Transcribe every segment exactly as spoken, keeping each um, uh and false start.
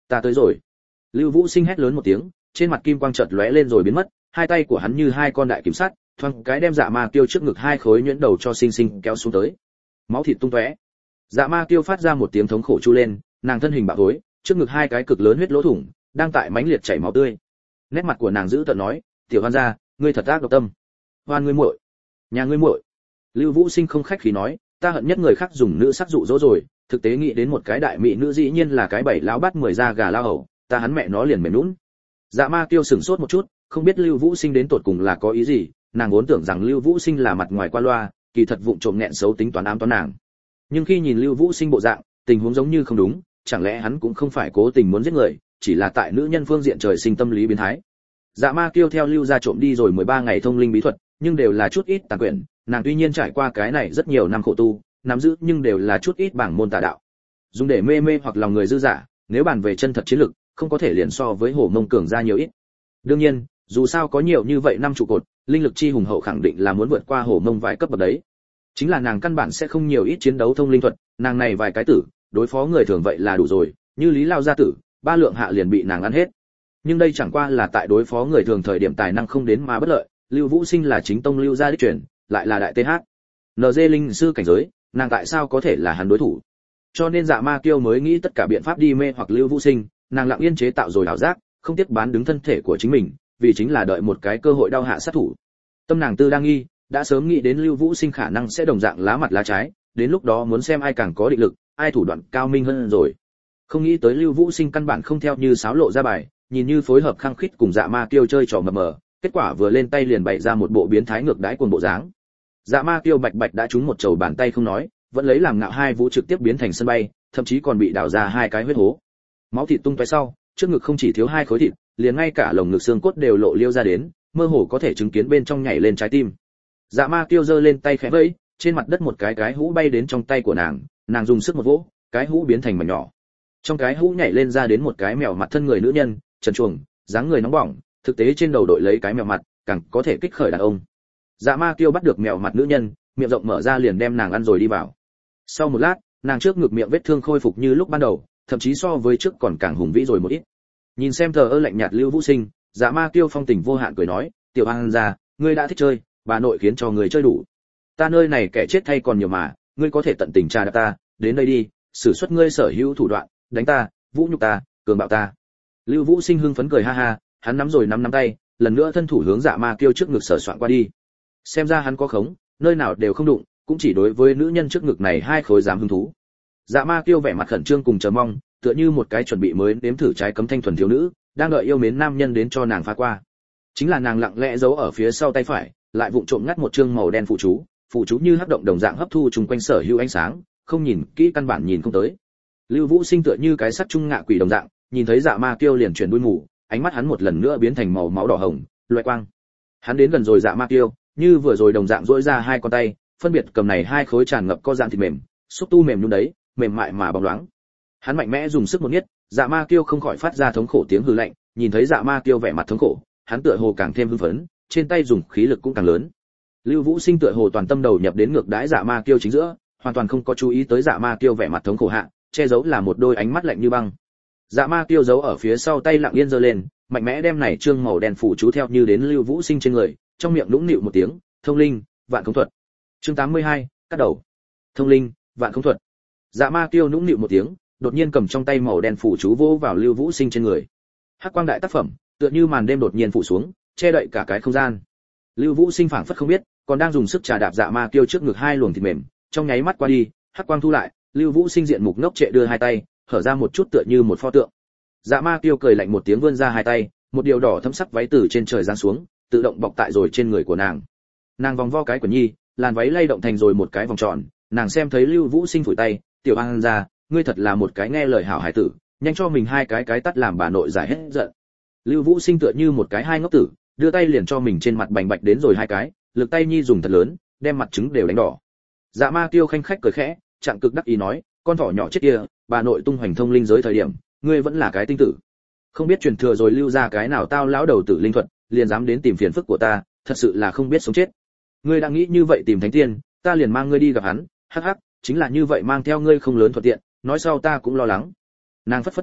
ta tới rồi. Lưu Vũ Sinh hét lớn một tiếng, trên mặt kim quang chợt lóe lên rồi biến mất, hai tay của hắn như hai con đại kiểm sát, thoáng cái đem Dạ Ma Kiêu trước ngực hai khối nhuyễn đầu cho sinh sinh kéo xuống tới. Máu thịt tung tóe. Dạ Ma Kiêu phát ra một tiếng thống khổ chu lên, nàng thân hình bạo thối, trước ngực hai cái cực lớn huyết lỗ thủng, đang tại mãnh liệt chảy máu tươi. Nét mặt của nàng giữ tợn nói, "Tiểu Hoan gia, ngươi thật ác độc tâm. Hoan ngươi muội, nhà ngươi muội." Lưu Vũ Sinh không khách khí nói, "Ta hận nhất người khác dùng nữ sắc dụ dỗ rồi, thực tế nghĩ đến một cái đại mỹ nữ dĩ nhiên là cái bảy lão bát mười da gà lao hầu, ta hắn mẹ nó liền mềm nhũn." Dạ Ma Kiêu sửng sốt một chút, không biết Lưu Vũ Sinh đến tột cùng là có ý gì, nàng vốn tưởng rằng Lưu Vũ Sinh là mặt ngoài qua loa, kỳ thật vụng trộm nghẹn xấu tính toán ám toán nàng. Nhưng khi nhìn Lưu Vũ Sinh bộ dạng, tình huống giống như không đúng, chẳng lẽ hắn cũng không phải cố tình muốn giết người, chỉ là tại nữ nhân phương diện trời sinh tâm lý biến thái. Dạ Ma Kiêu theo Lưu gia trộm đi rồi mười ba ngày thông linh bí thuật, nhưng đều là chút ít tàn quyển, nàng tuy nhiên trải qua cái này rất nhiều năm khổ tu, nắm giữ nhưng đều là chút ít bảng môn tà đạo. Dùng để mê mê hoặc lòng người dư giả, nếu bàn về chân thật chiến lực, không có thể liền so với Hổ Mông cường ra nhiều ít. Đương nhiên, dù sao có nhiều như vậy năm trụ cột, linh lực chi hùng hậu khẳng định là muốn vượt qua Hổ Mông vài cấp bậc đấy. Chính là nàng căn bản sẽ không nhiều ít chiến đấu thông linh thuật, nàng này vài cái tử, đối phó người thường vậy là đủ rồi, như Lý Lao gia tử, ba lượng hạ liền bị nàng ăn hết. Nhưng đây chẳng qua là tại đối phó người thường thời điểm tài năng không đến mà bất lợi, Lưu Vũ Sinh là chính tông Lưu gia đích truyền, lại là đại th. en giê linh sư cảnh giới, nàng tại sao có thể là hắn đối thủ? Cho nên Dạ Ma Kiêu mới nghĩ tất cả biện pháp đi mê hoặc Lưu Vũ Sinh, nàng lặng yên chế tạo rồi ảo giác, không tiếc bán đứng thân thể của chính mình, vì chính là đợi một cái cơ hội đao hạ sát thủ. Tâm nàng tư đang nghi, đã sớm nghĩ đến Lưu Vũ Sinh khả năng sẽ đồng dạng lá mặt lá trái, đến lúc đó muốn xem ai càng có định lực, ai thủ đoạn cao minh hơn rồi. Không nghĩ tới Lưu Vũ Sinh căn bản không theo như sáo lộ ra bài, nhìn như phối hợp khăng khít cùng Dạ Ma Kiêu chơi trò mập mờ, kết quả vừa lên tay liền bày ra một bộ biến thái ngược đãi cuồng bộ dáng. Dạ Ma Kiêu bạch bạch đã trúng một chầu bàn tay không nói, vẫn lấy làm ngạo hai vũ trực tiếp biến thành sân bay, thậm chí còn bị đào ra hai cái huyết hố. Máu thịt tung tóe sau, trước ngực không chỉ thiếu hai khối thịt, liền ngay cả lồng ngực xương cốt đều lộ liêu ra đến, mơ hồ có thể chứng kiến bên trong nhảy lên trái tim. Dạ Ma Kiêu giơ lên tay khẽ vẫy, trên mặt đất một cái cái hũ bay đến trong tay của nàng, nàng dùng sức một vỗ, cái hũ biến thành mảnh nhỏ. Trong cái hũ nhảy lên ra đến một cái mèo mặt thân người nữ nhân, trần truồng, dáng người nóng bỏng, thực tế trên đầu đội lấy cái mèo mặt, càng có thể kích khởi đàn ông. Dạ Ma Kiêu bắt được mèo mặt nữ nhân, miệng rộng mở ra liền đem nàng ăn rồi đi vào. Sau một lát, nàng trước ngực miệng vết thương khôi phục như lúc ban đầu, thậm chí so với trước còn càng hùng vĩ rồi một ít. Nhìn xem thờ ơ lạnh nhạt Lưu Vũ Sinh, Dạ Ma Kiêu phong tình vô hạn cười nói, "Tiểu An gia, ngươi đã thích chơi, bà nội khiến cho người chơi đủ. Ta nơi này kẻ chết thay còn nhiều mà, ngươi có thể tận tình trà đạp ta, đến đây đi, sử xuất ngươi sở hữu thủ đoạn, đánh ta, vũ nhục ta, cường bạo ta." Lưu Vũ Sinh hưng phấn cười ha ha, hắn nắm rồi nắm nắm tay, lần nữa thân thủ hướng Dạ Ma Kiêu trước ngực sở soạn qua đi. Xem ra hắn có khống, nơi nào đều không đụng, cũng chỉ đối với nữ nhân trước ngực này hai khối dám hứng thú. Dạ Ma Kiêu vẻ mặt khẩn trương cùng chờ mong, tựa như một cái chuẩn bị mới nếm thử trái cấm thanh thuần thiếu nữ, đang đợi yêu mến nam nhân đến cho nàng phá qua. Chính là nàng lặng lẽ giấu ở phía sau tay phải, lại vụng trộm ngắt một chương màu đen phụ chú, phụ chú như hấp động đồng dạng hấp thu trùng quanh sở hữu ánh sáng, không nhìn kỹ căn bản nhìn không tới. Lưu Vũ Sinh tựa như cái sắt trung ngạ quỷ đồng dạng, nhìn thấy Dạ Ma Kiêu liền chuyển đuôi mù, ánh mắt hắn một lần nữa biến thành màu máu đỏ hồng, loé quang. Hắn đến gần rồi Dạ Ma Kiêu, như vừa rồi đồng dạng duỗi ra hai con tay, phân biệt cầm này hai khối tràn ngập co dạng thịt mềm, xúc tu mềm nhũn đấy, mềm mại mà bóng loáng. Hắn mạnh mẽ dùng sức một nhét, Dạ Ma Kiêu không khỏi phát ra thống khổ tiếng hừ lạnh, nhìn thấy Dạ Ma Kiêu vẻ mặt thống khổ, hắn tựa hồ càng thêm hưng phấn, trên tay dùng khí lực cũng càng lớn. Lưu Vũ Sinh tựa hồ toàn tâm đầu nhập đến ngược đãi Dạ Ma Kiêu chính giữa, hoàn toàn không có chú ý tới Dạ Ma Kiêu vẻ mặt thống khổ hạ, che giấu là một đôi ánh mắt lạnh như băng. Dạ Ma Kiêu giấu ở phía sau tay lặng yên giơ lên, mạnh mẽ đem này trương màu đen phủ chú theo như đến Lưu Vũ Sinh trên người, trong miệng nũng nịu một tiếng, "Thông linh, vạn khống thuật." Chương tám mươi hai, cắt đầu. Thông linh, vạn khống thuật. Dạ Ma Kiêu nũng nịu một tiếng, đột nhiên cầm trong tay màu đen phủ chú vỗ vào Lưu Vũ Sinh trên người. Hắc quang đại tác phẩm, tựa như màn đêm đột nhiên phủ xuống, che đậy cả cái không gian. Lưu Vũ Sinh phảng phất không biết, còn đang dùng sức trà đạp Dạ Ma Kiêu trước ngực hai luồng thịt mềm, trong nháy mắt qua đi, hắc quang thu lại, Lưu Vũ Sinh diện mục ngốc trệ đưa hai tay, hở ra một chút tựa như một pho tượng. Dạ Ma Kiêu cười lạnh một tiếng vươn ra hai tay, một điều đỏ thẫm sắc váy từ trên trời giáng xuống, tự động bọc tại rồi trên người của nàng. Nàng vòng vo cái quần nhi, làn váy lay động thành rồi một cái vòng tròn, nàng xem thấy Lưu Vũ Sinh phủi tay, "Tiểu An gia, ngươi thật là một cái nghe lời hảo hải tử, nhanh cho mình hai cái cái tắt làm bà nội giải hết giận." Lưu Vũ Sinh tựa như một cái hai ngốc tử, đưa tay liền cho mình trên mặt bành bạch đến rồi hai cái, lực tay nhi dùng thật lớn, đem mặt trứng đều đánh đỏ. Dạ Ma Kiêu khanh khách cười khẽ, trạng cực đắc ý nói, "Con thỏ nhỏ chết kia, bà nội tung hoành thông linh giới thời điểm, ngươi vẫn là cái tinh tử. Không biết truyền thừa rồi lưu ra cái nào tao lão đầu tử linh thuật, liền dám đến tìm phiền phức của ta, thật sự là không biết sống chết. Ngươi đã nghĩ như vậy tìm thánh tiên, ta liền mang ngươi đi gặp hắn, hắc hắc, chính là như vậy mang theo ngươi không lớn thuận tiện, nói sau ta cũng lo lắng." Nàng phất phất tay,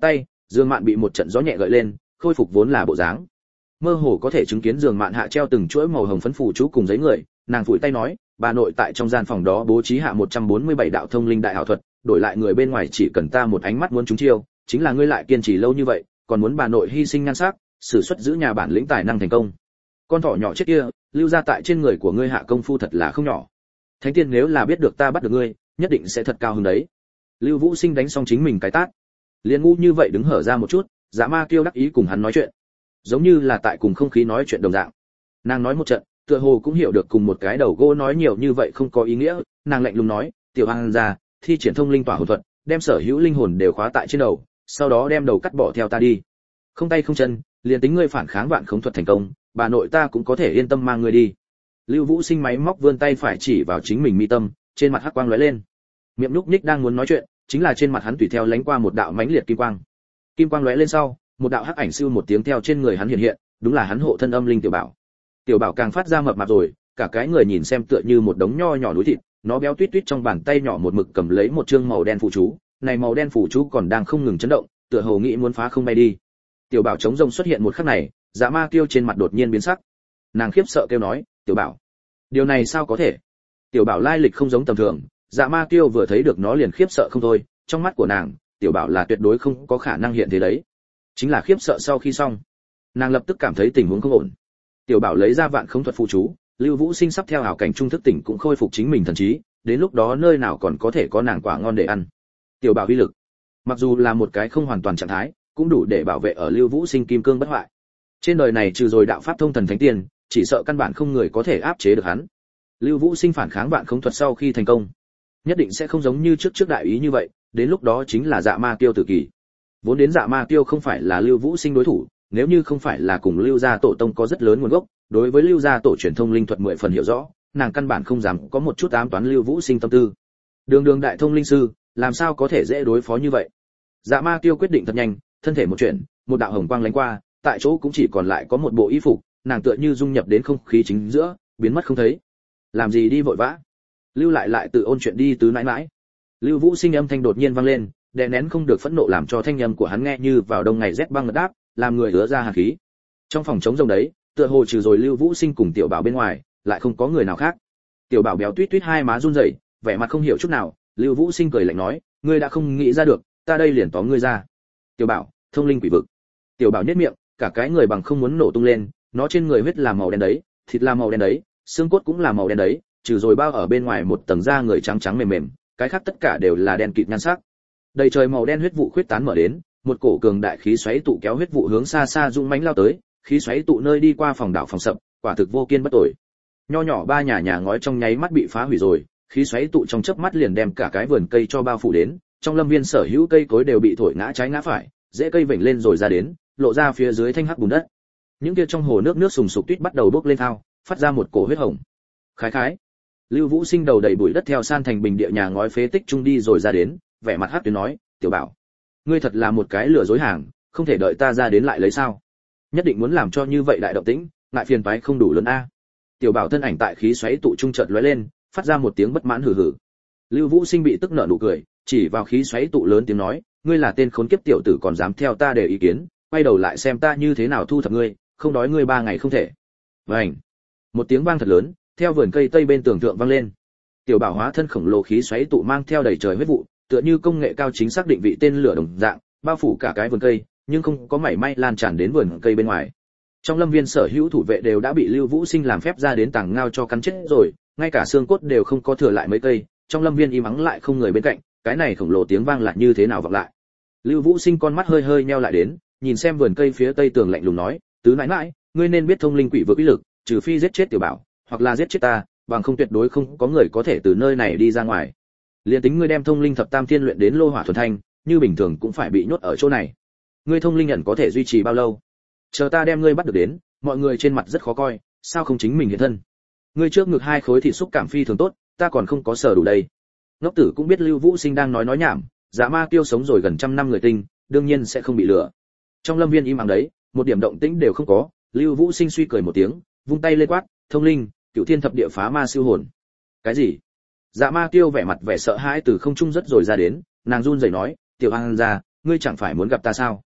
Dương Mạn bị một trận gió nhẹ gợi lên, khôi phục vốn là bộ dáng. Mơ hồ có thể chứng kiến giường mạn hạ treo từng chuỗi màu hồng phấn phù chú cùng giấy người, nàng phủi tay nói, bà nội tại trong gian phòng đó bố trí hạ một trăm bốn mươi bảy đạo thông linh đại ảo thuật, đổi lại người bên ngoài chỉ cần ta một ánh mắt muốn trúng chiêu, chính là ngươi lại kiên trì lâu như vậy, còn muốn bà nội hy sinh nhan sắc, sử xuất giữ nhà bản lĩnh tài năng thành công. Con thỏ nhỏ chết kia, lưu ra tại trên người của ngươi hạ công phu thật là không nhỏ. Thánh tiên nếu là biết được ta bắt được ngươi, nhất định sẽ thật cao hứng đấy. Lưu Vũ Sinh đánh xong chính mình cái tát, liền ngu như vậy đứng hở ra một chút, Dạ Ma Kiêu đắc ý cùng hắn nói chuyện, giống như là tại cùng không khí nói chuyện đồng dạng. Nàng nói một trận, tựa hồ cũng hiểu được cùng một cái đầu gỗ nói nhiều như vậy không có ý nghĩa, nàng lạnh lùng nói, tiểu An gia, thi triển thông linh tỏa hồn thuật, đem sở hữu linh hồn đều khóa tại trên đầu, sau đó đem đầu cắt bỏ theo ta đi. Không tay không chân, liền tính ngươi phản kháng vạn khống thuật thành công, bà nội ta cũng có thể yên tâm mang ngươi đi. Lưu Vũ Sinh máy móc vươn tay phải chỉ vào chính mình mi tâm, trên mặt hắc quang lóe lên. Miệng nhúc nhích đang muốn nói chuyện, chính là trên mặt hắn tùy theo lánh qua một đạo mãnh liệt kim quang. Kim quang lóe lên sau, một đạo hắc ảnh siêu một tiếng theo trên người hắn hiện hiện, đúng là hắn hộ thân âm linh tiểu bảo. Tiểu bảo càng phát ra mập mạp rồi, cả cái người nhìn xem tựa như một đống nho nhỏ núi thịt, nó béo tuýt tuýt trong bàn tay nhỏ một mực cầm lấy một chương màu đen phù chú, này màu đen phù chú còn đang không ngừng chấn động, tựa hồ nghĩ muốn phá không bay đi. Tiểu bảo chống rông xuất hiện một khắc này, Dạ Ma Kiêu trên mặt đột nhiên biến sắc. Nàng khiếp sợ kêu nói, "Tiểu bảo, điều này sao có thể?" Tiểu bảo lai lịch không giống tầm thường, Dạ Ma Kiêu vừa thấy được nó liền khiếp sợ không thôi, trong mắt của nàng, tiểu bảo là tuyệt đối không có khả năng hiện thế đấy. Chính là khiếp sợ sau khi xong, nàng lập tức cảm thấy tình huống không ổn. Tiểu bảo lấy ra vạn khống thuật phù chú, Lưu Vũ Sinh sắp theo ảo cảnh trung thức tỉnh cũng khôi phục chính mình thần trí, đến lúc đó nơi nào còn có thể có nàng quả ngon để ăn. Tiểu bảo uy lực, mặc dù là một cái không hoàn toàn trạng thái, cũng đủ để bảo vệ ở Lưu Vũ Sinh kim cương bất hoại. Trên đời này trừ rồi đạo pháp thông thần thánh tiên, chỉ sợ căn bản không người có thể áp chế được hắn. Lưu Vũ Sinh phản kháng vạn khống thuật sau khi thành công, nhất định sẽ không giống như trước trước đại ý như vậy, đến lúc đó chính là Dạ Ma Kiêu tử kỳ. Vốn đến Dạ Ma Kiêu không phải là Lưu Vũ Sinh đối thủ, nếu như không phải là cùng Lưu gia tổ tông có rất lớn nguồn gốc, đối với Lưu gia tổ truyền thông linh thuật mười phần hiểu rõ, nàng căn bản không dám có một chút ám toán Lưu Vũ Sinh tâm tư. Đường đường đại thông linh sư, làm sao có thể dễ đối phó như vậy? Dạ Ma Kiêu quyết định thật nhanh, thân thể một chuyển, một đạo hồng quang lánh qua, tại chỗ cũng chỉ còn lại có một bộ y phục, nàng tựa như dung nhập đến không khí chính giữa, biến mất không thấy. Làm gì đi vội vã? Lưu lại lại tự ôn chuyện đi tứ nãi nãi. Lưu Vũ Sinh âm thanh đột nhiên vang lên, đè nén không được phẫn nộ làm cho thanh âm của hắn nghe như vào đông ngày rét băng ngật đáp, làm người ứa ra hàn khí. Trong phòng trống rông đấy, tựa hồ trừ rồi Lưu Vũ Sinh cùng Tiểu Bảo bên ngoài, lại không có người nào khác. Tiểu Bảo béo tuýt tuýt hai má run rẩy, vẻ mặt không hiểu chút nào. Lưu Vũ Sinh cười lạnh nói, ngươi đã không nghĩ ra được, ta đây liền tóm ngươi ra. Tiểu Bảo, thông linh quỷ vực. Tiểu Bảo nhếch miệng, cả cái người bằng không muốn nổ tung lên, nó trên người huyết là màu đen đấy, thịt là màu đen đấy, xương cốt cũng là màu đen đấy, trừ rồi bao ở bên ngoài một tầng da người trắng trắng mềm mềm, cái khác tất cả đều là đen kịt nhan sắc. Đầy trời màu đen huyết vụ khuyết tán mở đến, một cổ cường đại khí xoáy tụ kéo huyết vụ hướng xa xa dũng mãnh lao tới, khí xoáy tụ nơi đi qua phòng đảo phòng sập, quả thực vô kiên bất tồi. Nho nhỏ ba nhà nhà ngói trong nháy mắt bị phá hủy rồi, khí xoáy tụ trong chớp mắt liền đem cả cái vườn cây cho bao phủ đến, trong lâm viên sở hữu cây cối đều bị thổi ngã trái ngã phải, rễ cây vểnh lên rồi ra đến, lộ ra phía dưới thanh hắc bùn đất. Những kia trong hồ nước nước sùng sục tuyết bắt đầu bốc lên thao, phát ra một cổ huyết hồng. Khái khái. Lưu Vũ Sinh đầu đầy bụi đất theo san thành bình địa nhà ngói phế tích trung đi rồi ra đến, vẻ mặt hắc tuyến nói, "Tiểu Bảo, ngươi thật là một cái lừa dối hàng, không thể đợi ta ra đến lại lấy sao? Nhất định muốn làm cho như vậy đại động tĩnh, ngại phiền toái không đủ lớn a." Tiểu Bảo thân ảnh tại khí xoáy tụ trung chợt lóe lên, phát ra một tiếng bất mãn hừ hừ. Lưu Vũ Sinh bị tức nở nụ cười, chỉ vào khí xoáy tụ lớn tiếng nói, "Ngươi là tên khốn kiếp tiểu tử còn dám theo ta để ý kiến, quay đầu lại xem ta như thế nào thu thập ngươi, không đói ngươi ba ngày không thể." Vành. Một tiếng vang thật lớn, theo vườn cây tây bên tường thượng vang lên. Tiểu Bảo hóa thân khổng lồ khí xoáy tụ mang theo đầy trời huyết vụ, tựa như công nghệ cao chính xác định vị tên lửa đồng dạng, bao phủ cả cái vườn cây, nhưng không có mảy may lan tràn đến vườn cây bên ngoài. Trong lâm viên sở hữu thủ vệ đều đã bị Lưu Vũ Sinh làm phép ra đến tàng ngao cho cắn chết rồi, ngay cả xương cốt đều không có thừa lại mấy cây, trong lâm viên im ắng lại không người bên cạnh, cái này khổng lồ tiếng vang lại như thế nào vọng lại. Lưu Vũ Sinh con mắt hơi hơi nheo lại đến, nhìn xem vườn cây phía tây tường lạnh lùng nói, "Tứ nãi nãi, ngươi nên biết thông linh quỷ vực uy lực, trừ phi giết chết Tiểu Bảo, hoặc là giết chết ta, bằng không tuyệt đối không có người có thể từ nơi này đi ra ngoài. Liên tính ngươi đem thông linh thập tam thiên luyện đến lô hỏa thuần thanh, như bình thường cũng phải bị nhốt ở chỗ này. Ngươi thông linh ẩn có thể duy trì bao lâu? Chờ ta đem ngươi bắt được đến, mọi người trên mặt rất khó coi, sao không chính mình hiện thân? Ngươi trước ngực hai khối thịt xúc cảm phi thường tốt, ta còn không có sở đủ đây." Ngốc tử cũng biết Lưu Vũ Sinh đang nói nói nhảm, Dạ Ma Kiêu sống rồi gần trăm năm người tinh, đương nhiên sẽ không bị lừa. Trong lâm viên im lặng đấy, một điểm động tĩnh đều không có, Lưu Vũ Sinh suy cười một tiếng, vung tay lên quát, "Thông linh, cửu thiên thập địa phá ma siêu hồn." Cái gì? Dạ Ma Kiêu vẻ mặt vẻ sợ hãi từ không trung rất rồi ra đến, nàng run rẩy nói, "Tiểu An gia, ngươi chẳng phải muốn gặp ta sao?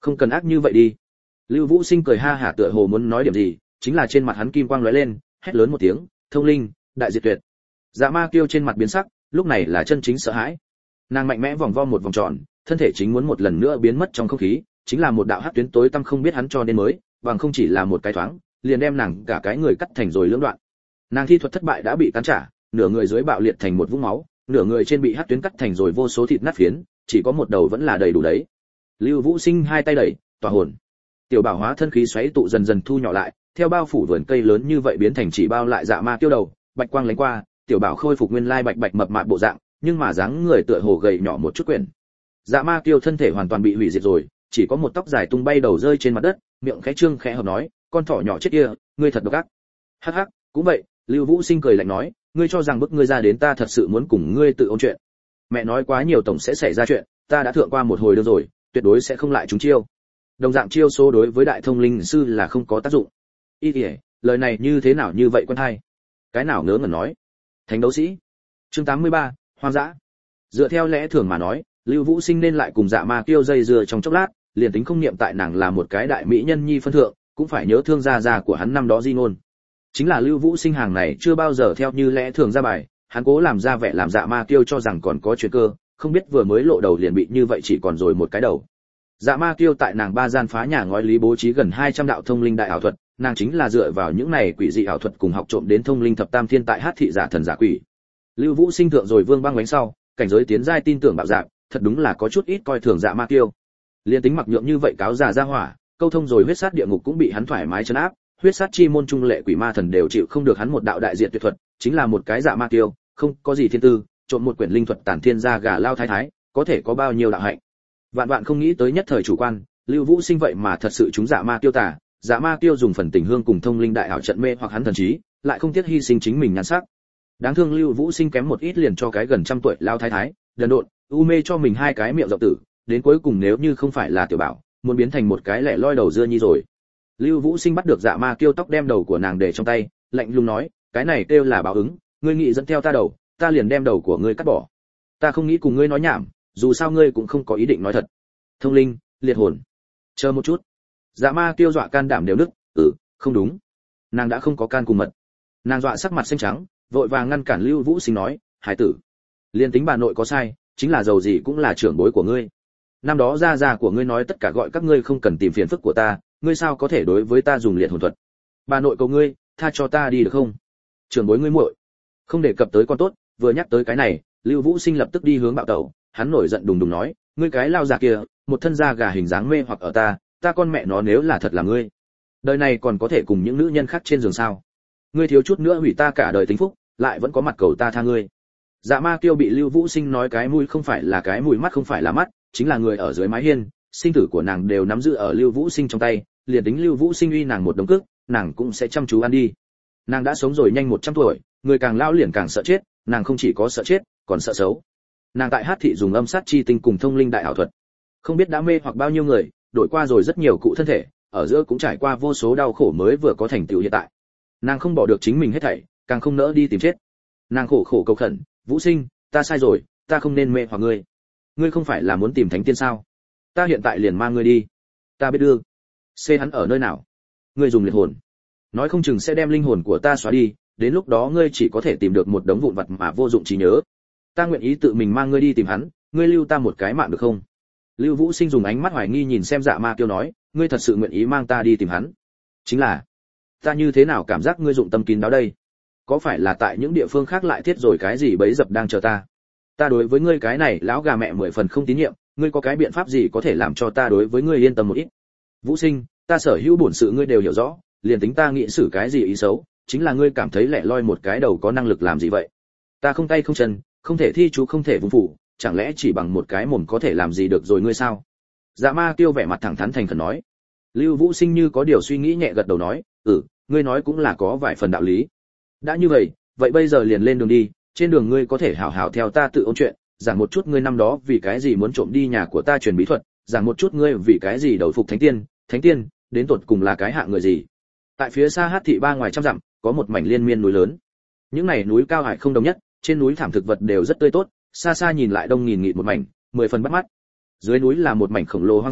Không cần ác như vậy đi. Lưu Vũ Sinh cười ha hả tựa hồ muốn nói điểm gì, chính là trên mặt hắn kim quang lóe lên, hét lớn một tiếng, thông linh, đại diệt tuyệt. Dạ ma kiêu trên mặt biến sắc, lúc này là chân chính sợ hãi. Nàng mạnh mẽ vòng vo một vòng tròn, thân thể chính muốn một lần nữa biến mất trong không khí, chính là một đạo hắc tuyến tối tăm không biết hắn cho nên mới, bằng không chỉ là một cái thoáng, liền đem nàng cả cái người cắt thành rồi lưỡng đoạn. Nàng thi thuật thất bại đã bị cắn trả, nửa người dưới bạo liệt thành một vũng máu, nửa người trên bị hắc tuyến cắt thành rồi vô số thịt nát phiến, chỉ có một đầu vẫn là đầy đủ đấy. Lưu Vũ Sinh hai tay đẩy, tỏa hồn. Tiểu bảo hóa thân khí xoáy tụ dần dần thu nhỏ lại, theo bao phủ vườn cây lớn như vậy biến thành chỉ bao lại dạ ma tiêu đầu, bạch quang lánh qua, tiểu bảo khôi phục nguyên lai bạch bạch mập mạp bộ dạng, nhưng mà dáng người tựa hồ gầy nhỏ một chút quyển. Dạ ma tiêu thân thể hoàn toàn bị hủy diệt rồi, chỉ có một tóc dài tung bay đầu rơi trên mặt đất, miệng khẽ trương khẽ hợp nói, con thỏ nhỏ chết kia, ngươi thật độc ác. Hắc hắc, cũng vậy, Lưu Vũ Sinh cười lạnh nói, ngươi cho rằng bức ngươi ra đến ta thật sự muốn cùng ngươi tự ôn chuyện. Mẹ nói quá nhiều tổng sẽ xảy ra chuyện, ta đã thượng qua một hồi đâu rồi, tuyệt đối sẽ không lại trúng chiêu. Đồng dạng chiêu số đối với đại thông linh sư là không có tác dụng. Y kìa, lời này như thế nào như vậy quân hay? Cái nào ngớ ngẩn nói? Thánh đấu sĩ. Chương tám mươi ba, hoang dã. Dựa theo lẽ thường mà nói, Lưu Vũ Sinh nên lại cùng Dạ Ma Kiêu dây dưa trong chốc lát, liền tính không niệm tại nàng là một cái đại mỹ nhân nhi phân thượng, cũng phải nhớ thương gia gia của hắn năm đó di ngôn. Chính là Lưu Vũ Sinh hàng này chưa bao giờ theo như lẽ thường ra bài, hắn cố làm ra vẻ làm Dạ Ma Kiêu cho rằng còn có chuyện cơ, không biết vừa mới lộ đầu liền bị như vậy chỉ còn rồi một cái đầu. Dạ Ma Kiêu tại nàng ba gian phá nhà ngói lý bố trí gần hai trăm đạo thông linh đại ảo thuật, nàng chính là dựa vào những này quỷ dị ảo thuật cùng học trộm đến thông linh thập tam thiên tại hát thị giả thần giả quỷ. Lưu Vũ Sinh thượng rồi vương băng bánh sau, cảnh giới tiến giai tin tưởng bạo dạng, thật đúng là có chút ít coi thường Dạ Ma Kiêu. Liên tính mặc nhượng như vậy cáo già ra hỏa, câu thông rồi huyết sát địa ngục cũng bị hắn thoải mái trấn áp, huyết sát chi môn trung lệ quỷ ma thần đều chịu không được hắn một đạo đại diện tuyệt thuật, chính là một cái Dạ Ma Kiêu, không có gì thiên tư, trộm một quyển linh thuật tản thiên gia gà lao thái thái, có thể có bao nhiêu đạo hạnh. Vạn vạn không nghĩ tới nhất thời chủ quan, Lưu Vũ Sinh vậy mà thật sự chúng Dạ Ma Kiêu tà, Dạ Ma Kiêu dùng phần tình hương cùng thông linh đại ảo trận mê hoặc hắn thần trí, lại không tiếc hy sinh chính mình nhan sắc. Đáng thương Lưu Vũ Sinh kém một ít liền cho cái gần trăm tuổi lao thái thái, đần độn, u mê cho mình hai cái miệng rộng tử, đến cuối cùng nếu như không phải là tiểu bảo, muốn biến thành một cái lẻ loi đầu dưa nhi rồi. Lưu Vũ Sinh bắt được Dạ Ma Kiêu tóc đem đầu của nàng để trong tay, lạnh lùng nói, cái này kêu là báo ứng, ngươi nghĩ dẫn theo ta đầu, ta liền đem đầu của ngươi cắt bỏ. Ta không nghĩ cùng ngươi nói nhảm, dù sao ngươi cũng không có ý định nói thật. Thông linh, liệt hồn. Chờ một chút. Dạ Ma Kiêu dọa can đảm đều nức, ừ, không đúng. Nàng đã không có can cùng mật. Nàng dọa sắc mặt xanh trắng, vội vàng ngăn cản Lưu Vũ Sinh nói, hải tử, liên tính bà nội có sai, chính là giàu gì cũng là trưởng bối của ngươi. Năm đó gia gia của ngươi nói tất cả gọi các ngươi không cần tìm phiền phức của ta, ngươi sao có thể đối với ta dùng liệt hồn thuật? Bà nội cầu ngươi, tha cho ta đi được không? Trưởng bối ngươi muội. Không đề cập tới con tốt, vừa nhắc tới cái này, Lưu Vũ Sinh lập tức đi hướng bạo tẩu, hắn nổi giận đùng đùng nói, ngươi cái lao già kia, một thân da gà hình dáng mê hoặc ở ta, ta con mẹ nó nếu là thật là ngươi, đời này còn có thể cùng những nữ nhân khác trên giường sao? Ngươi thiếu chút nữa hủy ta cả đời tính phúc, lại vẫn có mặt cầu ta tha ngươi. Dạ Ma Kiêu bị Lưu Vũ Sinh nói cái mũi không phải là cái mũi, mắt không phải là mắt, chính là người ở dưới mái hiên, sinh tử của nàng đều nắm giữ ở Lưu Vũ Sinh trong tay, liền tính Lưu Vũ Sinh uy nàng một đống cước, nàng cũng sẽ chăm chú ăn đi. Nàng đã sống rồi nhanh một trăm tuổi, người càng lão liền càng sợ chết, nàng không chỉ có sợ chết, còn sợ xấu. Nàng tại hát thị dùng âm sát chi tinh cùng thông linh đại ảo thuật, không biết đã mê hoặc bao nhiêu người, đổi qua rồi rất nhiều cụ thân thể, ở giữa cũng trải qua vô số đau khổ mới vừa có thành tựu hiện tại. Nàng không bỏ được chính mình hết thảy, càng không nỡ đi tìm chết. Nàng khổ khổ cầu khẩn, Vũ Sinh, ta sai rồi, ta không nên mê hoặc ngươi. Ngươi không phải là muốn tìm thánh tiên sao? Ta hiện tại liền mang ngươi đi. Ta biết đưa. Xê hắn ở nơi nào? Ngươi dùng liệt hồn, nói không chừng sẽ đem linh hồn của ta xóa đi, đến lúc đó ngươi chỉ có thể tìm được một đống vụn vặt mà vô dụng trí nhớ. Ta nguyện ý tự mình mang ngươi đi tìm hắn, ngươi lưu ta một cái mạng được không? Lưu Vũ Sinh dùng ánh mắt hoài nghi nhìn xem Dạ Ma Kiêu nói, ngươi thật sự nguyện ý mang ta đi tìm hắn? Chính là, ta như thế nào cảm giác ngươi dụng tâm kín đáo đây? Có phải là tại những địa phương khác lại thiết rồi cái gì bấy dập đang chờ ta? Ta đối với ngươi cái này lão gà mẹ mười phần không tín nhiệm, ngươi có cái biện pháp gì có thể làm cho ta đối với ngươi yên tâm một ít? Vũ Sinh, ta sở hữu bổn sự ngươi đều hiểu rõ, liền tính ta nghĩ xử cái gì ý xấu, chính là ngươi cảm thấy lẻ loi một cái đầu có năng lực làm gì vậy? Ta không tay không chân, không thể thi chú không thể vùng phủ, chẳng lẽ chỉ bằng một cái mồm có thể làm gì được rồi ngươi sao? Dạ Ma Kiêu vẻ mặt thẳng thắn thành khẩn nói. Lưu Vũ Sinh như có điều suy nghĩ nhẹ gật đầu nói, ừ, ngươi nói cũng là có vài phần đạo lý. Đã như vậy, vậy bây giờ liền lên đường đi, trên đường ngươi có thể hảo hảo theo ta tự ôn chuyện, giảng một chút ngươi năm đó vì cái gì muốn trộm đi nhà của ta truyền bí thuật, giảng một chút ngươi vì cái gì đầu phục thánh tiên, thánh tiên, đến tột cùng là cái hạng người gì. Tại phía xa hát thị ba ngoài trăm dặm, có một mảnh liên miên núi lớn. Những này núi cao hải không đồng nhất, trên núi thảm thực vật đều rất tươi tốt, xa xa nhìn lại đông nghìn nghịt một mảnh, mười phần bắt mắt. Dưới núi là một mảnh khổng lồ hoang dã,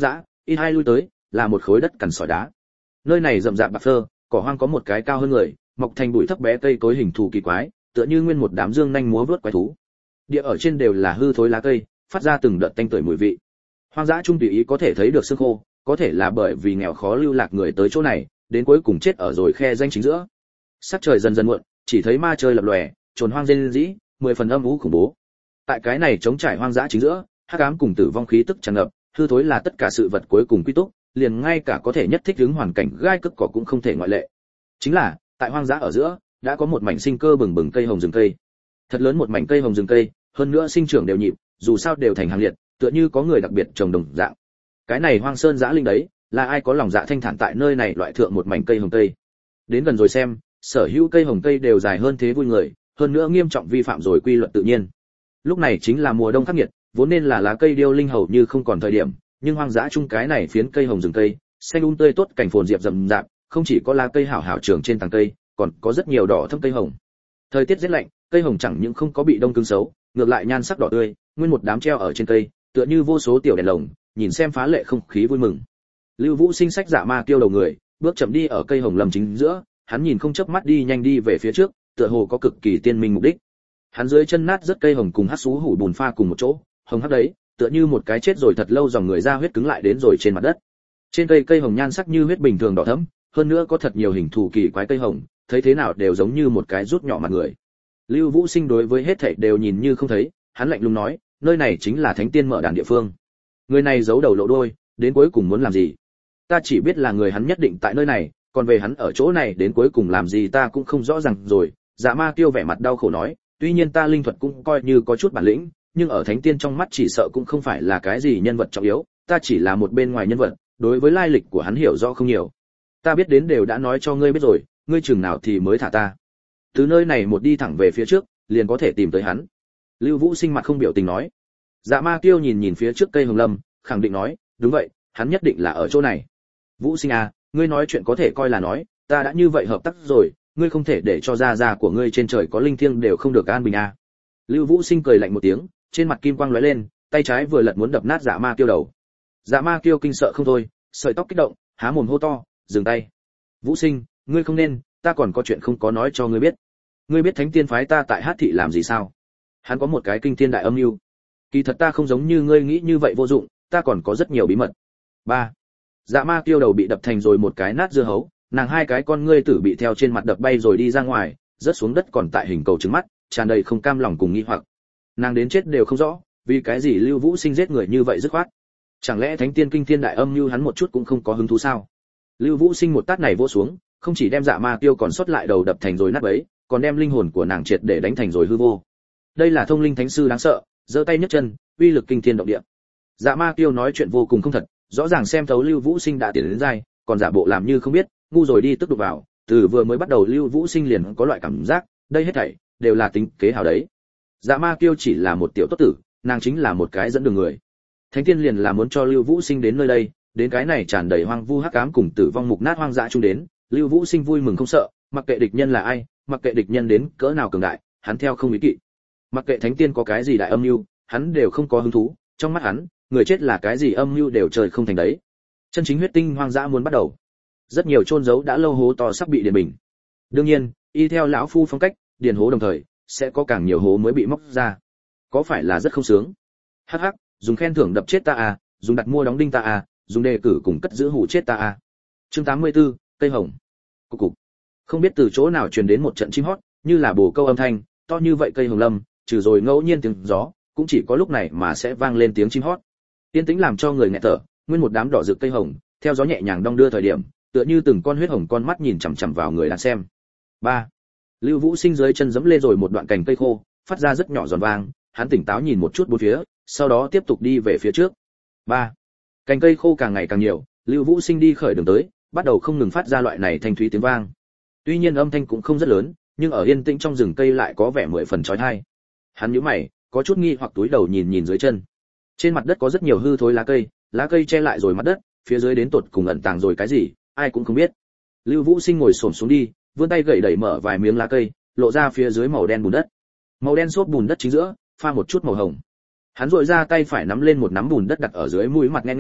ít hai lui tới là một khối đất cằn sỏi đá. Nơi này rậm rạp bạc phơ, cỏ hoang có một cái cao hơn người, mọc thành bụi thấp bé cây cối hình thù kỳ quái, tựa như nguyên một đám dương nhanh múa vớt quái thú. Địa ở trên đều là hư thối lá cây, phát ra từng đợt tanh tưởi mùi vị. Hoang dã trung tùy ý có thể thấy được xương khô, có thể là bởi vì nghèo khó lưu lạc người tới chỗ này, đến cuối cùng chết ở rồi khe danh chính giữa. Sắc trời dần dần muộn, chỉ thấy ma chơi lập lòe, trồn hoang rên rỉ, mười phần âm u khủng bố. Tại cái này trống trải hoang dã chính giữa, hắc ám cùng tử vong khí tức tràn ngập, hư thối là tất cả sự vật cuối cùng quy túc, liền ngay cả có thể nhất thích ứng hoàn cảnh gai cức cỏ cũng không thể ngoại lệ. Chính là, tại hoang dã ở giữa, đã có một mảnh sinh cơ bừng bừng cây hồng rừng cây. Thật lớn một mảnh cây hồng rừng cây, hơn nữa sinh trưởng đều nhịp, dù sao đều thành hàng liệt, tựa như có người đặc biệt trồng đồng dạng. Cái này hoang sơn dã linh đấy, là ai có lòng dạ thanh thản tại nơi này loại thượng một mảnh cây hồng cây. Đến gần rồi xem, sở hữu cây hồng cây đều dài hơn thế vui người, hơn nữa nghiêm trọng vi phạm rồi quy luật tự nhiên. Lúc này chính là mùa đông khắc nghiệt, vốn nên là lá cây điêu linh hầu như không còn thời điểm, nhưng hoang dã chung cái này phiến cây hồng rừng cây, xanh um tươi tốt cảnh phồn diệp rậm rạp, không chỉ có lá cây hảo hảo trưởng trên tàng cây, còn có rất nhiều đỏ thẫm cây hồng. Thời tiết rất lạnh, cây hồng chẳng những không có bị đông cứng xấu, ngược lại nhan sắc đỏ tươi, nguyên một đám treo ở trên cây, tựa như vô số tiểu đèn lồng, nhìn xem phá lệ không khí vui mừng. Lưu Vũ Sinh sách dạ ma tiêu đầu người, bước chậm đi ở cây hồng lầm chính giữa, hắn nhìn không chớp mắt đi nhanh đi về phía trước, tựa hồ có cực kỳ tiên minh mục đích. Hắn dưới chân nát rất cây hồng cùng hắc sú hủ bùn pha cùng một chỗ, hồng hắc đấy, tựa như một cái chết rồi thật lâu dòng người ra huyết cứng lại đến rồi trên mặt đất. Trên cây cây hồng nhan sắc như huyết bình thường đỏ thẫm, hơn nữa có thật nhiều hình thù kỳ quái cây hồng, thấy thế nào đều giống như một cái rút nhỏ mặt người. Lưu Vũ Sinh đối với hết thảy đều nhìn như không thấy, hắn lạnh lùng nói, nơi này chính là thánh tiên mở đàn địa phương. Người này giấu đầu lộ đuôi, đến cuối cùng muốn làm gì? Ta chỉ biết là người hắn nhất định tại nơi này, còn về hắn ở chỗ này đến cuối cùng làm gì ta cũng không rõ ràng rồi. Dạ Ma Tiêu vẻ mặt đau khổ nói, tuy nhiên ta linh thuật cũng coi như có chút bản lĩnh, nhưng ở thánh tiên trong mắt chỉ sợ cũng không phải là cái gì nhân vật trọng yếu, ta chỉ là một bên ngoài nhân vật, đối với lai lịch của hắn hiểu rõ không nhiều. Ta biết đến đều đã nói cho ngươi biết rồi, ngươi chừng nào thì mới thả ta. Từ nơi này một đi thẳng về phía trước, liền có thể tìm tới hắn. Lưu Vũ Sinh mặt không biểu tình nói. Dạ Ma Tiêu nhìn nhìn phía trước cây hồng lâm, khẳng định nói, đúng vậy, hắn nhất định là ở chỗ này. Vũ Sinh à, ngươi nói chuyện có thể coi là nói, ta đã như vậy hợp tác rồi, ngươi không thể để cho gia gia của ngươi trên trời có linh thiêng đều không được an bình à. Lưu Vũ Sinh cười lạnh một tiếng, trên mặt kim quang lóe lên, tay trái vừa lật muốn đập nát Dạ Ma Tiêu đầu. Dạ Ma Tiêu kinh sợ không thôi, sợi tóc kích động, há mồm hô to, dừng tay. Vũ Sinh, ngươi không nên, ta còn có chuyện không có nói cho ngươi biết. Ngươi biết Thánh Tiên phái ta tại Hát thị làm gì sao? Hắn có một cái kinh thiên đại âm mưu. Kỳ thật ta không giống như ngươi nghĩ như vậy vô dụng, ta còn có rất nhiều bí mật. Ba. Dạ Ma Tiêu đầu bị đập thành rồi một cái nát dưa hấu, nàng hai cái con ngươi tử bị theo trên mặt đập bay rồi đi ra ngoài, rớt xuống đất còn tại hình cầu trứng mắt, tràn đầy không cam lòng cùng nghi hoặc. Nàng đến chết đều không rõ, vì cái gì Lưu Vũ Sinh giết người như vậy dứt khoát. Chẳng lẽ Thánh Tiên kinh thiên đại âm mưu hắn một chút cũng không có hứng thú sao? Lưu Vũ Sinh một tát này vỗ xuống, không chỉ đem Dạ Ma Tiêu còn sót lại đầu đập thành rồi nát bấy, còn đem linh hồn của nàng triệt để đánh thành rồi hư vô. Đây là thông linh thánh sư đáng sợ, giơ tay nhấc chân, uy lực kinh thiên động địa. Dạ Ma Tiêu nói chuyện vô cùng không thật, rõ ràng xem thấu Lưu Vũ Sinh đã tiến đến giai, còn giả bộ làm như không biết, ngu rồi đi tức đục vào, từ vừa mới bắt đầu Lưu Vũ Sinh liền có loại cảm giác, đây hết thảy đều là tính kế hảo đấy. Dạ Ma Tiêu chỉ là một tiểu tốt tử, nàng chính là một cái dẫn đường người. Thánh Tiên liền là muốn cho Lưu Vũ Sinh đến nơi đây, đến cái này tràn đầy hoang vu hắc ám cùng tử vong mục nát hoang dã chung đến, Lưu Vũ Sinh vui mừng không sợ, mặc kệ địch nhân là ai, mặc kệ địch nhân đến cỡ nào cường đại, hắn theo không ý kỵ. Mặc kệ Thánh Tiên có cái gì đại âm mưu, hắn đều không có hứng thú, trong mắt hắn, người chết là cái gì âm mưu đều trời không thành đấy. Chân chính huyết tinh hoang dã muốn bắt đầu. Rất nhiều chôn giấu đã lâu hố to sắp bị điền bình. Đương nhiên, y theo lão phu phong cách, điền hố đồng thời sẽ có càng nhiều hố mới bị móc ra. Có phải là rất không sướng? Hắc hắc, dùng khen thưởng đập chết ta à, dùng đặt mua đóng đinh ta à, dùng đề cử cùng cất giữ hủ chết ta à. Chương tám mươi tư, cây hồng. Cục cục. Không biết từ chỗ nào truyền đến một trận chim hót, như là bồ câu âm thanh, to như vậy cây hồng lâm, trừ rồi ngẫu nhiên tiếng gió, cũng chỉ có lúc này mà sẽ vang lên tiếng chim hót. Tiên tĩnh làm cho người nghẹt thở, nguyên một đám đỏ rực cây hồng, theo gió nhẹ nhàng đong đưa thời điểm, tựa như từng con huyết hồng con mắt nhìn chằm chằm vào người đang xem. Ba. Lưu Vũ Sinh dưới chân giẫm lên rồi một đoạn cành cây khô, phát ra rất nhỏ giòn vang, hắn tỉnh táo nhìn một chút bốn phía, sau đó tiếp tục đi về phía trước. Ba. Cành cây khô càng ngày càng nhiều, Lưu Vũ Sinh đi khởi đường tới, bắt đầu không ngừng phát ra loại này thanh thúy tiếng vang. Tuy nhiên âm thanh cũng không rất lớn, nhưng ở yên tĩnh trong rừng cây lại có vẻ mười phần chói tai. Hắn nhíu mày, có chút nghi hoặc túi đầu nhìn nhìn dưới chân. Trên mặt đất có rất nhiều hư thối lá cây, lá cây che lại rồi mặt đất, phía dưới đến tột cùng ẩn tàng rồi cái gì, ai cũng không biết. Lưu Vũ Sinh ngồi xổm xuống đi, vươn tay gậy đẩy mở vài miếng lá cây, lộ ra phía dưới màu đen bùn đất. Màu đen xốp bùn đất chính giữa, pha một chút màu hồng. Hắn duỗi ra tay phải nắm lên một nắm bùn đất đặt ở dưới mũi mặt nghe nghe,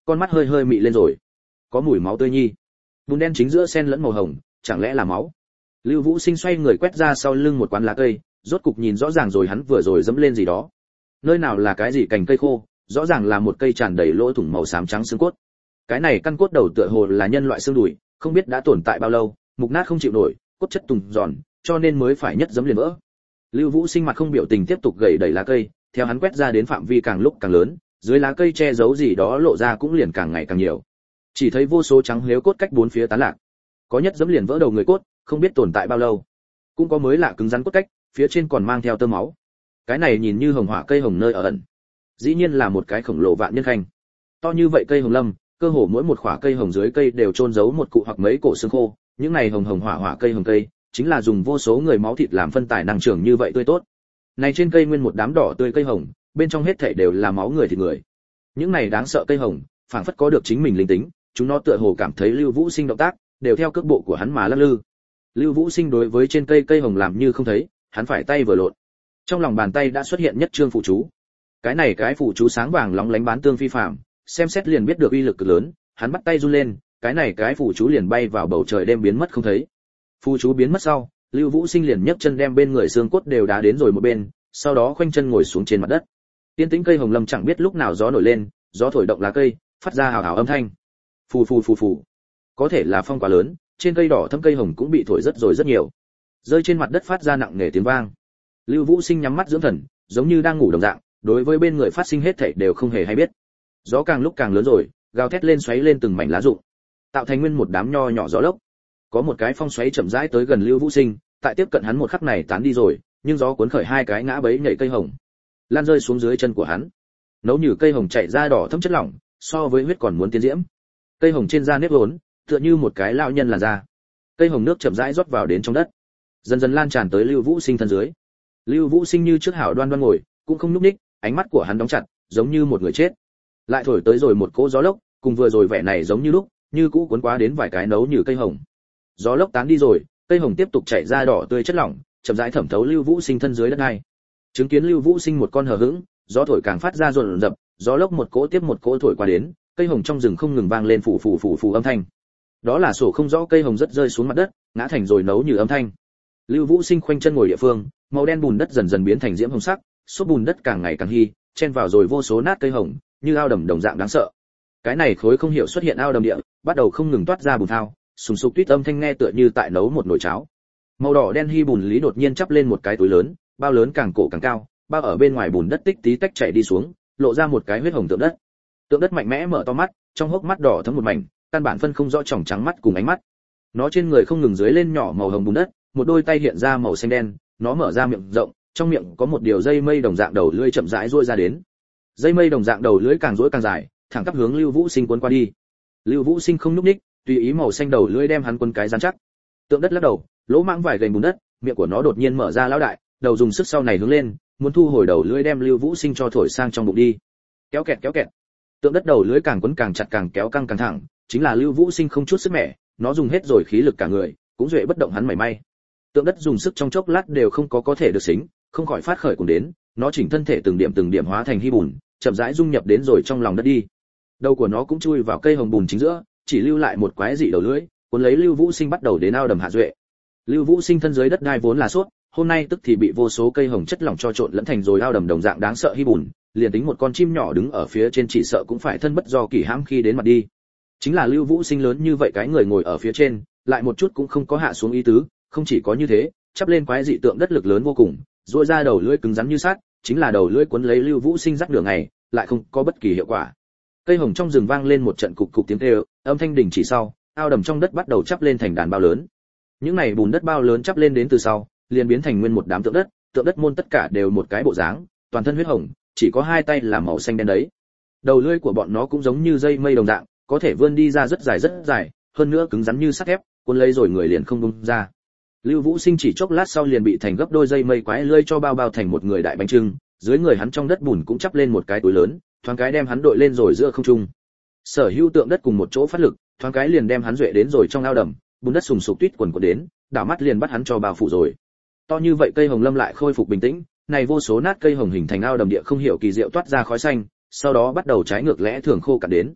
con mắt hơi hơi mị lên rồi. Có mùi máu tươi nhi. Bùn đen chính giữa xen lẫn màu hồng, chẳng lẽ là máu? Lưu Vũ Sinh xoay người quét ra sau lưng một quán lá cây, rốt cục nhìn rõ ràng rồi hắn vừa rồi dẫm lên gì đó. Nơi nào là cái gì cành cây khô, rõ ràng là một cây tràn đầy lỗ thủng màu xám trắng xương cốt. Cái này căn cốt đầu tựa hồ là nhân loại xương đùi, không biết đã tồn tại bao lâu, mục nát không chịu nổi, cốt chất tùng giòn, cho nên mới phải nhất dẫm liền vỡ. Lưu Vũ Sinh mặt không biểu tình tiếp tục gậy đẩy lá cây, theo hắn quét ra đến phạm vi càng lúc càng lớn, dưới lá cây che giấu gì đó lộ ra cũng liền càng ngày càng nhiều. Chỉ thấy vô số trắng lếu cốt cách bốn phía tán lạc. Có nhất dẫm liền vỡ đầu người cốt, không biết tồn tại bao lâu. Cũng có mới lạ cứng rắn cốt cách, phía trên còn mang theo tơ máu. Cái này nhìn như hồng hỏa cây hồng nơi ở ẩn. Dĩ nhiên là một cái khổng lồ vạn nhân khanh. To như vậy cây hồng lâm, cơ hồ mỗi một khỏa cây hồng dưới cây đều chôn giấu một cụ hoặc mấy cổ xương khô, những này hồng hồng hỏa hỏa cây hồng cây, chính là dùng vô số người máu thịt làm phân tài năng trưởng như vậy tươi tốt. Này trên cây nguyên một đám đỏ tươi cây hồng, bên trong hết thảy đều là máu người thịt người. Những này đáng sợ cây hồng, phảng phất có được chính mình linh tính, chúng nó tựa hồ cảm thấy Lưu Vũ Sinh động tác, đều theo cước bộ của hắn mà lắc lư. Lưu Vũ Sinh đối với trên cây cây hồng làm như không thấy, hắn phải tay vừa lộn. Trong lòng bàn tay đã xuất hiện nhất chương phụ chú. Cái này cái phụ chú sáng vàng lóng lánh bán tương phi phàm, xem xét liền biết được uy lực cực lớn, hắn bắt tay run lên, cái này cái phụ chú liền bay vào bầu trời đêm biến mất không thấy. Phụ chú biến mất sau, Lưu Vũ Sinh liền nhấc chân đem bên người xương cốt đều đá đến rồi một bên, sau đó khoanh chân ngồi xuống trên mặt đất. Tiên tĩnh cây hồng lâm chẳng biết lúc nào gió nổi lên, gió thổi động lá cây, phát ra hào hào âm thanh. Phù phù phù phù. Có thể là phong quá lớn, trên cây đỏ thâm cây hồng cũng bị thổi rất rồi rất nhiều. Rơi trên mặt đất phát ra nặng nề tiếng vang. Lưu Vũ Sinh nhắm mắt dưỡng thần, giống như đang ngủ đồng dạng, đối với bên người phát sinh hết thảy đều không hề hay biết. Gió càng lúc càng lớn rồi, gào thét lên xoáy lên từng mảnh lá rụng, tạo thành nguyên một đám nho nhỏ gió lốc. Có một cái phong xoáy chậm rãi tới gần Lưu Vũ Sinh, tại tiếp cận hắn một khắc này tán đi rồi, nhưng gió cuốn khởi hai cái ngã bấy nhảy cây hồng, lan rơi xuống dưới chân của hắn. Nấu như cây hồng chảy ra đỏ thẫm chất lỏng, so với huyết còn muốn tiến diễm. Cây hồng trên da nếp vốn, tựa như một cái lão nhân làn da. Cây hồng nước chậm rãi rót vào đến trong đất, dần dần lan tràn tới Lưu Vũ Sinh thân dưới. Lưu Vũ Sinh như trước hảo đoan đoan ngồi, cũng không nhúc nhích, ánh mắt của hắn đóng chặt, giống như một người chết. Lại thổi tới rồi một cỗ gió lốc, cùng vừa rồi vẻ này giống như lúc, như cũ cuốn quá đến vài cái nấu như cây hồng. Gió lốc tán đi rồi, cây hồng tiếp tục chảy ra đỏ tươi chất lỏng, chậm rãi thẩm thấu Lưu Vũ Sinh thân dưới đất này. Chứng kiến Lưu Vũ Sinh một con hờ hững, gió thổi càng phát ra rộn rập, gió lốc một cỗ tiếp một cỗ thổi qua đến, cây hồng trong rừng không ngừng vang lên phù phù phù phù âm thanh. Đó là sổ không rõ cây hồng rất rơi xuống mặt đất, ngã thành rồi nấu như âm thanh. Lưu Vũ Sinh khoanh chân ngồi địa phương, màu đen bùn đất dần dần biến thành diễm hồng sắc, số bùn đất càng ngày càng hy, chen vào rồi vô số nát cây hồng, như ao đầm đồng dạng đáng sợ. Cái này khối không hiểu xuất hiện ao đầm địa, bắt đầu không ngừng toát ra bùn thao, sùng sục tuyết âm thanh nghe tựa như tại nấu một nồi cháo. Màu đỏ đen hy bùn lý đột nhiên chắp lên một cái túi lớn, bao lớn càng cổ càng cao, bao ở bên ngoài bùn đất tích tí tách chảy đi xuống, lộ ra một cái huyết hồng tượng đất. Tượng đất mạnh mẽ mở to mắt, trong hốc mắt đỏ thẫm một mảnh, căn bản phân không rõ tròng trắng mắt cùng ánh mắt. Nó trên người không ngừng dưới lên nhỏ màu hồng bùn đất, một đôi tay hiện ra màu xanh đen, nó mở ra miệng rộng, trong miệng có một điều dây mây đồng dạng đầu lưỡi chậm rãi duỗi ra đến. Dây mây đồng dạng đầu lưỡi càng duỗi càng dài, thẳng tắp hướng Lưu Vũ Sinh cuốn qua đi. Lưu Vũ Sinh không nhúc nhích, tùy ý màu xanh đầu lưỡi đem hắn cuốn cái rắn chắc. Tượng đất lắc đầu, lỗ mãng vài gành bùn đất, miệng của nó đột nhiên mở ra lão đại, đầu dùng sức sau này hướng lên, muốn thu hồi đầu lưỡi đem Lưu Vũ Sinh cho thổi sang trong bụng đi. Kéo kẹt kéo kẹt. Tượng đất đầu lưỡi càng quấn càng chặt càng kéo căng càng thẳng, chính là Lưu Vũ Sinh không chút sức mẻ, nó dùng hết rồi khí lực cả người, cũng duệ bất động hắn mảy may. Tượng đất dùng sức trong chốc lát đều không có có thể được xính, không khỏi phát khởi cùng đến, nó chỉnh thân thể từng điểm từng điểm hóa thành hy bùn, chậm rãi dung nhập đến rồi trong lòng đất đi. Đầu của nó cũng chui vào cây hồng bùn chính giữa, chỉ lưu lại một quái dị đầu lưỡi, cuốn lấy Lưu Vũ Sinh bắt đầu đến ao đầm hạ duệ. Lưu Vũ Sinh thân dưới đất đai vốn là suốt, hôm nay tức thì bị vô số cây hồng chất lỏng cho trộn lẫn thành rồi ao đầm đồng dạng đáng sợ hy bùn, liền tính một con chim nhỏ đứng ở phía trên chỉ sợ cũng phải thân bất do kỳ hãm khi đến mặt đi. Chính là Lưu Vũ Sinh lớn như vậy cái người ngồi ở phía trên, lại một chút cũng không có hạ xuống ý tứ, không chỉ có như thế, chắp lên quái dị tượng đất lực lớn vô cùng, duỗi ra đầu lưỡi cứng rắn như sắt, chính là đầu lưỡi cuốn lấy Lưu Vũ Sinh dắt đường ngày, lại không có bất kỳ hiệu quả. Cây hồng trong rừng vang lên một trận cục cục tiếng kêu, âm thanh đình chỉ sau, ao đầm trong đất bắt đầu chắp lên thành đàn bao lớn. Những này bùn đất bao lớn chắp lên đến từ sau, liền biến thành nguyên một đám tượng đất, tượng đất môn tất cả đều một cái bộ dáng, toàn thân huyết hồng, chỉ có hai tay là màu xanh đen đấy. Đầu lưỡi của bọn nó cũng giống như dây mây đồng dạng, có thể vươn đi ra rất dài rất dài, hơn nữa cứng rắn như sắt thép, cuốn lấy rồi người liền không buông ra. Lưu Vũ Sinh chỉ chốc lát sau liền bị thành gấp đôi dây mây quái lưỡi cho bao bao thành một người đại bánh trưng, dưới người hắn trong đất bùn cũng chắp lên một cái túi lớn, thoáng cái đem hắn đội lên rồi giữa không trung. Sở hữu tượng đất cùng một chỗ phát lực, thoáng cái liền đem hắn duệ đến rồi trong ao đầm, bùn đất sùng sục tuýt quần quần đến, đảo mắt liền bắt hắn cho bao phủ rồi. To như vậy cây hồng lâm lại khôi phục bình tĩnh, này vô số nát cây hồng hình thành ao đầm địa không hiểu kỳ diệu toát ra khói xanh, sau đó bắt đầu trái ngược lẽ thường khô cạn đến.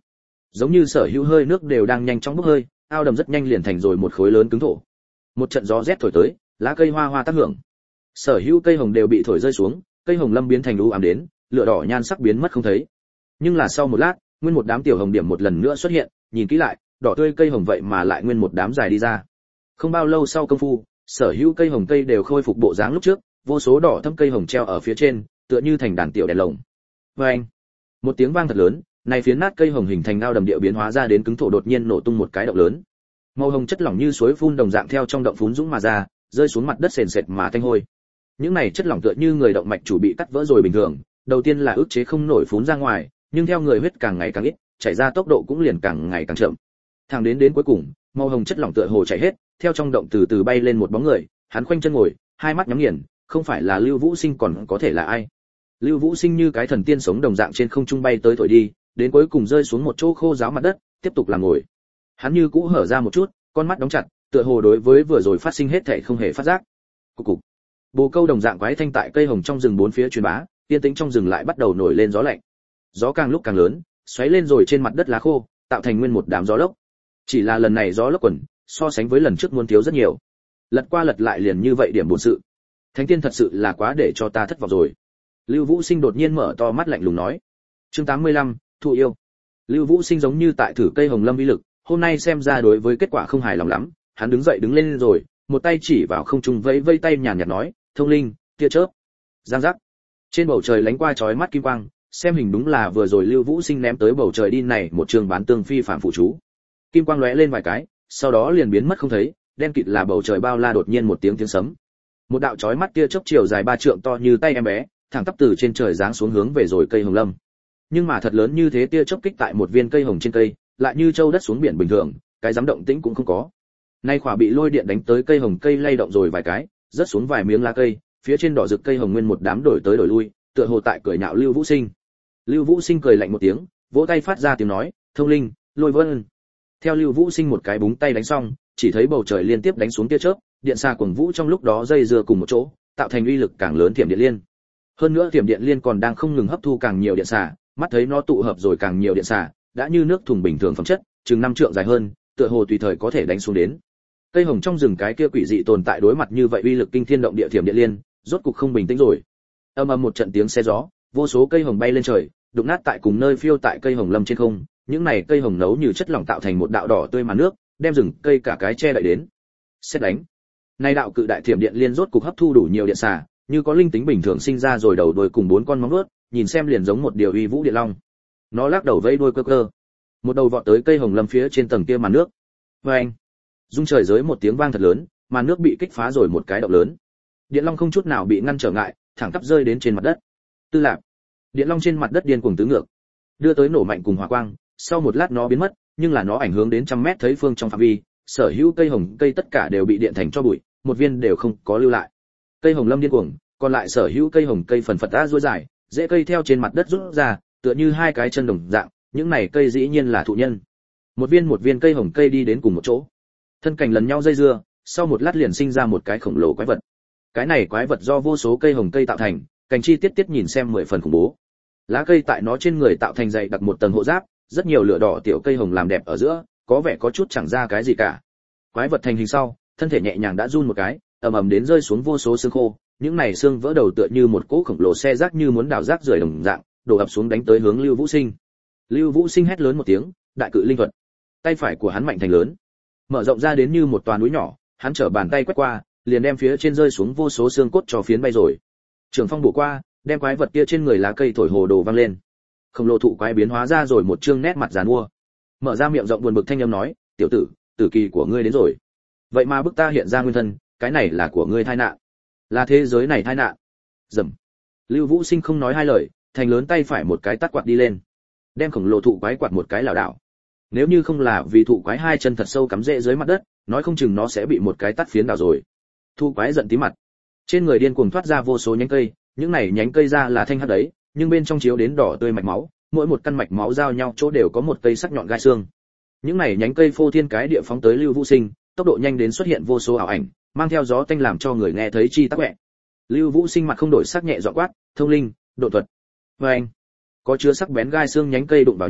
giống như sở hữu hơi nước đều đang nhanh chóng bốc hơi, ao đầm rất nhanh liền thành rồi một khối lớn cứng thổ. Một trận gió rét thổi tới, lá cây hoa hoa tác hưởng. Sở hữu cây hồng đều bị thổi rơi xuống, cây hồng lâm biến thành u ám đến, lửa đỏ nhan sắc biến mất không thấy. Nhưng là sau một lát, nguyên một đám tiểu hồng điểm một lần nữa xuất hiện, nhìn kỹ lại, đỏ tươi cây hồng vậy mà lại nguyên một đám dài đi ra. Không bao lâu sau công phu, sở hữu cây hồng cây đều khôi phục bộ dáng lúc trước, vô số đỏ thẫm cây hồng treo ở phía trên, tựa như thành đàn tiểu đèn lồng. Oeng! Một tiếng vang thật lớn, này phiến nát cây hồng hình thành ao đầm địa biến hóa ra đến cứng thổ đột nhiên nổ tung một cái động lớn. Màu hồng chất lỏng như suối phun đồng dạng theo trong động phún dũng mà ra, rơi xuống mặt đất sền sệt mà thanh hôi. Những này chất lỏng tựa như người động mạch chủ bị cắt vỡ rồi bình thường, đầu tiên là ức chế không nổi phún ra ngoài, nhưng theo người huyết càng ngày càng ít, chảy ra tốc độ cũng liền càng ngày càng chậm. Thẳng đến đến cuối cùng, màu hồng chất lỏng tựa hồ chảy hết, theo trong động từ từ bay lên một bóng người, hắn khoanh chân ngồi, hai mắt nhắm nghiền, không phải là Lưu Vũ Sinh còn có thể là ai? Lưu Vũ Sinh như cái thần tiên sống đồng dạng trên không trung bay tới thổi đi, đến cuối cùng rơi xuống một chỗ khô ráo mặt đất, tiếp tục làm ngồi. Hắn như cũ hở ra một chút, con mắt đóng chặt, tựa hồ đối với vừa rồi phát sinh hết thảy không hề phát giác. Cục cục. Bồ câu đồng dạng quái thanh tại cây hồng trong rừng bốn phía truyền bá, yên tĩnh trong rừng lại bắt đầu nổi lên gió lạnh. Gió càng lúc càng lớn, xoáy lên rồi trên mặt đất lá khô, tạo thành nguyên một đám gió lốc. Chỉ là lần này gió lốc quẩn, so sánh với lần trước muốn thiếu rất nhiều. Lật qua lật lại liền như vậy điểm buồn sự. Thánh tiên thật sự là quá để cho ta thất vọng rồi. Lưu Vũ Sinh đột nhiên mở to mắt lạnh lùng nói. Chương tám mươi lăm, thụ yêu. Lưu Vũ Sinh giống như tại thử cây hồng lâm uy lực, hôm nay xem ra đối với kết quả không hài lòng lắm, hắn đứng dậy đứng lên rồi, một tay chỉ vào không trung vẫy vẫy tay nhàn nhạt nói, "Thông linh, tia chớp." Giang giác. Trên bầu trời lánh qua chói mắt kim quang, xem hình đúng là vừa rồi Lưu Vũ Sinh ném tới bầu trời đi này một trường bán tương phi phàm phụ chú. Kim quang lóe lên vài cái, sau đó liền biến mất không thấy, đen kịt là bầu trời bao la đột nhiên một tiếng tiếng sấm. Một đạo chói mắt tia chớp chiều dài ba trượng to như tay em bé, thẳng tắp từ trên trời giáng xuống hướng về rồi cây hồng lâm. Nhưng mà thật lớn như thế tia chớp kích tại một viên cây hồng trên cây, lại như châu đất xuống biển bình thường, cái dám động tĩnh cũng không có. Nay khỏa bị lôi điện đánh tới cây hồng cây lay động rồi vài cái, rớt xuống vài miếng lá cây, phía trên đỏ rực cây hồng nguyên một đám đổi tới đổi lui, tựa hồ tại cười nhạo Lưu Vũ Sinh. Lưu Vũ Sinh cười lạnh một tiếng, vỗ tay phát ra tiếng nói, "Thông linh, lôi vân." Theo Lưu Vũ Sinh một cái búng tay đánh xong, chỉ thấy bầu trời liên tiếp đánh xuống tia chớp, điện xa cuồng vũ trong lúc đó dây dưa cùng một chỗ, tạo thành uy lực càng lớn thiểm điện liên. Hơn nữa thiểm điện liên còn đang không ngừng hấp thu càng nhiều điện xả, mắt thấy nó tụ hợp rồi càng nhiều điện xả, đã như nước thùng bình thường phẩm chất, chừng năm trượng dài hơn, tựa hồ tùy thời có thể đánh xuống đến. Cây hồng trong rừng cái kia quỷ dị tồn tại đối mặt như vậy uy lực kinh thiên động địa thiểm điện liên, rốt cục không bình tĩnh rồi. Âm ầm một trận tiếng xe gió, vô số cây hồng bay lên trời, đụng nát tại cùng nơi phiêu tại cây hồng lâm trên không, những này cây hồng nấu như chất lỏng tạo thành một đạo đỏ tươi màn nước, đem rừng cây cả cái che đậy đến. Xét đánh. Nay đạo cự đại thiểm điện liên rốt cục hấp thu đủ nhiều điện xả, như có linh tính bình thường sinh ra rồi đầu đuôi cùng bốn con móng vuốt, nhìn xem liền giống một điều uy vũ điện long. Nó lắc đầu vẫy đuôi cơ cơ, một đầu vọt tới cây hồng lâm phía trên tầng kia màn nước. Oeng! Rung trời giới một tiếng vang thật lớn, màn nước bị kích phá rồi một cái động lớn. Điện long không chút nào bị ngăn trở ngại, thẳng tắp rơi đến trên mặt đất. Tư lạc. Điện long trên mặt đất điên cuồng tứ ngược, đưa tới nổ mạnh cùng hỏa quang, sau một lát nó biến mất, nhưng là nó ảnh hưởng đến trăm mét thấy phương trong phạm vi, sở hữu cây hồng cây tất cả đều bị điện thành cho bụi, một viên đều không có lưu lại. Cây hồng lâm điên cuồng, còn lại sở hữu cây hồng cây phần phật đã duỗi dài, rễ cây theo trên mặt đất rút ra, tựa như hai cái chân đồng dạng, những này cây dĩ nhiên là thụ nhân. Một viên một viên cây hồng cây đi đến cùng một chỗ, thân cành lần nhau dây dưa, sau một lát liền sinh ra một cái khổng lồ quái vật. Cái này quái vật do vô số cây hồng cây tạo thành, cành chi tiết tiết nhìn xem mười phần khủng bố. Lá cây tại nó trên người tạo thành dày đặc một tầng hộ giáp, rất nhiều lửa đỏ tiểu cây hồng làm đẹp ở giữa, có vẻ có chút chẳng ra cái gì cả. Quái vật thành hình sau, thân thể nhẹ nhàng đã run một cái, ầm ầm đến rơi xuống vô số xương khô, những này xương vỡ đầu tựa như một cỗ khổng lồ xe rác như muốn đào rác rời đồng dạng, đổ ập xuống đánh tới hướng Lưu Vũ Sinh. Lưu Vũ Sinh hét lớn một tiếng, đại cự linh thuật. Tay phải của hắn mạnh thành lớn, mở rộng ra đến như một toà núi nhỏ, hắn trở bàn tay quét qua, liền đem phía trên rơi xuống vô số xương cốt cho phiến bay rồi. Trường phong bổ qua, đem quái vật kia trên người lá cây thổi hồ đồ vang lên. Khổng lồ thụ quái biến hóa ra rồi một trương nét mặt giàn mua, mở ra miệng rộng buồn bực thanh âm nói, tiểu tử, tử kỳ của ngươi đến rồi. Vậy mà bức ta hiện ra nguyên thân, cái này là của ngươi tai nạn, là thế giới này tai nạn. Dầm. Lưu Vũ Sinh không nói hai lời, thành lớn tay phải một cái tát quạt đi lên, đem khổng lồ thụ quái quạt một cái lảo đảo. Nếu như không là vì thụ quái hai chân thật sâu cắm rễ dưới mặt đất, nói không chừng nó sẽ bị một cái tát phiến đảo rồi. Thụ quái giận tí mặt, trên người điên cuồng thoát ra vô số nhánh cây, những này nhánh cây ra là thanh hắc đấy, nhưng bên trong chiếu đến đỏ tươi mạch máu, mỗi một căn mạch máu giao nhau chỗ đều có một cây sắc nhọn gai xương. Những này nhánh cây phô thiên cái địa phóng tới Lưu Vũ Sinh, tốc độ nhanh đến xuất hiện vô số ảo ảnh, mang theo gió tanh làm cho người nghe thấy chi tắc quẹ. Lưu Vũ Sinh mặt không đổi sắc nhẹ giọng quát, thông linh, độ thuật. Và anh, có chứa sắc bén gai xương nhánh cây đụng vào nhau,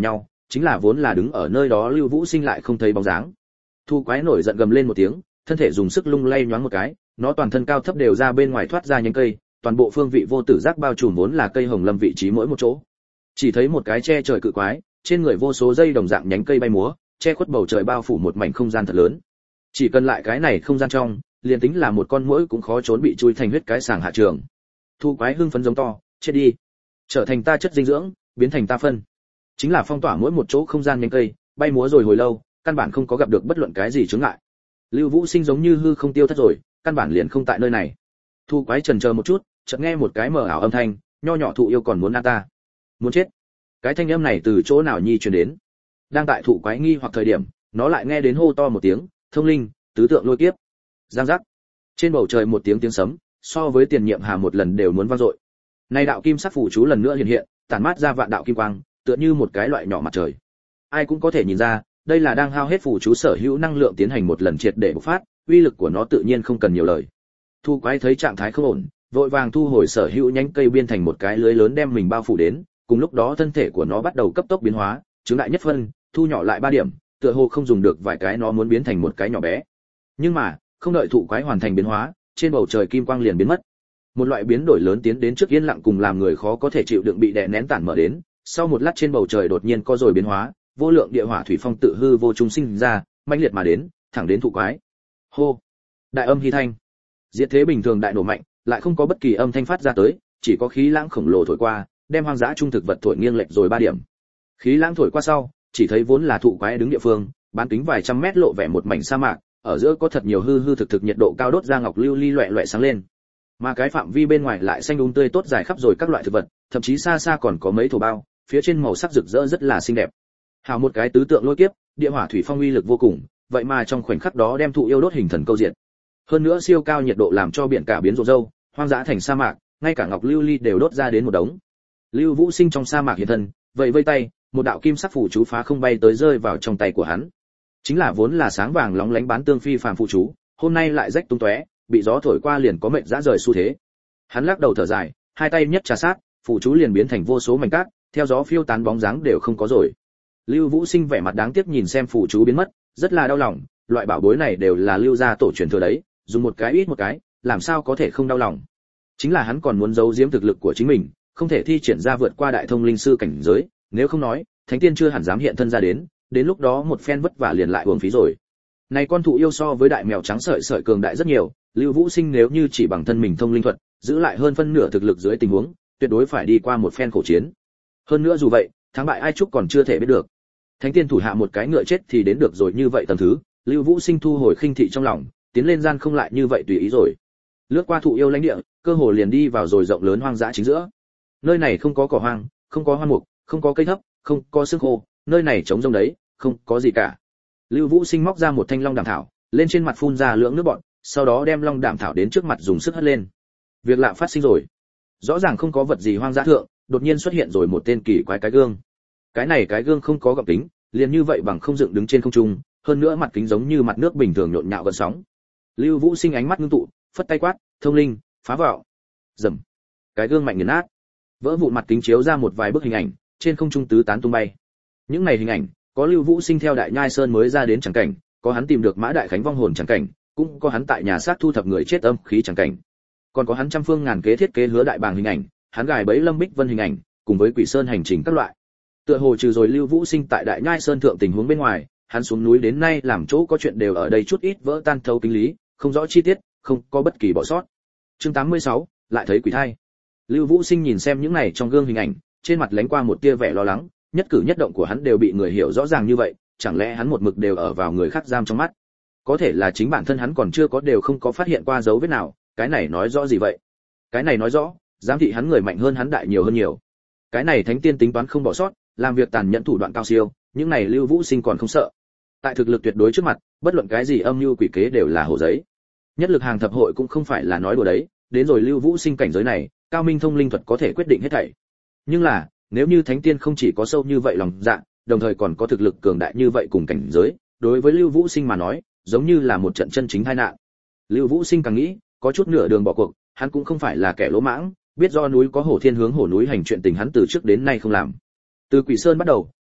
chính là vốn là đứng ở nơi đó Lưu Vũ Sinh lại không thấy bóng dáng. Thu quái nổi giận gầm lên một tiếng, thân thể dùng sức lung lay nhoáng một cái, nó toàn thân cao thấp đều ra bên ngoài thoát ra nhánh cây, toàn bộ phương vị vô tử giác bao trùm vốn là cây hồng lâm vị trí mỗi một chỗ. Chỉ thấy một cái che trời cự quái, trên người vô số dây đồng dạng nhánh cây bay múa, che khuất bầu trời bao phủ một mảnh không gian thật lớn. Chỉ cần lại cái này không gian trong, liền tính là một con muỗi cũng khó trốn bị chui thành huyết cái sàng hạ trường. Thu quái hưng phấn giống to, chết đi, trở thành ta chất dinh dưỡng, biến thành ta phân. Chính là phong tỏa mỗi một chỗ không gian nhánh cây, bay múa rồi hồi lâu, căn bản không có gặp được bất luận cái gì chướng ngại. Lưu Vũ Sinh giống như hư không tiêu thất rồi, căn bản liền không tại nơi này. Thu quái chần chờ một chút, chợt nghe một cái mờ ảo âm thanh, nho nhỏ thụ yêu còn muốn ăn ta, muốn chết. Cái thanh âm này từ chỗ nào nhi truyền đến? Đang tại thụ quái nghi hoặc thời điểm, nó lại nghe đến hô to một tiếng, thông linh, tứ tượng lôi kiếp. Giang giác. Trên bầu trời một tiếng tiếng sấm, so với tiền nhiệm hà một lần đều muốn vang dội. Nay đạo kim sắc phù chú lần nữa hiện hiện, tản mát ra vạn đạo kim quang, tựa như một cái loại nhỏ mặt trời. Ai cũng có thể nhìn ra, đây là đang hao hết phù chú sở hữu năng lượng tiến hành một lần triệt để bộc phát, uy lực của nó tự nhiên không cần nhiều lời. Thu quái thấy trạng thái không ổn, vội vàng thu hồi sở hữu nhánh cây biên thành một cái lưới lớn đem mình bao phủ đến, cùng lúc đó thân thể của nó bắt đầu cấp tốc biến hóa, chứng đại nhất phân, thu nhỏ lại ba điểm, tựa hồ không dùng được vài cái nó muốn biến thành một cái nhỏ bé. Nhưng mà, không đợi thụ quái hoàn thành biến hóa, trên bầu trời kim quang liền biến mất. Một loại biến đổi lớn tiến đến trước yên lặng cùng làm người khó có thể chịu đựng bị đè nén tản mở đến, sau một lát trên bầu trời đột nhiên có rồi biến hóa, vô lượng địa hỏa thủy phong tự hư vô trung sinh ra, mãnh liệt mà đến, thẳng đến thụ quái. Hô! Đại âm hy thanh. Diệt thế bình thường đại nổ mạnh, lại không có bất kỳ âm thanh phát ra tới, chỉ có khí lãng khổng lồ thổi qua, đem hoang dã trung thực vật thổi nghiêng lệch rồi ba điểm. Khí lãng thổi qua sau, chỉ thấy vốn là thụ quái đứng địa phương, bán kính vài trăm mét lộ vẻ một mảnh sa mạc, ở giữa có thật nhiều hư hư thực thực nhiệt độ cao đốt ra ngọc lưu ly loẹt loẹt sáng lên. Mà cái phạm vi bên ngoài lại xanh um tươi tốt dài khắp rồi các loại thực vật, thậm chí xa xa còn có mấy thổ bao, phía trên màu sắc rực rỡ rất là xinh đẹp. Hào một cái tứ tượng lôi kiếp, địa hỏa thủy phong uy lực vô cùng, vậy mà trong khoảnh khắc đó đem thụ yêu đốt hình thần câu diện. Hơn nữa siêu cao nhiệt độ làm cho biển cả biến rộ râu, hoang dã thành sa mạc, ngay cả ngọc lưu ly đều đốt ra đến một đống. Lưu Vũ Sinh trong sa mạc hiện thân, vậy vây tay, một đạo kim sắc phù chú phá không bay tới rơi vào trong tay của hắn. Chính là vốn là sáng vàng lóng lánh bán tương phi phàm phù chú, hôm nay lại rách tung tóe, bị gió thổi qua liền có mệnh dã rời xu thế. Hắn lắc đầu thở dài, hai tay nhất trà sát, phù chú liền biến thành vô số mảnh cát, theo gió phiêu tán bóng dáng đều không có rồi. Lưu Vũ Sinh vẻ mặt đáng tiếc nhìn xem phù chú biến mất, rất là đau lòng, loại bảo bối này đều là Lưu gia tổ truyền thừa đấy, dùng một cái ít một cái, làm sao có thể không đau lòng. Chính là hắn còn muốn giấu giếm thực lực của chính mình, không thể thi triển ra vượt qua đại thông linh sư cảnh giới, nếu không nói, thánh tiên chưa hẳn dám hiện thân ra đến, đến lúc đó một phen vất vả liền lại uổng phí rồi. Này con thụ yêu so với đại mèo trắng sợi sợi cường đại rất nhiều, Lưu Vũ Sinh nếu như chỉ bằng thân mình thông linh thuật, giữ lại hơn phân nửa thực lực dưới tình huống, tuyệt đối phải đi qua một phen khổ chiến. Hơn nữa dù vậy, thắng bại ai chúc còn chưa thể biết được. Thánh tiên thủ hạ một cái ngựa chết thì đến được rồi như vậy tầng thứ, Lưu Vũ Sinh thu hồi khinh thị trong lòng, tiến lên gian không lại như vậy tùy ý rồi. Lướt qua thụ yêu lãnh địa, cơ hồ liền đi vào rồi rộng lớn hoang dã chính giữa. Nơi này không có cỏ hoang, không có hoa mục, không có cây thấp, không có xương khô, nơi này trống rỗng đấy, không có gì cả. Lưu Vũ Sinh móc ra một thanh long đàm thảo, lên trên mặt phun ra lưỡng nước bọt, sau đó đem long đàm thảo đến trước mặt dùng sức hất lên. Việc lạ phát sinh rồi. Rõ ràng không có vật gì hoang dã thượng, đột nhiên xuất hiện rồi một tên kỳ quái cái gương. Cái này cái gương không có gọng kính, liền như vậy bằng không dựng đứng trên không trung, hơn nữa mặt kính giống như mặt nước bình thường nhộn nhạo gần sóng. Lưu Vũ Sinh ánh mắt ngưng tụ, phất tay quát, "Thông linh, phá vào!" Rầm. Cái gương mạnh nghiền nát, vỡ vụn mặt kính chiếu ra một vài bức hình ảnh, trên không trung tứ tán tung bay. Những này hình ảnh, có Lưu Vũ Sinh theo Đại Nhai Sơn mới ra đến chẳng cảnh, có hắn tìm được Mã Đại Khánh vong hồn chẳng cảnh, cũng có hắn tại nhà xác thu thập người chết âm khí chẳng cảnh. Còn có hắn trăm phương ngàn kế thiết kế hứa đại bàng hình ảnh, hắn gài bẫy Lâm Bích Vân hình ảnh, cùng với Quỷ Sơn hành trình các loại. Tựa hồ trừ rồi Lưu Vũ Sinh tại Đại Nhai Sơn thượng tình huống bên ngoài, hắn xuống núi đến nay làm chỗ có chuyện đều ở đây chút ít vỡ tan thấu kính lý, không rõ chi tiết, không có bất kỳ bỏ sót. Chương tám mươi sáu, lại thấy quỷ thai. Lưu Vũ Sinh nhìn xem những này trong gương hình ảnh, trên mặt lánh qua một tia vẻ lo lắng, nhất cử nhất động của hắn đều bị người hiểu rõ ràng như vậy, chẳng lẽ hắn một mực đều ở vào người khác giam trong mắt? Có thể là chính bản thân hắn còn chưa có đều không có phát hiện qua dấu vết nào, cái này nói rõ gì vậy? Cái này nói rõ, giám thị hắn người mạnh hơn hắn đại nhiều hơn nhiều. Cái này thánh tiên tính toán không bỏ sót, làm việc tàn nhẫn thủ đoạn cao siêu, những này Lưu Vũ Sinh còn không sợ. Tại thực lực tuyệt đối trước mặt, bất luận cái gì âm mưu quỷ kế đều là hồ giấy. Nhất lực hàng thập hội cũng không phải là nói đùa đấy, đến rồi Lưu Vũ Sinh cảnh giới này, cao minh thông linh thuật có thể quyết định hết thảy. Nhưng là, nếu như thánh tiên không chỉ có sâu như vậy lòng dạ, đồng thời còn có thực lực cường đại như vậy cùng cảnh giới, đối với Lưu Vũ Sinh mà nói, giống như là một trận chân chính tai nạn. Lưu Vũ Sinh càng nghĩ, có chút nửa đường bỏ cuộc, hắn cũng không phải là kẻ lỗ mãng, biết do núi có hổ thiên hướng hổ núi hành chuyện tình hắn từ trước đến nay không làm. Từ Quỷ Sơn bắt đầu,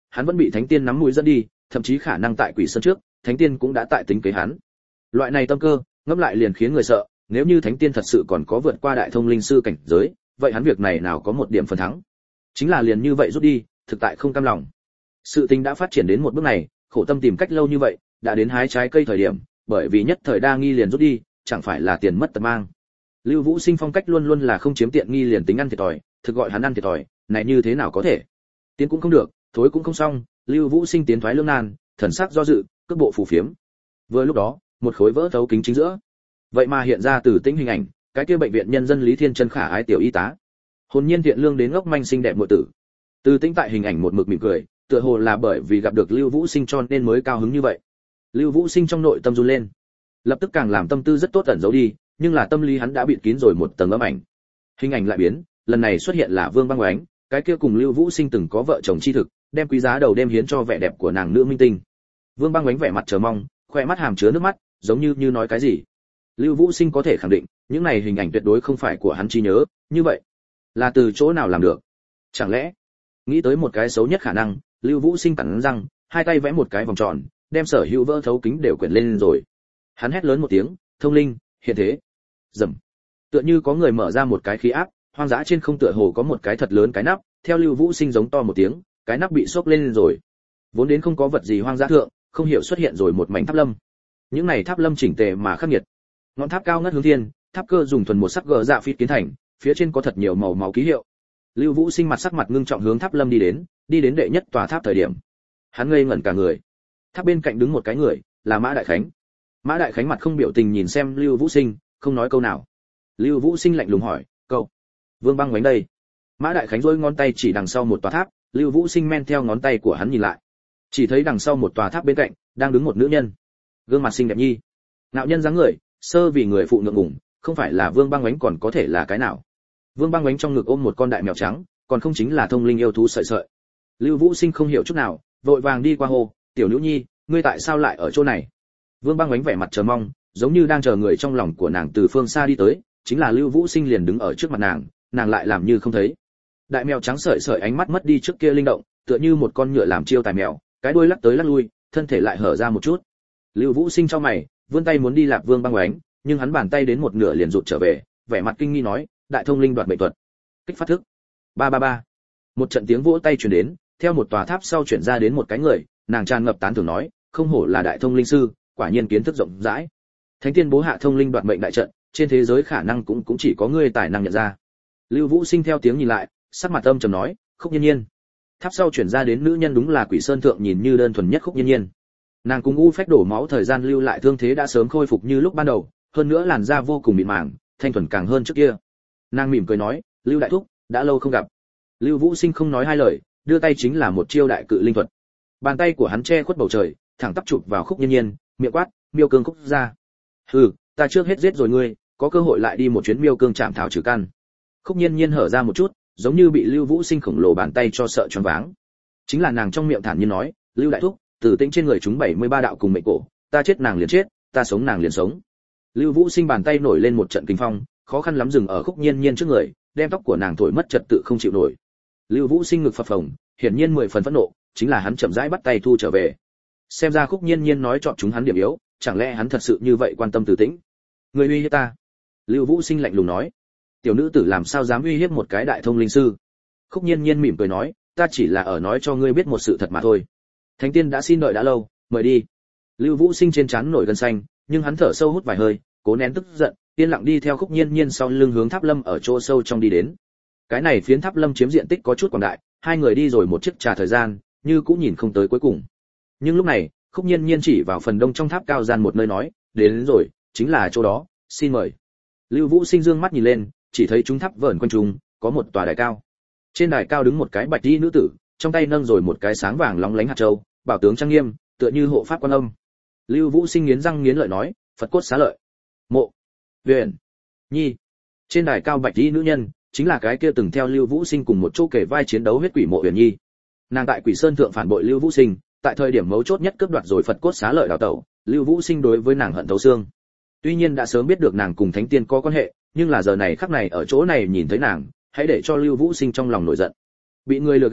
hắn vẫn bị thánh tiên nắm mũi dẫn đi, thậm chí khả năng tại Quỷ Sơn trước, thánh tiên cũng đã tại tính kế hắn. Loại này tâm cơ, ngẫm lại liền khiến người sợ, nếu như thánh tiên thật sự còn có vượt qua đại thông linh sư cảnh giới, vậy hắn việc này nào có một điểm phần thắng. Chính là liền như vậy rút đi, thực tại không cam lòng. Sự tình đã phát triển đến một bước này, khổ tâm tìm cách lâu như vậy, đã đến hái trái cây thời điểm, bởi vì nhất thời đa nghi liền rút đi, chẳng phải là tiền mất tật mang. Lưu Vũ Sinh phong cách luôn luôn là không chiếm tiện nghi liền tính ăn thiệt thòi, thực gọi hắn ăn thiệt thòi, này như thế nào có thể? Tiến cũng không được, thối cũng không xong, Lưu Vũ Sinh tiến thoái lưỡng nan, thần sắc do dự, cước bộ phù phiếm. Vừa lúc đó, một khối vỡ thấu kính chính giữa, vậy mà hiện ra từ tĩnh hình ảnh, cái kia bệnh viện nhân dân Lý Thiên Chân khả ái tiểu y tá. Hồn nhiên thiện lương đến ngốc manh xinh đẹp muội tử. Từ tĩnh tại hình ảnh một mực mỉm cười, tựa hồ là bởi vì gặp được Lưu Vũ Sinh cho nên mới cao hứng như vậy. Lưu Vũ Sinh trong nội tâm run lên, lập tức càng làm tâm tư rất tốt ẩn giấu đi, nhưng là tâm lý hắn đã bịt kín rồi một tầng ấm ảnh. Hình ảnh lại biến, lần này xuất hiện là Vương Băng Oánh, cái kia cùng Lưu Vũ Sinh từng có vợ chồng chi thực, đem quý giá đầu đêm hiến cho vẻ đẹp của nàng nữ minh tinh. Vương Băng Oánh vẻ mặt chờ mong, khoe mắt hàm chứa nước mắt, giống như như nói cái gì. Lưu Vũ Sinh có thể khẳng định, những này hình ảnh tuyệt đối không phải của hắn trí nhớ, như vậy, là từ chỗ nào làm được? Chẳng lẽ, nghĩ tới một cái xấu nhất khả năng, Lưu Vũ Sinh cắn răng, hai tay vẽ một cái vòng tròn, đem sở hữu vỡ thấu kính đều quyển lên rồi. Hắn hét lớn một tiếng, "Thông linh, hiện thế!" Rầm. Tựa như có người mở ra một cái khí áp, hoang dã trên không tựa hồ có một cái thật lớn cái nắp, theo Lưu Vũ Sinh giống to một tiếng, cái nắp bị xốc lên rồi. Vốn đến không có vật gì hoang dã thượng, không hiểu xuất hiện rồi một mảnh tháp lâm. Những này tháp lâm chỉnh tề mà khắc nghiệt. Ngọn tháp cao ngất hướng thiên, tháp cơ dùng thuần một sắc gờ dạ phít kiến thành, phía trên có thật nhiều màu máu ký hiệu. Lưu Vũ Sinh mặt sắc mặt ngưng trọng hướng tháp lâm đi đến, đi đến đệ nhất tòa tháp thời điểm, hắn ngây ngẩn cả người. Tháp bên cạnh đứng một cái người, là Mã Đại Khánh. Mã Đại Khánh mặt không biểu tình nhìn xem Lưu Vũ Sinh, không nói câu nào. Lưu Vũ Sinh lạnh lùng hỏi, "Cậu, Vương Băng Oánh đây?" Mã Đại Khánh giơ ngón tay chỉ đằng sau một tòa tháp, Lưu Vũ Sinh men theo ngón tay của hắn nhìn lại, chỉ thấy đằng sau một tòa tháp bên cạnh đang đứng một nữ nhân, gương mặt xinh đẹp nhi, nạo nhân dáng người, sơ vì người phụ ngượng ngùng, không phải là Vương Băng Oánh còn có thể là cái nào? Vương Băng Oánh trong ngực ôm một con đại mèo trắng, còn không chính là thông linh yêu thú sợi sợi. Lưu Vũ Sinh không hiểu chút nào, vội vàng đi qua hồ, "Tiểu nữ nhi, ngươi tại sao lại ở chỗ này?" Vương Băng Oánh vẻ mặt chờ mong, giống như đang chờ người trong lòng của nàng từ phương xa đi tới, chính là Lưu Vũ Sinh liền đứng ở trước mặt nàng, nàng lại làm như không thấy. Đại mèo trắng sợi sợi ánh mắt mất đi trước kia linh động, tựa như một con ngựa làm chiêu tài mèo, cái đuôi lắc tới lắc lui, thân thể lại hở ra một chút. Lưu Vũ Sinh trong mày, vươn tay muốn đi lạp Vương Băng Oánh, nhưng hắn bàn tay đến một nửa liền rụt trở về, vẻ mặt kinh nghi nói, "Đại thông linh đoạt mệnh thuật." Kích phát thức. Ba ba ba. Một trận tiếng vỗ tay truyền đến, theo một tòa tháp sau chuyển ra đến một cái người, nàng tràn ngập tán thưởng nói, "Không hổ là đại thông linh sư, quả nhiên kiến thức rộng rãi. Thánh tiên bố hạ thông linh đoạt mệnh đại trận, trên thế giới khả năng cũng cũng chỉ có ngươi tài năng nhận ra." Lưu Vũ Sinh theo tiếng nhìn lại, sắc mặt âm trầm nói, "Khúc Nhiên Nhiên." Tháp sau chuyển ra đến nữ nhân đúng là Quỷ Sơn thượng nhìn như đơn thuần nhất Khúc Nhiên Nhiên. Nàng cùng u phách đổ máu thời gian lưu lại thương thế đã sớm khôi phục như lúc ban đầu, hơn nữa làn da vô cùng mịn màng, thanh thuần càng hơn trước kia. Nàng mỉm cười nói, "Lưu đại thúc, đã lâu không gặp." Lưu Vũ Sinh không nói hai lời, đưa tay chính là một chiêu đại cự linh thuật. Bàn tay của hắn che khuất bầu trời, thẳng tắp chụp vào Khúc Nhiên Nhiên, miệng quát, "Miêu cương Khúc ra." "Hừ, ta trước hết giết rồi ngươi, có cơ hội lại đi một chuyến miêu cương chạm thảo trừ căn." Khúc Nhiên Nhiên hở ra một chút, giống như bị Lưu Vũ Sinh khổng lồ bàn tay cho sợ choáng váng. Chính là nàng trong miệng thản nhiên nói, "Lưu đại thúc, tử tĩnh trên người chúng bảy mươi ba đạo cùng mệnh cổ, ta chết nàng liền chết, ta sống nàng liền sống." Lưu Vũ Sinh bàn tay nổi lên một trận kinh phong, khó khăn lắm dừng ở Khúc Nhiên Nhiên trước người, đem tóc của nàng thổi mất trật tự không chịu nổi. Lưu Vũ Sinh ngực phập phồng, hiển nhiên mười phần phẫn nộ, chính là hắn chậm rãi bắt tay thu trở về. Xem ra Khúc Nhiên Nhiên nói chọn chúng hắn điểm yếu, chẳng lẽ hắn thật sự như vậy quan tâm Tử Tĩnh? "Ngươi uy hiếp ta?" Lưu Vũ Sinh lạnh lùng nói. "Tiểu nữ tử làm sao dám uy hiếp một cái đại thông linh sư?" Khúc Nhiên Nhiên mỉm cười nói, "Ta chỉ là ở nói cho ngươi biết một sự thật mà thôi. Thánh tiên đã xin đợi đã lâu, mời đi." Lưu Vũ Sinh trên trán nổi gân xanh, nhưng hắn thở sâu hút vài hơi, cố nén tức giận, yên lặng đi theo Khúc Nhiên Nhiên sau lưng hướng tháp lâm ở chỗ sâu trong đi đến. Cái này phiến tháp lâm chiếm diện tích có chút quảng đại, hai người đi rồi một chiếc trà thời gian, như cũng nhìn không tới cuối cùng. Nhưng lúc này, Khúc Nhiên Nhiên chỉ vào phần đông trong tháp cao gian một nơi nói, "Đến, đến rồi, chính là chỗ đó, xin mời." Lưu Vũ Sinh dương mắt nhìn lên, chỉ thấy chúng tháp vờn quanh chúng, có một tòa đài cao. Trên đài cao đứng một cái bạch y nữ tử, trong tay nâng rồi một cái sáng vàng lóng lánh hạt châu, bảo tướng trang nghiêm, tựa như hộ pháp quan âm. Lưu Vũ Sinh nghiến răng nghiến lợi nói, "Phật cốt xá lợi." Mộ Huyền Nhi. Trên đài cao bạch y nữ nhân, chính là cái kia từng theo Lưu Vũ Sinh cùng một chỗ kể vai chiến đấu huyết quỷ Mộ Huyền Nhi. Nàng tại Quỷ Sơn thượng phản bội Lưu Vũ Sinh, tại thời điểm mấu chốt nhất cướp đoạt rồi Phật cốt xá lợi đào tẩu, Lưu Vũ Sinh đối với nàng hận thấu xương. Tuy nhiên đã sớm biết được nàng cùng Thánh Tiên có quan hệ, nhưng là giờ này khắc này ở chỗ này nhìn thấy nàng, hãy để cho Lưu Vũ Sinh trong lòng nổi giận. Bị người lừa gạt,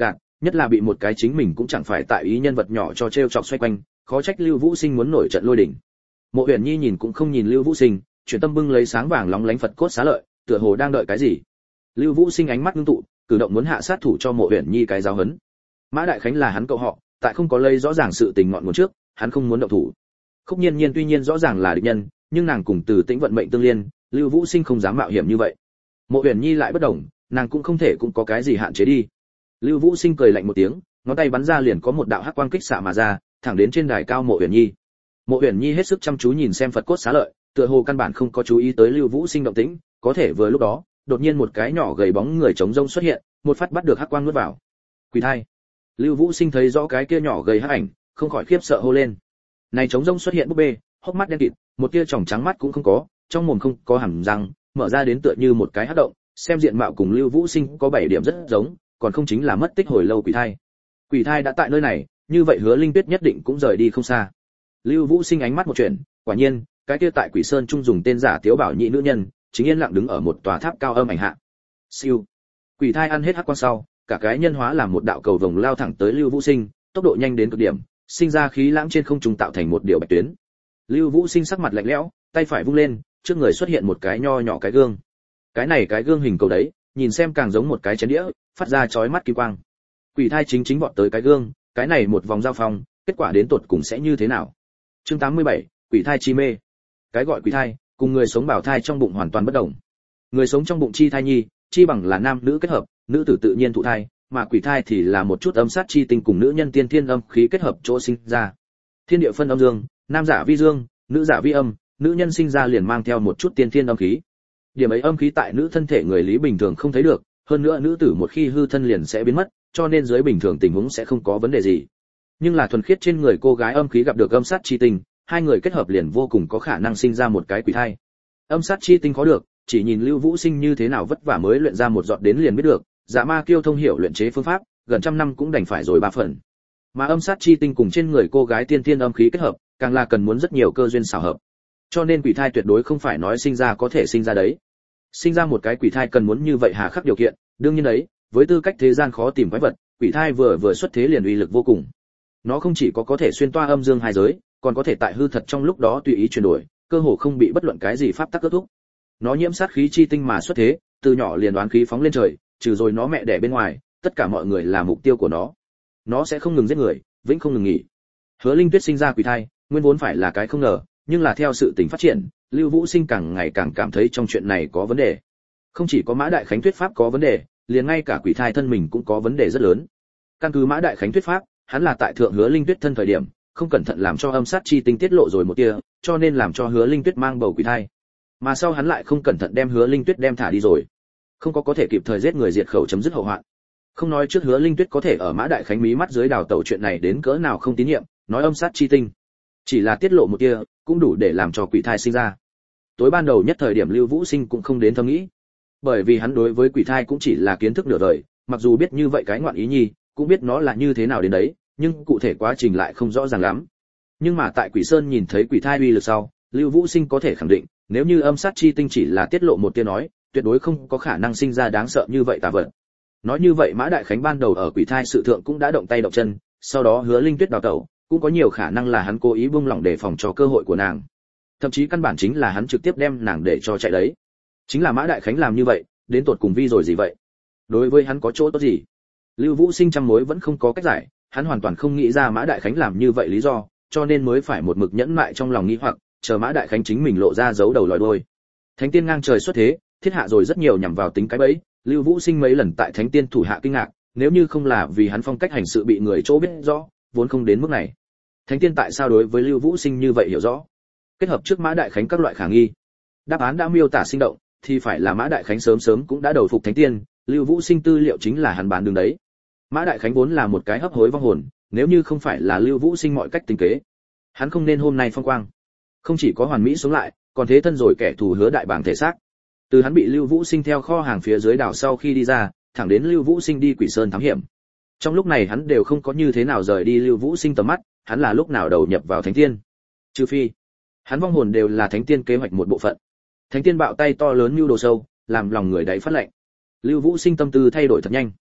nhất là bị một cái chính mình cũng chẳng phải tại ý nhân vật nhỏ cho trêu chọc xoay quanh, khó trách Lưu Vũ Sinh muốn nổi trận lôi đình. Mộ Uyển Nhi nhìn cũng không nhìn Lưu Vũ Sinh, chuyển tâm bưng lấy sáng vàng lóng lánh Phật cốt xá lợi, tựa hồ đang đợi cái gì. Lưu Vũ Sinh ánh mắt ngưng tụ, cử động muốn hạ sát thủ cho Mộ Uyển Nhi cái giáo huấn. Mã Đại Khánh là hắn cậu họ, tại không có lây rõ ràng sự tình ngọn nguồn trước, hắn không muốn động thủ. Khúc Nhiên Nhiên tuy nhiên rõ ràng là địch nhân, nhưng nàng cùng Từ Tĩnh vận mệnh tương liên, Lưu Vũ Sinh không dám mạo hiểm như vậy. Mộ Uyển Nhi lại bất động, nàng cũng không thể cũng có cái gì hạn chế đi. Lưu Vũ Sinh cười lạnh một tiếng, ngón tay bắn ra liền có một đạo hắc quang kích xạ mà ra, thẳng đến trên đài cao Mộ Uyển Nhi. Mộ Uyển Nhi hết sức chăm chú nhìn xem Phật cốt xá lợi, tựa hồ căn bản không có chú ý tới Lưu Vũ Sinh động tĩnh, có thể vừa lúc đó, đột nhiên một cái nhỏ gầy bóng người trống rông xuất hiện, một phát bắt được hắc quang nuốt vào. Quỷ thai. Lưu Vũ Sinh thấy rõ cái kia nhỏ gầy hắc ảnh, không khỏi khiếp sợ hô lên. Này trống rông xuất hiện búp bê, hốc mắt đen kịt, một tia tròng trắng mắt cũng không có, trong mồm không có hàm răng, mở ra đến tựa như một cái hắc động, xem diện mạo cùng Lưu Vũ Sinh có bảy điểm rất giống, còn không chính là mất tích hồi lâu quỷ thai. Quỷ thai đã tại nơi này, như vậy Hứa Linh Tuyết nhất định cũng rời đi không xa. Lưu Vũ Sinh ánh mắt một chuyện, quả nhiên, cái kia tại Quỷ Sơn trung dùng tên giả Tiếu Bảo Nhị nữ nhân, chính yên lặng đứng ở một tòa tháp cao âm ảnh hạ. Siêu. Quỷ thai ăn hết hắc quang sau, cả cái nhân hóa làm một đạo cầu vồng lao thẳng tới Lưu Vũ Sinh, tốc độ nhanh đến cực điểm, sinh ra khí lãng trên không trung tạo thành một điều bạch tuyến. Lưu Vũ Sinh sắc mặt lạnh lẽo, tay phải vung lên, trước người xuất hiện một cái nho nhỏ cái gương. Cái này cái gương hình cầu đấy, nhìn xem càng giống một cái chén đĩa, phát ra chói mắt kim quang. Quỷ thai chính chính vọt tới cái gương, cái này một vòng giao phong, kết quả đến tột cùng sẽ như thế nào? Chương tám mươi bảy, quỷ thai chi mê. Cái gọi quỷ thai, cùng người sống bảo thai trong bụng hoàn toàn bất đồng. Người sống trong bụng chi thai nhi, chi bằng là nam nữ kết hợp, nữ tử tự nhiên thụ thai, mà quỷ thai thì là một chút âm sát chi tinh cùng nữ nhân tiên thiên âm khí kết hợp chỗ sinh ra. Thiên địa phân âm dương, nam giả vi dương, nữ giả vi âm, nữ nhân sinh ra liền mang theo một chút tiên thiên âm khí. Điểm ấy âm khí tại nữ thân thể người lý bình thường không thấy được, hơn nữa nữ tử một khi hư thân liền sẽ biến mất, cho nên dưới bình thường tình huống sẽ không có vấn đề gì. Nhưng là thuần khiết trên người cô gái âm khí gặp được âm sát chi tinh, hai người kết hợp liền vô cùng có khả năng sinh ra một cái quỷ thai. Âm sát chi tinh có được, chỉ nhìn Lưu Vũ Sinh như thế nào vất vả mới luyện ra một giọt đến liền biết được, Dạ Ma Kiêu thông hiểu luyện chế phương pháp, gần trăm năm cũng đành phải rồi ba phần. Mà âm sát chi tinh cùng trên người cô gái tiên tiên âm khí kết hợp, càng là cần muốn rất nhiều cơ duyên xảo hợp. Cho nên quỷ thai tuyệt đối không phải nói sinh ra có thể sinh ra đấy. Sinh ra một cái quỷ thai cần muốn như vậy hà khắc điều kiện, đương nhiên đấy, với tư cách thế gian khó tìm quái vật, quỷ thai vừa vừa xuất thế liền uy lực vô cùng. Nó không chỉ có có thể xuyên toa âm dương hai giới, còn có thể tại hư thật trong lúc đó tùy ý chuyển đổi, cơ hồ không bị bất luận cái gì pháp tắc kết thúc. Nó nhiễm sát khí chi tinh mà xuất thế, từ nhỏ liền đoán khí phóng lên trời, trừ rồi nó mẹ đẻ bên ngoài, tất cả mọi người là mục tiêu của nó. Nó sẽ không ngừng giết người, vĩnh không ngừng nghỉ. Hứa Linh Tuyết sinh ra quỷ thai, nguyên vốn phải là cái không ngờ, nhưng là theo sự tình phát triển, Lưu Vũ Sinh càng ngày càng cảm thấy trong chuyện này có vấn đề. Không chỉ có Mã Đại Khánh thuyết pháp có vấn đề, liền ngay cả quỷ thai thân mình cũng có vấn đề rất lớn. Căn cứ Mã Đại Khánh thuyết pháp, hắn là tại thượng Hứa Linh Tuyết thân thời điểm, không cẩn thận làm cho âm sát chi tinh tiết lộ rồi một tia, cho nên làm cho Hứa Linh Tuyết mang bầu quỷ thai. Mà sau hắn lại không cẩn thận đem Hứa Linh Tuyết đem thả đi rồi, không có có thể kịp thời giết người diệt khẩu chấm dứt hậu hoạn. Không nói trước Hứa Linh Tuyết có thể ở Mã Đại Khánh mí mắt dưới đào tẩu chuyện này đến cỡ nào không tín nhiệm, nói âm sát chi tinh, chỉ là tiết lộ một tia, cũng đủ để làm cho quỷ thai sinh ra. Tối ban đầu nhất thời điểm Lưu Vũ Sinh cũng không đến thâm nghĩ, bởi vì hắn đối với quỷ thai cũng chỉ là kiến thức nửa đời, mặc dù biết như vậy cái ngoạn ý nhi, cũng biết nó là như thế nào đến đấy, nhưng cụ thể quá trình lại không rõ ràng lắm. Nhưng mà tại Quỷ Sơn nhìn thấy quỷ thai uy lực sau, Lưu Vũ Sinh có thể khẳng định, nếu như âm sát chi tinh chỉ là tiết lộ một tia nói, tuyệt đối không có khả năng sinh ra đáng sợ như vậy tà vật. Nói như vậy Mã Đại Khánh ban đầu ở quỷ thai sự thượng cũng đã động tay động chân, sau đó Hứa Linh Tuyết đào tẩu, cũng có nhiều khả năng là hắn cố ý buông lỏng để phòng cho cơ hội của nàng. Thậm chí căn bản chính là hắn trực tiếp đem nàng để cho chạy đấy. Chính là Mã Đại Khánh làm như vậy, đến tột cùng vi rồi gì vậy? Đối với hắn có chỗ tốt gì? Lưu Vũ Sinh trăm mối vẫn không có cách giải, hắn hoàn toàn không nghĩ ra Mã Đại Khánh làm như vậy lý do, cho nên mới phải một mực nhẫn mại trong lòng nghi hoặc, chờ Mã Đại Khánh chính mình lộ ra giấu đầu lòi đuôi. Thánh tiên ngang trời xuất thế, thiết hạ rồi rất nhiều nhằm vào tính cái bẫy, Lưu Vũ Sinh mấy lần tại Thánh tiên thủ hạ kinh ngạc, nếu như không là vì hắn phong cách hành sự bị người chỗ biết rõ, vốn không đến mức này. Thánh tiên tại sao đối với Lưu Vũ Sinh như vậy hiểu rõ? Kết hợp trước Mã Đại Khánh các loại khả nghi, đáp án đã miêu tả sinh động, thì phải là Mã Đại Khánh sớm sớm cũng đã đầu phục Thánh tiên, Lưu Vũ Sinh tư liệu chính là hắn bán đường đấy. Mã Đại Khánh vốn là một cái hấp hối vong hồn, nếu như không phải là Lưu Vũ Sinh mọi cách tính kế, hắn không nên hôm nay phong quang. Không chỉ có hoàn mỹ sống lại, còn thế thân rồi kẻ thù Hứa Đại Bàng thể xác. Từ hắn bị Lưu Vũ Sinh theo kho hàng phía dưới đảo sau khi đi ra, thẳng đến Lưu Vũ Sinh đi Quỷ Sơn thám hiểm. Trong lúc này hắn đều không có như thế nào rời đi Lưu Vũ Sinh tầm mắt, hắn là lúc nào đầu nhập vào Thánh tiên. Trừ phi, hắn vong hồn đều là Thánh tiên kế hoạch một bộ phận. Thánh tiên bạo tay to lớn như đồ sâu, làm lòng người đáy phát lạnh. Lưu Vũ Sinh tâm tư thay đổi thật nhanh.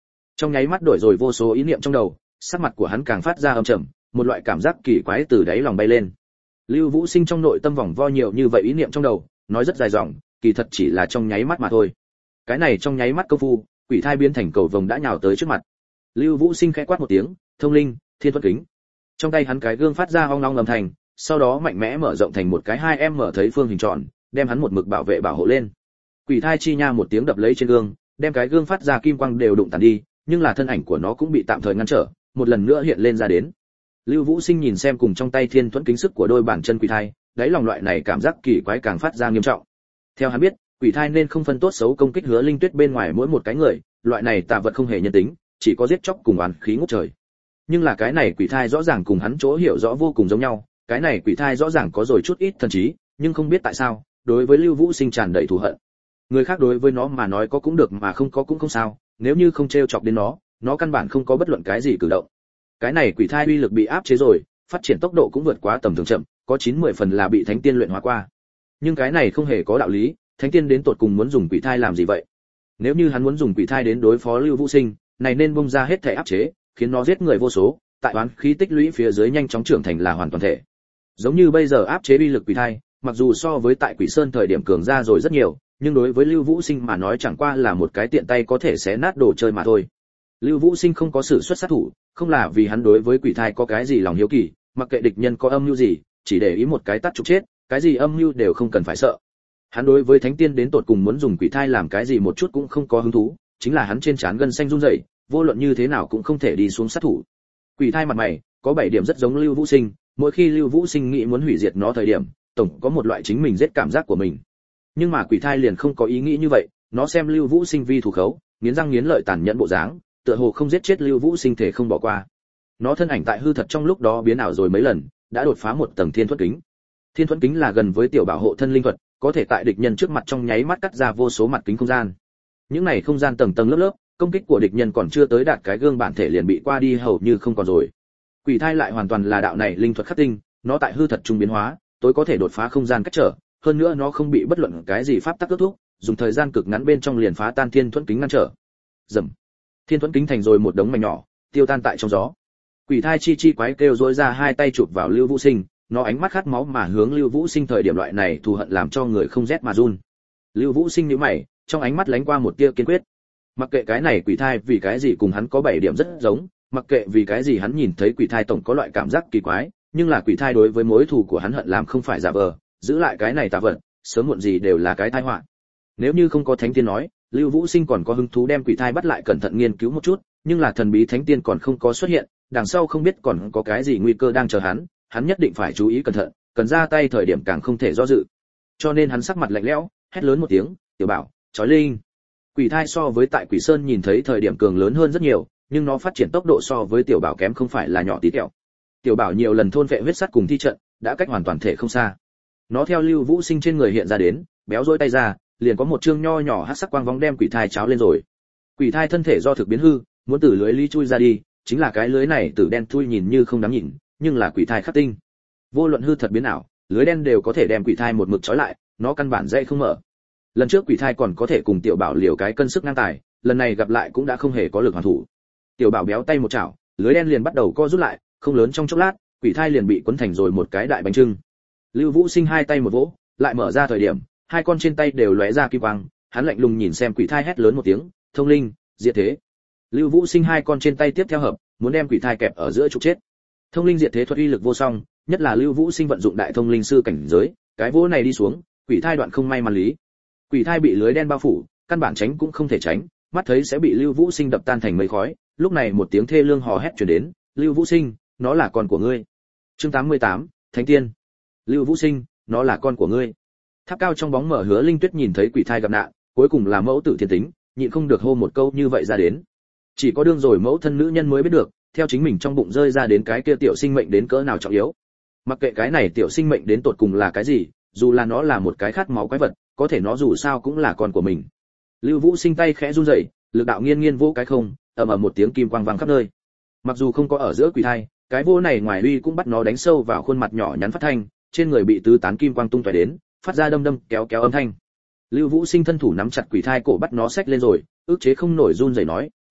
Trong nháy mắt đổi rồi vô số ý niệm trong đầu, sắc mặt của hắn càng phát ra âm trầm, một loại cảm giác kỳ quái từ đáy lòng bay lên. Lưu Vũ Sinh trong nội tâm vòng vo nhiều như vậy ý niệm trong đầu, nói rất dài dòng, kỳ thật chỉ là trong nháy mắt mà thôi. Cái này trong nháy mắt công phu, quỷ thai biến thành cầu vồng đã nhào tới trước mặt. Lưu Vũ Sinh khẽ quát một tiếng, "Thông linh, Thiên Thuẫn Kính." Trong tay hắn cái gương phát ra ong ong âm thanh, sau đó mạnh mẽ mở rộng thành một cái hai em mở thấy phương hình tròn, đem hắn một mực bảo vệ bảo hộ lên. Quỷ thai chi nha một tiếng đập lấy trên gương, đem cái gương phát ra kim quang đều đụng tàn đi, nhưng là thân ảnh của nó cũng bị tạm thời ngăn trở, một lần nữa hiện lên ra đến. Lưu Vũ Sinh nhìn xem cùng trong tay Thiên Thuẫn Kính sức của đôi bàn chân quỷ thai, đáy lòng loại này cảm giác kỳ quái càng phát ra nghiêm trọng. Theo hắn biết, quỷ thai nên không phân tốt xấu công kích Hứa Linh Tuyết bên ngoài mỗi một cái người, loại này tà vật không hề nhân tính, chỉ có giết chóc cùng oán khí ngút trời. Nhưng là cái này quỷ thai rõ ràng cùng hắn chỗ hiểu rõ vô cùng giống nhau, cái này quỷ thai rõ ràng có rồi chút ít thần trí, nhưng không biết tại sao, đối với Lưu Vũ Sinh tràn đầy thù hận. Người khác đối với nó mà nói có cũng được mà không có cũng không sao, nếu như không trêu chọc đến nó, nó căn bản không có bất luận cái gì cử động. Cái này quỷ thai uy lực bị áp chế rồi, phát triển tốc độ cũng vượt quá tầm thường chậm, có chín mười phần là bị thánh tiên luyện hóa qua. Nhưng cái này không hề có đạo lý, thánh tiên đến tột cùng muốn dùng quỷ thai làm gì vậy? Nếu như hắn muốn dùng quỷ thai đến đối phó Lưu Vũ Sinh, này nên bung ra hết thể áp chế, khiến nó giết người vô số, tại oán khí tích lũy phía dưới nhanh chóng trưởng thành là hoàn toàn thể. Giống như bây giờ áp chế uy lực quỷ thai, mặc dù so với tại Quỷ Sơn thời điểm cường ra rồi rất nhiều, nhưng đối với Lưu Vũ Sinh mà nói chẳng qua là một cái tiện tay có thể xé nát đồ chơi mà thôi. Lưu Vũ Sinh không có sử xuất sát thủ, không là vì hắn đối với quỷ thai có cái gì lòng hiếu kỳ, mặc kệ địch nhân có âm mưu gì, chỉ để ý một cái tát trục chết, cái gì âm mưu đều không cần phải sợ. Hắn đối với thánh tiên đến tột cùng muốn dùng quỷ thai làm cái gì một chút cũng không có hứng thú, chính là hắn trên trán gân xanh run rẩy, vô luận như thế nào cũng không thể đi xuống sát thủ. Quỷ thai mặt mày có bảy điểm rất giống Lưu Vũ Sinh, mỗi khi Lưu Vũ Sinh nghĩ muốn hủy diệt nó thời điểm, tổng có một loại chính mình giết cảm giác của mình. Nhưng mà quỷ thai liền không có ý nghĩ như vậy, nó xem Lưu Vũ Sinh vi thủ khấu, nghiến răng nghiến lợi tàn nhẫn bộ dáng, tựa hồ không giết chết Lưu Vũ Sinh thể không bỏ qua. Nó thân ảnh tại hư thật trong lúc đó biến ảo rồi mấy lần, đã đột phá một tầng Thiên Thuẫn Kính. Thiên Thuẫn Kính là gần với tiểu bảo hộ thân linh thuật, có thể tại địch nhân trước mặt trong nháy mắt cắt ra vô số mặt kính không gian. Những này không gian tầng tầng lớp lớp, công kích của địch nhân còn chưa tới đạt cái gương bản thể liền bị qua đi hầu như không còn rồi. Quỷ thai lại hoàn toàn là đạo này linh thuật khắc tinh, nó tại hư thật trung biến hóa, tối có thể đột phá không gian cách trở, hơn nữa nó không bị bất luận cái gì pháp tắc ước thúc, dùng thời gian cực ngắn bên trong liền phá tan Thiên Thuẫn Kính ngăn trở. Rầm. Thiên Thuẫn Kính thành rồi một đống mảnh nhỏ, tiêu tan tại trong gió. Quỷ thai chi chi quái kêu rỗi ra hai tay chụp vào Lưu Vũ Sinh, nó ánh mắt khát máu mà hướng Lưu Vũ Sinh thời điểm loại này thù hận làm cho người không rét mà run. Lưu Vũ Sinh nhíu mày, trong ánh mắt lánh qua một tia kiên quyết. Mặc kệ cái này quỷ thai vì cái gì cùng hắn có bảy điểm rất giống, mặc kệ vì cái gì hắn nhìn thấy quỷ thai tổng có loại cảm giác kỳ quái, nhưng là quỷ thai đối với mối thù của hắn hận làm không phải giả vờ, giữ lại cái này tà vật, sớm muộn gì đều là cái tai họa. Nếu như không có thánh tiên nói, Lưu Vũ Sinh còn có hứng thú đem quỷ thai bắt lại cẩn thận nghiên cứu một chút, nhưng là thần bí thánh tiên còn không có xuất hiện, đằng sau không biết còn có cái gì nguy cơ đang chờ hắn, hắn nhất định phải chú ý cẩn thận, cần ra tay thời điểm càng không thể do dự. Cho nên hắn sắc mặt lạnh lẽo, hét lớn một tiếng, "Tiểu Bảo, chói linh!" Quỷ thai so với tại Quỷ Sơn nhìn thấy thời điểm cường lớn hơn rất nhiều, nhưng nó phát triển tốc độ so với Tiểu Bảo kém không phải là nhỏ tí tẹo. Tiểu Bảo nhiều lần thôn vệ huyết sắt cùng thi trận, đã cách hoàn toàn thể không xa. Nó theo Lưu Vũ Sinh trên người hiện ra đến, béo rỗi tay ra, liền có một chương nho nhỏ hắc sắc quang vóng đem quỷ thai cháo lên rồi. Quỷ thai thân thể do thực biến hư, muốn từ lưới ly chui ra đi, chính là cái lưới này tử đen thui nhìn như không đáng nhìn, nhưng là quỷ thai khắc tinh. Vô luận hư thật biến ảo, lưới đen đều có thể đem quỷ thai một mực trói lại, nó căn bản dây không mở. Lần trước quỷ thai còn có thể cùng Tiểu Bảo liều cái cân sức ngang tài, lần này gặp lại cũng đã không hề có lực hoàn thủ. Tiểu Bảo béo tay một chảo, lưới đen liền bắt đầu co rút lại, không lớn trong chốc lát, quỷ thai liền bị cuốn thành rồi một cái đại bánh trưng. Lưu Vũ Sinh hai tay một vỗ, lại mở ra thời điểm, hai con trên tay đều lóe ra kim quang, hắn lạnh lùng nhìn xem quỷ thai hét lớn một tiếng, "Thông linh, diệt thế!" Lưu Vũ Sinh hai con trên tay tiếp theo hợp, muốn đem quỷ thai kẹp ở giữa trục chết. Thông linh diệt thế thuật uy lực vô song, nhất là Lưu Vũ Sinh vận dụng đại thông linh sư cảnh giới, cái vỗ này đi xuống, quỷ thai đoạn không may mắn lý. Quỷ thai bị lưới đen bao phủ, căn bản tránh cũng không thể tránh, mắt thấy sẽ bị Lưu Vũ Sinh đập tan thành mây khói, lúc này một tiếng thê lương hò hét truyền đến, "Lưu Vũ Sinh, nó là con của ngươi." Chương tám mươi tám, Thánh tiên. Lưu Vũ Sinh, nó là con của ngươi. Tháp cao trong bóng mở Hứa Linh Tuyết nhìn thấy quỷ thai gặp nạn, cuối cùng là mẫu tử thiên tính, nhịn không được hô một câu như vậy ra đến. Chỉ có đương rồi mẫu thân nữ nhân mới biết được, theo chính mình trong bụng rơi ra đến cái kia tiểu sinh mệnh đến cỡ nào trọng yếu. Mặc kệ cái này tiểu sinh mệnh đến tột cùng là cái gì, dù là nó là một cái khát máu quái vật, có thể nó dù sao cũng là con của mình. Lưu Vũ Sinh tay khẽ run rẩy, lực đạo nghiên nghiên vỗ cái không, ầm ầm một tiếng kim quang vang khắp nơi. Mặc dù không có ở giữa quỷ thai, cái vô này ngoài uy cũng bắt nó đánh sâu vào khuôn mặt nhỏ nhắn phát thanh, trên người bị tứ tán kim quang tung tóe đến, phát ra đâm đâm kéo kéo âm thanh. Lưu Vũ Sinh thân thủ nắm chặt quỷ thai cổ bắt nó xách lên rồi, ức chế không nổi run rẩy nói,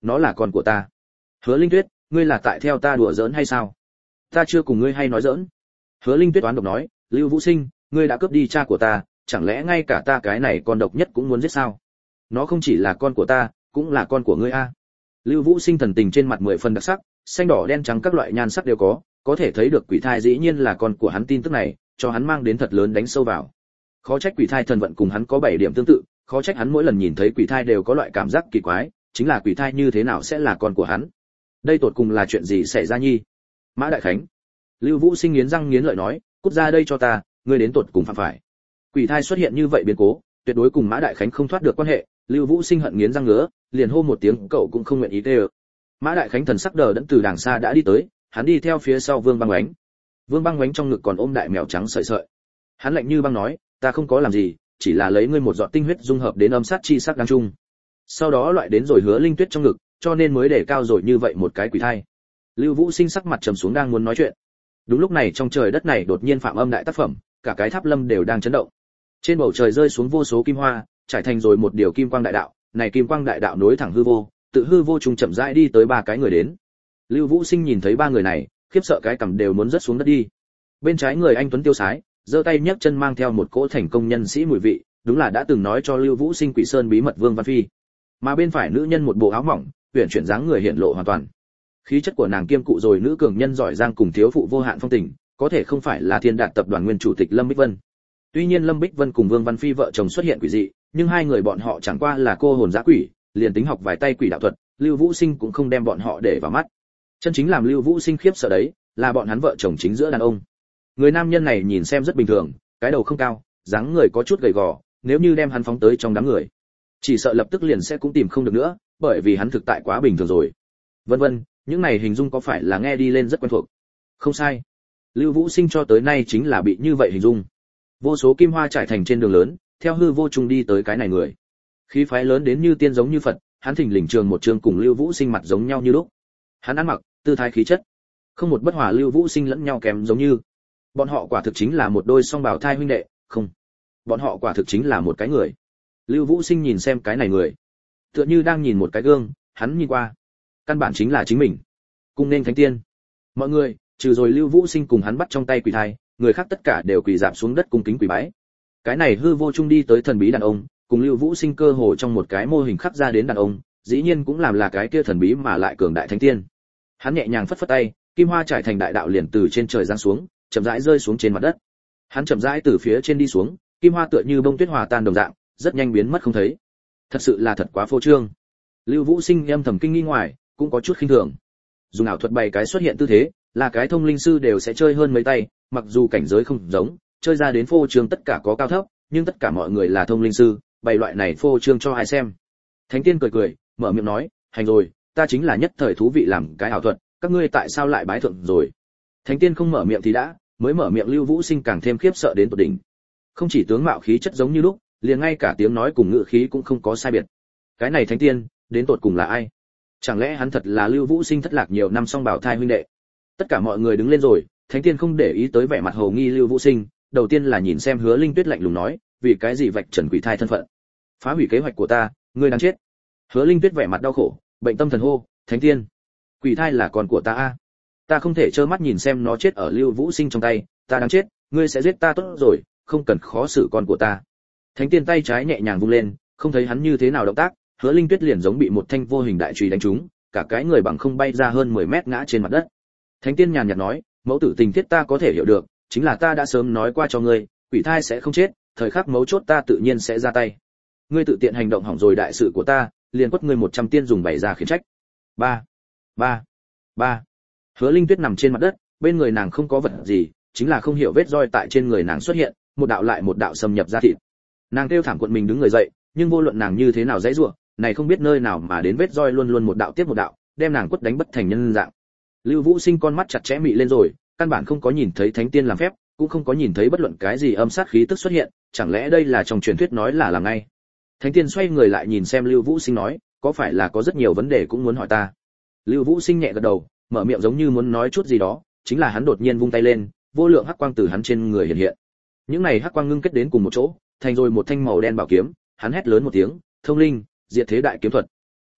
nó là con của ta. Hứa Linh Tuyết, ngươi là tại theo ta đùa giỡn hay sao? Ta chưa cùng ngươi hay nói giỡn. Hứa Linh Tuyết oán độc nói, Lưu Vũ Sinh, ngươi đã cướp đi cha của ta, chẳng lẽ ngay cả ta cái này con độc nhất cũng muốn giết sao? Nó không chỉ là con của ta, cũng là con của ngươi a. Lưu Vũ Sinh thần tình trên mặt mười phần đặc sắc, xanh đỏ đen trắng các loại nhan sắc đều có, có thể thấy được quỷ thai dĩ nhiên là con của hắn, tin tức này cho hắn mang đến thật lớn đánh sâu vào. Khó trách quỷ thai thần vận cùng hắn có bảy điểm tương tự, khó trách hắn mỗi lần nhìn thấy quỷ thai đều có loại cảm giác kỳ quái, chính là quỷ thai như thế nào sẽ là con của hắn? Đây tột cùng là chuyện gì xảy ra nhi? Mã Đại Khánh. Lưu Vũ Sinh nghiến răng nghiến lợi nói, cút ra đây cho ta, ngươi đến tột cùng phạm phải. Quỷ thai xuất hiện như vậy biến cố, tuyệt đối cùng Mã Đại Khánh không thoát được quan hệ. Lưu Vũ Sinh hận nghiến răng ngứa, liền hô một tiếng cậu cũng không nguyện ý tê. Mã Đại Khánh thần sắc đờ đẫn từ đàng xa đã đi tới, hắn đi theo phía sau Vương Băng Oánh. Vương Băng Oánh trong ngực còn ôm đại mèo trắng sợi sợi. Hắn lạnh như băng nói, ta không có làm gì, chỉ là lấy ngươi một giọt tinh huyết dung hợp đến âm sát chi sắc đang chung. Sau đó loại đến rồi Hứa Linh Tuyết trong ngực, cho nên mới để cao rồi như vậy một cái quỷ thai. Lưu Vũ Sinh sắc mặt trầm xuống đang muốn nói chuyện. Đúng lúc này trong trời đất này đột nhiên phạm âm đại tác phẩm, cả cái tháp lâm đều đang chấn động. Trên bầu trời rơi xuống vô số kim hoa, trải thành rồi một điều kim quang đại đạo, này kim quang đại đạo nối thẳng hư vô, tự hư vô trùng chậm rãi đi tới ba cái người đến. Lưu Vũ Sinh nhìn thấy ba người này, khiếp sợ cái cằm đều muốn rớt xuống đất đi. Bên trái người anh tuấn tiêu sái, giơ tay nhấc chân mang theo một cỗ thành công nhân sĩ mùi vị, đúng là đã từng nói cho Lưu Vũ Sinh Quỷ Sơn bí mật Vương Văn Phi. Mà bên phải nữ nhân một bộ áo mỏng, uyển chuyển dáng người hiện lộ hoàn toàn. Khí chất của nàng kiêm cụ rồi nữ cường nhân giỏi giang cùng thiếu phụ vô hạn phong tình, có thể không phải là Thiên Đạt tập đoàn nguyên chủ tịch Lâm Bích Vân. Tuy nhiên Lâm Bích Vân cùng Vương Văn Phi vợ chồng xuất hiện quỷ dị, nhưng hai người bọn họ chẳng qua là cô hồn dã quỷ, liền tính học vài tay quỷ đạo thuật, Lưu Vũ Sinh cũng không đem bọn họ để vào mắt. Chân chính làm Lưu Vũ Sinh khiếp sợ đấy, là bọn hắn vợ chồng chính giữa đàn ông. Người nam nhân này nhìn xem rất bình thường, cái đầu không cao, dáng người có chút gầy gò, nếu như đem hắn phóng tới trong đám người, chỉ sợ lập tức liền sẽ cũng tìm không được nữa, bởi vì hắn thực tại quá bình thường rồi. Vân vân, những này hình dung có phải là nghe đi lên rất quen thuộc? Không sai. Lưu Vũ Sinh cho tới nay chính là bị như vậy hình dung. Vô số kim hoa trải thành trên đường lớn, theo hư vô trùng đi tới cái này người. Khí phái lớn đến như tiên giống như Phật, hắn thình lình trường một trường cùng Lưu Vũ Sinh mặt giống nhau như lúc. Hắn ăn mặc, tư thái khí chất, không một bất hòa Lưu Vũ Sinh lẫn nhau kém giống như. Bọn họ quả thực chính là một đôi song bào thai huynh đệ, không. Bọn họ quả thực chính là một cái người. Lưu Vũ Sinh nhìn xem cái này người, tựa như đang nhìn một cái gương, hắn nhìn qua, căn bản chính là chính mình. Cung nên thánh tiên. Mọi người, trừ rồi Lưu Vũ Sinh cùng hắn bắt trong tay quỷ thai, người khác tất cả đều quỳ rạp xuống đất cung kính quỳ bái. Cái này hư vô trung đi tới thần bí đàn ông, cùng Lưu Vũ Sinh cơ hồ trong một cái mô hình khắc ra đến đàn ông, dĩ nhiên cũng làm là cái kia thần bí mà lại cường đại thánh tiên. Hắn nhẹ nhàng phất phất tay, kim hoa trải thành đại đạo liền từ trên trời giáng xuống, chậm rãi rơi xuống trên mặt đất. Hắn chậm rãi từ phía trên đi xuống, kim hoa tựa như bông tuyết hòa tan đồng dạng, rất nhanh biến mất không thấy. Thật sự là thật quá phô trương. Lưu Vũ Sinh âm thầm kinh nghi ngoài, cũng có chút khinh thường. Dùng ảo thuật bày cái xuất hiện tư thế, là cái thông linh sư đều sẽ chơi hơn mấy tay, mặc dù cảnh giới không giống, chơi ra đến phô trương tất cả có cao thấp, nhưng tất cả mọi người là thông linh sư, bày loại này phô trương cho ai xem. Thánh tiên cười cười, mở miệng nói, hành rồi, ta chính là nhất thời thú vị làm cái ảo thuật, các ngươi tại sao lại bái thượng rồi? Thánh tiên không mở miệng thì đã, mới mở miệng Lưu Vũ Sinh càng thêm khiếp sợ đến tột đỉnh. Không chỉ tướng mạo khí chất giống như lúc, liền ngay cả tiếng nói cùng ngữ khí cũng không có sai biệt. Cái này thánh tiên, đến tột cùng là ai? Chẳng lẽ hắn thật là Lưu Vũ Sinh thất lạc nhiều năm song bảo thai huynh đệ? Tất cả mọi người đứng lên rồi, thánh tiên không để ý tới vẻ mặt hồ nghi Lưu Vũ Sinh, đầu tiên là nhìn xem Hứa Linh Tuyết lạnh lùng nói, vì cái gì vạch trần quỷ thai thân phận, phá hủy kế hoạch của ta, ngươi đáng chết. Hứa Linh Tuyết vẻ mặt đau khổ, bệnh tâm thần hô, thánh tiên, quỷ thai là con của ta a, ta không thể trơ mắt nhìn xem nó chết ở Lưu Vũ Sinh trong tay, ta đáng chết, ngươi sẽ giết ta tốt rồi, không cần khó xử con của ta. Thánh tiên tay trái nhẹ nhàng vung lên, không thấy hắn như thế nào động tác, Hứa Linh Tuyết liền giống bị một thanh vô hình đại chùy đánh trúng, cả cái người bằng không bay ra hơn mười mét ngã trên mặt đất. Thánh tiên nhàn nhạt nói, mẫu tử tình thiết ta có thể hiểu được, chính là ta đã sớm nói qua cho ngươi, quỷ thai sẽ không chết, thời khắc mấu chốt ta tự nhiên sẽ ra tay. Ngươi tự tiện hành động hỏng rồi đại sự của ta, liền quất ngươi một trăm tiên dùng bày ra khiển trách. Ba, ba, ba. Hứa Linh Tuyết nằm trên mặt đất, bên người nàng không có vật gì, chính là không hiểu vết roi tại trên người nàng xuất hiện, một đạo lại một đạo xâm nhập ra thịt. Nàng kêu thảm cuộn mình đứng người dậy, nhưng vô luận nàng như thế nào dãy rủa, này không biết nơi nào mà đến vết roi luôn luôn một đạo tiếp một đạo, đem nàng quất đánh bất thành nhân dạng. Lưu Vũ Sinh con mắt chặt chẽ mị lên rồi, căn bản không có nhìn thấy thánh tiên làm phép, cũng không có nhìn thấy bất luận cái gì âm sát khí tức xuất hiện, chẳng lẽ đây là trong truyền thuyết nói là làm ngay. Thánh tiên xoay người lại nhìn xem Lưu Vũ Sinh nói, có phải là có rất nhiều vấn đề cũng muốn hỏi ta. Lưu Vũ Sinh nhẹ gật đầu, mở miệng giống như muốn nói chút gì đó, chính là hắn đột nhiên vung tay lên, vô lượng hắc quang từ hắn trên người hiện hiện. Những này hắc quang ngưng kết đến cùng một chỗ, thành rồi một thanh màu đen bảo kiếm, hắn hét lớn một tiếng, thông linh, diệt thế đại kiếm thuật.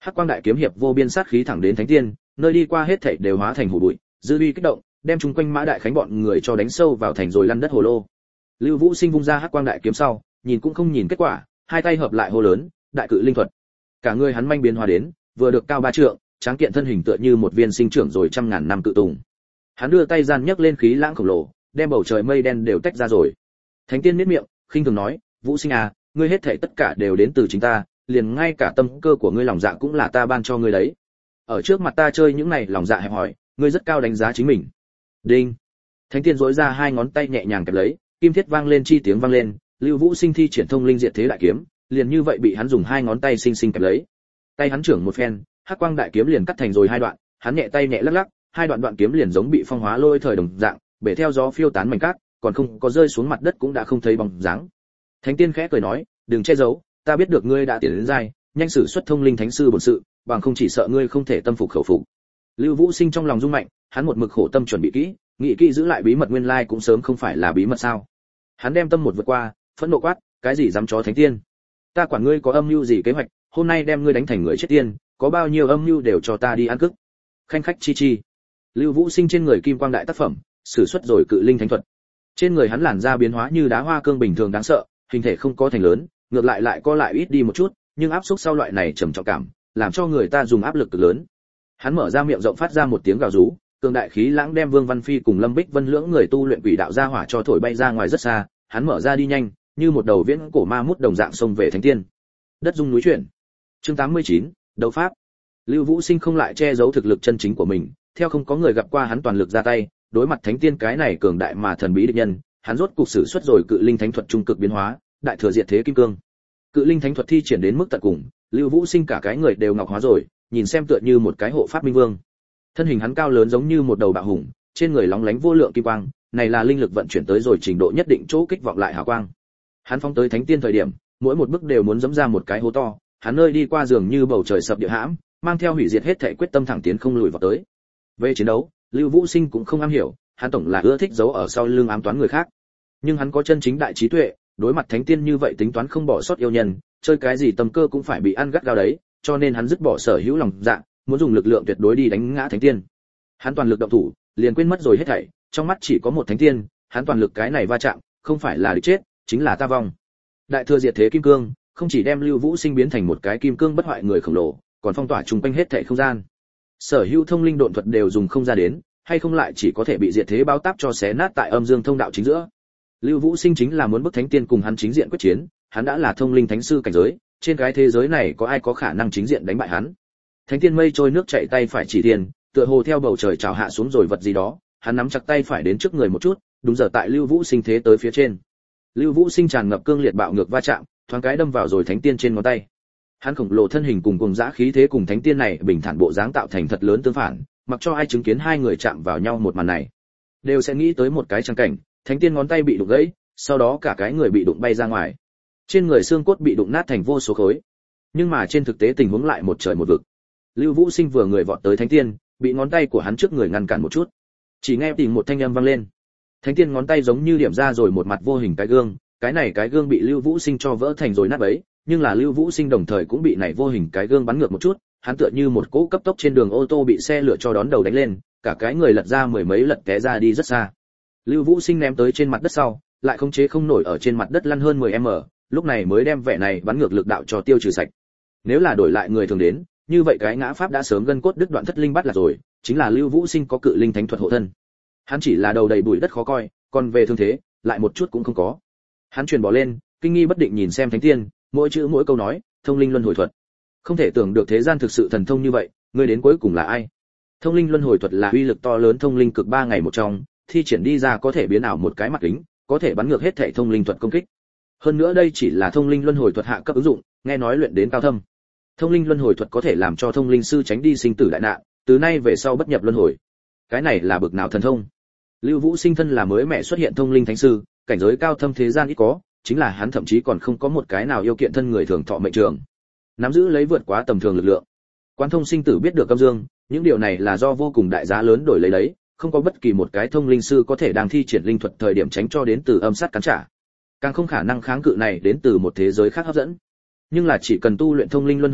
Hắc quang đại kiếm hiệp vô biên sát khí thẳng đến thánh tiên, nơi đi qua hết thảy đều hóa thành hủ bụi, dư uy kích động, đem chúng quanh Mã Đại Khánh bọn người cho đánh sâu vào thành rồi lăn đất hồ lô. Lưu Vũ Sinh vung ra hắc quang đại kiếm sau, nhìn cũng không nhìn kết quả, hai tay hợp lại hô lớn, đại cự linh thuật. Cả người hắn manh biến hóa đến, vừa được cao ba trượng, tráng kiện thân hình tựa như một viên sinh trưởng rồi trăm ngàn năm cự tùng. Hắn đưa tay gian nhấc lên khí lãng khổng lồ, đem bầu trời mây đen đều tách ra rồi. Thánh tiên nhếch miệng, khinh thường nói, Vũ Sinh à, ngươi hết thảy tất cả đều đến từ chính ta, liền ngay cả tâm cơ của ngươi lòng dạ cũng là ta ban cho ngươi đấy. Ở trước mặt ta chơi những này lòng dạ hẹp hòi, ngươi rất cao đánh giá chính mình. Đinh. Thánh tiên giỗi ra hai ngón tay nhẹ nhàng kẹp lấy, kim thiết vang lên chi tiếng vang lên, Lưu Vũ Sinh thi triển thông linh diệt thế đại kiếm, liền như vậy bị hắn dùng hai ngón tay xinh xinh kẹp lấy. Tay hắn trưởng một phen, hắc quang đại kiếm liền cắt thành rồi hai đoạn, hắn nhẹ tay nhẹ lắc lắc, hai đoạn đoạn kiếm liền giống bị phong hóa lôi thời đồng dạng, bể theo gió phiêu tán mảnh cát, còn không có rơi xuống mặt đất cũng đã không thấy bóng dáng. Thánh tiên khẽ cười nói, đừng che giấu, ta biết được ngươi đã tiến đến giai, nhanh sử xuất thông linh thánh sư bổn sự, bằng không chỉ sợ ngươi không thể tâm phục khẩu phục. Lưu Vũ Sinh trong lòng rung mạnh, hắn một mực khổ tâm chuẩn bị kỹ, nghĩ kỹ giữ lại bí mật nguyên lai cũng sớm không phải là bí mật sao? Hắn đem tâm một vượt qua, phẫn nộ quát, cái gì dám chó thánh tiên? Ta quản ngươi có âm mưu gì kế hoạch, hôm nay đem ngươi đánh thành người chết tiên, có bao nhiêu âm mưu đều cho ta đi ăn cức. Khanh khách chi chi. Lưu Vũ Sinh trên người kim quang đại tác phẩm, sử xuất rồi cự linh thánh thuật. Trên người hắn làn da biến hóa như đá hoa cương bình thường đáng sợ, hình thể không có thành lớn, ngược lại lại co lại ít đi một chút, nhưng áp xúc sau loại này trầm trọng cảm, làm cho người ta dùng áp lực cực lớn. Hắn mở ra miệng rộng phát ra một tiếng gào rú, cường đại khí lãng đem Vương Văn Phi cùng Lâm Bích Vân lưỡng người tu luyện quỷ đạo ra hỏa cho thổi bay ra ngoài rất xa, hắn mở ra đi nhanh, như một đầu viễn cổ ma mút đồng dạng xông về thánh tiên. Đất rung núi chuyển. Chương tám mươi chín, đấu pháp. Lưu Vũ Sinh không lại che giấu thực lực chân chính của mình, theo không có người gặp qua hắn toàn lực ra tay, đối mặt thánh tiên cái này cường đại mà thần bí địch nhân, hắn rốt cục sử xuất rồi cự linh thánh thuật trung cực biến hóa, đại thừa diệt thế kim cương. Cự linh thánh thuật thi triển đến mức tận cùng, Lưu Vũ Sinh cả cái người đều ngọc hóa rồi, nhìn xem tựa như một cái hộ pháp minh vương. Thân hình hắn cao lớn giống như một đầu bạo hùng, trên người lóng lánh vô lượng kim quang, này là linh lực vận chuyển tới rồi trình độ nhất định chỗ kích vọng lại hào quang. Hắn phóng tới thánh tiên thời điểm, mỗi một bước đều muốn giẫm ra một cái hố to, hắn nơi đi qua dường như bầu trời sập địa hãm, mang theo hủy diệt hết thảy quyết tâm thẳng tiến không lùi vào tới. Về chiến đấu, Lưu Vũ Sinh cũng không am hiểu, hắn tổng là ưa thích giấu ở sau lưng ám toán người khác. Nhưng hắn có chân chính đại trí tuệ, đối mặt thánh tiên như vậy tính toán không bỏ sót yêu nhân, chơi cái gì tầm cơ cũng phải bị ăn gắt gao đấy, cho nên hắn dứt bỏ sở hữu lòng dạ, muốn dùng lực lượng tuyệt đối đi đánh ngã thánh tiên. Hắn toàn lực động thủ, liền quên mất rồi hết thảy, trong mắt chỉ có một thánh tiên, hắn toàn lực cái này va chạm, không phải là địch chết, chính là ta vong. Đại thừa diệt thế kim cương, không chỉ đem Lưu Vũ Sinh biến thành một cái kim cương bất hoại người khổng lồ, còn phong tỏa trùng quanh hết thảy không gian. Sở hữu thông linh độn thuật đều dùng không ra đến, hay không lại chỉ có thể bị diệt thế báo táp cho xé nát tại âm dương thông đạo chính giữa. Lưu Vũ Sinh chính là muốn bức thánh tiên cùng hắn chính diện quyết chiến, hắn đã là thông linh thánh sư cảnh giới, trên cái thế giới này có ai có khả năng chính diện đánh bại hắn. Thánh tiên mây trôi nước chảy tay phải chỉ tiền, tựa hồ theo bầu trời trào hạ xuống rồi vật gì đó, hắn nắm chặt tay phải đến trước người một chút, đúng giờ tại Lưu Vũ Sinh thế tới phía trên. Lưu Vũ Sinh tràn ngập cương liệt bạo ngược va chạm, thoáng cái đâm vào rồi thánh tiên trên ngón tay. Hắn khổng lồ thân hình cùng cùng dã khí thế cùng thánh tiên này bình thản bộ dáng tạo thành thật lớn tương phản, mặc cho ai chứng kiến hai người chạm vào nhau một màn này, đều sẽ nghĩ tới một cái trang cảnh, thánh tiên ngón tay bị đụng gãy, sau đó cả cái người bị đụng bay ra ngoài. Trên người xương cốt bị đụng nát thành vô số khối. Nhưng mà trên thực tế tình huống lại một trời một vực. Lưu Vũ Sinh vừa người vọt tới thánh tiên, bị ngón tay của hắn trước người ngăn cản một chút. Chỉ nghe tình một thanh âm vang lên. Thánh tiên ngón tay giống như điểm ra rồi một mặt vô hình cái gương, cái này cái gương bị Lưu Vũ Sinh cho vỡ thành rồi nát bấy, nhưng là Lưu Vũ Sinh đồng thời cũng bị này vô hình cái gương bắn ngược một chút, hắn tựa như một cỗ cấp tốc trên đường ô tô bị xe lửa cho đón đầu đánh lên, cả cái người lật ra mười mấy lật té ra đi rất xa. Lưu Vũ Sinh ném tới trên mặt đất sau, lại không chế không nổi ở trên mặt đất lăn hơn mười mét, lúc này mới đem vẻ này bắn ngược lực đạo cho tiêu trừ sạch. Nếu là đổi lại người thường đến, như vậy cái ngã pháp đã sớm gân cốt đứt đoạn thất linh bắt là rồi, chính là Lưu Vũ Sinh có cự linh thánh thuật hộ thân. Hắn chỉ là đầu đầy bụi đất khó coi, còn về thương thế, lại một chút cũng không có. Hắn truyền bỏ lên, kinh nghi bất định nhìn xem thánh tiên, mỗi chữ mỗi câu nói, thông linh luân hồi thuật. Không thể tưởng được thế gian thực sự thần thông như vậy, người đến cuối cùng là ai? Thông linh luân hồi thuật là uy lực to lớn thông linh cực ba ngày một trong, thi triển đi ra có thể biến ảo một cái mặt kính, có thể bắn ngược hết thảy thông linh thuật công kích. Hơn nữa đây chỉ là thông linh luân hồi thuật hạ cấp ứng dụng, nghe nói luyện đến cao thâm. Thông linh luân hồi thuật có thể làm cho thông linh sư tránh đi sinh tử đại nạn, từ nay về sau bất nhập luân hồi. Cái này là bực nào thần thông? Lưu Vũ Sinh thân là mới mẹ xuất hiện thông linh thánh sư, cảnh giới cao thâm thế gian ít có, chính là hắn thậm chí còn không có một cái nào yêu kiện thân người thường thọ mệnh trường, nắm giữ lấy vượt quá tầm thường lực lượng. Quán thông sinh tử biết được âm dương, những điều này là do vô cùng đại giá lớn đổi lấy đấy, không có bất kỳ một cái thông linh sư có thể đang thi triển linh thuật thời điểm tránh cho đến từ âm sát cắn trả, càng không khả năng kháng cự này đến từ một thế giới khác hấp dẫn. Nhưng là chỉ cần tu luyện thông linh luân hồi thuật,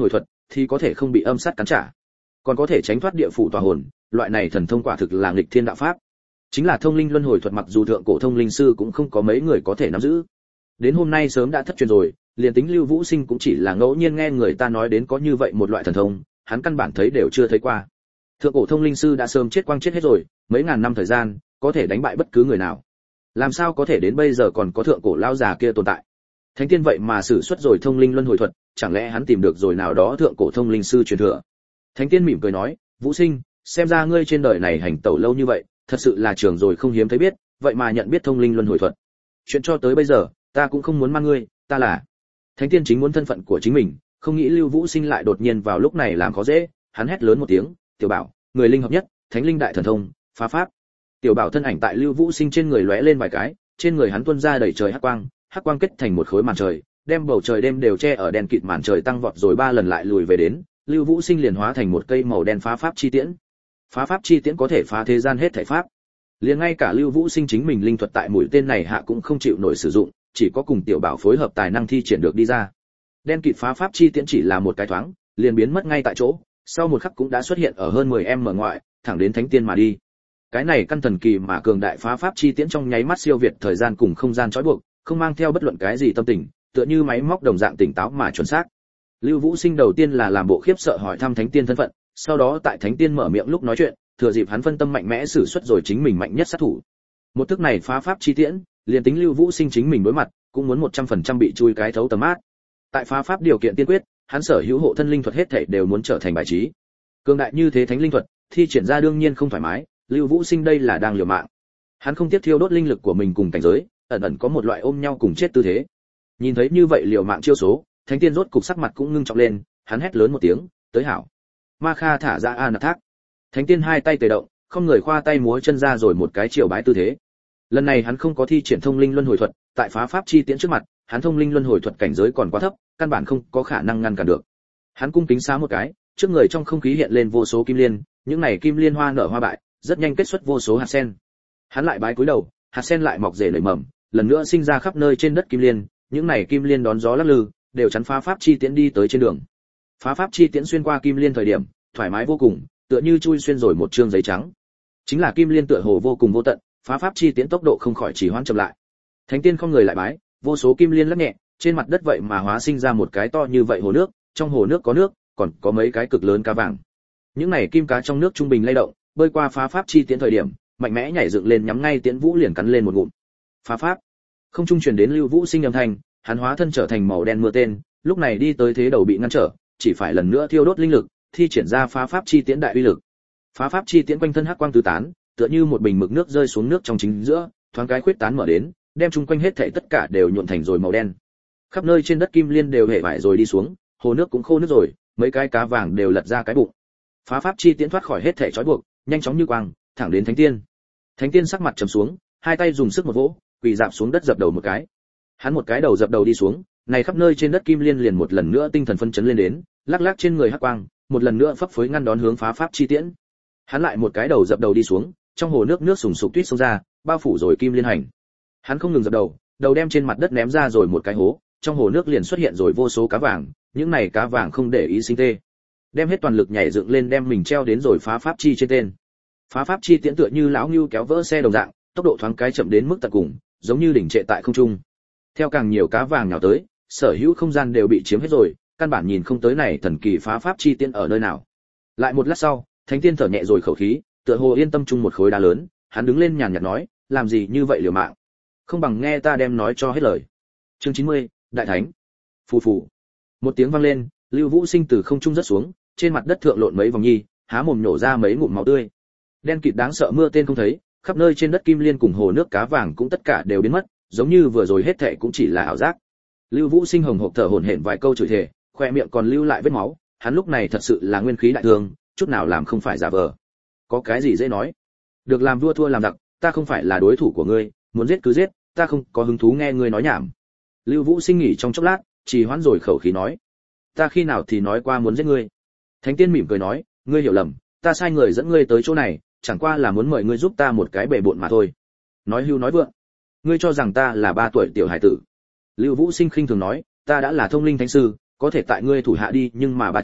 thì có thể không bị âm sát cắn trả, còn có thể tránh thoát địa phủ tỏa hồn. Loại này thần thông quả thực là nghịch thiên đạo pháp. Chính là thông linh luân hồi thuật, mặc dù thượng cổ thông linh sư cũng không có mấy người có thể nắm giữ. Đến hôm nay sớm đã thất truyền rồi, liền tính Lưu Vũ Sinh cũng chỉ là ngẫu nhiên nghe người ta nói đến có như vậy một loại thần thông, hắn căn bản thấy đều chưa thấy qua. Thượng cổ thông linh sư đã sớm chết quang chết hết rồi, mấy ngàn năm thời gian, có thể đánh bại bất cứ người nào. Làm sao có thể đến bây giờ còn có thượng cổ lão già kia tồn tại? Thánh tiên vậy mà sử xuất rồi thông linh luân hồi thuật, chẳng lẽ hắn tìm được rồi nào đó thượng cổ thông linh sư truyền thừa? Thánh tiên mỉm cười nói, Vũ Sinh, xem ra ngươi trên đời này hành tẩu lâu như vậy, thật sự là trường rồi không hiếm thấy biết, vậy mà nhận biết thông linh luân hồi thuật. Chuyện cho tới bây giờ, ta cũng không muốn mang ngươi, ta là. Thánh tiên chính muốn thân phận của chính mình, không nghĩ Lưu Vũ Sinh lại đột nhiên vào lúc này làm khó dễ, hắn hét lớn một tiếng, "Tiểu Bảo, người linh hợp nhất, thánh linh đại thần thông, phá pháp." Tiểu Bảo thân ảnh tại Lưu Vũ Sinh trên người lóe lên vài cái, trên người hắn tuôn ra đầy trời hắc quang, hắc quang kết thành một khối màn trời, đem bầu trời đêm đều che ở đen kịt màn trời tăng vọt rồi ba lần lại lùi về đến, Lưu Vũ Sinh liền hóa thành một cây màu đen phá pháp chi tiễn. Phá pháp chi tiễn có thể phá thế gian hết thảy pháp. Liền ngay cả Lưu Vũ Sinh chính mình linh thuật tại mũi tên này hạ cũng không chịu nổi sử dụng, chỉ có cùng Tiểu Bảo phối hợp tài năng thi triển được đi ra. Đen kịt phá pháp chi tiễn chỉ là một cái thoáng, liền biến mất ngay tại chỗ, sau một khắc cũng đã xuất hiện ở hơn mười mét ngoại, thẳng đến thánh tiên mà đi. Cái này căn thần kỳ mà cường đại phá pháp chi tiễn trong nháy mắt siêu việt thời gian cùng không gian trói buộc, không mang theo bất luận cái gì tâm tình, tựa như máy móc đồng dạng tỉnh táo mà chuẩn xác. Lưu Vũ Sinh đầu tiên là làm bộ khiếp sợ hỏi thăm thánh tiên thân phận, sau đó tại thánh tiên mở miệng lúc nói chuyện, thừa dịp hắn phân tâm mạnh mẽ sử xuất rồi chính mình mạnh nhất sát thủ. Một thức này phá pháp chi tiễn, liền tính Lưu Vũ Sinh chính mình đối mặt, cũng muốn một trăm phần trăm bị chui cái thấu tầm mát. Tại phá pháp điều kiện tiên quyết, hắn sở hữu hộ thân linh thuật hết thảy đều muốn trở thành bài trí. Cường đại như thế thánh linh thuật, thi triển ra đương nhiên không thoải mái, Lưu Vũ Sinh đây là đang liều mạng. Hắn không tiếp thiêu đốt linh lực của mình cùng cảnh giới, ẩn ẩn có một loại ôm nhau cùng chết tư thế. Nhìn thấy như vậy liều mạng chiêu số, thánh tiên rốt cục sắc mặt cũng ngưng trọng lên, hắn hét lớn một tiếng, "Tới hảo!" Ma Kha thả ra A Nạp Thác. Thánh tiên hai tay tề động, không người khoa tay múa chân ra rồi một cái triều bái tư thế. Lần này hắn không có thi triển thông linh luân hồi thuật, tại phá pháp chi tiễn trước mặt, hắn thông linh luân hồi thuật cảnh giới còn quá thấp, căn bản không có khả năng ngăn cản được. Hắn cung kính xá một cái, trước người trong không khí hiện lên vô số kim liên, những này kim liên hoa nở hoa bại, rất nhanh kết xuất vô số hạt sen. Hắn lại bái cúi đầu, hạt sen lại mọc rễ nảy mầm, lần nữa sinh ra khắp nơi trên đất kim liên, những này kim liên đón gió lắc lư, đều chắn phá pháp chi tiễn đi tới trên đường. Phá pháp chi tiễn xuyên qua kim liên thời điểm, thoải mái vô cùng, tựa như chui xuyên rồi một trương giấy trắng. Chính là kim liên tựa hồ vô cùng vô tận, phá pháp chi tiễn tốc độ không khỏi chỉ hoãn chậm lại. Thánh tiên không người lại bái, vô số kim liên lắc nhẹ, trên mặt đất vậy mà hóa sinh ra một cái to như vậy hồ nước, trong hồ nước có nước, còn có mấy cái cực lớn cá vàng. Những này kim cá trong nước trung bình lay động, bơi qua phá pháp chi tiễn thời điểm, mạnh mẽ nhảy dựng lên nhắm ngay tiễn vũ liền cắn lên một ngụm. Phá pháp. Không trung truyền đến Lưu Vũ Sinh âm thanh, hắn hóa thân trở thành màu đen mưa tên, lúc này đi tới thế đầu bị ngăn trở, chỉ phải lần nữa thiêu đốt linh lực, thi triển ra phá pháp chi tiễn đại uy lực. Phá pháp chi tiễn quanh thân hắc quang tứ tán, tựa như một bình mực nước rơi xuống nước trong chính giữa, thoáng cái khuyết tán mở đến, đem chung quanh hết thảy tất cả đều nhuộm thành rồi màu đen. Khắp nơi trên đất kim liên đều hệ vải rồi đi xuống, hồ nước cũng khô nước rồi, mấy cái cá vàng đều lật ra cái bụng. Phá pháp chi tiễn thoát khỏi hết thảy trói buộc, nhanh chóng như quang, thẳng đến thánh tiên. Thánh tiên sắc mặt trầm xuống, hai tay dùng sức một vỗ, quỳ rạp xuống đất dập đầu một cái. Hắn một cái đầu dập đầu đi xuống, này khắp nơi trên đất kim liên liền một lần nữa tinh thần phân chấn lên đến, lắc lắc trên người hắc quang, một lần nữa phấp phới ngăn đón hướng phá pháp chi tiễn. Hắn lại một cái đầu dập đầu đi xuống, trong hồ nước nước sùng sục tuyết xông ra, bao phủ rồi kim liên hành. Hắn không ngừng dập đầu, đầu đem trên mặt đất ném ra rồi một cái hố, trong hồ nước liền xuất hiện rồi vô số cá vàng, những này cá vàng không để ý sinh tê, đem hết toàn lực nhảy dựng lên đem mình treo đến rồi phá pháp chi trên tên. Phá pháp chi tiễn tựa như lão ngưu kéo vỡ xe đồng dạng, tốc độ thoáng cái chậm đến mức tận cùng, giống như đỉnh trệ tại không trung. Theo càng nhiều cá vàng nhào tới, sở hữu không gian đều bị chiếm hết rồi, căn bản nhìn không tới này thần kỳ phá pháp chi tiễn ở nơi nào. Lại một lát sau, thánh tiên thở nhẹ rồi khẩu khí, tựa hồ yên tâm chung một khối đá lớn, hắn đứng lên nhàn nhạt nói, làm gì như vậy liều mạng, không bằng nghe ta đem nói cho hết lời. Chương chín mươi, đại thánh. Phù phù. Một tiếng vang lên, Lưu Vũ Sinh từ không trung rớt xuống, trên mặt đất thượng lộn mấy vòng nhi, há mồm nhổ ra mấy ngụm máu tươi. Đen kịt đáng sợ mưa tên không thấy, khắp nơi trên đất kim liên cùng hồ nước cá vàng cũng tất cả đều biến mất, giống như vừa rồi hết thảy cũng chỉ là ảo giác. Lưu Vũ Sinh hồng hộc thở hổn hển vài câu chửi thề, khoe miệng còn lưu lại vết máu, hắn lúc này thật sự là nguyên khí đại thương, chút nào làm không phải giả vờ. Có cái gì dễ nói? Được làm vua thua làm giặc, ta không phải là đối thủ của ngươi, muốn giết cứ giết, ta không có hứng thú nghe ngươi nói nhảm. Lưu Vũ Sinh nghỉ trong chốc lát, trì hoãn rồi khẩu khí nói, ta khi nào thì nói qua muốn giết ngươi? Thánh tiên mỉm cười nói, ngươi hiểu lầm, ta sai người dẫn ngươi tới chỗ này, chẳng qua là muốn mời ngươi giúp ta một cái bề bộn mà thôi. Nói hưu nói vượng, ngươi cho rằng ta là ba tuổi tiểu hải tử? Lưu Vũ Sinh khinh thường nói, ta đã là thông linh thánh sư, có thể tại ngươi thủ hạ đi, nhưng mà ba chiêu,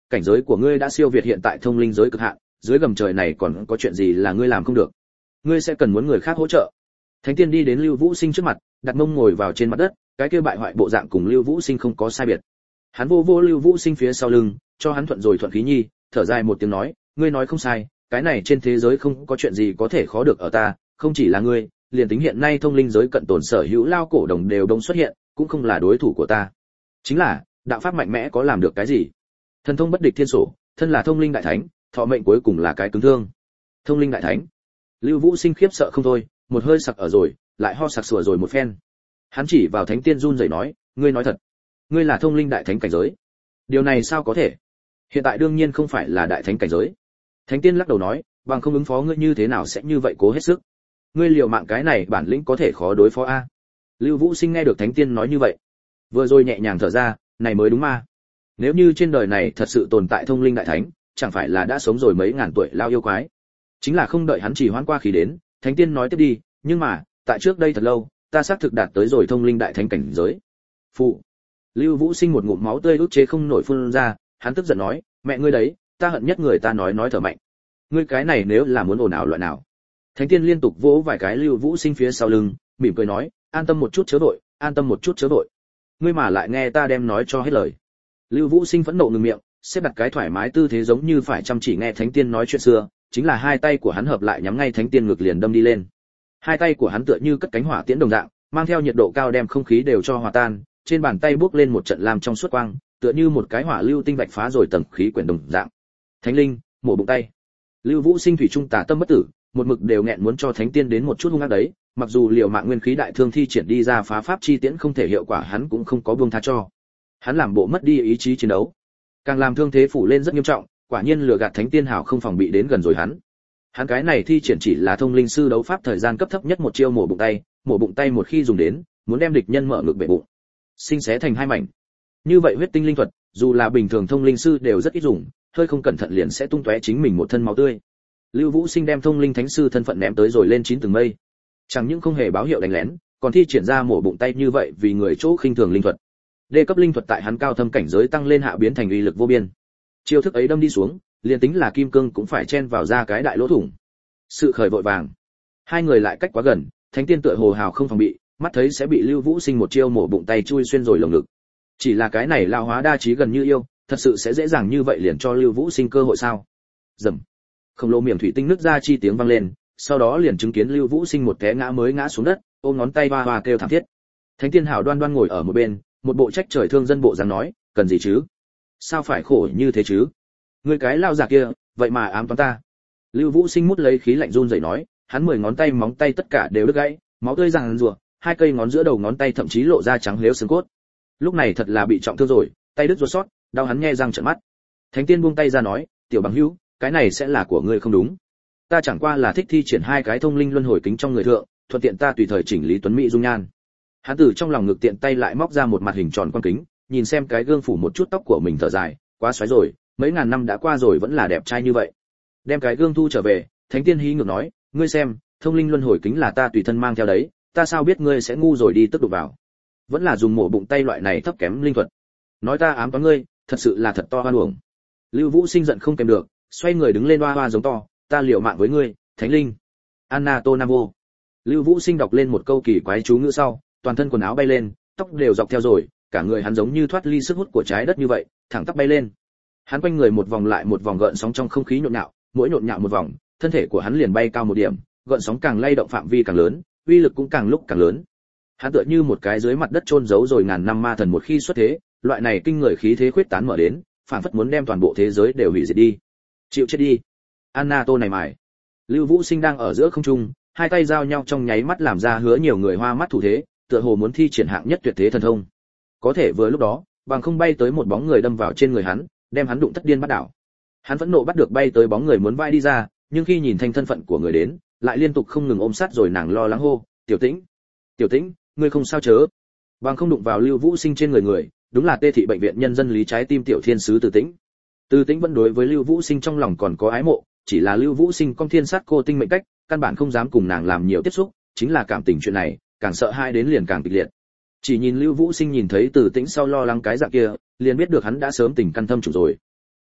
cảnh giới của ngươi đã siêu việt hiện tại thông linh giới cực hạn, dưới gầm trời này còn có chuyện gì là ngươi làm không được? Ngươi sẽ cần muốn người khác hỗ trợ. Thánh tiên đi đến Lưu Vũ Sinh trước mặt, đặt mông ngồi vào trên mặt đất, cái kia bại hoại bộ dạng cùng Lưu Vũ Sinh không có sai biệt. Hắn vô vô Lưu Vũ Sinh phía sau lưng, cho hắn thuận rồi thuận khí nhi, thở dài một tiếng nói, ngươi nói không sai, cái này trên thế giới không có chuyện gì có thể khó được ở ta, không chỉ là ngươi, liền tính hiện nay thông linh giới cận tồn sở hữu lao cổ đồng đều đông xuất hiện, cũng không là đối thủ của ta. Chính là, đạo pháp mạnh mẽ có làm được cái gì? Thần thông bất địch thiên sổ, thân là thông linh đại thánh, thọ mệnh cuối cùng là cái cứng thương. Thông linh đại thánh. Lưu Vũ Sinh khiếp sợ không thôi, một hơi sặc ở rồi, lại ho sặc sủa rồi một phen. Hắn chỉ vào Thánh Tiên run rẩy nói, ngươi nói thật, ngươi là thông linh đại thánh cảnh giới? Điều này sao có thể? Hiện tại đương nhiên không phải là đại thánh cảnh giới. Thánh Tiên lắc đầu nói, bằng không ứng phó ngươi như thế nào sẽ như vậy cố hết sức? Ngươi liều mạng cái này bản lĩnh có thể khó đối phó a. Lưu Vũ Sinh nghe được Thánh Tiên nói như vậy, vừa rồi nhẹ nhàng thở ra, này mới đúng mà. Nếu như trên đời này thật sự tồn tại thông linh đại thánh, chẳng phải là đã sống rồi mấy ngàn tuổi lao yêu quái. Chính là không đợi hắn chỉ hoãn qua khí đến, Thánh Tiên nói tiếp đi, nhưng mà, tại trước đây thật lâu, ta xác thực đạt tới rồi thông linh đại thánh cảnh giới. Phụ. Lưu Vũ Sinh một ngụm máu tươi ức chế không nổi phun ra, hắn tức giận nói, mẹ ngươi đấy, ta hận nhất người ta nói nói thở mạnh. Ngươi cái này nếu là muốn ồn ào loại nào? Thánh Tiên liên tục vỗ vài cái Lưu Vũ Sinh phía sau lưng, mỉm cười nói, an tâm một chút chớ vội, an tâm một chút chớ vội. Ngươi mà lại nghe ta đem nói cho hết lời. Lưu Vũ Sinh phẫn nộ ngừng miệng, xếp đặt cái thoải mái tư thế giống như phải chăm chỉ nghe Thánh Tiên nói chuyện xưa, chính là hai tay của hắn hợp lại nhắm ngay Thánh Tiên ngực liền đâm đi lên. Hai tay của hắn tựa như cất cánh hỏa tiễn đồng dạng, mang theo nhiệt độ cao đem không khí đều cho hòa tan, trên bàn tay bốc lên một trận lam trong suốt quang, tựa như một cái hỏa lưu tinh vạch phá rồi tầng khí quyển đồng dạng. Thánh linh, mổ bụng tay. Lưu Vũ Sinh thủy trung tà tâm bất tử, một mực đều nghẹn muốn cho Thánh Tiên đến một chút hung ác đấy, mặc dù liều mạng nguyên khí đại thương thi triển đi ra phá pháp chi tiễn không thể hiệu quả, hắn cũng không có buông tha cho. Hắn làm bộ mất đi ý chí chiến đấu, càng làm thương thế phủ lên rất nghiêm trọng, quả nhiên lừa gạt Thánh Tiên hảo không phòng bị đến gần rồi hắn. Hắn cái này thi triển chỉ là thông linh sư đấu pháp thời gian cấp thấp nhất một chiêu mổ bụng tay, mổ bụng tay một khi dùng đến, muốn đem địch nhân mở ngực bể bụng, sinh xé thành hai mảnh. Như vậy huyết tinh linh thuật, dù là bình thường thông linh sư đều rất ít dùng, hơi không cẩn thận liền sẽ tung tóe chính mình một thân máu tươi. Lưu Vũ Sinh đem thông linh thánh sư thân phận ném tới rồi lên chín tầng mây, chẳng những không hề báo hiệu đánh lén, còn thi triển ra mổ bụng tay như vậy vì người chỗ khinh thường linh thuật. Đê cấp linh thuật tại hắn cao thâm cảnh giới tăng lên hạ biến thành uy lực vô biên. Chiêu thức ấy đâm đi xuống, liền tính là kim cương cũng phải chen vào ra cái đại lỗ thủng. Sự khởi vội vàng, hai người lại cách quá gần, Thánh Tiên tựa hồ hào không phòng bị, mắt thấy sẽ bị Lưu Vũ Sinh một chiêu mổ bụng tay chui xuyên rồi lồng ngực. Chỉ là cái này lao hóa đa trí gần như yêu, thật sự sẽ dễ dàng như vậy liền cho Lưu Vũ Sinh cơ hội sao? Rầm. Khổng lồ miệng thủy tinh nứt ra chi tiếng vang lên, sau đó liền chứng kiến Lưu Vũ Sinh một té ngã mới ngã xuống đất, ôm ngón tay ba ba kêu thảm thiết. Thánh Tiên hảo đoan đoan ngồi ở một bên, một bộ trách trời thương dân bộ dáng nói, cần gì chứ? Sao phải khổ như thế chứ? Ngươi cái lao già kia, vậy mà ám toán ta. Lưu Vũ Sinh mút lấy khí lạnh run rẩy nói, hắn mười ngón tay móng tay tất cả đều đứt gãy, máu tươi ràng rùa, hai cây ngón giữa đầu ngón tay thậm chí lộ ra trắng lếu xương cốt. Lúc này thật là bị trọng thương rồi, tay đứt ruột sót, đau hắn nhe răng trợn mắt. Thánh Tiên buông tay ra nói, tiểu bằng hữu, cái này sẽ là của ngươi không đúng. Ta chẳng qua là thích thi triển hai cái thông linh luân hồi kính trong người thượng, thuận tiện ta tùy thời chỉnh lý tuấn mỹ dung nhan. Hắn từ trong lòng ngực tiện tay lại móc ra một mặt hình tròn quan kính, nhìn xem cái gương phủ một chút tóc của mình thở dài, quá xoáy rồi, mấy ngàn năm đã qua rồi vẫn là đẹp trai như vậy. Đem cái gương thu trở về, Thánh Tiên hí ngược nói, ngươi xem, thông linh luân hồi kính là ta tùy thân mang theo đấy, ta sao biết ngươi sẽ ngu rồi đi tức đục vào. Vẫn là dùng mổ bụng tay loại này thấp kém linh thuật. Nói ta ám toán ngươi, thật sự là thật to hoan uổng. Lưu Vũ Sinh giận không kèm được, xoay người đứng lên oa oa giống to, ta liều mạng với ngươi, Thánh linh. Anna Tonavo. Lưu Vũ Sinh đọc lên một câu kỳ quái chú ngữ sau, toàn thân quần áo bay lên, tóc đều dọc theo rồi, cả người hắn giống như thoát ly sức hút của trái đất như vậy, thẳng tắp bay lên. Hắn quanh người một vòng lại một vòng gợn sóng trong không khí nhộn nhạo, mỗi nhộn nhạo một vòng, thân thể của hắn liền bay cao một điểm, gợn sóng càng lay động phạm vi càng lớn, uy lực cũng càng lúc càng lớn. Hắn tựa như một cái dưới mặt đất chôn giấu rồi ngàn năm ma thần một khi xuất thế, loại này kinh người khí thế khuyết tán mở đến, phản phất muốn đem toàn bộ thế giới đều hủy diệt đi. Chịu chết đi. Anna Tô này mài. Lưu Vũ Sinh đang ở giữa không trung, hai tay giao nhau trong nháy mắt làm ra hứa nhiều người hoa mắt thủ thế, tựa hồ muốn thi triển hạng nhất tuyệt thế thần thông. Có thể vừa lúc đó, bằng không bay tới một bóng người đâm vào trên người hắn, đem hắn đụng thất điên bắt đảo. Hắn vẫn nộ bắt được bay tới bóng người muốn vai đi ra, nhưng khi nhìn thanh thân phận của người đến, lại liên tục không ngừng ôm sát rồi nàng lo lắng hô, "Tiểu Tĩnh, Tiểu Tĩnh, ngươi không sao chớ?" Bằng không đụng vào Lưu Vũ Sinh trên người người, đúng là Tê thị bệnh viện nhân dân lý trái tim tiểu thiên sứ Từ Tĩnh. Từ Tĩnh vẫn đối với Lưu Vũ Sinh trong lòng còn có ái mộ, chỉ là Lưu Vũ Sinh con thiên sát cô tinh mệnh cách, căn bản không dám cùng nàng làm nhiều tiếp xúc, chính là cảm tình chuyện này, càng sợ hai đến liền càng kịch liệt. Chỉ nhìn Lưu Vũ Sinh nhìn thấy Từ Tĩnh sau lo lắng cái dạng kia, liền biết được hắn đã sớm tình căn thâm chủ rồi.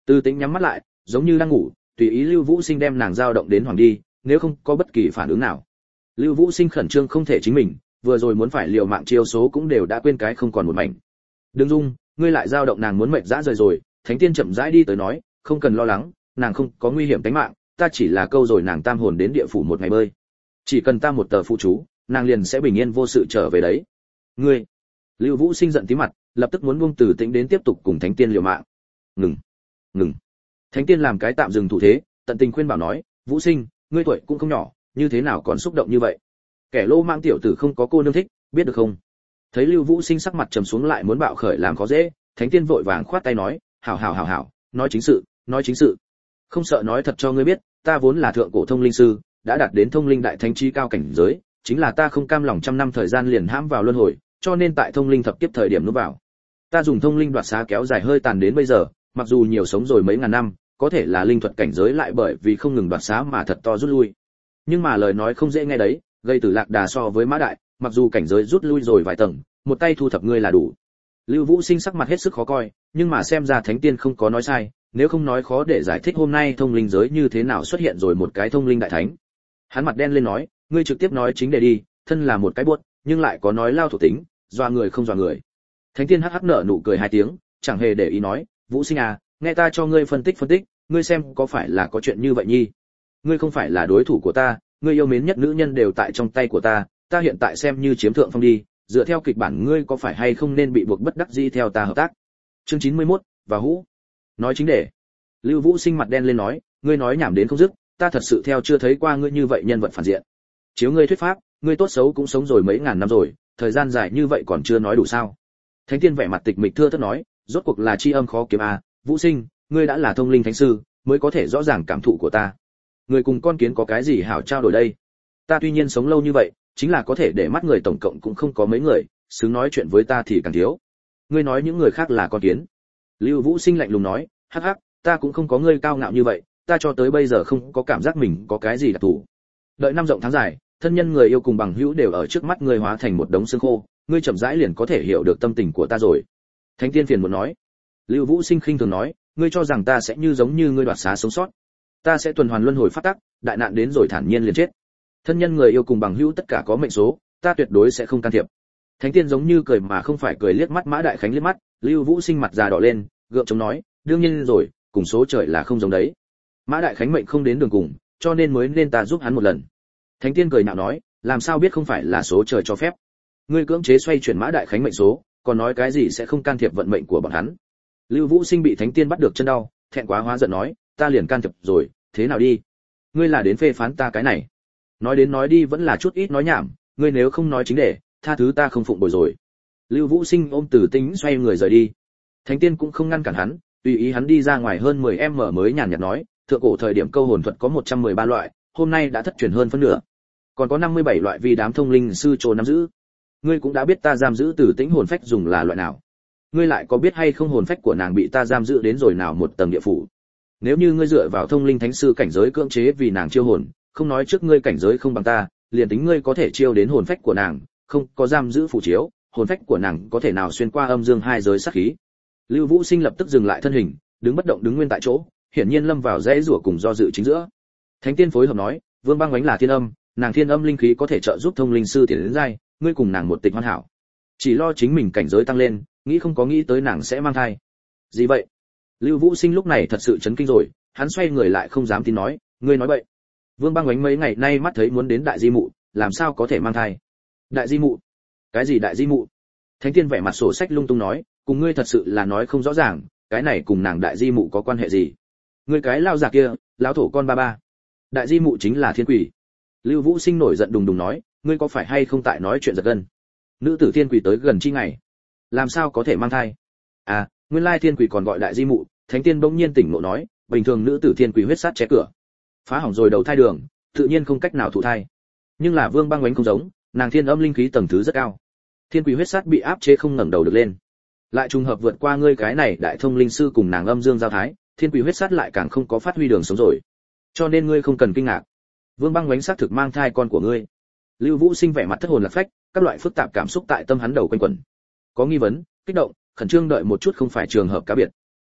Từ Tĩnh nhắm mắt lại, giống như đang ngủ, tùy ý Lưu Vũ Sinh đem nàng giao động đến hoàng đi, nếu không có bất kỳ phản ứng nào. Lưu Vũ Sinh khẩn trương không thể chính mình, vừa rồi muốn phải liều mạng chiêu số cũng đều đã quên cái không còn một mảnh. Đừng dung, ngươi lại giao động nàng muốn mệt dã rời rồi. Thánh tiên chậm rãi đi tới nói, không cần lo lắng, nàng không có nguy hiểm tính mạng, ta chỉ là câu rồi nàng tam hồn đến địa phủ một ngày bơi. Chỉ cần ta một tờ phụ chú, nàng liền sẽ bình yên vô sự trở về đấy. Ngươi. Lưu Vũ Sinh giận tí mặt, lập tức muốn buông Từ Tĩnh đến tiếp tục cùng Thánh tiên liều mạng. Ngừng, ngừng. Thánh tiên làm cái tạm dừng thủ thế, tận tình khuyên bảo nói, Vũ Sinh, ngươi tuổi cũng không nhỏ, như thế nào còn xúc động như vậy? Kẻ lô mang tiểu tử không có cô nương thích, biết được không? Thấy Lưu Vũ Sinh sắc mặt trầm xuống lại muốn bạo khởi làm khó dễ, Thánh tiên vội vàng khoát tay nói, hảo hảo hảo hảo, nói chính sự, nói chính sự. Không sợ nói thật cho ngươi biết, ta vốn là thượng cổ thông linh sư, đã đạt đến thông linh đại thánh chi cao cảnh giới, chính là ta không cam lòng trăm năm thời gian liền hãm vào luân hồi, cho nên tại thông linh thập kiếp thời điểm núp vào. Ta dùng thông linh đoạt xá kéo dài hơi tàn đến bây giờ, mặc dù nhiều sống rồi mấy ngàn năm, có thể là linh thuật cảnh giới lại bởi vì không ngừng đoạt xá mà thật to rút lui. Nhưng mà lời nói không dễ nghe đấy, gây tử lạc đà so với mã đại, mặc dù cảnh giới rút lui rồi vài tầng, một tay thu thập ngươi là đủ. Lưu Vũ Sinh sắc mặt hết sức khó coi, nhưng mà xem ra Thánh tiên không có nói sai, nếu không nói khó để giải thích hôm nay thông linh giới như thế nào xuất hiện rồi một cái thông linh đại thánh. Hắn mặt đen lên nói, ngươi trực tiếp nói chính đề đi, thân là một cái buốt, nhưng lại có nói lao thuộc tính, dọa người không dọa người. Thánh tiên hắc hắc nở nụ cười hai tiếng, chẳng hề để ý nói, Vũ Sinh à, nghe ta cho ngươi phân tích phân tích, ngươi xem có phải là có chuyện như vậy nhi? Ngươi không phải là đối thủ của ta, ngươi yêu mến nhất nữ nhân đều tại trong tay của ta, ta hiện tại xem như chiếm thượng phong đi, dựa theo kịch bản ngươi có phải hay không nên bị buộc bất đắc dĩ theo ta hợp tác. Chương chín mươi mốt, và hũ. Nói chính để. Lưu Vũ Sinh mặt đen lên nói, ngươi nói nhảm đến không dứt, ta thật sự theo chưa thấy qua ngươi như vậy nhân vật phản diện. Chiếu ngươi thuyết pháp, ngươi tốt xấu cũng sống rồi mấy ngàn năm rồi, thời gian dài như vậy còn chưa nói đủ sao? Thánh tiên vẻ mặt tịch mịch thưa thớt nói, rốt cuộc là chi âm khó kiếm a, Vũ Sinh, ngươi đã là thông linh thánh sư, mới có thể rõ ràng cảm thụ của ta. Người cùng con kiến có cái gì hảo trao đổi đây? Ta tuy nhiên sống lâu như vậy, chính là có thể để mắt người tổng cộng cũng không có mấy người, xứng nói chuyện với ta thì càng thiếu. Ngươi nói những người khác là con kiến. Lưu Vũ Sinh lạnh lùng nói, hắc hắc, ta cũng không có ngươi cao ngạo như vậy, ta cho tới bây giờ không có cảm giác mình có cái gì đặc thù. Đợi năm rộng tháng dài, thân nhân người yêu cùng bằng hữu đều ở trước mắt ngươi hóa thành một đống xương khô, ngươi chậm rãi liền có thể hiểu được tâm tình của ta rồi. Thánh tiên phiền muốn nói. Lưu Vũ Sinh khinh thường nói, ngươi cho rằng ta sẽ như giống như ngươi đoạt xá sống sót? Ta sẽ tuần hoàn luân hồi phát tắc, đại nạn đến rồi thản nhiên liền chết. Thân nhân người yêu cùng bằng hữu tất cả có mệnh số, ta tuyệt đối sẽ không can thiệp. Thánh tiên giống như cười mà không phải cười liếc mắt Mã Đại Khánh liếc mắt, Lưu Vũ Sinh mặt già đỏ lên, gượng chống nói, đương nhiên rồi, cùng số trời là không giống đấy. Mã Đại Khánh mệnh không đến đường cùng, cho nên mới nên ta giúp hắn một lần. Thánh tiên cười nhạo nói, làm sao biết không phải là số trời cho phép? Ngươi cưỡng chế xoay chuyển Mã Đại Khánh mệnh số, còn nói cái gì sẽ không can thiệp vận mệnh của bọn hắn? Lưu Vũ Sinh bị Thánh tiên bắt được chân đau, thẹn quá hóa giận nói, ta liền can thiệp rồi, thế nào đi? Ngươi là đến phê phán ta cái này? Nói đến nói đi vẫn là chút ít nói nhảm, ngươi nếu không nói chính để, tha thứ ta không phụng bồi rồi. Lưu Vũ Sinh ôm Từ Tĩnh xoay người rời đi. Thánh tiên cũng không ngăn cản hắn, tùy ý hắn đi ra ngoài hơn mười mét mới nhàn nhạt nói, thượng cổ thời điểm câu hồn thuật có một trăm mười ba loại, hôm nay đã thất truyền hơn phân nửa. Còn có năm mươi bảy loại vì đám thông linh sư trồ nắm giữ. Ngươi cũng đã biết ta giam giữ Từ Tĩnh hồn phách dùng là loại nào. Ngươi lại có biết hay không hồn phách của nàng bị ta giam giữ đến rồi nào một tầng địa phủ. Nếu như ngươi dựa vào thông linh thánh sư cảnh giới cưỡng chế vì nàng chiêu hồn, không nói trước ngươi cảnh giới không bằng ta, liền tính ngươi có thể chiêu đến hồn phách của nàng, không có giam giữ phù chiếu, hồn phách của nàng có thể nào xuyên qua âm dương hai giới sát khí. Lưu Vũ Sinh lập tức dừng lại thân hình, đứng bất động đứng nguyên tại chỗ, hiển nhiên lâm vào dãy rủa cùng do dự chính giữa. Thánh tiên phối hợp nói, Vương Băng Ánh là thiên âm, nàng thiên âm linh khí có thể trợ giúp thông linh sư tiến đến giai, ngươi cùng nàng một tịch hoàn hảo. Chỉ lo chính mình cảnh giới tăng lên, nghĩ không có nghĩ tới nàng sẽ mang thai. Gì vậy? Lưu Vũ Sinh lúc này thật sự chấn kinh rồi, hắn xoay người lại không dám tin nói, ngươi nói bậy. Vương Băng Ánh mấy ngày nay mắt thấy muốn đến đại di mụ, làm sao có thể mang thai? Đại di mụ? Cái gì đại di mụ? Thánh tiên vẻ mặt sổ sách lung tung nói, cùng ngươi thật sự là nói không rõ ràng, cái này cùng nàng đại di mụ có quan hệ gì? Ngươi cái lao già kia, lão thổ con ba ba. Đại di mụ chính là thiên quỷ. Lưu Vũ Sinh nổi giận đùng đùng nói, ngươi có phải hay không tại nói chuyện giật gân? Nữ tử thiên quỷ tới gần chi ngày, làm sao có thể mang thai? À, nguyên lai thiên quỷ còn gọi đại di mụ. Thánh tiên bỗng nhiên tỉnh ngộ nói, bình thường nữ tử thiên quỷ huyết sát ché cửa, phá hỏng rồi đầu thai đường, tự nhiên không cách nào thụ thai. Nhưng là Vương Băng Ánh không giống, nàng thiên âm linh khí tầng thứ rất cao, thiên quỷ huyết sát bị áp chế không ngẩng đầu được lên, lại trùng hợp vượt qua ngươi cái này đại thông linh sư cùng nàng âm dương giao thái, thiên quỷ huyết sát lại càng không có phát huy đường sống rồi. Cho nên ngươi không cần kinh ngạc, Vương Băng Ánh xác thực mang thai con của ngươi. Lưu Vũ Sinh vẻ mặt thất hồn lạc phách, các loại phức tạp cảm xúc tại tâm hắn đầu quanh quẩn, có nghi vấn, kích động, khẩn trương đợi một chút không phải trường hợp cá biệt.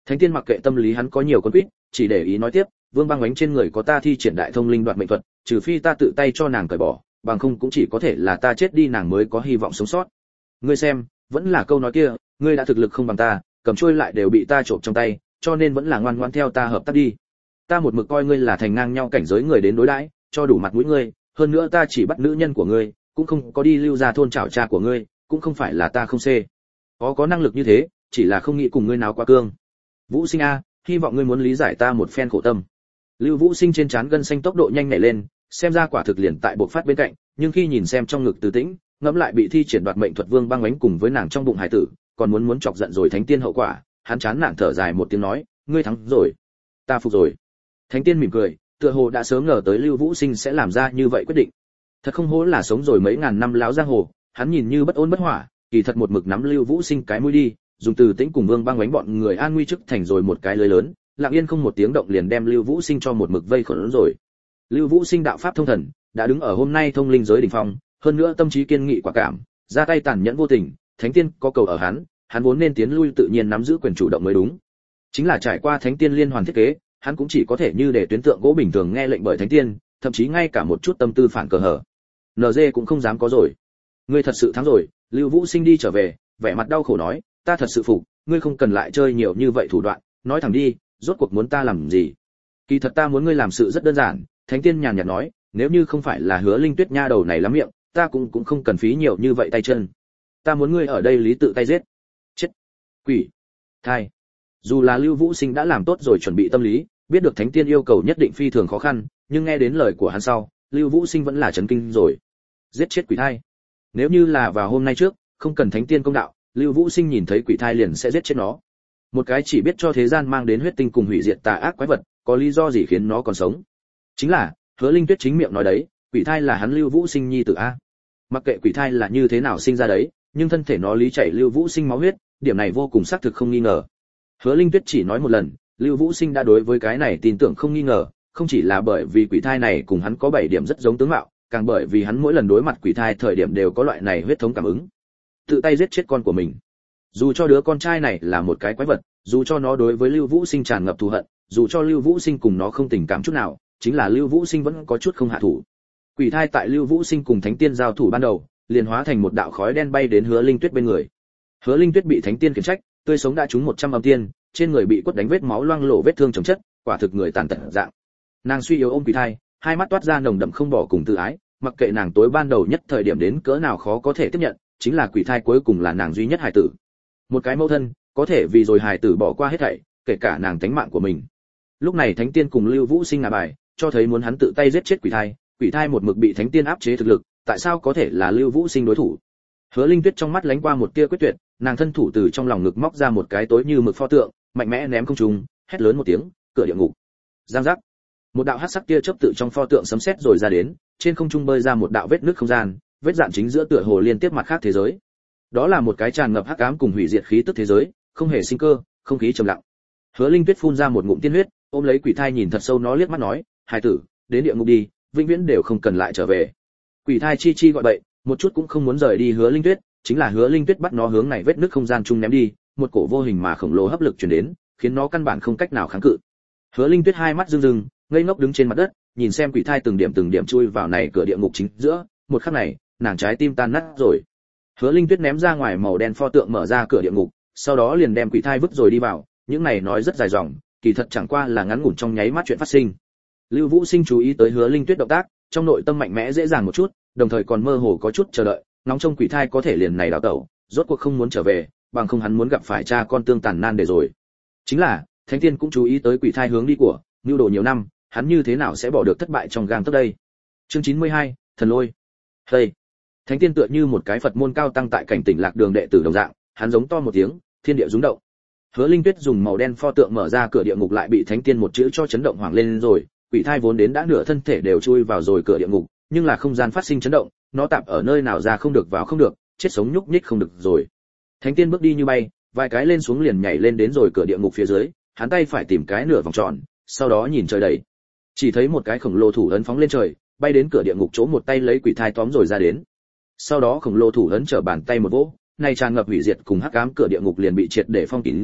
Thánh tiên mặc kệ tâm lý hắn có nhiều con quýt, chỉ để ý nói tiếp, Vương Băng Oánh trên người có ta thi triển đại thông linh đoạt mệnh thuật, trừ phi ta tự tay cho nàng cởi bỏ, bằng không cũng chỉ có thể là ta chết đi nàng mới có hy vọng sống sót. Ngươi xem, vẫn là câu nói kia, ngươi đã thực lực không bằng ta, cầm trôi lại đều bị ta trộm trong tay, cho nên vẫn là ngoan ngoãn theo ta hợp tác đi. Ta một mực coi ngươi là thành ngang nhau cảnh giới người đến đối đãi, cho đủ mặt mũi ngươi, hơn nữa ta chỉ bắt nữ nhân của ngươi, cũng không có đi lưu ra thôn chảo cha của ngươi, cũng không phải là ta không xê. Có có năng lực như thế, chỉ là không nghĩ cùng ngươi nào quá cương. Vũ Sinh a, hy vọng ngươi muốn lý giải ta một phen khổ tâm. Lưu Vũ Sinh trên trán gân xanh tốc độ nhanh nhảy lên, xem ra quả thực liền tại bộc phát bên cạnh, nhưng khi nhìn xem trong ngực Từ Tĩnh, ngẫm lại bị thi triển đoạt mệnh thuật Vương Băng Oánh cùng với nàng trong bụng hải tử, còn muốn muốn chọc giận rồi Thánh Tiên hậu quả, hắn chán nản thở dài một tiếng nói, ngươi thắng rồi, ta phục rồi. Thánh Tiên mỉm cười, tựa hồ đã sớm ngờ tới Lưu Vũ Sinh sẽ làm ra như vậy quyết định. Thật không hổ là sống rồi mấy ngàn năm láo giang hồ, hắn nhìn như bất ôn bất hỏa, kỳ thật một mực nắm Lưu Vũ Sinh cái mũi đi, dùng Từ Tĩnh cùng Vương Băng Oánh bọn người an nguy chức thành rồi một cái lưới lớn, lặng yên không một tiếng động liền đem Lưu Vũ Sinh cho một mực vây khốn rồi. Lưu Vũ Sinh đạo pháp thông thần, đã đứng ở hôm nay thông linh giới đỉnh phong, hơn nữa tâm trí kiên nghị quả cảm, ra tay tàn nhẫn vô tình, Thánh Tiên có cầu ở hắn, hắn vốn nên tiến lui tự nhiên nắm giữ quyền chủ động mới đúng. Chính là trải qua Thánh Tiên liên hoàn thiết kế, hắn cũng chỉ có thể như để tuyến tượng gỗ bình thường nghe lệnh bởi Thánh Tiên, thậm chí ngay cả một chút tâm tư phản cờ hở. en giê cũng không dám có rồi. Ngươi thật sự thắng rồi, Lưu Vũ Sinh đi trở về, vẻ mặt đau khổ nói, ta thật sự phục, ngươi không cần lại chơi nhiều như vậy thủ đoạn, nói thẳng đi, rốt cuộc muốn ta làm gì? Kỳ thật ta muốn ngươi làm sự rất đơn giản, Thánh Tiên nhàn nhạt nói, nếu như không phải là Hứa Linh Tuyết nha đầu này lắm miệng, ta cũng cũng không cần phí nhiều như vậy tay chân. Ta muốn ngươi ở đây lý tự tay giết. Chết. Quỷ. Thai. Dù là Lưu Vũ Sinh đã làm tốt rồi chuẩn bị tâm lý, biết được Thánh Tiên yêu cầu nhất định phi thường khó khăn, nhưng nghe đến lời của hắn sau, Lưu Vũ Sinh vẫn là chấn kinh rồi. Giết chết quỷ thai. Nếu như là vào hôm nay trước, không cần Thánh Tiên công đạo, Lưu Vũ Sinh nhìn thấy quỷ thai liền sẽ giết chết nó. Một cái chỉ biết cho thế gian mang đến huyết tinh cùng hủy diệt tà ác quái vật, có lý do gì khiến nó còn sống? Chính là, Hứa Linh Tuyết chính miệng nói đấy, quỷ thai là hắn Lưu Vũ Sinh nhi tử a. Mặc kệ quỷ thai là như thế nào sinh ra đấy, nhưng thân thể nó lý chảy Lưu Vũ Sinh máu huyết, điểm này vô cùng xác thực không nghi ngờ. Hứa Linh Tuyết chỉ nói một lần, Lưu Vũ Sinh đã đối với cái này tin tưởng không nghi ngờ, không chỉ là bởi vì quỷ thai này cùng hắn có bảy điểm rất giống tướng mạo, càng bởi vì hắn mỗi lần đối mặt quỷ thai thời điểm đều có loại này huyết thống cảm ứng. Tự tay giết chết con của mình. Dù cho đứa con trai này là một cái quái vật, dù cho nó đối với Lưu Vũ Sinh tràn ngập thù hận, dù cho Lưu Vũ Sinh cùng nó không tình cảm chút nào, chính là Lưu Vũ Sinh vẫn có chút không hạ thủ. Quỷ thai tại Lưu Vũ Sinh cùng Thánh Tiên giao thủ ban đầu, liền hóa thành một đạo khói đen bay đến Hứa Linh Tuyết bên người. Hứa Linh Tuyết bị Thánh Tiên khiển trách, tươi sống đã trúng một trăm âm tiên, trên người bị quất đánh vết máu loang lổ vết thương chồng chất, quả thực người tàn tật dạng. Nàng suy yếu ôm quỷ thai, hai mắt toát ra nồng đậm không bỏ cùng tự ái, mặc kệ nàng tối ban đầu nhất thời điểm đến cỡ nào khó có thể tiếp nhận, chính là quỷ thai cuối cùng là nàng duy nhất hài tử. Một cái mẫu thân, có thể vì rồi hài tử bỏ qua hết thảy, kể cả nàng tánh mạng của mình. Lúc này Thánh Tiên cùng Lưu Vũ Sinh ngả bài, cho thấy muốn hắn tự tay giết chết quỷ thai, quỷ thai một mực bị Thánh Tiên áp chế thực lực, tại sao có thể là Lưu Vũ Sinh đối thủ? Hứa Linh Tuyết trong mắt lánh qua một tia quyết tuyệt, nàng thân thủ từ trong lòng ngực móc ra một cái tối như mực pho tượng, mạnh mẽ ném không trung, hét lớn một tiếng, cửa địa ngục. Giang giác. Một đạo hắc sắc tia chớp tự trong pho tượng sấm sét rồi ra đến, trên không trung bơi ra một đạo vết nứt không gian, vết dạn chính giữa tựa hồ liên tiếp mặt khác thế giới. Đó là một cái tràn ngập hắc ám cùng hủy diệt khí tức thế giới, không hề sinh cơ, không khí trầm lặng. Hứa Linh Tuyết phun ra một ngụm tiên huyết, ôm lấy quỷ thai nhìn thật sâu nó liếc mắt nói, "Hài tử, đến địa ngục đi, vĩnh viễn đều không cần lại trở về." Quỷ thai chi chi gọi bậy, một chút cũng không muốn rời đi Hứa Linh Tuyết, chính là Hứa Linh Tuyết bắt nó hướng này vết nứt không gian chung ném đi, một cổ vô hình mà khổng lồ hấp lực truyền đến, khiến nó căn bản không cách nào kháng cự. Hứa Linh Tuyết hai mắt rưng rưng, ngây ngốc đứng trên mặt đất, nhìn xem quỷ thai từng điểm từng điểm chui vào này cửa địa ngục chính giữa, một khắc này, nàng trái tim tan nát rồi. Hứa Linh Tuyết ném ra ngoài màu đen pho tượng mở ra cửa địa ngục, sau đó liền đem quỷ thai vứt rồi đi vào, những này nói rất dài dòng, kỳ thật chẳng qua là ngắn ngủn trong nháy mắt chuyện phát sinh. Lưu Vũ Sinh chú ý tới Hứa Linh Tuyết động tác, trong nội tâm mạnh mẽ dễ dàng một chút, đồng thời còn mơ hồ có chút chờ đợi, nóng trong quỷ thai có thể liền này đào tẩu, rốt cuộc không muốn trở về, bằng không hắn muốn gặp phải cha con tương tàn nan để rồi. Chính là, Thánh Tiên cũng chú ý tới quỷ thai hướng đi của, nưu đồ nhiều năm, hắn như thế nào sẽ bỏ được thất bại trong gang tấc đây. Chương chín mươi hai, thần lôi. Hey. Thánh Tiên tựa như một cái Phật môn cao tăng tại cảnh tỉnh lạc đường đệ tử đồng dạng, hắn giống to một tiếng, thiên địa rung động. Hứa Linh Tuyết dùng màu đen pho tượng mở ra cửa địa ngục lại bị Thánh Tiên một chữ cho chấn động hoảng lên rồi, quỷ thai vốn đến đã nửa thân thể đều chui vào rồi cửa địa ngục, nhưng là không gian phát sinh chấn động, nó tạm ở nơi nào ra không được vào không được, chết sống nhúc nhích không được rồi. Thánh Tiên bước đi như bay, vài cái lên xuống liền nhảy lên đến rồi cửa địa ngục phía dưới, hắn tay phải tìm cái nửa vòng tròn, sau đó nhìn trời đầy. Chỉ thấy một cái khổng lồ thủ ấn phóng lên trời, bay đến cửa địa ngục chỗ một tay lấy quỷ thai tóm rồi ra đến. Sau đó khổng lồ thủ ấn trở bàn tay một vỗ, này tràn ngập hủy diệt cùng hắc ám cửa địa ngục liền bị triệt để phong kín rồi,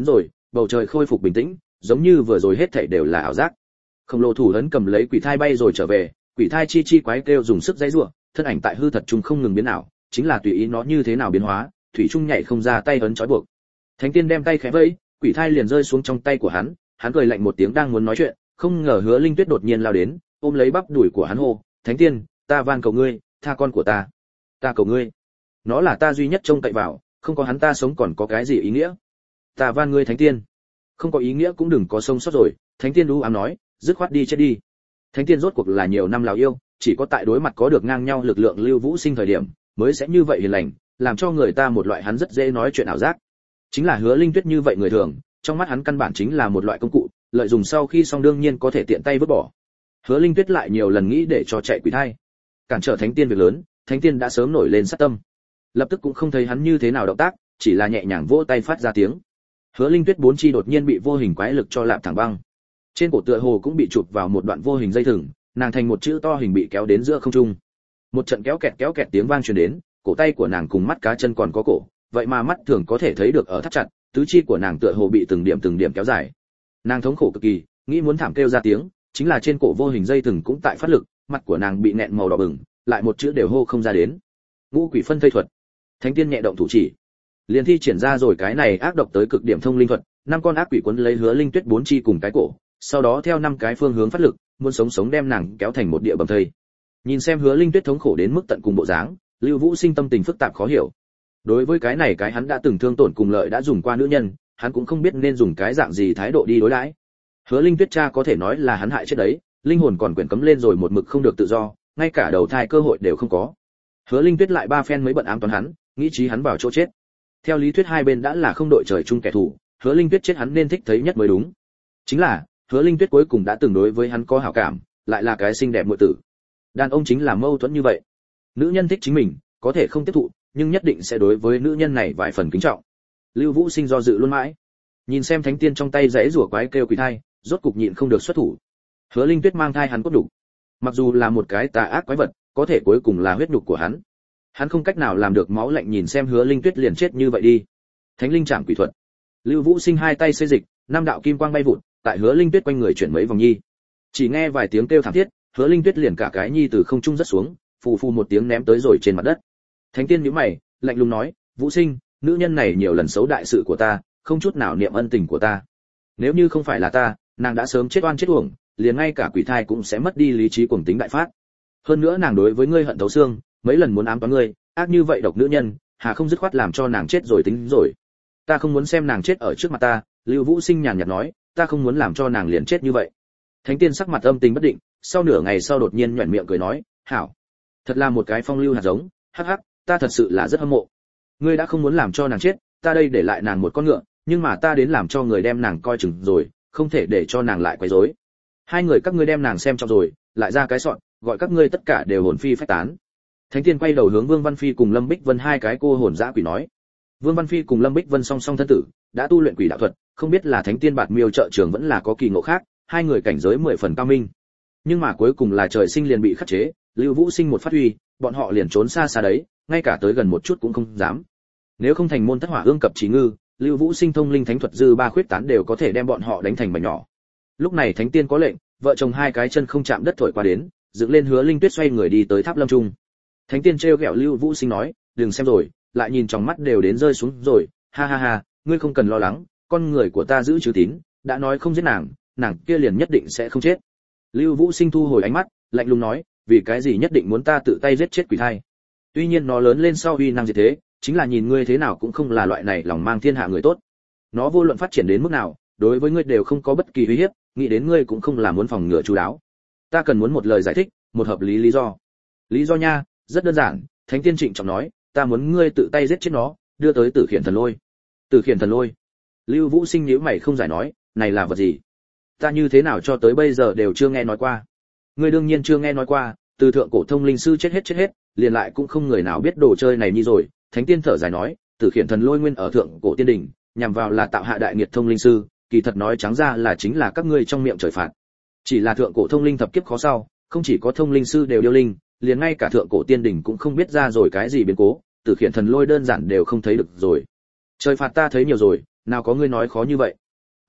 bầu trời khôi phục bình tĩnh, giống như vừa rồi hết thảy đều là ảo giác. Khổng lồ thủ ấn cầm lấy quỷ thai bay rồi trở về, quỷ thai chi chi quái kêu dùng sức giãy giụa, thân ảnh tại hư thật trung không ngừng biến ảo, chính là tùy ý nó như thế nào biến hóa, thủy trung nhảy không ra tay ấn trói buộc. Thánh tiên đem tay khẽ vẫy, quỷ thai liền rơi xuống trong tay của hắn, hắn cười lạnh một tiếng đang muốn nói chuyện, không ngờ Hứa Linh Tuyết đột nhiên lao đến, ôm lấy bắp đùi của hắn hô, "Thánh tiên, ta van cầu ngươi, tha con của ta. Ta cầu ngươi. Nó là ta duy nhất trông cậy vào, không có hắn ta sống còn có cái gì ý nghĩa. Ta van ngươi Thánh tiên." "Không có ý nghĩa cũng đừng có sống sót rồi." Thánh tiên u ám nói, "Dứt khoát đi chết đi." Thánh tiên rốt cuộc là nhiều năm lào yêu, chỉ có tại đối mặt có được ngang nhau lực lượng Lưu Vũ Sinh thời điểm, mới sẽ như vậy hiền lành, làm cho người ta một loại hắn rất dễ nói chuyện ảo giác. Chính là Hứa Linh Tuyết như vậy người thường, trong mắt hắn căn bản chính là một loại công cụ, lợi dụng sau khi xong đương nhiên có thể tiện tay vứt bỏ. Hứa Linh Tuyết lại nhiều lần nghĩ để cho chạy quỷ thai, cản trở Thánh tiên việc lớn, Thánh tiên đã sớm nổi lên sát tâm. Lập tức cũng không thấy hắn như thế nào động tác, chỉ là nhẹ nhàng vỗ tay phát ra tiếng. Hứa Linh Tuyết bốn chi đột nhiên bị vô hình quái lực cho lạp thẳng băng. Trên cổ tựa hồ cũng bị chụp vào một đoạn vô hình dây thừng, nàng thành một chữ to hình bị kéo đến giữa không trung. Một trận kéo kẹt kéo kẹt tiếng vang truyền đến, cổ tay của nàng cùng mắt cá chân còn có cổ, vậy mà mắt thường có thể thấy được ở thắt chặt, tứ chi của nàng tựa hồ bị từng điểm từng điểm kéo dài. Nàng thống khổ cực kỳ, nghĩ muốn thảm kêu ra tiếng, chính là trên cổ vô hình dây thừng cũng tại phát lực, mặt của nàng bị nẹn màu đỏ bừng, lại một chữ đều hô không ra đến. Ngũ quỷ phân thây thuật. Thánh tiên nhẹ động thủ chỉ, liền thi triển ra rồi cái này ác độc tới cực điểm thông linh thuật, năm con ác quỷ quấn lấy Hứa Linh Tuyết bốn chi cùng cái cổ, sau đó theo năm cái phương hướng phát lực, muốn sống sống đem nàng kéo thành một địa bầm thây. Nhìn xem Hứa Linh Tuyết thống khổ đến mức tận cùng bộ dáng, Lưu Vũ Sinh tâm tình phức tạp khó hiểu. Đối với cái này cái hắn đã từng thương tổn cùng lợi đã dùng qua nữ nhân, hắn cũng không biết nên dùng cái dạng gì thái độ đi đối đãi. Hứa Linh Tuyết cha có thể nói là hắn hại chết đấy, linh hồn còn quyển cấm lên rồi một mực không được tự do, ngay cả đầu thai cơ hội đều không có. Hứa Linh Tuyết lại ba phen mới bận ám toán hắn, nghĩ chí hắn vào chỗ chết. Theo lý thuyết hai bên đã là không đội trời chung kẻ thù, Hứa Linh Tuyết chết hắn nên thích thấy nhất mới đúng. Chính là, Hứa Linh Tuyết cuối cùng đã từng đối với hắn có hảo cảm, lại là cái xinh đẹp muội tử. Đàn ông chính là mâu thuẫn như vậy. Nữ nhân thích chính mình, có thể không tiếp thụ, nhưng nhất định sẽ đối với nữ nhân này vài phần kính trọng. Lưu Vũ Sinh do dự luôn mãi, nhìn xem Thánh tiên trong tay rẽ rủa quái kêu quỷ thai, rốt cục nhịn không được xuất thủ. Hứa Linh Tuyết mang thai hắn cốt đủ, mặc dù là một cái tà ác quái vật, có thể cuối cùng là huyết nhục của hắn. Hắn không cách nào làm được máu lạnh nhìn xem Hứa Linh Tuyết liền chết như vậy đi. Thánh linh trảm quỷ thuật. Lưu Vũ Sinh hai tay xê dịch, năm đạo kim quang bay vụt, tại Hứa Linh Tuyết quanh người chuyển mấy vòng nhi. Chỉ nghe vài tiếng kêu thảm thiết, Hứa Linh Tuyết liền cả cái nhi từ không trung rất xuống, phù phù một tiếng ném tới rồi trên mặt đất. Thánh tiên nhíu mày, lạnh lùng nói, "Vũ Sinh, nữ nhân này nhiều lần xấu đại sự của ta, không chút nào niệm ân tình của ta. Nếu như không phải là ta, nàng đã sớm chết oan chết uổng, liền ngay cả quỷ thai cũng sẽ mất đi lý trí cuồng tính đại phát. Hơn nữa nàng đối với ngươi hận thấu xương, mấy lần muốn ám toán ngươi, ác như vậy độc nữ nhân, hà không dứt khoát làm cho nàng chết rồi tính rồi. Ta không muốn xem nàng chết ở trước mặt ta." Lưu Vũ Sinh nhàn nhạt nói, "Ta không muốn làm cho nàng liền chết như vậy." Thánh tiên sắc mặt âm tình bất định, sau nửa ngày sau đột nhiên nhuyễn miệng cười nói, "Hảo, thật là một cái phong lưu hạt giống, hắc hắc, ta thật sự là rất hâm mộ. Ngươi đã không muốn làm cho nàng chết, ta đây để lại nàng một con ngựa, nhưng mà ta đến làm cho người đem nàng coi chừng rồi, không thể để cho nàng lại quấy rối. Hai người các ngươi đem nàng xem trọng rồi, lại ra cái sọn, gọi các ngươi tất cả đều hồn phi phách tán." Thánh tiên quay đầu hướng Vương Văn Phi cùng Lâm Bích Vân hai cái cô hồn dã quỷ nói. Vương Văn Phi cùng Lâm Bích Vân song song thân tử, đã tu luyện quỷ đạo thuật, không biết là Thánh tiên bạt miêu trợ trường vẫn là có kỳ ngộ khác, hai người cảnh giới mười phần cao minh. Nhưng mà cuối cùng là trời sinh liền bị khắc chế, Lưu Vũ Sinh một phát huy, bọn họ liền trốn xa xa đấy, ngay cả tới gần một chút cũng không dám. Nếu không thành môn thất hỏa ương cập trí ngư, Lưu Vũ Sinh thông linh thánh thuật dư ba khuyết tán đều có thể đem bọn họ đánh thành mảnh nhỏ. Lúc này Thánh tiên có lệnh, vợ chồng hai cái chân không chạm đất thổi qua đến, dựng lên Hứa Linh Tuyết xoay người đi tới Tháp Lâm Trung. Thánh tiên trêu ghẹo Lưu Vũ Sinh nói, "Đừng xem rồi, lại nhìn trong mắt đều đến rơi xuống rồi, ha ha ha, ngươi không cần lo lắng, con người của ta giữ chữ tín, đã nói không giết nàng, nàng kia liền nhất định sẽ không chết." Lưu Vũ Sinh thu hồi ánh mắt, lạnh lùng nói, "Vì cái gì nhất định muốn ta tự tay giết chết quỷ thai? Tuy nhiên nó lớn lên sau uy năng gì thế, chính là nhìn ngươi thế nào cũng không là loại này lòng mang thiên hạ người tốt. Nó vô luận phát triển đến mức nào, đối với ngươi đều không có bất kỳ uy hiếp, nghĩ đến ngươi cũng không là muốn phòng ngừa chú đáo. Ta cần muốn một lời giải thích, một hợp lý lý do." "Lý do nha, rất đơn giản." Thánh tiên trịnh trọng nói, "Ta muốn ngươi tự tay giết chết nó, đưa tới Tử Khiển Thần Lôi." "Tử Khiển Thần Lôi?" Lưu Vũ Sinh nhíu mày không giải nói, "Này là vật gì? Ta như thế nào cho tới bây giờ đều chưa nghe nói qua." "Ngươi đương nhiên chưa nghe nói qua, từ thượng cổ thông linh sư chết hết chết hết, liền lại cũng không người nào biết đồ chơi này nhi rồi." Thánh tiên thở dài nói, Tử Khiển Thần Lôi nguyên ở thượng cổ tiên đỉnh, nhằm vào là tạo hạ đại nghiệt thông linh sư, kỳ thật nói trắng ra là chính là các ngươi trong miệng trời phạt. Chỉ là thượng cổ thông linh thập kiếp khó sau, không chỉ có thông linh sư đều điêu linh, liền ngay cả thượng cổ tiên đỉnh cũng không biết ra rồi cái gì biến cố, Tử Khiển Thần Lôi đơn giản đều không thấy được rồi. Trời phạt ta thấy nhiều rồi, nào có ngươi nói khó như vậy.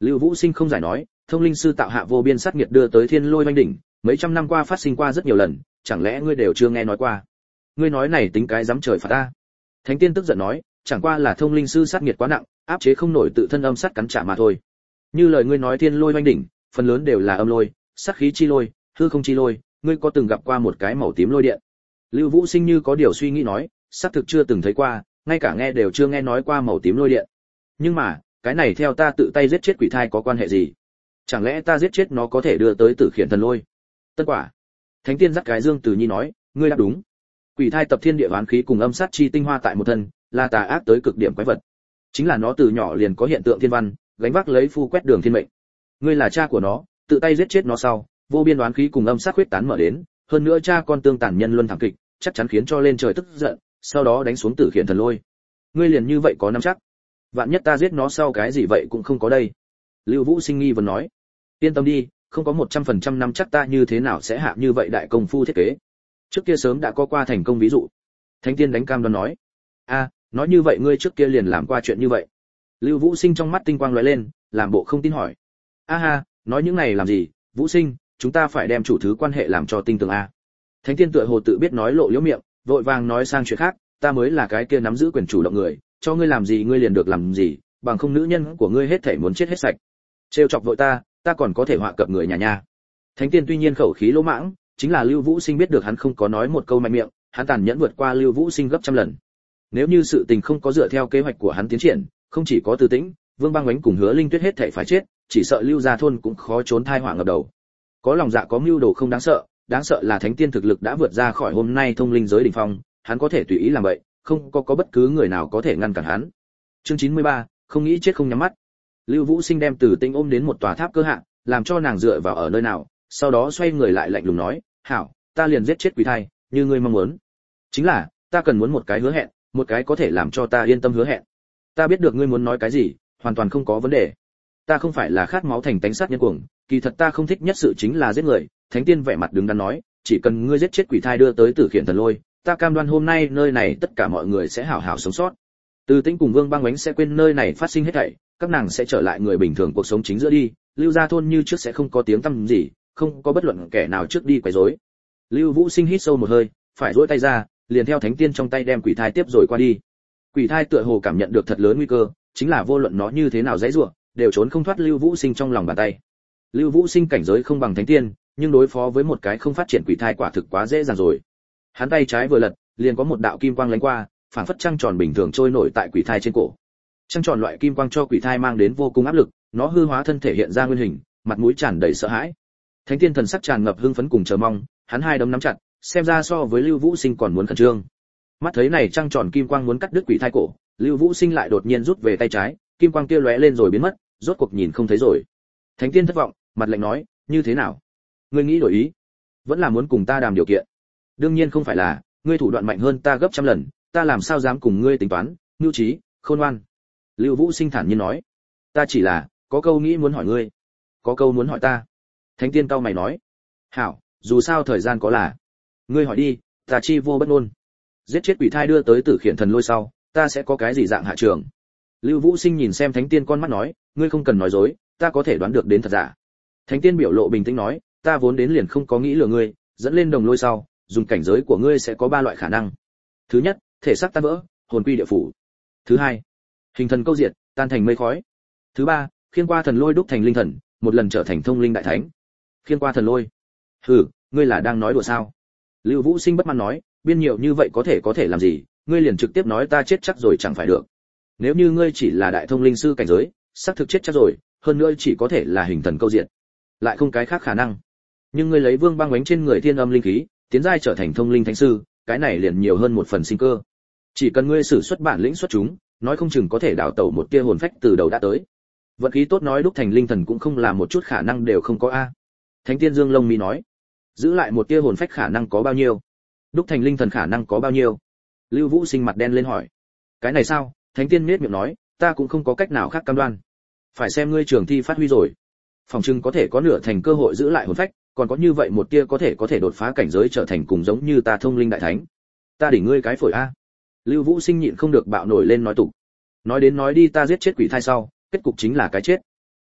Lưu Vũ Sinh không giải nói, thông linh sư tạo hạ vô biên sát nghiệt đưa tới thiên lôi oanh đỉnh, mấy trăm năm qua phát sinh qua rất nhiều lần, chẳng lẽ ngươi đều chưa nghe nói qua? Ngươi nói này tính cái dám trời phạt ta? Thánh tiên tức giận nói, chẳng qua là thông linh sư sát nghiệt quá nặng, áp chế không nổi tự thân âm sát cắn trả mà thôi. Như lời ngươi nói thiên lôi oanh đỉnh, phần lớn đều là âm lôi, sát khí chi lôi, hư không chi lôi, ngươi có từng gặp qua một cái màu tím lôi điện? Lưu Vũ Sinh như có điều suy nghĩ nói, xác thực chưa từng thấy qua, ngay cả nghe đều chưa nghe nói qua màu tím lôi điện. Nhưng mà, cái này theo ta tự tay giết chết quỷ thai có quan hệ gì? Chẳng lẽ ta giết chết nó có thể đưa tới tử khiển thần lôi? Tân quả. Thánh tiên dắt cái Dương Tử Nhi nói, ngươi đáp đúng. Quỷ thai tập thiên địa oán khí cùng âm sát chi tinh hoa tại một thân, là tà ác tới cực điểm quái vật. Chính là nó từ nhỏ liền có hiện tượng thiên văn, gánh vác lấy phu quét đường thiên mệnh. Ngươi là cha của nó, tự tay giết chết nó sau, vô biên oán khí cùng âm sát huyết tán mở đến, hơn nữa cha con tương tàn nhân luân thảm kịch, chắc chắn khiến cho lên trời tức giận, sau đó đánh xuống tử khiển thần lôi. Ngươi liền như vậy có nắm chắc? Vạn nhất ta giết nó sau cái gì vậy cũng không có đây. Lưu Vũ Sinh nghi vấn nói. Yên tâm đi, không có một trăm phần trăm nắm chắc ta như thế nào sẽ hạ như vậy đại công phu thiết kế. Trước kia sớm đã có qua thành công ví dụ. Thánh tiên đánh cam đoan nói. A, nói như vậy ngươi trước kia liền làm qua chuyện như vậy. Lưu Vũ Sinh trong mắt tinh quang lóe lên, làm bộ không tin hỏi. A ha, nói những này làm gì, Vũ Sinh, chúng ta phải đem chủ thứ quan hệ làm cho tinh tường a. Thánh tiên tựa hồ tự biết nói lộ liễu miệng, vội vàng nói sang chuyện khác, ta mới là cái kia nắm giữ quyền chủ động người, cho ngươi làm gì ngươi liền được làm gì, bằng không nữ nhân của ngươi hết thảy muốn chết hết sạch. Trêu chọc vội ta, ta còn có thể họa cập người nhà nha. Thánh tiên tuy nhiên khẩu khí lỗ mãng, chính là Lưu Vũ Sinh biết được hắn không có nói một câu mạnh miệng, hắn tàn nhẫn vượt qua Lưu Vũ Sinh gấp trăm lần. Nếu như sự tình không có dựa theo kế hoạch của hắn tiến triển, không chỉ có Từ Tĩnh, Vương Băng Oánh cùng Hứa Linh Tuyết hết thảy phải chết, chỉ sợ Lưu gia thôn cũng khó trốn tai họa ngập đầu. Có lòng dạ có mưu đồ không đáng sợ, đáng sợ là thánh tiên thực lực đã vượt ra khỏi hôm nay thông linh giới đỉnh phong, hắn có thể tùy ý làm vậy, không có có bất cứ người nào có thể ngăn cản hắn. Chương chín mươi ba, không nghĩ chết không nhắm mắt. Lưu Vũ Sinh đem Từ Tĩnh ôm đến một tòa tháp cơ hạ, làm cho nàng dựa vào ở nơi nào, sau đó xoay người lại lạnh lùng nói, "Hảo, ta liền giết chết quỷ thai, như ngươi mong muốn. Chính là, ta cần muốn một cái hứa hẹn, một cái có thể làm cho ta yên tâm hứa hẹn. Ta biết được ngươi muốn nói cái gì, hoàn toàn không có vấn đề. Ta không phải là khát máu thành tánh sát nhân cuồng, kỳ thật ta không thích nhất sự chính là giết người." Thánh tiên vẻ mặt đứng đắn nói, "Chỉ cần ngươi giết chết quỷ thai đưa tới tử khiển thần lôi, ta cam đoan hôm nay nơi này tất cả mọi người sẽ hảo hảo sống sót. Từ Tĩnh cùng Vương Băng Oánh sẽ quên nơi này phát sinh hết thảy, các nàng sẽ trở lại người bình thường cuộc sống chính giữa đi, Lưu gia thôn như trước sẽ không có tiếng tăm gì, không có bất luận kẻ nào trước đi quấy rối." Lưu Vũ Sinh hít sâu một hơi, phải duỗi tay ra, liền theo thánh tiên trong tay đem quỷ thai tiếp rồi qua đi. Quỷ thai tựa hồ cảm nhận được thật lớn nguy cơ, chính là vô luận nó như thế nào giãy giụa, đều trốn không thoát Lưu Vũ Sinh trong lòng bàn tay. Lưu Vũ Sinh cảnh giới không bằng thánh tiên, nhưng đối phó với một cái không phát triển quỷ thai quả thực quá dễ dàng rồi. Hắn tay trái vừa lật, liền có một đạo kim quang lánh qua, phảng phất trăng tròn bình thường trôi nổi tại quỷ thai trên cổ. Trăng tròn loại kim quang cho quỷ thai mang đến vô cùng áp lực, nó hư hóa thân thể hiện ra nguyên hình, mặt mũi tràn đầy sợ hãi. Thánh tiên thần sắc tràn ngập hưng phấn cùng chờ mong, hắn hai đấm nắm chặt, xem ra so với Lưu Vũ Sinh còn muốn khẩn trương. Mắt thấy này trăng tròn kim quang muốn cắt đứt quỷ thai cổ, Lưu Vũ Sinh lại đột nhiên rút về tay trái, kim quang kia lóe lên rồi biến mất, rốt cuộc nhìn không thấy rồi. Thánh tiên thất vọng, mặt lạnh nói, "Như thế nào? Ngươi nghĩ đổi ý? Vẫn là muốn cùng ta đàm điều kiện?" "Đương nhiên không phải là, ngươi thủ đoạn mạnh hơn ta gấp trăm lần, ta làm sao dám cùng ngươi tính toán, mưu trí, khôn ngoan." Lưu Vũ Sinh thản nhiên nói, "Ta chỉ là có câu nghĩ muốn hỏi ngươi, có câu muốn hỏi ta." Thánh tiên cau mày nói, "Hảo, dù sao thời gian có là, ngươi hỏi đi, ta chi vô bất ngôn. Giết chết quỷ thai đưa tới tử khiển thần lôi sau, ta sẽ có cái gì dạng hạ trường?" Lưu Vũ Sinh nhìn xem thánh tiên con mắt nói, "Ngươi không cần nói dối, ta có thể đoán được đến thật giả." Thánh tiên biểu lộ bình tĩnh nói, "Ta vốn đến liền không có nghĩ lừa ngươi, dẫn lên đồng lôi sau, dùng cảnh giới của ngươi sẽ có ba loại khả năng. Thứ nhất, thể xác tan vỡ, hồn quy địa phủ. Thứ hai, hình thần câu diệt, tan thành mây khói. Thứ ba, khiên qua thần lôi đúc thành linh thần, một lần trở thành thông linh đại thánh." Khiên qua thần lôi? Hừ, ngươi là đang nói đùa sao? Lưu Vũ Sinh bất mãn nói, biên nhiều như vậy có thể có thể làm gì, ngươi liền trực tiếp nói ta chết chắc rồi chẳng phải được. Nếu như ngươi chỉ là đại thông linh sư cảnh giới, xác thực chết chắc rồi, hơn nữa chỉ có thể là hình thần câu diệt, lại không cái khác khả năng. Nhưng ngươi lấy Vương Băng Oánh trên người thiên âm linh khí, tiến giai trở thành thông linh thánh sư, cái này liền nhiều hơn một phần sinh cơ. Chỉ cần ngươi sử xuất bản lĩnh xuất chúng, nói không chừng có thể đào tẩu một tia hồn phách từ đầu đã tới. Vận khí tốt nói đúc thành linh thần cũng không là một chút khả năng đều không có a. Thánh tiên Dương Lông Mi nói, giữ lại một tia hồn phách khả năng có bao nhiêu? Đúc thành linh thần khả năng có bao nhiêu? Lưu Vũ Sinh mặt đen lên hỏi. Cái này sao? Thánh tiên nhếch miệng nói, ta cũng không có cách nào khác cam đoan. Phải xem ngươi trường thi phát huy rồi. Phòng trưng có thể có nửa thành cơ hội giữ lại hồn phách, còn có như vậy một tia có thể có thể đột phá cảnh giới trở thành cùng giống như ta thông linh đại thánh. Ta đỉnh ngươi cái phổi a. Lưu Vũ Sinh nhịn không được bạo nổi lên nói tục. Nói đến nói đi ta giết chết quỷ thai sau, kết cục chính là cái chết.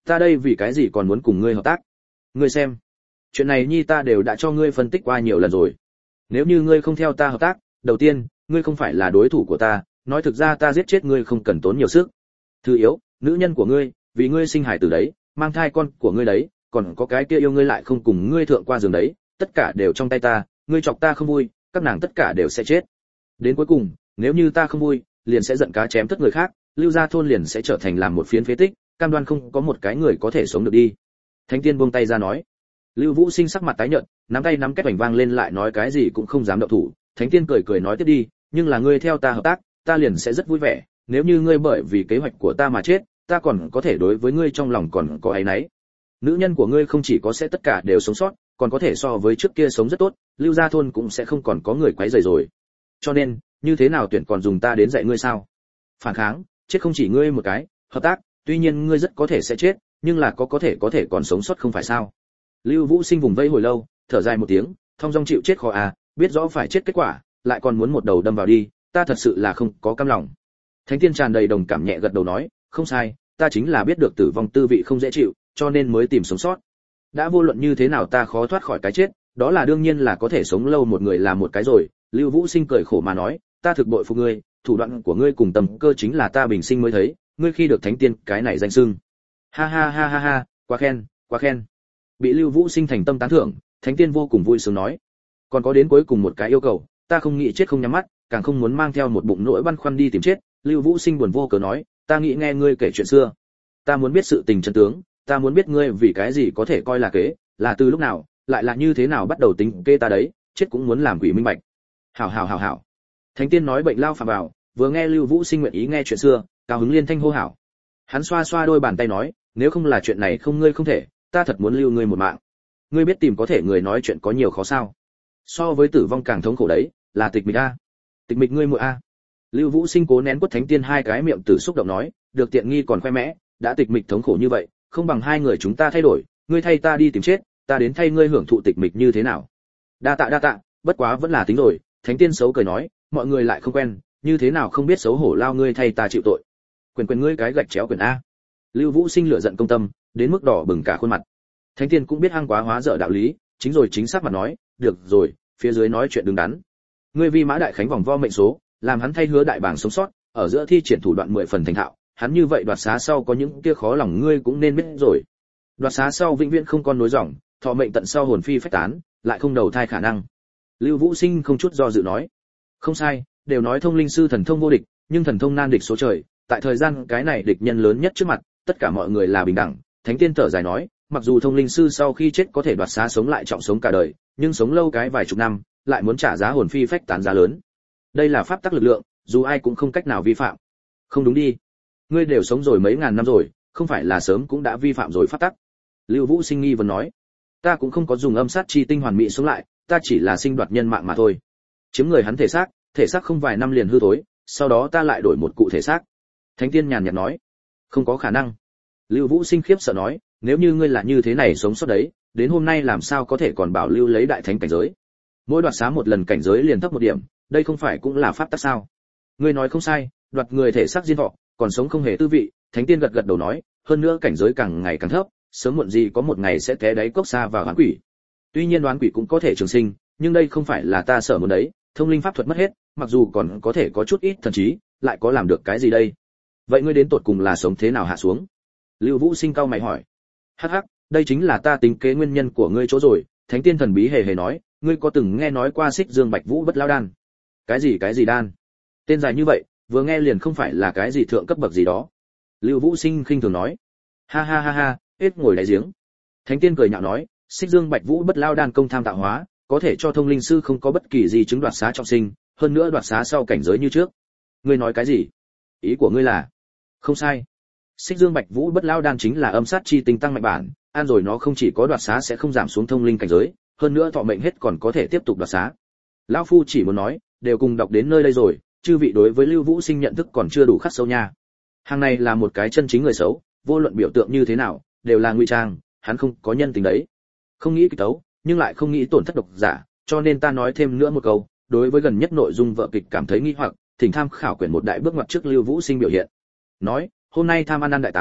ta đây vì cái gì còn muốn cùng ngươi hợp tác? Ngươi xem, chuyện này nhi ta đều đã cho ngươi phân tích qua nhiều lần rồi. Nếu như ngươi không theo ta hợp tác, đầu tiên, ngươi không phải là đối thủ của ta, nói thực ra ta giết chết ngươi không cần tốn nhiều sức. Thứ yếu, nữ nhân của ngươi, vì ngươi sinh hải tử đấy, mang thai con của ngươi đấy, còn có cái kia yêu ngươi lại không cùng ngươi thượng qua giường đấy, tất cả đều trong tay ta, ngươi chọc ta không vui, các nàng tất cả đều sẽ chết. Đến cuối cùng, nếu như ta không vui, liền sẽ giận cá chém tất người khác, Lưu Gia thôn liền sẽ trở thành làm một phiến phế tích, cam đoan không có một cái người có thể sống được đi. Thánh tiên buông tay ra nói. Lưu Vũ Sinh sắc mặt tái nhợt, nắm tay nắm kết vành vang lên lại nói cái gì cũng không dám động thủ. Thánh tiên cười cười nói tiếp đi, nhưng là ngươi theo ta hợp tác, ta liền sẽ rất vui vẻ, nếu như ngươi bởi vì kế hoạch của ta mà chết, ta còn có thể đối với ngươi trong lòng còn có áy náy. Nữ nhân của ngươi không chỉ có sẽ tất cả đều sống sót, còn có thể so với trước kia sống rất tốt, Lưu Gia thôn cũng sẽ không còn có người quấy rầy rồi. Cho nên, như thế nào tuyển còn dùng ta đến dạy ngươi sao? Phản kháng, chết không chỉ ngươi một cái, hợp tác, tuy nhiên ngươi rất có thể sẽ chết, nhưng là có có thể có thể còn sống sót không phải sao? Lưu Vũ Sinh vùng vây hồi lâu, thở dài một tiếng, thong dong chịu chết khó à, biết rõ phải chết kết quả, lại còn muốn một đầu đâm vào đi, ta thật sự là không có cam lòng. Thánh tiên tràn đầy đồng cảm nhẹ gật đầu nói, không sai, ta chính là biết được tử vong tư vị không dễ chịu, cho nên mới tìm sống sót. Đã vô luận như thế nào ta khó thoát khỏi cái chết, đó là đương nhiên là có thể sống lâu một người là một cái rồi. Lưu Vũ Sinh cười khổ mà nói, ta thực bội phục ngươi, thủ đoạn của ngươi cùng tầm cơ chính là ta bình sinh mới thấy, ngươi khi được thánh tiên cái này danh xưng. Ha ha ha ha ha, quá khen, quá khen. Bị Lưu Vũ Sinh thành tâm tán thưởng, thánh tiên vô cùng vui sướng nói, còn có đến cuối cùng một cái yêu cầu, ta không nghĩ chết không nhắm mắt, càng không muốn mang theo một bụng nỗi băn khoăn đi tìm chết. Lưu Vũ Sinh buồn vô cớ nói, ta nghĩ nghe ngươi kể chuyện xưa, ta muốn biết sự tình chân tướng, ta muốn biết ngươi vì cái gì có thể coi là kế, là từ lúc nào, lại là như thế nào bắt đầu tính kê ta đấy, chết cũng muốn làm quỷ minh bạch. Hảo hảo hảo hảo. Thánh tiên nói bệnh lao phạm vào, vừa nghe Lưu Vũ Sinh nguyện ý nghe chuyện xưa, cao hứng liên thanh hô hảo. Hắn xoa xoa đôi bàn tay nói, nếu không là chuyện này không ngươi không thể, ta thật muốn lưu ngươi một mạng. Ngươi biết tìm có thể người nói chuyện có nhiều khó sao? So với tử vong càng thống khổ đấy, là tịch mịch a. Tịch mịch ngươi muội a. Lưu Vũ Sinh cố nén quất thánh tiên hai cái miệng tử xúc động nói, được tiện nghi còn khoe mẽ, đã tịch mịch thống khổ như vậy, không bằng hai người chúng ta thay đổi, ngươi thay ta đi tìm chết, ta đến thay ngươi hưởng thụ tịch mịch như thế nào? Đa tạ đa tạ, bất quá vẫn là tính rồi. Thánh tiên xấu cười nói, mọi người lại không quen, như thế nào không biết xấu hổ lao ngươi thay ta chịu tội. Quyền quyền ngươi cái gạch chéo quyền a. Lưu Vũ Sinh lửa giận công tâm, đến mức đỏ bừng cả khuôn mặt. Thánh tiên cũng biết hăng quá hóa dở đạo lý, chính rồi chính xác mà nói, được rồi, phía dưới nói chuyện đứng đắn. Ngươi vi mã đại khánh vòng vo mệnh số, làm hắn thay hứa đại bảng sống sót, ở giữa thi triển thủ đoạn mười phần thành thạo, hắn như vậy đoạt xá sau có những kia khó lòng ngươi cũng nên biết rồi. Đoạt xá sau vĩnh viễn không con nối dòng, thọ mệnh tận sau hồn phi phách tán, lại không đầu thai khả năng. Lưu Vũ Sinh không chút do dự nói, không sai, đều nói thông linh sư thần thông vô địch, nhưng thần thông nan địch số trời, tại thời gian cái này địch nhân lớn nhất trước mặt, tất cả mọi người là bình đẳng. Thánh tiên thở dài nói, mặc dù thông linh sư sau khi chết có thể đoạt xá sống lại trọng sống cả đời, nhưng sống lâu cái vài chục năm, lại muốn trả giá hồn phi phách tán giá lớn. Đây là pháp tắc lực lượng, dù ai cũng không cách nào vi phạm. Không đúng đi? Ngươi đều sống rồi mấy ngàn năm rồi, không phải là sớm cũng đã vi phạm rồi pháp tắc? Lưu Vũ Sinh nghi vấn nói, ta cũng không có dùng âm sát chi tinh hoàn mỹ sống lại, ta chỉ là sinh đoạt nhân mạng mà thôi. Chiếm người hắn thể xác, thể xác không vài năm liền hư thối, sau đó ta lại đổi một cụ thể xác. Thánh tiên nhàn nhạt nói, không có khả năng. Lưu Vũ Sinh khiếp sợ nói, nếu như ngươi là như thế này sống sót đấy, đến hôm nay làm sao có thể còn bảo lưu lấy đại thánh cảnh giới? Mỗi đoạt xá một lần cảnh giới liền thấp một điểm, đây không phải cũng là pháp tắc sao? Ngươi nói không sai, đoạt người thể xác diên thọ, còn sống không hề tư vị. Thánh tiên gật gật đầu nói, hơn nữa cảnh giới càng ngày càng thấp, sớm muộn gì có một ngày sẽ té đáy cốc xa vào oán quỷ. Tuy nhiên oán quỷ cũng có thể trường sinh, nhưng đây không phải là ta sợ muốn đấy. Thông linh pháp thuật mất hết, mặc dù còn có thể có chút ít thần trí, lại có làm được cái gì đây? Vậy ngươi đến tột cùng là sống thế nào hạ xuống? Lưu Vũ Sinh cau mày hỏi. Hắc hắc, đây chính là ta tính kế nguyên nhân của ngươi chỗ rồi. Thánh tiên thần bí hề hề nói, ngươi có từng nghe nói qua Xích Dương Bạch Vũ Bất Lao Đan? Cái gì cái gì đan? Tên dài như vậy, vừa nghe liền không phải là cái gì thượng cấp bậc gì đó. Lưu Vũ Sinh khinh thường nói. Ha ha ha ha, hết ngồi đáy giếng. Thánh tiên cười nhạo nói, Xích Dương Bạch Vũ Bất Lao Đan công tham tạo hóa, có thể cho thông linh sư không có bất kỳ gì chứng đoạt xá trọng sinh, hơn nữa đoạt xá sau cảnh giới như trước. Ngươi nói cái gì? Ý của ngươi là? Không sai. Xích Dương Bạch Vũ Bất Lao Đan chính là âm sát chi tinh tăng mạnh bản, ăn rồi nó không chỉ có đoạt xá sẽ không giảm xuống thông linh cảnh giới, hơn nữa thọ mệnh hết còn có thể tiếp tục đoạt xá. Lão phu chỉ muốn nói, đều cùng đọc đến nơi đây rồi, chư vị đối với Lưu Vũ Sinh nhận thức còn chưa đủ khắc sâu nha. Hàng này là một cái chân chính người xấu, vô luận biểu tượng như thế nào, đều là ngụy trang, hắn không có nhân tính đấy. Không nghĩ kịch tấu, nhưng lại không nghĩ tổn thất độc giả, cho nên ta nói thêm nữa một câu, đối với gần nhất nội dung vở kịch cảm thấy nghi hoặc, thỉnh tham khảo quyển một đại bước ngoặt trước Lưu Vũ Sinh biểu hiện. Nói, hôm nay tham ăn ăn đại táo,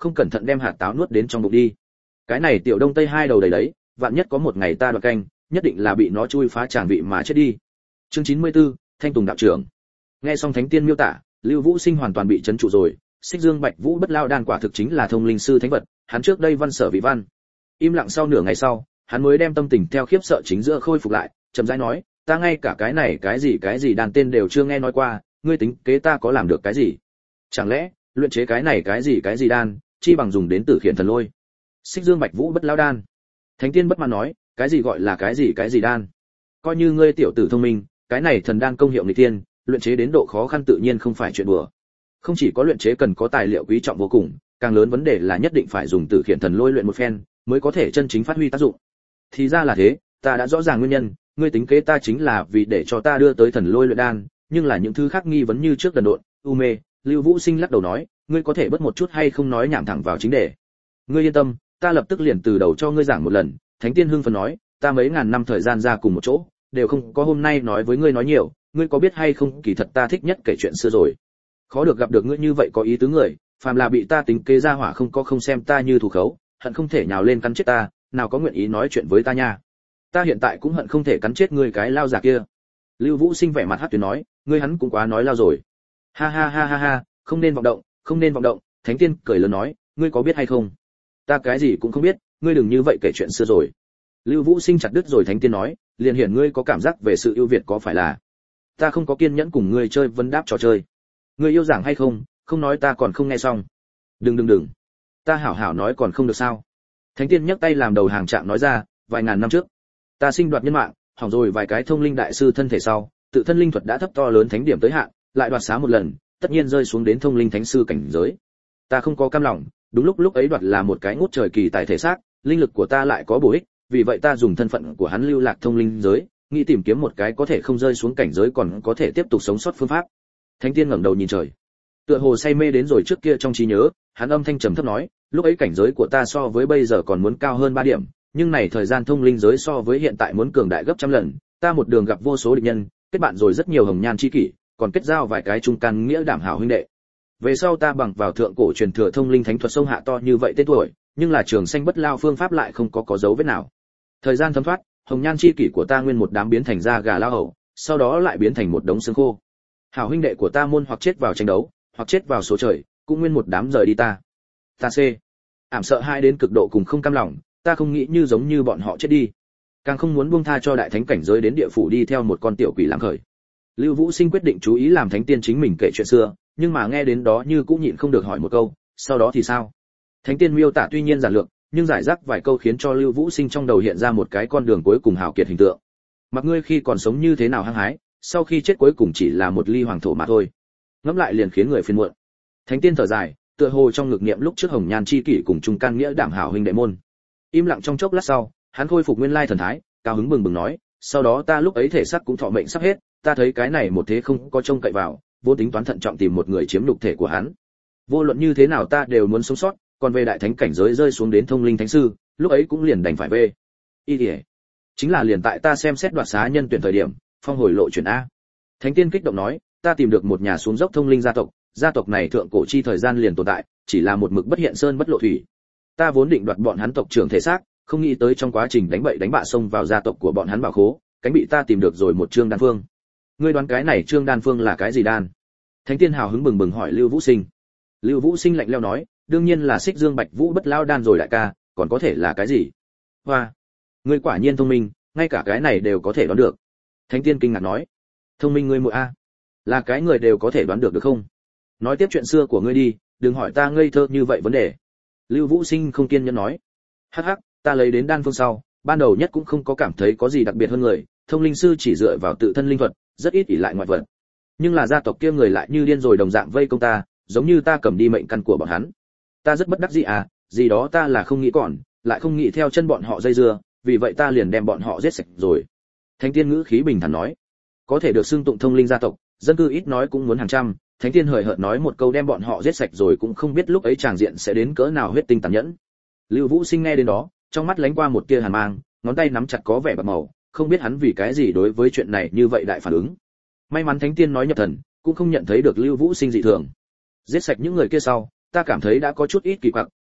không cẩn thận đem hạt táo nuốt đến trong bụng đi. Cái này tiểu đông tây hai đầu đầy đấy, vạn nhất có một ngày ta đoạt canh, nhất định là bị nó chui phá tràng vị mà chết đi. Chương chín mươi tư, Thanh Tùng đạo trưởng. Nghe xong thánh tiên miêu tả, Lưu Vũ Sinh hoàn toàn bị chấn trụ rồi, Xích Dương Bạch Vũ Bất Lao Đan quả thực chính là thông linh sư thánh vật, hắn trước đây văn sở vị văn. Im lặng sau nửa ngày sau, hắn mới đem tâm tình theo khiếp sợ chính giữa khôi phục lại, chậm rãi nói, ta ngay cả cái này cái gì cái gì đan tên đều chưa nghe nói qua, ngươi tính kế ta có làm được cái gì? Chẳng lẽ, luyện chế cái này cái gì cái gì đan, chi bằng dùng đến Tử Khiển Thần Lôi? Xích Dương Bạch Vũ Bất Lao Đan. Thánh tiên bất mãn nói, cái gì gọi là cái gì cái gì đan? Coi như ngươi tiểu tử thông minh, cái này thần đan công hiệu nghịch tiên, luyện chế đến độ khó khăn tự nhiên không phải chuyện đùa. Không chỉ có luyện chế cần có tài liệu quý trọng vô cùng, càng lớn vấn đề là nhất định phải dùng Tử Khiển Thần Lôi luyện một phen, mới có thể chân chính phát huy tác dụng. Thì ra là thế, ta đã rõ ràng nguyên nhân, ngươi tính kế ta chính là vì để cho ta đưa tới Thần Lôi luyện đan, nhưng là những thứ khác nghi vấn như trước đần độn, u mê. Lưu Vũ Sinh lắc đầu nói, ngươi có thể bớt một chút hay không nói nhảm thẳng vào chính đề. Ngươi yên tâm, ta lập tức liền từ đầu cho ngươi giảng một lần. Thánh tiên hưng phấn nói, ta mấy ngàn năm thời gian ra cùng một chỗ, đều không có hôm nay nói với ngươi nói nhiều, ngươi có biết hay không, kỳ thật ta thích nhất kể chuyện xưa rồi. Khó được gặp được ngươi như vậy có ý tứ người, phàm là bị ta tính kế ra hỏa không có không xem ta như thù khấu, hận không thể nhào lên cắn chết ta, nào có nguyện ý nói chuyện với ta nha. Ta hiện tại cũng hận không thể cắn chết ngươi cái lao già kia. Lưu Vũ Sinh vẻ mặt hắc tuyến nói, ngươi hắn cũng quá nói lao rồi. Ha ha ha ha ha, không nên vọng động, không nên vọng động. Thánh tiên cười lớn nói, ngươi có biết hay không? Ta cái gì cũng không biết, ngươi đừng như vậy kể chuyện xưa rồi. Lưu Vũ Sinh chặt đứt rồi thánh tiên nói, liền hiển ngươi có cảm giác về sự ưu việt có phải là? Ta không có kiên nhẫn cùng ngươi chơi vấn đáp trò chơi. Ngươi yêu giảng hay không, không nói ta còn không nghe xong. Đừng đừng đừng, ta hảo hảo nói còn không được sao? Thánh tiên nhấc tay làm đầu hàng trạng nói ra, vài ngàn năm trước, ta sinh đoạt nhân mạng, hỏng rồi vài cái thông linh đại sư thân thể sau, tự thân linh thuật đã thấp to lớn thánh điểm tới hạn, lại đoạt xá một lần, tất nhiên rơi xuống đến thông linh thánh sư cảnh giới. Ta không có cam lòng, đúng lúc lúc ấy đoạt là một cái ngút trời kỳ tài thể xác, linh lực của ta lại có bổ ích, vì vậy ta dùng thân phận của hắn lưu lạc thông linh giới, nghĩ tìm kiếm một cái có thể không rơi xuống cảnh giới còn có thể tiếp tục sống sót phương pháp. Thánh tiên ngẩng đầu nhìn trời, tựa hồ say mê đến rồi trước kia trong trí nhớ, hắn âm thanh trầm thấp nói, lúc ấy cảnh giới của ta so với bây giờ còn muốn cao hơn ba điểm, nhưng này thời gian thông linh giới so với hiện tại muốn cường đại gấp trăm lần, ta một đường gặp vô số địch nhân, kết bạn rồi rất nhiều hồng nhan chi kỷ, còn kết giao vài cái trung can nghĩa đảm hảo huynh đệ. Về sau ta bằng vào thượng cổ truyền thừa thông linh thánh thuật sông hạ to như vậy tên tuổi, nhưng là trường sanh bất lao phương pháp lại không có có dấu vết nào. Thời gian thấm thoát, hồng nhan chi kỷ của ta nguyên một đám biến thành da gà lao hầu, sau đó lại biến thành một đống xương khô. Hảo huynh đệ của ta môn hoặc chết vào tranh đấu, hoặc chết vào số trời, cũng nguyên một đám rời đi ta. Ta c. ảm sợ hai đến cực độ cùng không cam lòng, ta không nghĩ như giống như bọn họ chết đi, càng không muốn buông tha cho đại thánh cảnh giới đến địa phủ đi theo một con tiểu quỷ làm khởi. Lưu Vũ Sinh quyết định chú ý làm thánh tiên chính mình kể chuyện xưa, nhưng mà nghe đến đó như cũng nhịn không được hỏi một câu, sau đó thì sao? Thánh tiên miêu tả tuy nhiên giản lược, nhưng giải rác vài câu khiến cho Lưu Vũ Sinh trong đầu hiện ra một cái con đường cuối cùng hảo kiệt hình tượng. Mặc ngươi khi còn sống như thế nào hăng hái, sau khi chết cuối cùng chỉ là một ly hoàng thổ mà thôi. Ngẫm lại liền khiến người phiền muộn. Thánh tiên thở dài, tựa hồ trong ngực niệm lúc trước hồng nhan chi kỷ cùng trung can nghĩa đảm hảo huynh đệ môn. Im lặng trong chốc lát sau, hắn khôi phục nguyên lai thần thái, cao hứng bừng bừng nói, sau đó ta lúc ấy thể xác cũng thọ mệnh sắp hết, ta thấy cái này một thế không có trông cậy vào, vô tính toán thận trọng tìm một người chiếm lục thể của hắn. Vô luận như thế nào ta đều muốn sống sót, còn về đại thánh cảnh giới rơi xuống đến thông linh thánh sư, lúc ấy cũng liền đành phải về. Y điệp. Chính là liền tại ta xem xét đoạt xá nhân tuyển thời điểm, phong hồi lộ chuyển a. Thánh tiên kích động nói, ta tìm được một nhà xuống dốc thông linh gia tộc, gia tộc này thượng cổ chi thời gian liền tồn tại, chỉ là một mực bất hiện sơn bất lộ thủy. Ta vốn định đoạt bọn hắn tộc trưởng thể xác, không nghĩ tới trong quá trình đánh bậy đánh bạ xông vào gia tộc của bọn hắn bảo khố, cánh bị ta tìm được rồi một trương đan phương. Ngươi đoán cái này trương đan phương là cái gì đan? Thánh tiên hào hứng bừng bừng hỏi Lưu Vũ Sinh. Lưu Vũ Sinh lạnh lẽo nói, đương nhiên là Xích Dương Bạch Vũ Bất Lao đan rồi đại ca, còn có thể là cái gì? Hoa, ngươi quả nhiên thông minh, ngay cả cái này đều có thể đoán được. Thánh tiên kinh ngạc nói, thông minh ngươi muội a, là cái người đều có thể đoán được được không? Nói tiếp chuyện xưa của ngươi đi, đừng hỏi ta ngây thơ như vậy vấn đề. Lưu Vũ Sinh không kiên nhẫn nói, hắc hắc, ta lấy đến đan phương sau, ban đầu nhất cũng không có cảm thấy có gì đặc biệt hơn người, thông linh sư chỉ dựa vào tự thân linh thuật, rất ít ỷ lại ngoại vật. Nhưng là gia tộc kia người lại như điên rồi đồng dạng vây công ta, giống như ta cầm đi mệnh căn của bọn hắn. Ta rất bất đắc dĩ à, gì đó ta là không nghĩ còn, lại không nghĩ theo chân bọn họ dây dưa, vì vậy ta liền đem bọn họ giết sạch rồi. Thánh tiên ngữ khí bình thản nói, có thể được xưng tụng thông linh gia tộc, dân cư ít nói cũng muốn hàng trăm. Thánh tiên hời hợt nói một câu đem bọn họ giết sạch rồi cũng không biết lúc ấy tràng diện sẽ đến cỡ nào huyết tinh tàn nhẫn. Lưu Vũ Sinh nghe đến đó, trong mắt lánh qua một tia hàn mang, ngón tay nắm chặt có vẻ bạc màu, không biết hắn vì cái gì đối với chuyện này như vậy đại phản ứng. May mắn thánh tiên nói nhập thần, cũng không nhận thấy được Lưu Vũ Sinh dị thường. Giết sạch những người kia sau, ta cảm thấy đã có chút ít kỳ quặc,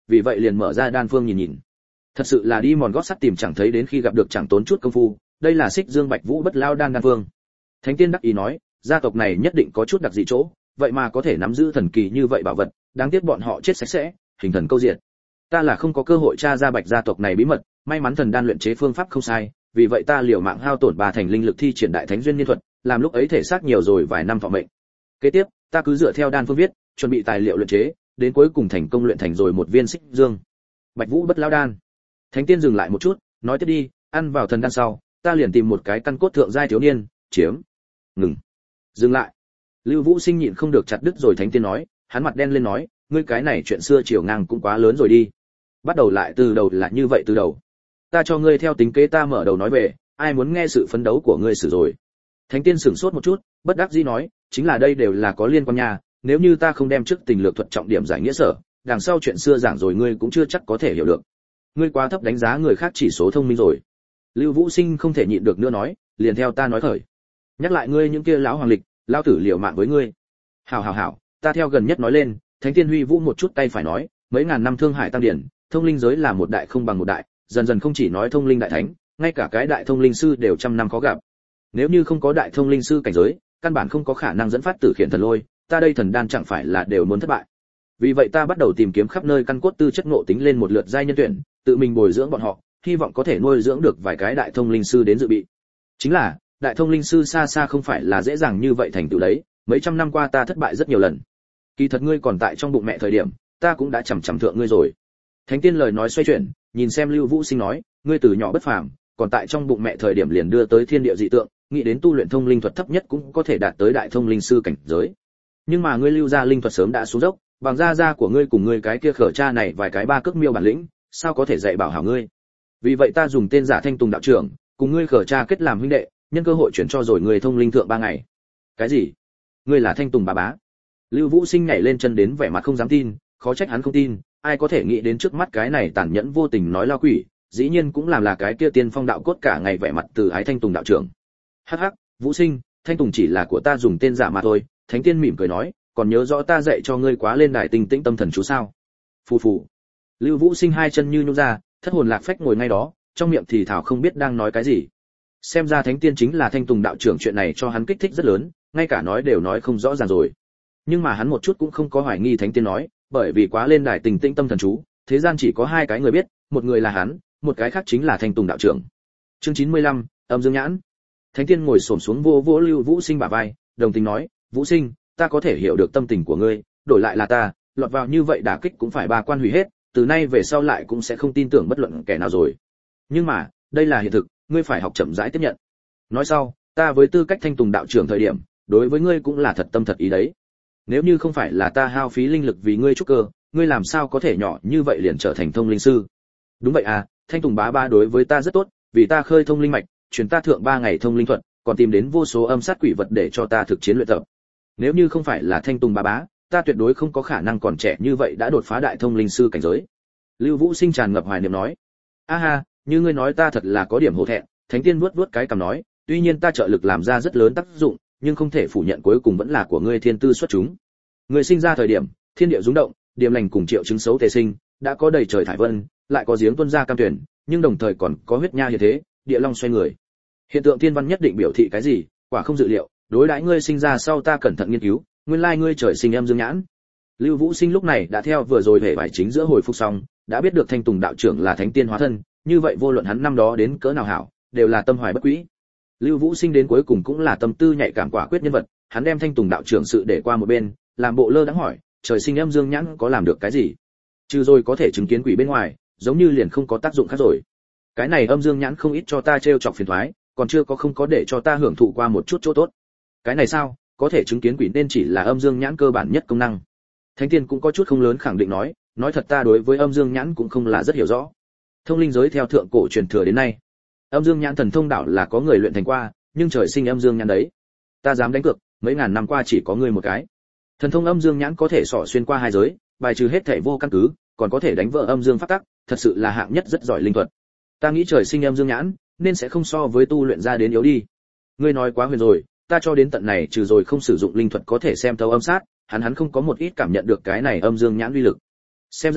vì vậy liền mở ra đan phương nhìn nhìn. Thật sự là đi mòn gót sắt tìm chẳng thấy đến khi gặp được chẳng tốn chút công phu, đây là Xích Dương Bạch Vũ Bất Lao Đan đan phương. Thánh tiên đắc ý nói, gia tộc này nhất định có chút đặc dị chỗ, vậy mà có thể nắm giữ thần kỳ như vậy bảo vật, đáng tiếc bọn họ chết sạch sẽ, hình thần câu diệt. Ta là không có cơ hội tra ra Bạch gia tộc này bí mật, may mắn thần đan luyện chế phương pháp không sai, vì vậy ta liều mạng hao tổn ba thành linh lực thi triển đại thánh duyên niên thuật, làm lúc ấy thể xác nhiều rồi vài năm thọ mệnh. Kế tiếp, ta cứ dựa theo đan phương viết, chuẩn bị tài liệu luyện chế, đến cuối cùng thành công luyện thành rồi một viên Xích Dương Bạch Vũ Bất Lao Đan. Thánh tiên dừng lại một chút, nói tiếp đi, ăn vào thần đan sau, ta liền tìm một cái căn cốt thượng giai thiếu niên, chiếm. Ngừng. Dừng lại. Lưu Vũ Sinh nhịn không được chặt đứt rồi thánh tiên nói, hắn mặt đen lên nói, ngươi cái này chuyện xưa chiều ngang cũng quá lớn rồi đi. Bắt đầu lại từ đầu là như vậy từ đầu. Ta cho ngươi theo tính kế ta mở đầu nói về, ai muốn nghe sự phấn đấu của ngươi xử rồi. Thánh tiên sửng sốt một chút, bất đắc dĩ nói, chính là đây đều là có liên quan nha, nếu như ta không đem trước tình lược thuật trọng điểm giải nghĩa sở, đằng sau chuyện xưa giảng rồi ngươi cũng chưa chắc có thể hiểu được. Ngươi quá thấp đánh giá người khác chỉ số thông minh rồi. Lưu Vũ Sinh không thể nhịn được nữa nói, liền theo ta nói khởi. Nhắc lại ngươi những kia lão hoàng lịch, lão tử liều mạng với ngươi. Hảo hảo hảo, ta theo gần nhất nói lên, Thánh tiên huy vũ một chút tay phải nói, mấy ngàn năm thương hải tăng điển, thông linh giới là một đại không bằng một đại, dần dần không chỉ nói thông linh đại thánh, ngay cả cái đại thông linh sư đều trăm năm khó gặp. Nếu như không có đại thông linh sư cảnh giới, căn bản không có khả năng dẫn phát tử khiển thần lôi, ta đây thần đan chẳng phải là đều muốn thất bại. Vì vậy ta bắt đầu tìm kiếm khắp nơi căn cốt tư chất ngộ tính lên một lượt giai nhân tuyển, tự mình bồi dưỡng bọn họ, hy vọng có thể nuôi dưỡng được vài cái đại thông linh sư đến dự bị. Chính là, đại thông linh sư xa xa không phải là dễ dàng như vậy thành tựu đấy, mấy trăm năm qua ta thất bại rất nhiều lần. Kỳ thật ngươi còn tại trong bụng mẹ thời điểm, ta cũng đã chằm chằm thượng ngươi rồi. Thánh tiên lời nói xoay chuyển, nhìn xem Lưu Vũ Sinh nói, ngươi từ nhỏ bất phàm, còn tại trong bụng mẹ thời điểm liền đưa tới thiên địa dị tượng, nghĩ đến tu luyện thông linh thuật thấp nhất cũng có thể đạt tới đại thông linh sư cảnh giới. Nhưng mà ngươi lưu ra linh thuật sớm đã xuống dốc, bằng gia gia của ngươi cùng ngươi cái kia khở cha này vài cái ba cước miêu bản lĩnh, sao có thể dạy bảo hảo ngươi. Vì vậy ta dùng tên giả Thanh Tùng đạo trưởng, cùng ngươi khở cha kết làm huynh đệ, nhân cơ hội chuyển cho rồi ngươi thông linh thượng ba ngày. Cái gì? Ngươi là Thanh Tùng bà bá? Lưu Vũ Sinh nhảy lên chân đến vẻ mặt không dám tin, khó trách hắn không tin, ai có thể nghĩ đến trước mắt cái này tàn nhẫn vô tình nói lao quỷ, dĩ nhiên cũng làm là cái kia tiên phong đạo cốt cả ngày vẻ mặt từ ái Thanh Tùng đạo trưởng. Hắc hắc, Vũ Sinh, Thanh Tùng chỉ là của ta dùng tên giả mà thôi. Thánh tiên mỉm cười nói, còn nhớ rõ ta dạy cho ngươi quá lên đài tinh tĩnh tâm thần chú sao? Phù phù. Lưu Vũ Sinh hai chân như nhũn ra, thất hồn lạc phách ngồi ngay đó, trong miệng thì thảo không biết đang nói cái gì. Xem ra Thánh tiên chính là Thanh Tùng đạo trưởng, chuyện này cho hắn kích thích rất lớn, ngay cả nói đều nói không rõ ràng rồi. Nhưng mà hắn một chút cũng không có hoài nghi Thánh tiên nói, bởi vì quá lên đài tinh tĩnh tâm thần chú, thế gian chỉ có hai cái người biết, một người là hắn, một cái khác chính là Thanh Tùng đạo trưởng. Chương chín mươi lăm, âm dương nhãn. Thánh tiên ngồi xổm xuống vô vỗ Lưu Vũ Sinh bả vai, đồng tình nói, Vũ Sinh, ta có thể hiểu được tâm tình của ngươi, đổi lại là ta, lọt vào như vậy đả kích cũng phải ba quan hủy hết, từ nay về sau lại cũng sẽ không tin tưởng bất luận kẻ nào rồi. Nhưng mà, đây là hiện thực, ngươi phải học chậm rãi tiếp nhận. Nói sau, ta với tư cách Thanh Tùng đạo trưởng thời điểm, đối với ngươi cũng là thật tâm thật ý đấy. Nếu như không phải là ta hao phí linh lực vì ngươi trúc cơ, ngươi làm sao có thể nhỏ như vậy liền trở thành thông linh sư? Đúng vậy à, Thanh Tùng bá ba đối với ta rất tốt, vì ta khơi thông linh mạch, truyền ta thượng ba ngày thông linh thuật, còn tìm đến vô số âm sát quỷ vật để cho ta thực chiến luyện tập. Nếu như không phải là Thanh Tùng bá bá, ta tuyệt đối không có khả năng còn trẻ như vậy đã đột phá đại thông linh sư cảnh giới. Lưu Vũ Sinh tràn ngập hoài niệm nói, a ha, như ngươi nói ta thật là có điểm hổ thẹn. Thánh tiên vuốt vuốt cái cằm nói, tuy nhiên ta trợ lực làm ra rất lớn tác dụng, nhưng không thể phủ nhận cuối cùng vẫn là của ngươi thiên tư xuất chúng. Ngươi sinh ra thời điểm, thiên địa rung động, điềm lành cùng triệu chứng xấu tề sinh, đã có đầy trời thải vân, lại có giếng tuôn ra cam tuyển, nhưng đồng thời còn có huyết nha như thế, địa long xoay người. Hiện tượng thiên văn nhất định biểu thị cái gì, quả không dự liệu, đối đãi ngươi sinh ra sau ta cẩn thận nghiên cứu, nguyên lai ngươi trời sinh âm dương nhãn. Lưu Vũ Sinh lúc này đã theo vừa rồi hệ bài chính giữa hồi phục xong, đã biết được Thanh Tùng đạo trưởng là thánh tiên hóa thân, như vậy vô luận hắn năm đó đến cỡ nào hảo, đều là tâm hoài bất quý. Lưu Vũ Sinh đến cuối cùng cũng là tâm tư nhạy cảm quả quyết nhân vật, hắn đem Thanh Tùng đạo trưởng sự để qua một bên, làm bộ lơ đãng hỏi, trời sinh âm dương nhãn có làm được cái gì? Trừ rồi có thể chứng kiến quỷ bên ngoài, giống như liền không có tác dụng khác rồi. Cái này âm dương nhãn không ít cho ta trêu chọc phiền toái, còn chưa có không có để cho ta hưởng thụ qua một chút chỗ tốt. Cái này sao, có thể chứng kiến quỷ nên chỉ là âm dương nhãn cơ bản nhất công năng. Thánh tiên cũng có chút không lớn khẳng định nói, nói thật ta đối với âm dương nhãn cũng không là rất hiểu rõ. Thông linh giới theo thượng cổ truyền thừa đến nay, âm dương nhãn thần thông đạo là có người luyện thành qua, nhưng trời sinh âm dương nhãn đấy, ta dám đánh cược, mấy ngàn năm qua chỉ có người một cái. Thần thông âm dương nhãn có thể xỏ xuyên qua hai giới, bài trừ hết thể vô căn cứ, còn có thể đánh vỡ âm dương pháp tắc, thật sự là hạng nhất rất giỏi linh thuật. Ta nghĩ trời sinh âm dương nhãn, nên sẽ không so với tu luyện ra đến yếu đi. Ngươi nói quá huyền rồi, ta cho đến tận này trừ rồi không sử dụng linh thuật có thể xem thấu âm sát, hắn hắn không có một ít cảm nhận được cái này âm dương nhãn uy lực. Xem ra,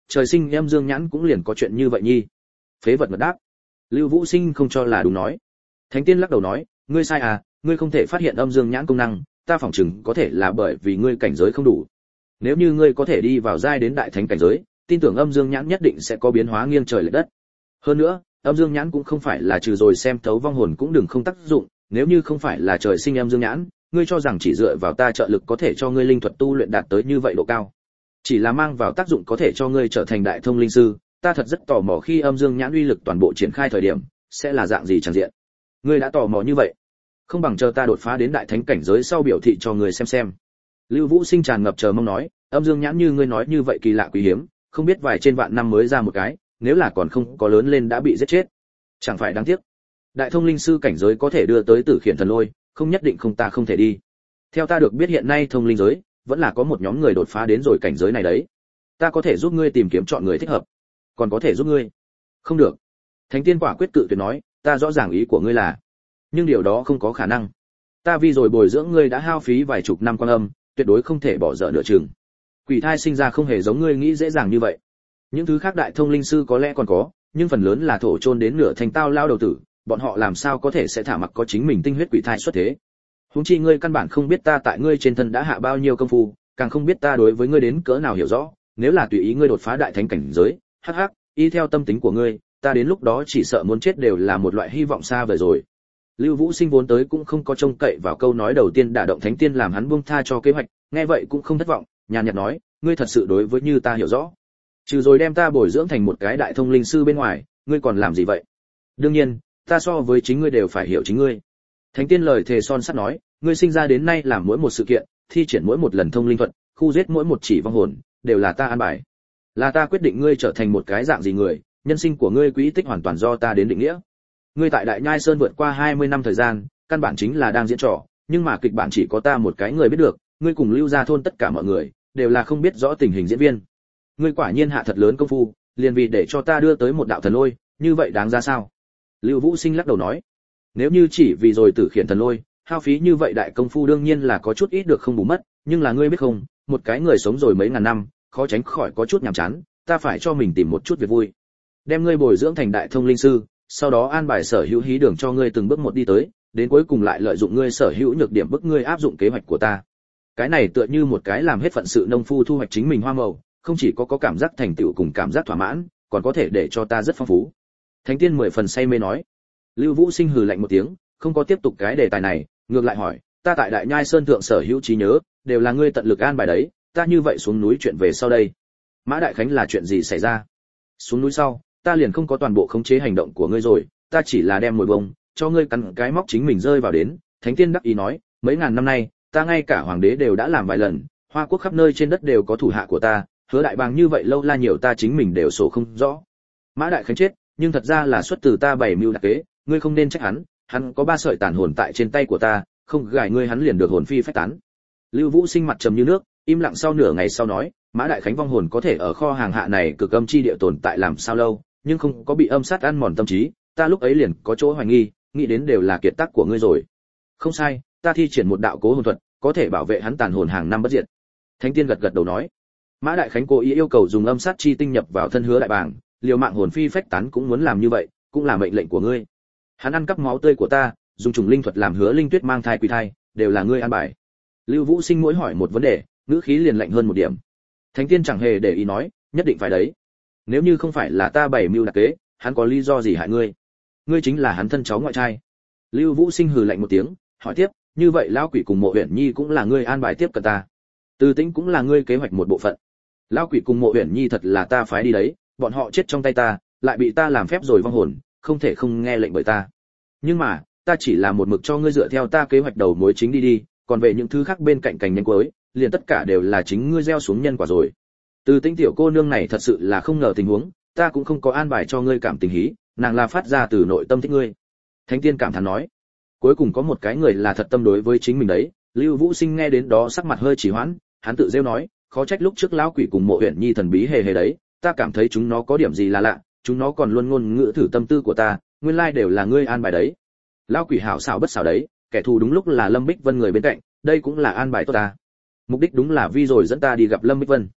trời sinh em dương nhãn cũng liền có chuyện như vậy nhi. Phế vật ngật đáp. Lưu Vũ Sinh không cho là đúng nói. Thánh tiên lắc đầu nói, ngươi sai à, ngươi không thể phát hiện âm dương nhãn công năng, ta phỏng chừng có thể là bởi vì ngươi cảnh giới không đủ. Nếu như ngươi có thể đi vào giai đến đại thánh cảnh giới, tin tưởng âm dương nhãn nhất định sẽ có biến hóa nghiêng trời lệch đất. Hơn nữa, âm dương nhãn cũng không phải là trừ rồi xem thấu vong hồn cũng đừng không tác dụng, nếu như không phải là trời sinh âm dương nhãn, ngươi cho rằng chỉ dựa vào ta trợ lực có thể cho ngươi linh thuật tu luyện đạt tới như vậy độ cao. Chỉ là mang vào tác dụng có thể cho ngươi trở thành đại thông linh sư, ta thật rất tò mò khi âm dương nhãn uy lực toàn bộ triển khai thời điểm, sẽ là dạng gì chẳng diện. Ngươi đã tò mò như vậy, không bằng chờ ta đột phá đến đại thánh cảnh giới sau biểu thị cho ngươi xem xem. Lưu Vũ Sinh tràn ngập chờ mong nói, âm dương nhãn như ngươi nói như vậy kỳ lạ quý hiếm, không biết vài trên vạn năm mới ra một cái, nếu là còn không có lớn lên đã bị giết chết, chẳng phải đáng tiếc. Đại thông linh sư cảnh giới có thể đưa tới Tử Khiển Thần Lôi, không nhất định không ta không thể đi. Theo ta được biết hiện nay thông linh giới vẫn là có một nhóm người đột phá đến rồi cảnh giới này đấy. Ta có thể giúp ngươi tìm kiếm chọn người thích hợp, còn có thể giúp ngươi. Không được. Thánh tiên quả quyết cự tuyệt nói, ta rõ ràng ý của ngươi là, nhưng điều đó không có khả năng. Ta vì rồi bồi dưỡng ngươi đã hao phí vài chục năm quan âm, tuyệt đối không thể bỏ dở nửa chừng. Quỷ thai sinh ra không hề giống ngươi nghĩ dễ dàng như vậy. Những thứ khác đại thông linh sư có lẽ còn có, nhưng phần lớn là thổ chôn đến nửa thành tao lao đầu tử, bọn họ làm sao có thể sẽ thả mặc có chính mình tinh huyết quỷ thai xuất thế. Huống chi ngươi căn bản không biết ta tại ngươi trên thân đã hạ bao nhiêu công phu, càng không biết ta đối với ngươi đến cỡ nào hiểu rõ, nếu là tùy ý ngươi đột phá đại thánh cảnh giới, hắc hắc, y theo tâm tính của ngươi, ta đến lúc đó chỉ sợ muốn chết đều là một loại hy vọng xa vời rồi. Lưu Vũ Sinh vốn tới cũng không có trông cậy vào câu nói đầu tiên đả động thánh tiên làm hắn buông tha cho kế hoạch, nghe vậy cũng không thất vọng, nhàn nhạt nói, ngươi thật sự đối với như ta hiểu rõ. Trừ rồi đem ta bồi dưỡng thành một cái đại thông linh sư bên ngoài, ngươi còn làm gì vậy? Đương nhiên, ta so với chính ngươi đều phải hiểu chính ngươi. Thánh tiên lời thề son sắt nói, ngươi sinh ra đến nay làm mỗi một sự kiện, thi triển mỗi một lần thông linh thuật, khu giết mỗi một chỉ vong hồn, đều là ta an bài. Là ta quyết định ngươi trở thành một cái dạng gì người, nhân sinh của ngươi quỹ tích hoàn toàn do ta đến định nghĩa. Ngươi tại Đại Nhai Sơn vượt qua hai mươi năm thời gian, căn bản chính là đang diễn trò, nhưng mà kịch bản chỉ có ta một cái người biết được, ngươi cùng Lưu Gia thôn tất cả mọi người đều là không biết rõ tình hình diễn viên. Ngươi quả nhiên hạ thật lớn công phu, liền vì để cho ta đưa tới một đạo thần lôi, như vậy đáng ra sao? Lưu Vũ Sinh lắc đầu nói, nếu như chỉ vì rồi Tử Khiển Thần Lôi, hao phí như vậy đại công phu đương nhiên là có chút ít được không bù mất, nhưng là ngươi biết không, một cái người sống rồi mấy ngàn năm, khó tránh khỏi có chút nhàm chán, ta phải cho mình tìm một chút việc vui. Đem ngươi bồi dưỡng thành đại thông linh sư, sau đó an bài sở hữu hí đường cho ngươi từng bước một đi tới, đến cuối cùng lại lợi dụng ngươi sở hữu nhược điểm bức ngươi áp dụng kế hoạch của ta. Cái này tựa như một cái làm hết phận sự nông phu thu hoạch chính mình hoa màu, không chỉ có có cảm giác thành tựu cùng cảm giác thỏa mãn, còn có thể để cho ta rất phong phú. Thánh tiên mười phần say mê nói. Lưu Vũ Sinh hừ lạnh một tiếng, không có tiếp tục cái đề tài này, ngược lại hỏi, ta tại Đại Nhai Sơn thượng sở hữu trí nhớ, đều là ngươi tận lực an bài đấy, ta như vậy xuống núi chuyện về sau đây. Mã Đại Khánh là chuyện gì xảy ra? Xuống núi sau, ta liền không có toàn bộ khống chế hành động của ngươi rồi, ta chỉ là đem mồi bông, cho ngươi cắn cái móc chính mình rơi vào đến. Thánh tiên đắc ý nói, mấy ngàn năm nay, ta ngay cả hoàng đế đều đã làm vài lần, Hoa quốc khắp nơi trên đất đều có thủ hạ của ta, Hứa đại bàng như vậy lâu la nhiều ta chính mình đều sổ không rõ. Mã Đại Khánh chết, nhưng thật ra là xuất từ ta bảy mưu đặc kế, ngươi không nên trách hắn, hắn có ba sợi tàn hồn tại trên tay của ta, không gài ngươi hắn liền được hồn phi phách tán. Lưu Vũ Sinh mặt trầm như nước, im lặng sau nửa ngày sau nói, Mã Đại Khánh vong hồn có thể ở kho hàng hạ này cực âm chi địa tồn tại làm sao lâu, nhưng không có bị âm sát ăn mòn tâm trí, ta lúc ấy liền có chỗ hoài nghi, nghĩ đến đều là kiệt tác của ngươi rồi. Không sai, ta thi triển một đạo cố hồn thuật, có thể bảo vệ hắn tàn hồn hàng năm bất diệt. Thánh tiên gật gật đầu nói, Mã Đại Khánh cố ý yêu cầu dùng âm sát chi tinh nhập vào thân Hứa đại bàng, liều mạng hồn phi phách tán cũng muốn làm như vậy, cũng là mệnh lệnh của ngươi. Hắn ăn cắp máu tươi của ta, dùng trùng linh thuật làm Hứa Linh Tuyết mang thai quỷ thai, đều là ngươi an bài. Lưu Vũ Sinh mỗi hỏi một vấn đề, ngữ khí liền lạnh hơn một điểm. Thánh tiên chẳng hề để ý nói, nhất định phải đấy. Nếu như không phải là ta bảy mưu đặc kế, hắn có lý do gì hại ngươi? Ngươi chính là hắn thân cháu ngoại trai. Lưu Vũ Sinh hừ lạnh một tiếng, hỏi tiếp, như vậy lão quỷ cùng Mộ Uyển Nhi cũng là ngươi an bài tiếp cận ta. Từ Tĩnh cũng là ngươi kế hoạch một bộ phận. Lão quỷ cùng Mộ Uyển Nhi thật là ta phái đi đấy, bọn họ chết trong tay ta, lại bị ta làm phép rồi vong hồn, không thể không nghe lệnh bởi ta. Nhưng mà, ta chỉ là một mực cho ngươi dựa theo ta kế hoạch đầu mối chính đi đi, còn về những thứ khác bên cạnh cành nhánh cuối, liền tất cả đều là chính ngươi gieo xuống nhân quả rồi. Từ Tĩnh tiểu cô nương này thật sự là không ngờ tình huống, ta cũng không có an bài cho ngươi cảm tình hí, nàng là phát ra từ nội tâm thích ngươi. Thánh tiên cảm thán nói, cuối cùng có một cái người là thật tâm đối với chính mình đấy. Lưu Vũ Sinh nghe đến đó sắc mặt hơi trì hoãn, hắn tự rêu nói, khó trách lúc trước lão quỷ cùng Mộ Uyển Nhi thần bí hề hề đấy, ta cảm thấy chúng nó có điểm gì là lạ, chúng nó còn luôn ngôn ngữ thử tâm tư của ta, nguyên lai đều là ngươi an bài đấy. Lão quỷ hảo xảo bất xảo đấy, kẻ thù đúng lúc là Lâm Bích Vân người bên cạnh, đây cũng là an bài tốt ta. Mục đích đúng là vi rồi dẫn ta đi gặp Lâm Bích Vân.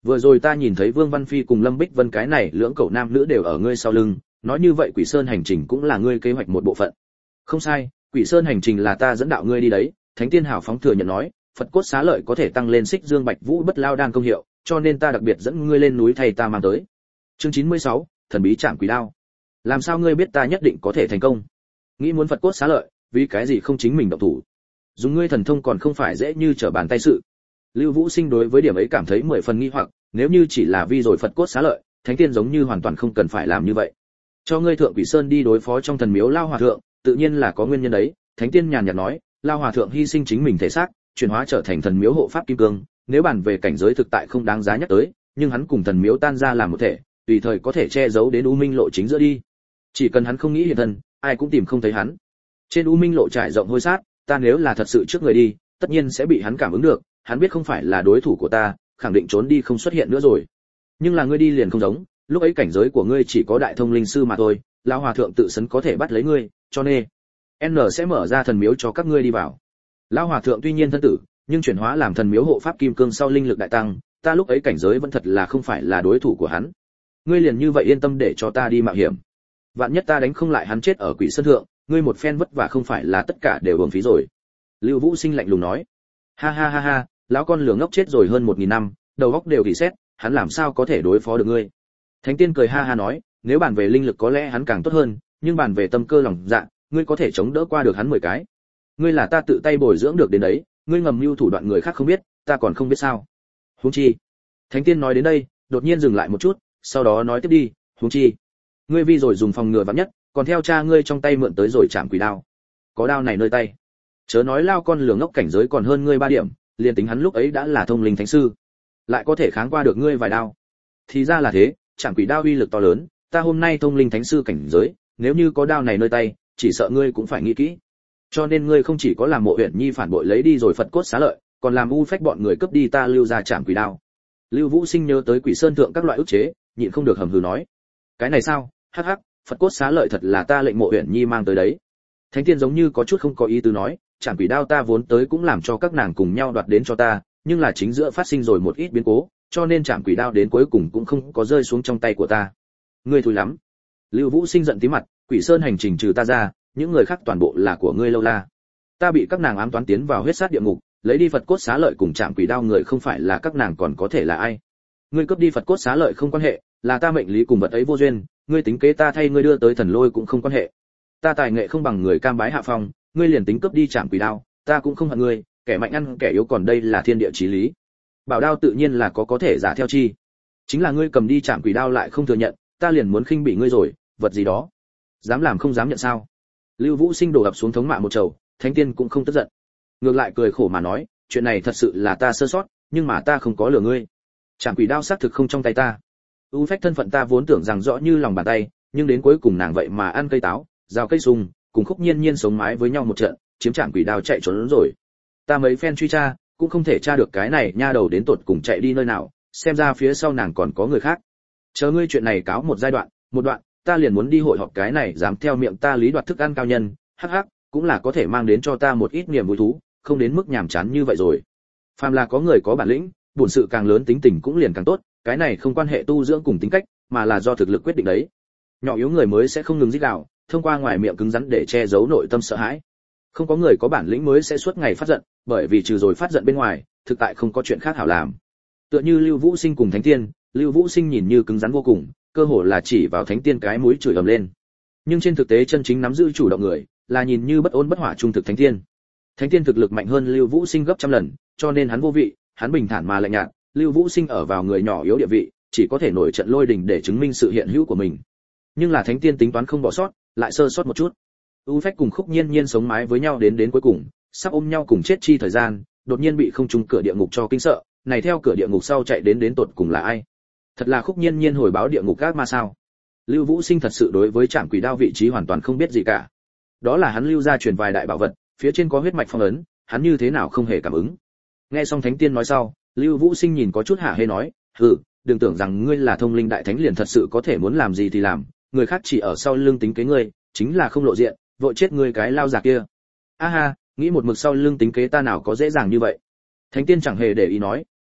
Vừa rồi ta nhìn thấy Vương Văn Phi cùng Lâm Bích Vân cái này lưỡng cậu nam nữ đều ở ngươi sau lưng, nói như vậy Quỷ Sơn hành trình cũng là ngươi kế hoạch một bộ phận. Không sai, Quỷ Sơn hành trình là ta dẫn đạo ngươi đi đấy, Thánh Tiên hào phóng thừa nhận nói, Phật cốt xá lợi có thể tăng lên Xích Dương Bạch Vũ Bất Lao đan công hiệu, cho nên ta đặc biệt dẫn ngươi lên núi thay ta mang tới. Chương chín mươi sáu, thần bí chạm quỷ đao. Làm sao ngươi biết ta nhất định có thể thành công? Nghĩ muốn Phật cốt xá lợi, vì cái gì không chính mình động thủ? Dùng ngươi thần thông còn không phải dễ như trở bàn tay sự. Lưu Vũ Sinh đối với điểm ấy cảm thấy mười phần nghi hoặc, nếu như chỉ là vì rồi Phật cốt xá lợi, Thánh Tiên giống như hoàn toàn không cần phải làm như vậy. Cho ngươi thượng Quỷ Sơn đi đối phó trong thần miếu Lao Hòa thượng, tự nhiên là có nguyên nhân đấy. Thánh Tiên nhàn nhạt nói, Lao Hòa thượng hy sinh chính mình thể xác, chuyển hóa trở thành thần miếu hộ pháp kim cương, nếu bàn về cảnh giới thực tại không đáng giá nhắc tới, nhưng hắn cùng thần miếu tan ra làm một thể, tùy thời có thể che giấu đến U Minh lộ chính giữa đi. Chỉ cần hắn không nghĩ hiện thân, ai cũng tìm không thấy hắn. Trên U Minh lộ trải rộng hôi sát, ta nếu là thật sự trước người đi, tất nhiên sẽ bị hắn cảm ứng được, hắn biết không phải là đối thủ của ta, khẳng định trốn đi không xuất hiện nữa rồi. Nhưng là ngươi đi liền không giống, lúc ấy cảnh giới của ngươi chỉ có đại thông linh sư mà thôi, lão hòa thượng tự sấn có thể bắt lấy ngươi, cho nên N sẽ mở ra thần miếu cho các ngươi đi vào. Lão hòa thượng tuy nhiên thân tử, nhưng chuyển hóa làm thần miếu hộ pháp kim cương sau linh lực đại tăng, ta lúc ấy cảnh giới vẫn thật là không phải là đối thủ của hắn. Ngươi liền như vậy yên tâm để cho ta đi mạo hiểm. Vạn nhất ta đánh không lại hắn chết ở Quỷ Sơn thượng, ngươi một phen vất vả không phải là tất cả đều uổng phí rồi. Lưu Vũ Sinh lạnh lùng nói. Ha ha ha ha, lão con lừa ngốc chết rồi hơn một nghìn năm, đầu óc đều rỉ sét, hắn làm sao có thể đối phó được ngươi? Thánh Tiên cười ha ha nói, nếu bàn về linh lực có lẽ hắn càng tốt hơn, nhưng bàn về tâm cơ lòng dạ, ngươi có thể chống đỡ qua được hắn mười cái. Ngươi là ta tự tay bồi dưỡng được đến đấy, ngươi ngầm mưu thủ đoạn người khác không biết, ta còn không biết sao? Huống chi. Thánh Tiên nói đến đây, đột nhiên dừng lại một chút, sau đó nói tiếp đi, huống chi. Ngươi vì rồi dùng phòng ngừa vạn nhất, còn theo cha ngươi trong tay mượn tới rồi chạm quỷ đao. Có đao này nơi tay. Chớ nói lao con lừa ngốc cảnh giới còn hơn ngươi ba điểm, liền tính hắn lúc ấy đã là thông linh thánh sư, lại có thể kháng qua được ngươi vài đao. Thì ra là thế, chạm quỷ đao uy lực to lớn, ta hôm nay thông linh thánh sư cảnh giới, nếu như có đao này nơi tay, chỉ sợ ngươi cũng phải nghĩ kỹ. Cho nên ngươi không chỉ có làm Mộ Uyển Nhi phản bội lấy đi rồi Phật cốt xá lợi, còn làm u phách bọn người cướp đi ta lưu ra chạm quỷ đao. Lưu Vũ Sinh nhớ tới Quỷ Sơn thượng các loại ức chế, nhịn không được hầm hừ nói: "Cái này sao? Hắc hắc, Phật cốt xá lợi thật là ta lệnh Mộ Uyển Nhi mang tới đấy." Thánh Tiên giống như có chút không có ý tứ nói, chạm quỷ đao ta vốn tới cũng làm cho các nàng cùng nhau đoạt đến cho ta, nhưng là chính giữa phát sinh rồi một ít biến cố, cho nên chạm quỷ đao đến cuối cùng cũng không có rơi xuống trong tay của ta. Ngươi thúi lắm. Lưu Vũ Sinh giận tí mặt, Quỷ Sơn hành trình trừ ta ra, những người khác toàn bộ là của ngươi lâu la. Ta bị các nàng ám toán tiến vào huyết sát địa ngục, lấy đi Phật cốt xá lợi cùng chạm quỷ đao người không phải là các nàng còn có thể là ai? Ngươi cướp đi Phật cốt xá lợi không quan hệ, là ta mệnh lý cùng vật ấy vô duyên, ngươi tính kế ta thay ngươi đưa tới thần lôi cũng không quan hệ. Ta tài nghệ không bằng người cam bái hạ phong, ngươi liền tính cướp đi chạm quỷ đao, ta cũng không hận ngươi, kẻ mạnh ăn kẻ yếu còn đây là thiên địa chí lý. Bảo đao tự nhiên là có có thể giả theo chi. Chính là ngươi cầm đi chạm quỷ đao lại không thừa nhận, ta liền muốn khinh bị ngươi rồi, vật gì đó. Dám làm không dám nhận sao? Lưu Vũ Sinh đổ ập xuống thống mạ một trầu, Thánh Tiên cũng không tức giận. Ngược lại cười khổ mà nói, chuyện này thật sự là ta sơ sót, nhưng mà ta không có lừa ngươi. Chạm quỷ đao xác thực không trong tay ta. U phách thân phận ta vốn tưởng rằng rõ như lòng bàn tay, nhưng đến cuối cùng nàng vậy mà ăn cây táo, rào cây sung, cùng Khúc Nhiên Nhiên sống mái với nhau một trận, chiếm chạm quỷ đao chạy trốn rồi. Ta mấy phen truy tra, cũng không thể tra được cái này nha đầu đến tột cùng chạy đi nơi nào, xem ra phía sau nàng còn có người khác. Chờ ngươi chuyện này cáo một giai đoạn, một đoạn, ta liền muốn đi hội họp cái này dám theo miệng ta lý đoạt thức ăn cao nhân, hắc hắc, cũng là có thể mang đến cho ta một ít niềm vui thú, không đến mức nhàm chán như vậy rồi. Phàm là có người có bản lĩnh, bổn sự càng lớn tính tình cũng liền càng tốt, cái này không quan hệ tu dưỡng cùng tính cách, mà là do thực lực quyết định đấy. Nhỏ yếu người mới sẽ không ngừng rít gào, thông qua ngoài miệng cứng rắn để che giấu nội tâm sợ hãi. Không có người có bản lĩnh mới sẽ suốt ngày phát giận, bởi vì trừ rồi phát giận bên ngoài, thực tại không có chuyện khác hảo làm. Tựa như Lưu Vũ Sinh cùng Thánh Tiên, Lưu Vũ Sinh nhìn như cứng rắn vô cùng, cơ hồ là chỉ vào Thánh Tiên cái mũi chửi ầm lên. Nhưng trên thực tế chân chính nắm giữ chủ động người, là nhìn như bất ôn bất hỏa trung thực Thánh Tiên. Thánh Tiên thực lực mạnh hơn Lưu Vũ Sinh gấp trăm lần, cho nên hắn vô vị, hắn bình thản mà lạnh nhạt, Lưu Vũ Sinh ở vào người nhỏ yếu địa vị, chỉ có thể nổi trận lôi đình để chứng minh sự hiện hữu của mình. Nhưng là Thánh Tiên tính toán không bỏ sót, lại sơ sót một chút. U phách cùng Khúc Nhiên Nhiên sống mái với nhau đến đến cuối cùng, sắp ôm nhau cùng chết chi thời gian, đột nhiên bị không trùng cửa địa ngục cho kinh sợ, này theo cửa địa ngục sau chạy đến đến tột cùng là ai? Thật là Khúc Nhiên Nhiên hồi báo địa ngục các ma sao? Lưu Vũ Sinh thật sự đối với trạm quỷ đao vị trí hoàn toàn không biết gì cả. Đó là hắn lưu ra truyền vài đại bảo vật, phía trên có huyết mạch phong ấn, hắn như thế nào không hề cảm ứng. Nghe xong Thánh Tiên nói sau, Lưu Vũ Sinh nhìn có chút hả hê nói, "Hừ, đừng tưởng rằng ngươi là thông linh đại thánh liền thật sự có thể muốn làm gì thì làm, người khác chỉ ở sau lưng tính kế ngươi, chính là không lộ diện, vội chết ngươi cái lao già kia." A ha, nghĩ một mực sau lưng tính kế ta nào có dễ dàng như vậy. Thánh Tiên chẳng hề để ý nói,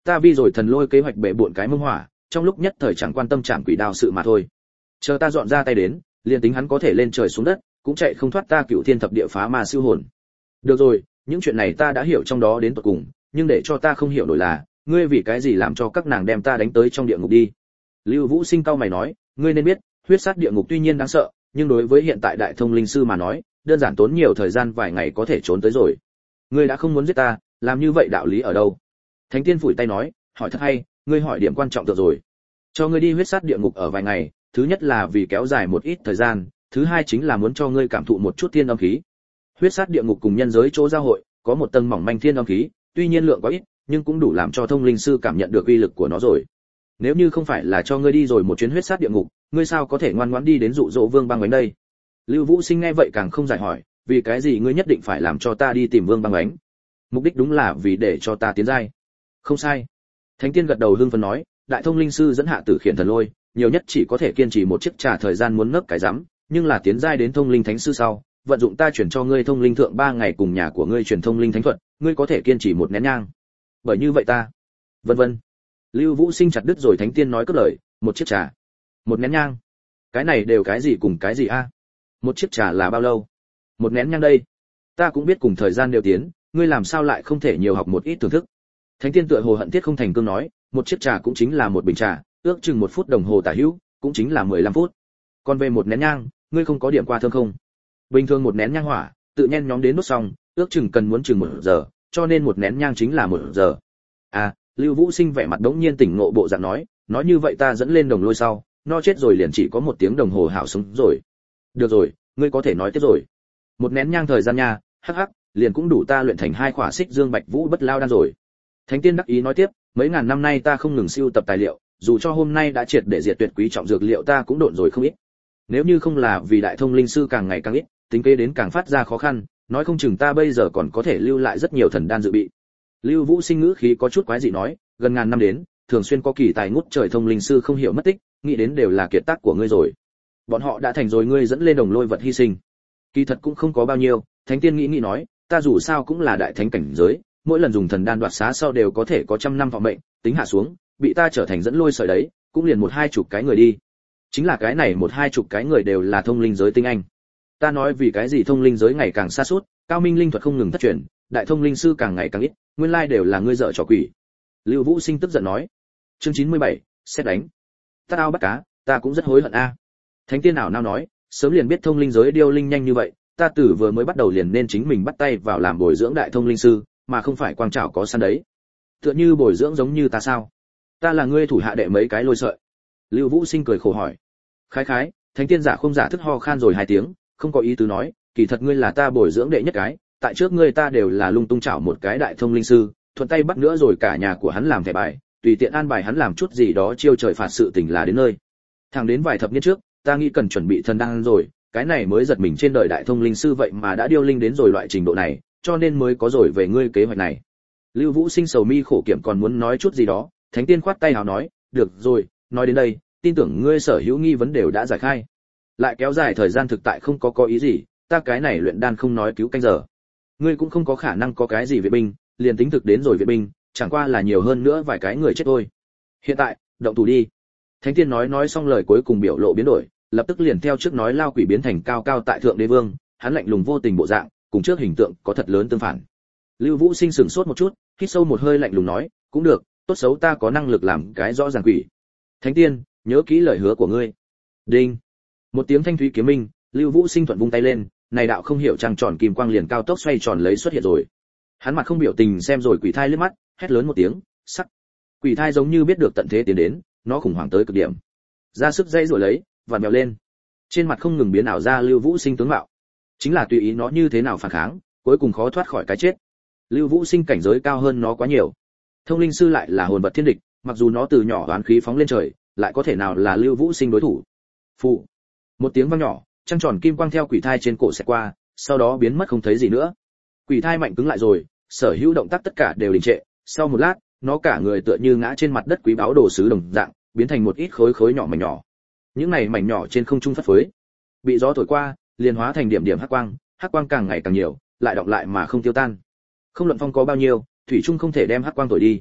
ta vi rồi thần lôi kế hoạch bể bộn cái mông hỏa, trong lúc nhất thời chẳng quan tâm chạm quỷ đao sự mà thôi. Chờ ta dọn ra tay đến, liền tính hắn có thể lên trời xuống đất, cũng chạy không thoát ta cửu thiên thập địa phá ma siêu hồn. Được rồi, những chuyện này ta đã hiểu trong đó đến tận cùng, nhưng để cho ta không hiểu nổi là, ngươi vì cái gì làm cho các nàng đem ta đánh tới trong địa ngục đi? Lưu Vũ Sinh cau mày nói, ngươi nên biết, huyết sát địa ngục tuy nhiên đáng sợ, nhưng đối với hiện tại đại thông linh sư mà nói, đơn giản tốn nhiều thời gian vài ngày có thể trốn tới rồi. Ngươi đã không muốn giết ta, làm như vậy đạo lý ở đâu? Thánh tiên phủi tay nói, hỏi thật hay, ngươi hỏi điểm quan trọng được rồi. Cho ngươi đi huyết sát địa ngục ở vài ngày, thứ nhất là vì kéo dài một ít thời gian, thứ hai chính là muốn cho ngươi cảm thụ một chút thiên âm khí. Huyết sát địa ngục cùng nhân giới chỗ giao hội, có một tầng mỏng manh thiên âm khí, tuy nhiên lượng quá ít, nhưng cũng đủ làm cho thông linh sư cảm nhận được uy lực của nó rồi. Nếu như không phải là cho ngươi đi rồi một chuyến huyết sát địa ngục, ngươi sao có thể ngoan ngoãn đi đến dụ dỗ Vương Băng Ánh đây? Lưu Vũ Sinh nghe vậy càng không giải hỏi, vì cái gì ngươi nhất định phải làm cho ta đi tìm Vương Băng Ánh? Mục đích đúng là vì để cho ta tiến giai. Không sai. Thánh tiên gật đầu hưng phấn nói, đại thông linh sư dẫn hạ tử khiển thần lôi, nhiều nhất chỉ có thể kiên trì một chiếc trà thời gian muốn ngấp cái rắm, nhưng là tiến giai đến thông linh thánh sư sau, vận dụng ta chuyển cho ngươi thông linh thượng ba ngày cùng nhà của ngươi truyền thông linh thánh thuật, ngươi có thể kiên trì một nén nhang. Bởi như vậy ta, vân vân. Lưu Vũ Sinh chặt đứt rồi thánh tiên nói cất lời, một chiếc trà, một nén nhang, cái này đều cái gì cùng cái gì a? Một chiếc trà là bao lâu? Một nén nhang đây. Ta cũng biết cùng thời gian đều tiến, ngươi làm sao lại không thể nhiều học một ít thưởng thức? Thánh tiên tựa hồ hận thiết không thành cương nói, một chiếc trà cũng chính là một bình trà, ước chừng một phút đồng hồ tả hữu, cũng chính là mười lăm phút. Còn về một nén nhang, ngươi không có điểm qua thơm không? Bình thường một nén nhang hỏa, tự nhen nhóm đến đốt xong, ước chừng cần muốn chừng một giờ, cho nên một nén nhang chính là một giờ. À, Lưu Vũ Sinh vẻ mặt đống nhiên tỉnh ngộ bộ dạng nói, nói như vậy ta dẫn lên đồng lôi sau, no chết rồi liền chỉ có một tiếng đồng hồ hảo sống rồi. Được rồi, ngươi có thể nói tiếp rồi. Một nén nhang thời gian nha, hắc hắc, liền cũng đủ ta luyện thành hai khỏa xích dương bạch vũ bất lao đan rồi. Thánh tiên đắc ý nói tiếp, mấy ngàn năm nay ta không ngừng siêu tập tài liệu, dù cho hôm nay đã triệt để diệt tuyệt quý trọng dược liệu ta cũng độn rồi không ít. Nếu như không là vì đại thông linh sư càng ngày càng ít, tính kế đến càng phát ra khó khăn, nói không chừng ta bây giờ còn có thể lưu lại rất nhiều thần đan dự bị. Lưu Vũ Sinh ngữ khí có chút quái dị nói, gần ngàn năm đến, thường xuyên có kỳ tài ngút trời thông linh sư không hiểu mất tích, nghĩ đến đều là kiệt tác của ngươi rồi. Bọn họ đã thành rồi ngươi dẫn lên đồng lôi vật hy sinh. Kỳ thật cũng không có bao nhiêu, Thánh tiên nghĩ nghĩ nói, ta dù sao cũng là đại thánh cảnh giới, mỗi lần dùng thần đan đoạt xá sau đều có thể có trăm năm thọ mệnh, tính hạ xuống, bị ta trở thành dẫn lôi sợi đấy, cũng liền một hai chục cái người đi. Chính là cái này một hai chục cái người đều là thông linh giới tinh anh. Ta nói vì cái gì thông linh giới ngày càng xa suốt, cao minh linh thuật không ngừng thất truyền, đại thông linh sư càng ngày càng ít, nguyên lai đều là ngươi dở trò quỷ. Lưu Vũ Sinh tức giận nói. Chương chín mươi bảy, xét đánh. Ta ao bắt cá, ta cũng rất hối hận a. Thánh tiên nào nào nói, sớm liền biết thông linh giới điêu linh nhanh như vậy, ta tử vừa mới bắt đầu liền nên chính mình bắt tay vào làm bồi dưỡng đại thông linh sư, mà không phải quang trảo có săn đấy. Tựa như bồi dưỡng giống như ta sao? Ta là ngươi thủ hạ đệ mấy cái lôi sợi. Lưu Vũ Sinh cười khổ hỏi. Khái khái, thánh tiên giả không giả thức ho khan rồi hai tiếng, không có ý tứ nói, kỳ thật ngươi là ta bồi dưỡng đệ nhất cái, tại trước ngươi ta đều là lung tung chảo một cái đại thông linh sư, thuận tay bắt nữa rồi cả nhà của hắn làm thẻ bài, tùy tiện an bài hắn làm chút gì đó chiêu trời phạt sự tình là đến nơi. Thẳng đến vài thập niên trước, ta nghĩ cần chuẩn bị thần đan rồi, cái này mới giật mình trên đời đại thông linh sư vậy mà đã điêu linh đến rồi loại trình độ này, cho nên mới có rồi về ngươi kế hoạch này. Lưu Vũ Sinh sầu mi khổ kiểm còn muốn nói chút gì đó, thánh tiên khoát tay hào nói, được rồi, nói đến đây, tin tưởng ngươi sở hữu nghi vấn đều đã giải khai. Lại kéo dài thời gian thực tại không có có ý gì, ta cái này luyện đan không nói cứu canh giờ. Ngươi cũng không có khả năng có cái gì viện binh, liền tính thực đến rồi viện binh, chẳng qua là nhiều hơn nữa vài cái người chết thôi. Hiện tại, động thủ đi. Thánh tiên nói nói xong lời cuối cùng biểu lộ biến đổi, lập tức liền theo trước nói lao quỷ biến thành cao cao tại thượng đế vương, hắn lạnh lùng vô tình bộ dạng, cùng trước hình tượng có thật lớn tương phản. Lưu Vũ Sinh sửng sốt một chút, hít sâu một hơi lạnh lùng nói, cũng được, tốt xấu ta có năng lực làm cái rõ ràng quỷ. Thánh tiên, nhớ kỹ lời hứa của ngươi. Đinh. Một tiếng thanh thúy kiếm minh, Lưu Vũ Sinh thuận vung tay lên, này đạo không hiểu trăng tròn kim quang liền cao tốc xoay tròn lấy xuất hiện rồi. Hắn mặt không biểu tình xem rồi quỷ thai liếc mắt, hét lớn một tiếng, sắc. Quỷ thai giống như biết được tận thế tiến đến, nó khủng hoảng tới cực điểm. Ra sức dây rồi lấy, vặn mèo lên. Trên mặt không ngừng biến ảo ra Lưu Vũ Sinh tướng mạo. Chính là tùy ý nó như thế nào phản kháng, cuối cùng khó thoát khỏi cái chết. Lưu Vũ Sinh cảnh giới cao hơn nó quá nhiều. Thông linh sư lại là hồn vật thiên địch, mặc dù nó từ nhỏ đoán khí phóng lên trời, lại có thể nào là Lưu Vũ Sinh đối thủ. Phụ. Một tiếng vang nhỏ, trăng tròn kim quang theo quỷ thai trên cổ sẽ qua, sau đó biến mất không thấy gì nữa. Quỷ thai mạnh cứng lại rồi, sở hữu động tác tất cả đều đình trệ, sau một lát, nó cả người tựa như ngã trên mặt đất quý báu đồ sứ đồng dạng, biến thành một ít khối khối nhỏ mảnh nhỏ. Những này mảnh nhỏ trên không trung phất phới, bị gió thổi qua, liền hóa thành điểm điểm hắc quang, hắc quang càng ngày càng nhiều, lại đọng lại mà không tiêu tan. Không luận phong có bao nhiêu, thủy trung không thể đem hắc quang thổi đi.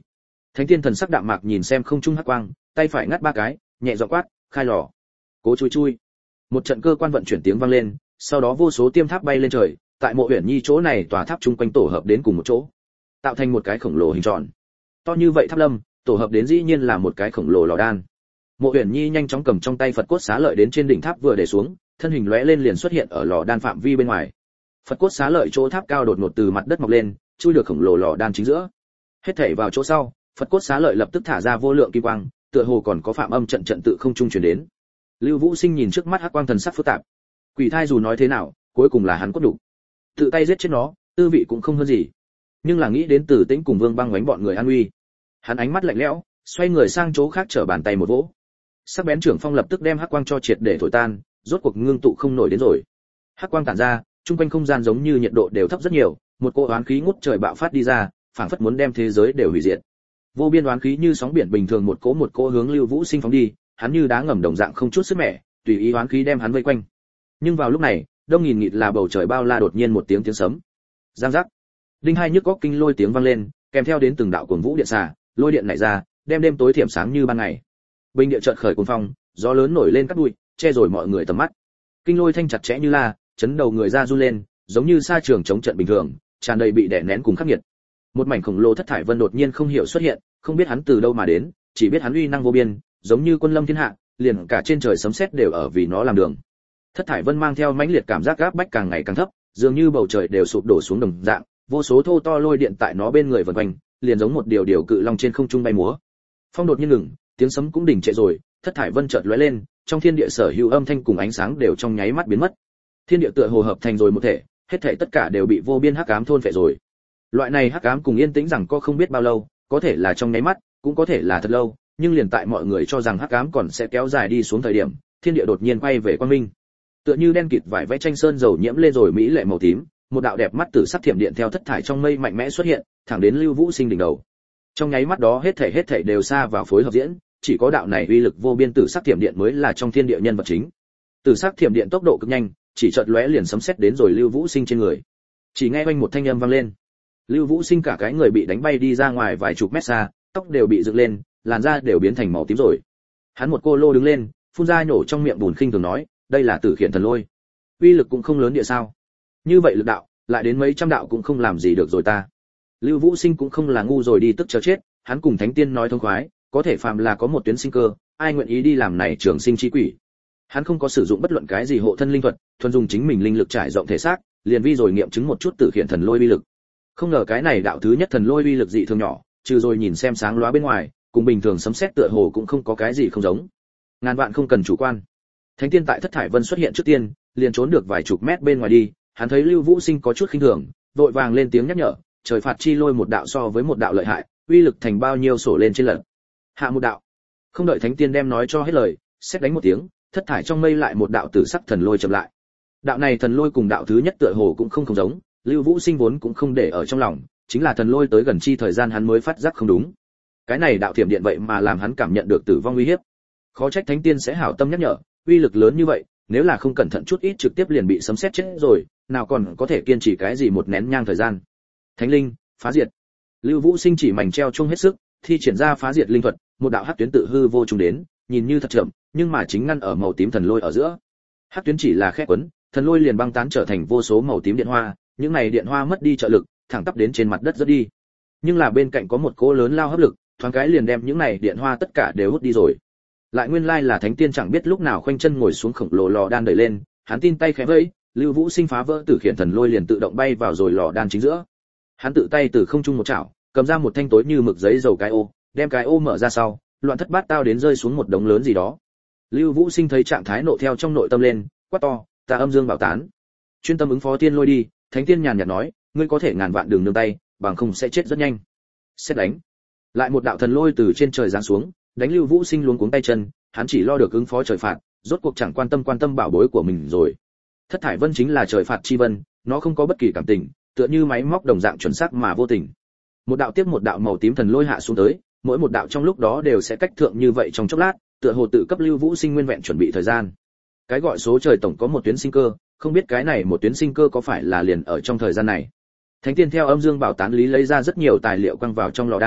Thánh tiên thần sắc đạm mạc nhìn xem không trung hắc quang, tay phải ngắt ba cái, nhẹ giọng quát, khai lò. Cố chui chui. Một trận cơ quan vận chuyển tiếng vang lên, sau đó vô số tiêm tháp bay lên trời, tại Mộ Uyển Nhi chỗ này tòa tháp chung quanh tổ hợp đến cùng một chỗ, tạo thành một cái khổng lồ hình tròn. To như vậy tháp lâm, tổ hợp đến dĩ nhiên là một cái khổng lồ lò đan. Mộ Uyển Nhi nhanh chóng cầm trong tay Phật cốt xá lợi đến trên đỉnh tháp vừa để xuống, thân hình lóe lên liền xuất hiện ở lò đan phạm vi bên ngoài. Phật cốt xá lợi chỗ tháp cao đột ngột từ mặt đất mọc lên, chui được khổng lồ lò đan chính giữa. Hết thảy vào chỗ sau, Phật cốt xá lợi lập tức thả ra vô lượng kim quang, tựa hồ còn có phạm âm trận trận tự không trung truyền đến. Lưu Vũ Sinh nhìn trước mắt hắc quang thần sắc phức tạp. Quỷ thai dù nói thế nào, cuối cùng là hắn cốt đủ. Tự tay giết chết nó, tư vị cũng không hơn gì. Nhưng là nghĩ đến Tử Tĩnh cùng Vương Băng Ngoánh bọn người an nguy, hắn ánh mắt lạnh lẽo, xoay người sang chỗ khác trở bàn tay một vỗ. Sắc bén trưởng phong lập tức đem hắc quang cho triệt để thổi tan, rốt cuộc ngưng tụ không nổi đến rồi. Hắc quang tản ra, trung quanh không gian giống như nhiệt độ đều thấp rất nhiều, một cỗ oán khí ngút trời bạo phát đi ra, phảng phất muốn đem thế giới đều hủy diệt. Vô biên oán khí như sóng biển bình thường một cỗ một cỗ hướng Lưu Vũ Sinh phóng đi, hắn như đá ngầm đồng dạng không chút sức mẻ, tùy ý oán khí đem hắn vây quanh. Nhưng vào lúc này, đông nghìn nghịt là bầu trời bao la đột nhiên một tiếng tiếng sấm. Giang giác. Đinh hai nhức góc kinh lôi tiếng vang lên, kèm theo đến từng đạo cuồng vũ điện xà, lôi điện nảy ra, đem đêm tối thiểm sáng như ban ngày. Bình địa chợt khởi cuồng phong, gió lớn nổi lên cắt bụi, che rồi mọi người tầm mắt. Kinh lôi thanh chặt chẽ như la, chấn đầu người ra run lên, giống như sa trường chống trận bình thường, tràn đầy bị đè nén cùng khắc nghiệt. Một mảnh khổng lồ thất thải vân đột nhiên không hiểu xuất hiện, không biết hắn từ đâu mà đến, chỉ biết hắn uy năng vô biên, giống như quân lâm thiên hạ, liền cả trên trời sấm sét đều ở vì nó làm đường. Thất thải vân mang theo mãnh liệt cảm giác gáp bách càng ngày càng thấp, dường như bầu trời đều sụp đổ xuống đồng dạng, vô số thô to lôi điện tại nó bên người vần quanh, liền giống một điều điều cự long trên không trung bay múa. Phong đột nhiên ngừng, tiếng sấm cũng đình trệ rồi, thất thải vân chợt lóe lên, trong thiên địa sở hữu âm thanh cùng ánh sáng đều trong nháy mắt biến mất. Thiên địa tựa hồ hợp thành rồi một thể, hết thảy tất cả đều bị vô biên hắc ám thôn phệ rồi. Loại này hắc ám cùng yên tĩnh rằng có không biết bao lâu, có thể là trong nháy mắt, cũng có thể là thật lâu, nhưng liền tại mọi người cho rằng hắc ám còn sẽ kéo dài đi xuống thời điểm, thiên địa đột nhiên quay về quang minh. Tựa như đen kịt vải vẽ tranh sơn dầu nhiễm lên rồi mỹ lệ màu tím, một đạo đẹp mắt tử sắc thiểm điện theo thất thải trong mây mạnh mẽ xuất hiện, thẳng đến Lưu Vũ Sinh đỉnh đầu. Trong nháy mắt đó hết thảy hết thảy đều xa vào phối hợp diễn, chỉ có đạo này uy lực vô biên tử sắc thiểm điện mới là trong thiên địa nhân vật chính. Tử sắc thiểm điện tốc độ cực nhanh, chỉ chợt lóe liền sấm sét đến rồi Lưu Vũ Sinh trên người. Chỉ nghe oanh một thanh âm vang lên. Lưu Vũ Sinh cả cái người bị đánh bay đi ra ngoài vài chục mét xa, tóc đều bị dựng lên, làn da đều biến thành màu tím rồi. Hắn một cô lô đứng lên, phun ra nhổ trong miệng bùn khinh thường nói, đây là Tử Khiển Thần Lôi. Uy lực cũng không lớn địa sao? Như vậy lực đạo, lại đến mấy trăm đạo cũng không làm gì được rồi ta. Lưu Vũ Sinh cũng không là ngu rồi đi tức chờ chết, hắn cùng Thánh Tiên nói thông khoái, có thể phàm là có một tuyến sinh cơ, ai nguyện ý đi làm này trường sinh chi quỷ. Hắn không có sử dụng bất luận cái gì hộ thân linh thuật, thuần dùng chính mình linh lực trải rộng thể xác, liền vi rồi nghiệm chứng một chút Tử Khiển Thần Lôi uy lực. Không ngờ cái này đạo thứ nhất thần lôi uy lực dị thường nhỏ, trừ rồi nhìn xem sáng lóa bên ngoài, cùng bình thường sấm sét tựa hồ cũng không có cái gì không giống. Ngàn vạn không cần chủ quan. Thánh Tiên tại Thất Thải Vân xuất hiện trước tiên, liền trốn được vài chục mét bên ngoài đi, hắn thấy Lưu Vũ Sinh có chút khinh thường, vội vàng lên tiếng nhắc nhở, trời phạt chi lôi một đạo so với một đạo lợi hại, uy lực thành bao nhiêu sổ lên trên lần. Hạ một đạo. Không đợi Thánh Tiên đem nói cho hết lời, xét đánh một tiếng, thất thải trong mây lại một đạo tử sắc thần lôi chậm lại. Đạo này thần lôi cùng đạo thứ nhất tựa hồ cũng không không giống, Lưu Vũ Sinh vốn cũng không để ở trong lòng, chính là thần lôi tới gần chi thời gian hắn mới phát giác không đúng. Cái này đạo thiểm điện vậy mà làm hắn cảm nhận được tử vong uy hiếp. Khó trách Thánh Tiên sẽ hảo tâm nhắc nhở, uy lực lớn như vậy, nếu là không cẩn thận chút ít trực tiếp liền bị sấm sét chết rồi, nào còn có thể kiên trì cái gì một nén nhang thời gian. Thánh linh, phá diệt. Lưu Vũ Sinh chỉ mảnh treo chung hết sức, thi triển ra phá diệt linh thuật, một đạo hắc tuyến tự hư vô trùng đến, nhìn như thật chậm, nhưng mà chính ngăn ở màu tím thần lôi ở giữa. Hắc tuyến chỉ là khẽ quấn, thần lôi liền băng tán trở thành vô số màu tím điện hoa, những này điện hoa mất đi trợ lực, thẳng tắp đến trên mặt đất rớt đi. Nhưng là bên cạnh có một cỗ lớn lao hấp lực, thoáng cái liền đem những này điện hoa tất cả đều hút đi rồi. Lại nguyên lai là Thánh Tiên chẳng biết lúc nào khoanh chân ngồi xuống khổng lồ lò đan đẩy lên, hắn tin tay khẽ vẫy, Lưu Vũ Sinh phá vỡ Tử Khiển Thần Lôi liền tự động bay vào rồi lò đan chính giữa. Hắn tự tay từ không trung một chảo, cầm ra một thanh tối như mực giấy dầu cái ô, đem cái ô mở ra sau, loạn thất bát tao đến rơi xuống một đống lớn gì đó. Lưu Vũ Sinh thấy trạng thái nộ theo trong nội tâm lên, quát to, ta âm dương bảo tán, chuyên tâm ứng phó tiên lôi đi. Thánh Tiên nhàn nhạt nói, ngươi có thể ngàn vạn đường nương tay, bằng không sẽ chết rất nhanh. Xét đánh. Lại một đạo thần lôi từ trên trời giáng xuống, đánh Lưu Vũ Sinh luống cuống tay chân, hắn chỉ lo được ứng phó trời phạt, rốt cuộc chẳng quan tâm quan tâm bảo bối của mình rồi. Thất thải vân chính là trời phạt chi vân, nó không có bất kỳ cảm tình, tựa như máy móc đồng dạng chuẩn xác mà vô tình. Một đạo tiếp một đạo màu tím thần lôi hạ xuống tới, mỗi một đạo trong lúc đó đều sẽ cách thượng như vậy trong chốc lát, tựa hồ tự cấp Lưu Vũ Sinh nguyên vẹn chuẩn bị thời gian. Cái gọi số trời tổng có một tuyến sinh cơ, không biết cái này một tuyến sinh cơ có phải là liền ở trong thời gian này. Thánh Tiên theo âm dương bảo tán lý lấy ra rất nhiều tài liệu quăng vào trong lò đan,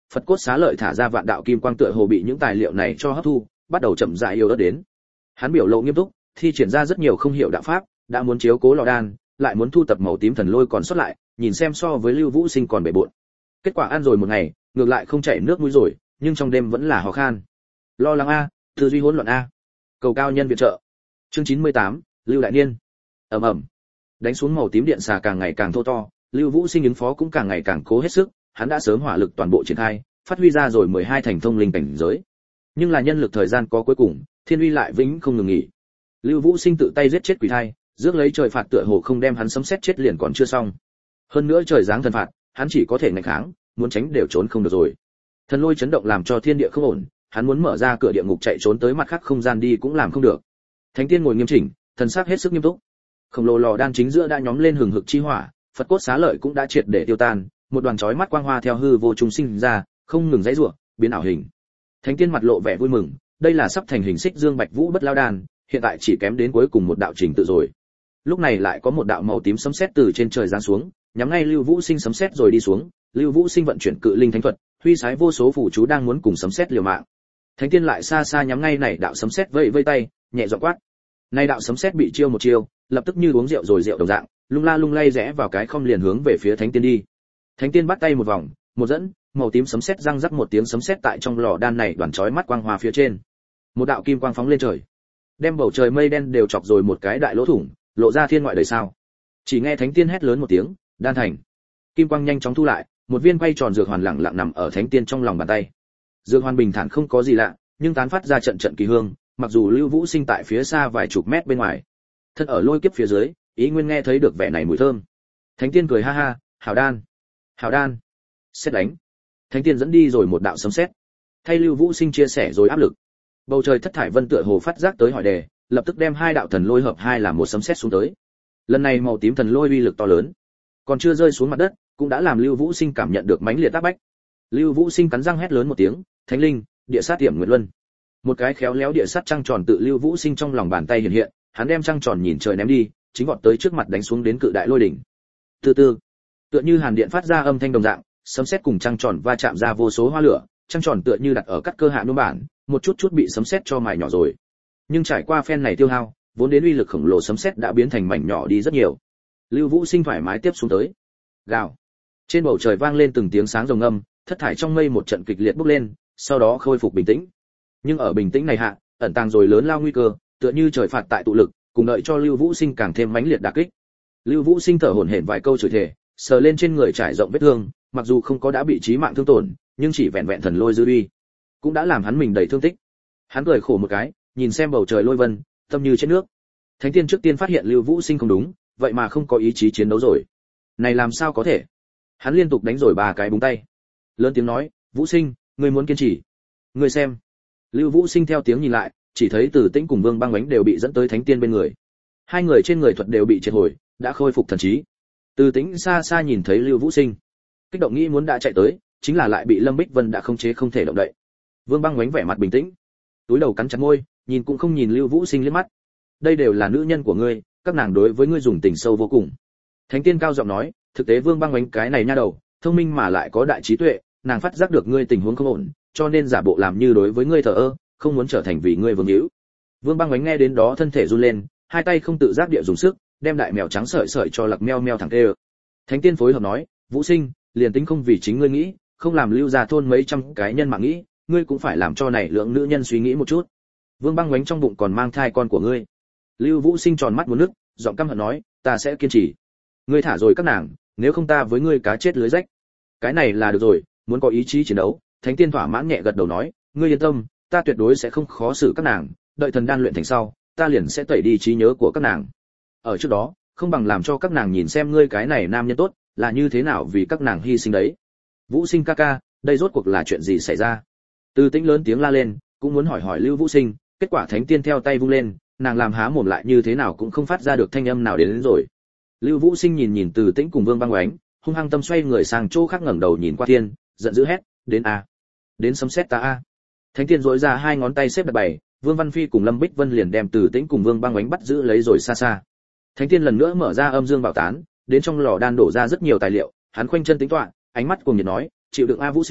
Phật cốt xá lợi thả ra vạn đạo kim quang tựa hồ bị những tài liệu này cho hấp thu, bắt đầu chậm rãi yếu ớt đến. Hắn biểu lộ nghiêm túc, thi triển ra rất nhiều không hiểu đạo pháp, đã muốn chiếu cố lò đan, lại muốn thu tập màu tím thần lôi còn sót lại, nhìn xem so với Lưu Vũ Sinh còn bể bội. Kết quả ăn rồi một ngày, ngược lại không chảy nước mũi rồi, nhưng trong đêm vẫn là ho khan. Lo lắng a, tư duy hỗn loạn a. Cầu cao nhân viện trợ. Chương chín mươi tám, Lưu Đại Niên. Ầm ầm. Đánh xuống màu tím điện xà càng ngày càng thô to, Lưu Vũ Sinh ứng phó cũng càng ngày càng cố hết sức, hắn đã sớm hỏa lực toàn bộ triển khai, phát huy ra rồi mười hai thành thông linh cảnh giới. Nhưng là nhân lực thời gian có cuối cùng, thiên uy lại vĩnh không ngừng nghỉ. Lưu Vũ Sinh tự tay giết chết quỷ thai, rước lấy trời phạt tựa hồ không đem hắn sấm sét chết liền còn chưa xong. Hơn nữa trời giáng thần phạt, hắn chỉ có thể nghênh kháng, muốn tránh đều trốn không được rồi. Thần lôi chấn động làm cho thiên địa không ổn, hắn muốn mở ra cửa địa ngục chạy trốn tới mặt khác không gian đi cũng làm không được. Thánh tiên ngồi nghiêm chỉnh, thần sắc hết sức nghiêm túc. Khổng lồ lò đan chính giữa đã nhóm lên hừng hực chi hỏa, Phật cốt xá lợi cũng đã triệt để tiêu tan, một đoàn chói mắt quang hoa theo hư vô trung sinh ra, không ngừng giãy giụa, biến ảo hình. Thánh tiên mặt lộ vẻ vui mừng, đây là sắp thành hình xích dương bạch vũ bất lao đan, hiện tại chỉ kém đến cuối cùng một đạo trình tự rồi. Lúc này lại có một đạo màu tím sấm sét từ trên trời giáng xuống, nhắm ngay Lưu Vũ Sinh sấm sét rồi đi xuống. Lưu Vũ Sinh vận chuyển cự linh thánh thuật, huy sái vô số phù chú đang muốn cùng sấm sét liều mạng. Thánh tiên lại xa xa nhắm ngay này đạo sấm sét vẫy vẫy tay, nhẹ giọng quát. Này đạo sấm sét bị chiêu một chiêu, lập tức như uống rượu rồi rượu đồng dạng, lung la lung lay rẽ vào cái không liền hướng về phía thánh tiên đi. Thánh tiên bắt tay một vòng, một dẫn, màu tím sấm sét răng rắc một tiếng sấm sét tại trong lò đan này đoàn chói mắt quang hoa phía trên. Một đạo kim quang phóng lên trời, đem bầu trời mây đen đều chọc rồi một cái đại lỗ thủng, lộ ra thiên ngoại đời sao. Chỉ nghe thánh tiên hét lớn một tiếng, đan thành. Kim quang nhanh chóng thu lại, một viên quay tròn dược hoàn lẳng lặng nằm ở thánh tiên trong lòng bàn tay. Dược hoàn bình thản không có gì lạ, nhưng tán phát ra trận trận kỳ hương, mặc dù Lưu Vũ Sinh tại phía xa vài chục mét bên ngoài, thân ở lôi kiếp phía dưới, ý nguyên nghe thấy được vẻ này mùi thơm. Thánh tiên cười ha ha, hảo đan, hảo đan. Xét đánh. Thánh tiên dẫn đi rồi một đạo sấm sét, thay Lưu Vũ Sinh chia sẻ rồi áp lực. Bầu trời thất thải vân tựa hồ phát giác tới hỏi đề, lập tức đem hai đạo thần lôi hợp hai làm một sấm sét xuống tới. Lần này màu tím thần lôi uy lực to lớn, còn chưa rơi xuống mặt đất, cũng đã làm Lưu Vũ Sinh cảm nhận được mãnh liệt áp bách. Lưu Vũ Sinh cắn răng hét lớn một tiếng, "Thánh linh, địa sát tiệm nguyệt luân." Một cái khéo léo địa sát trăng tròn tự Lưu Vũ Sinh trong lòng bàn tay hiện hiện, hắn đem trăng tròn nhìn trời ném đi, chính vọt tới trước mặt đánh xuống đến cự đại lôi đỉnh. Từ từ, tựa như hàn điện phát ra âm thanh đồng dạng, sấm sét cùng trăng tròn va chạm ra vô số hoa lửa, trăng tròn tựa như đặt ở cắt cơ hạ nô bản, một chút chút bị sấm sét cho mài nhỏ rồi. Nhưng trải qua phen này tiêu hao, vốn đến uy lực khổng lồ sấm sét đã biến thành mảnh nhỏ đi rất nhiều. Lưu Vũ Sinh thoải mái tiếp xuống tới. Gào. Trên bầu trời vang lên từng tiếng sáng rồng âm, thất thải trong mây một trận kịch liệt bốc lên, sau đó khôi phục bình tĩnh. Nhưng ở bình tĩnh này hạ, ẩn tàng rồi lớn lao nguy cơ, tựa như trời phạt tại tụ lực, cùng đợi cho Lưu Vũ Sinh càng thêm mãnh liệt đả kích. Lưu Vũ Sinh thở hổn hển vài câu chửi thề, sờ lên trên người trải rộng vết thương, mặc dù không có đã bị chí mạng thương tổn, nhưng chỉ vẹn vẹn thần lôi dư uy, cũng đã làm hắn mình đầy thương tích. Hắn cười khổ một cái, nhìn xem bầu trời lôi vân, tâm như chết nước. Thánh tiên trước tiên phát hiện Lưu Vũ Sinh không đúng, vậy mà không có ý chí chiến đấu rồi. Này làm sao có thể? Hắn liên tục đánh rồi ba cái búng tay, lớn tiếng nói, "Vũ Sinh, ngươi muốn kiên trì. Ngươi xem." Lưu Vũ Sinh theo tiếng nhìn lại, chỉ thấy Từ Tĩnh cùng Vương Băng Ánh đều bị dẫn tới thánh tiên bên người. Hai người trên người thuật đều bị triệt hồi, đã khôi phục thần trí. Từ Tĩnh xa xa nhìn thấy Lưu Vũ Sinh, kích động nghĩ muốn đã chạy tới, chính là lại bị Lâm Bích Vân đã khống chế không thể động đậy. Vương Băng Ánh vẻ mặt bình tĩnh, túi đầu cắn chặt môi, nhìn cũng không nhìn Lưu Vũ Sinh liếc mắt. Đây đều là nữ nhân của ngươi, các nàng đối với ngươi dùng tình sâu vô cùng. Thánh tiên cao giọng nói, thực tế Vương Băng Ánh cái này nha đầu, thông minh mà lại có đại trí tuệ, nàng phát giác được ngươi tình huống không ổn, cho nên giả bộ làm như đối với ngươi thờ ơ, không muốn trở thành vì ngươi vương hữu. Vương Băng Ánh nghe đến đó thân thể run lên, hai tay không tự giác địa dùng sức, đem đại mèo trắng sợi sợi cho lặc meo meo thẳng tê. Thánh tiên phối hợp nói, Vũ Sinh, liền tính không vì chính ngươi nghĩ, không làm Lưu gia thôn mấy trăm cái nhân mạng nghĩ, ngươi cũng phải làm cho này lượng nữ nhân suy nghĩ một chút. Vương Băng Ánh trong bụng còn mang thai con của ngươi. Lưu Vũ Sinh tròn mắt muốn nước, giọng căm hận nói, ta sẽ kiên trì. Ngươi thả rồi các nàng, nếu không ta với ngươi cá chết lưới rách. Cái này là được rồi, muốn có ý chí chiến đấu. Thánh tiên thỏa mãn nhẹ gật đầu nói, ngươi yên tâm, ta tuyệt đối sẽ không khó xử các nàng, đợi thần đan luyện thành sau, ta liền sẽ tẩy đi trí nhớ của các nàng. Ở trước đó, không bằng làm cho các nàng nhìn xem ngươi cái này nam nhân tốt, là như thế nào vì các nàng hy sinh đấy. Vũ Sinh ca ca, đây rốt cuộc là chuyện gì xảy ra? Từ Tĩnh lớn tiếng la lên, cũng muốn hỏi hỏi Lưu Vũ Sinh, kết quả Thánh tiên theo tay vung lên, nàng làm há mồm lại như thế nào cũng không phát ra được thanh âm nào đến, đến rồi. Lưu Vũ Sinh nhìn nhìn Từ Tĩnh cùng Vương Băng Ánh, hung hăng tâm xoay người sang chỗ khác ngẩng đầu nhìn qua thiên, giận dữ hét, đến a, đến sấm sét ta a. Thánh tiên duỗi ra hai ngón tay xếp đặt bảy, Vương Văn Phi cùng Lâm Bích Vân liền đem Từ Tĩnh cùng Vương Băng Ánh bắt giữ lấy rồi xa xa. Thánh tiên lần nữa mở ra âm dương bảo tán, đến trong lò đan đổ ra rất nhiều tài liệu, hắn khoanh chân tính toán, ánh mắt cuồng nhiệt nói, chịu đựng a Vũ Sinh,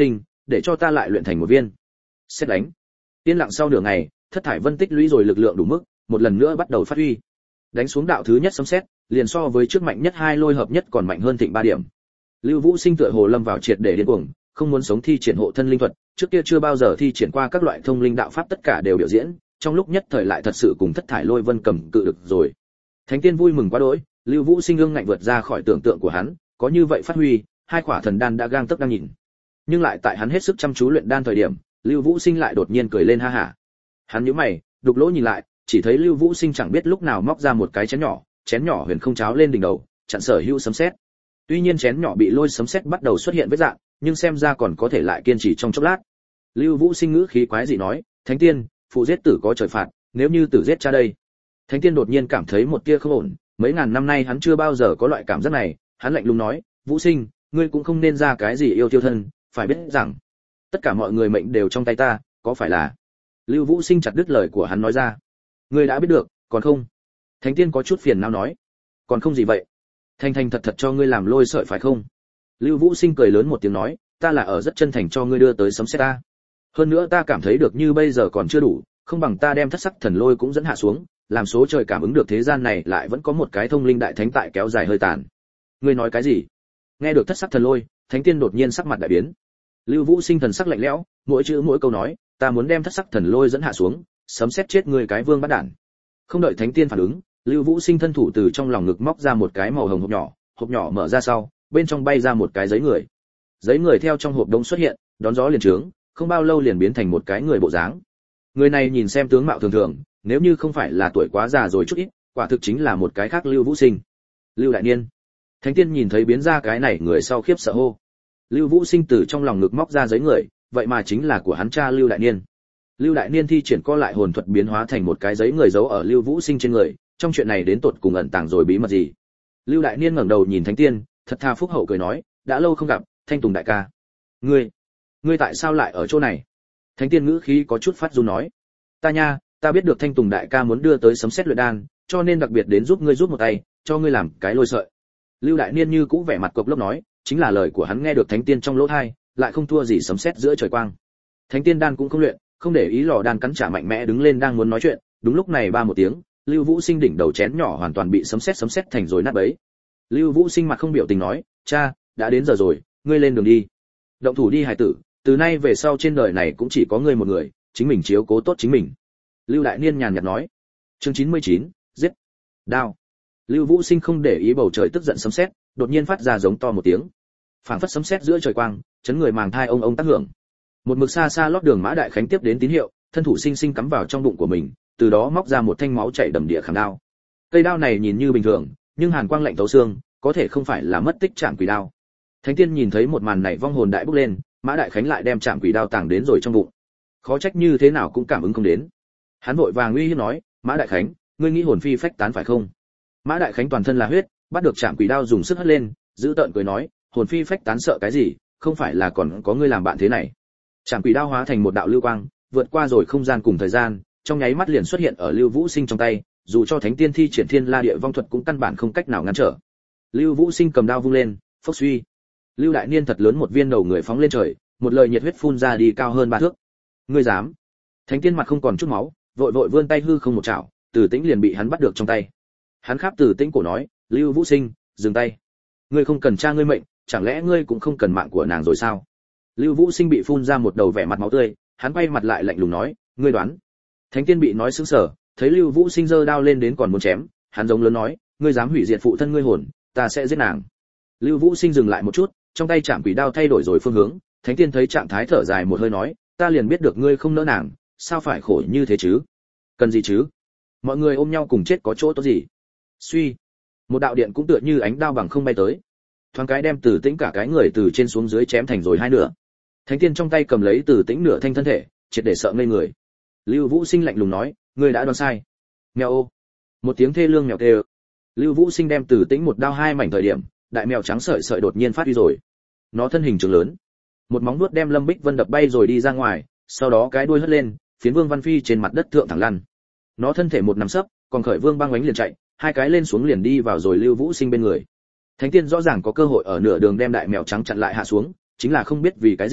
để cho ta lại luyện thành một viên. Xét đánh. Yên lặng sau nửa ngày, thất thải vân tích lũy rồi lực lượng đủ mức, một lần nữa bắt đầu phát huy. Đánh xuống đạo thứ nhất sấm sét, liền so với trước mạnh nhất hai lôi hợp nhất còn mạnh hơn thịnh ba điểm. Lưu Vũ Sinh tựa hồ lâm vào triệt để điên cuồng, không muốn sống thi triển hộ thân linh thuật, trước kia chưa bao giờ thi triển qua các loại thông linh đạo pháp tất cả đều biểu diễn, trong lúc nhất thời lại thật sự cùng thất thải lôi vân cầm cự được rồi. Thánh tiên vui mừng quá đỗi, Lưu Vũ Sinh ương ngạnh vượt ra khỏi tưởng tượng của hắn, có như vậy phát huy, hai quả thần đan đã gang tấc đang nhìn. Nhưng lại tại hắn hết sức chăm chú luyện đan thời điểm, Lưu Vũ Sinh lại đột nhiên cười lên ha hả. Hắn nhíu mày, đục lỗ nhìn lại, chỉ thấy Lưu Vũ Sinh chẳng biết lúc nào móc ra một cái chén nhỏ, chén nhỏ huyền không cháo lên đỉnh đầu, chặn sở hữu sấm sét. Tuy nhiên chén nhỏ bị lôi sấm sét bắt đầu xuất hiện vết dạng, nhưng xem ra còn có thể lại kiên trì trong chốc lát. Lưu Vũ Sinh ngữ khí quái dị nói, "Thánh tiên, phụ giết tử có trời phạt, nếu như tử giết cha đây." Thánh tiên đột nhiên cảm thấy một tia không ổn, mấy ngàn năm nay hắn chưa bao giờ có loại cảm giác này, hắn lạnh lùng nói, "Vũ Sinh, ngươi cũng không nên ra cái gì yêu tiêu thân, phải biết rằng tất cả mọi người mệnh đều trong tay ta, có phải là?" Lưu Vũ Sinh chặt đứt lời của hắn nói ra. "Ngươi đã biết được, còn không?" Thánh tiên có chút phiền não nói. "Còn không gì vậy? Thành thành thật thật cho ngươi làm lôi sợi phải không?" Lưu Vũ Sinh cười lớn một tiếng nói, "Ta là ở rất chân thành cho ngươi đưa tới sấm sét ta. Hơn nữa ta cảm thấy được như bây giờ còn chưa đủ, không bằng ta đem thất sắc thần lôi cũng dẫn hạ xuống, làm số trời cảm ứng được thế gian này lại vẫn có một cái thông linh đại thánh tại kéo dài hơi tàn." "Ngươi nói cái gì?" Nghe được thất sắc thần lôi, thánh tiên đột nhiên sắc mặt đại biến. Lưu Vũ Sinh thần sắc lạnh lẽo, mỗi chữ mỗi câu nói, "Ta muốn đem thất sắc thần lôi dẫn hạ xuống, sấm sét chết ngươi cái vương bắt đản." Không đợi thánh tiên phản ứng, Lưu Vũ Sinh thân thủ từ trong lòng ngực móc ra một cái màu hồng hộp nhỏ, hộp nhỏ mở ra sau, bên trong bay ra một cái giấy người. Giấy người theo trong hộp đống xuất hiện, đón gió liền trướng, không bao lâu liền biến thành một cái người bộ dáng. Người này nhìn xem tướng mạo thường thường, nếu như không phải là tuổi quá già rồi chút ít, quả thực chính là một cái khác Lưu Vũ Sinh. Lưu đại niên. Thánh tiên nhìn thấy biến ra cái này người sau khiếp sợ hô. Lưu Vũ Sinh từ trong lòng ngực móc ra giấy người, vậy mà chính là của hắn cha Lưu đại niên. Lưu đại niên thi triển co lại hồn thuật biến hóa thành một cái giấy người giấu ở Lưu Vũ Sinh trên người, trong chuyện này đến tột cùng ẩn tàng rồi bí mật gì? Lưu đại niên ngẩng đầu nhìn thánh tiên, thật tha phúc hậu cười nói, "Đã lâu không gặp, Thanh Tùng đại ca. Ngươi, ngươi tại sao lại ở chỗ này?" Thánh tiên ngữ khí có chút phát run nói, "Ta nha, ta biết được Thanh Tùng đại ca muốn đưa tới sấm sét luyện đan, cho nên đặc biệt đến giúp ngươi giúp một tay, cho ngươi làm cái lôi sợi." Lưu đại niên như cũ vẻ mặt cộc lốc nói, chính là lời của hắn nghe được thánh tiên trong lỗ tai, lại không thua gì sấm sét giữa trời quang. Thánh tiên đan cũng không luyện, không để ý lò đan cắn trả mạnh mẽ đứng lên đang muốn nói chuyện, đúng lúc này ba một tiếng, Lưu Vũ Sinh đỉnh đầu chén nhỏ hoàn toàn bị sấm sét sấm sét thành rồi nát bấy. Lưu Vũ Sinh mặt không biểu tình nói, "Cha, đã đến giờ rồi, ngươi lên đường đi. Động thủ đi hài tử, từ nay về sau trên đời này cũng chỉ có ngươi một người, chính mình chiếu cố tốt chính mình." Lưu đại niên nhàn nhạt nói. Chương chín mươi chín, giết. Đao. Lưu Vũ Sinh không để ý bầu trời tức giận sấm sét, đột nhiên phát ra giống to một tiếng. Phảng phất sấm sét giữa trời quang, chấn người màng thai ông ông tác hưởng. Một mực xa xa lót đường Mã Đại Khánh tiếp đến tín hiệu, thân thủ sinh sinh cắm vào trong bụng của mình, từ đó móc ra một thanh máu chảy đầm địa khảm đao. Cây đao này nhìn như bình thường, nhưng hàn quang lạnh thấu xương, có thể không phải là mất tích Trảm Quỷ đao. Thánh tiên nhìn thấy một màn này vong hồn đại bốc lên, Mã Đại Khánh lại đem Trảm Quỷ đao tàng đến rồi trong bụng. Khó trách như thế nào cũng cảm ứng không đến. Hắn vội vàng uy hiếp nói, "Mã Đại Khánh, ngươi nghĩ hồn phi phách tán phải không?" Mã Đại Khánh toàn thân là huyết, bắt được Trảm Quỷ đao dùng sức hất lên, giữ tợn cười nói, "Hồn phi phách tán sợ cái gì, không phải là còn có ngươi làm bạn thế này." Trảm Quỷ đao hóa thành một đạo lưu quang, vượt qua rồi không gian cùng thời gian, trong nháy mắt liền xuất hiện ở Lưu Vũ Sinh trong tay, dù cho thánh tiên thi triển thiên la địa vong thuật cũng căn bản không cách nào ngăn trở. Lưu Vũ Sinh cầm đao vung lên, phốc suy. Lưu đại niên thật lớn một viên đầu người phóng lên trời, một lời nhiệt huyết phun ra đi cao hơn ba thước. "Ngươi dám?" Thánh tiên mặt không còn chút máu, vội vội vươn tay hư không một chảo, Từ Tĩnh liền bị hắn bắt được trong tay. Hắn khắp Từ Tĩnh cổ nói, "Lưu Vũ Sinh, dừng tay. Ngươi không cần cha ngươi mệnh, chẳng lẽ ngươi cũng không cần mạng của nàng rồi sao?" Lưu Vũ Sinh bị phun ra một đầu vẻ mặt máu tươi, hắn quay mặt lại lạnh lùng nói, "Ngươi đoán?" Thánh tiên bị nói sững sờ, thấy Lưu Vũ Sinh giơ đao lên đến còn muốn chém, hắn giống lớn nói, "Ngươi dám hủy diệt phụ thân ngươi hồn, ta sẽ giết nàng." Lưu Vũ Sinh dừng lại một chút, trong tay Trảm Quỷ đao thay đổi rồi phương hướng, thánh tiên thấy trạng thái thở dài một hơi nói, "Ta liền biết được ngươi không nỡ nàng, sao phải khổ như thế chứ? Cần gì chứ? Mọi người ôm nhau cùng chết có chỗ tốt gì?" Suy, một đạo điện cũng tựa như ánh đao bằng không bay tới, thoáng cái đem Từ Tĩnh cả cái người từ trên xuống dưới chém thành rồi hai nửa. Thánh tiên trong tay cầm lấy Từ Tĩnh nửa thanh thân thể, triệt để sợ ngây người. Lưu Vũ Sinh lạnh lùng nói, "Ngươi đã đoán sai." Mèo ô. Một tiếng thê lương mèo kêu. Lưu Vũ Sinh đem Từ Tĩnh một đao hai mảnh thời điểm, đại mèo trắng sợi sợi đột nhiên phát đi rồi. Nó thân hình trường lớn, một móng vuốt đem Lâm Bích Vân đập bay rồi đi ra ngoài, sau đó cái đuôi hất lên, phiến Vương Văn Phi trên mặt đất thượng thẳng lăn. Nó thân thể một nằm sấp, còn khởi Vương băng ánh liền chạy, hai cái lên xuống liền đi vào rồi Lưu Vũ Sinh bên người. Thánh tiên rõ ràng có cơ hội ở nửa đường đem đại mèo trắng chặn lại hạ xuống, chính là không biết vì cái gì,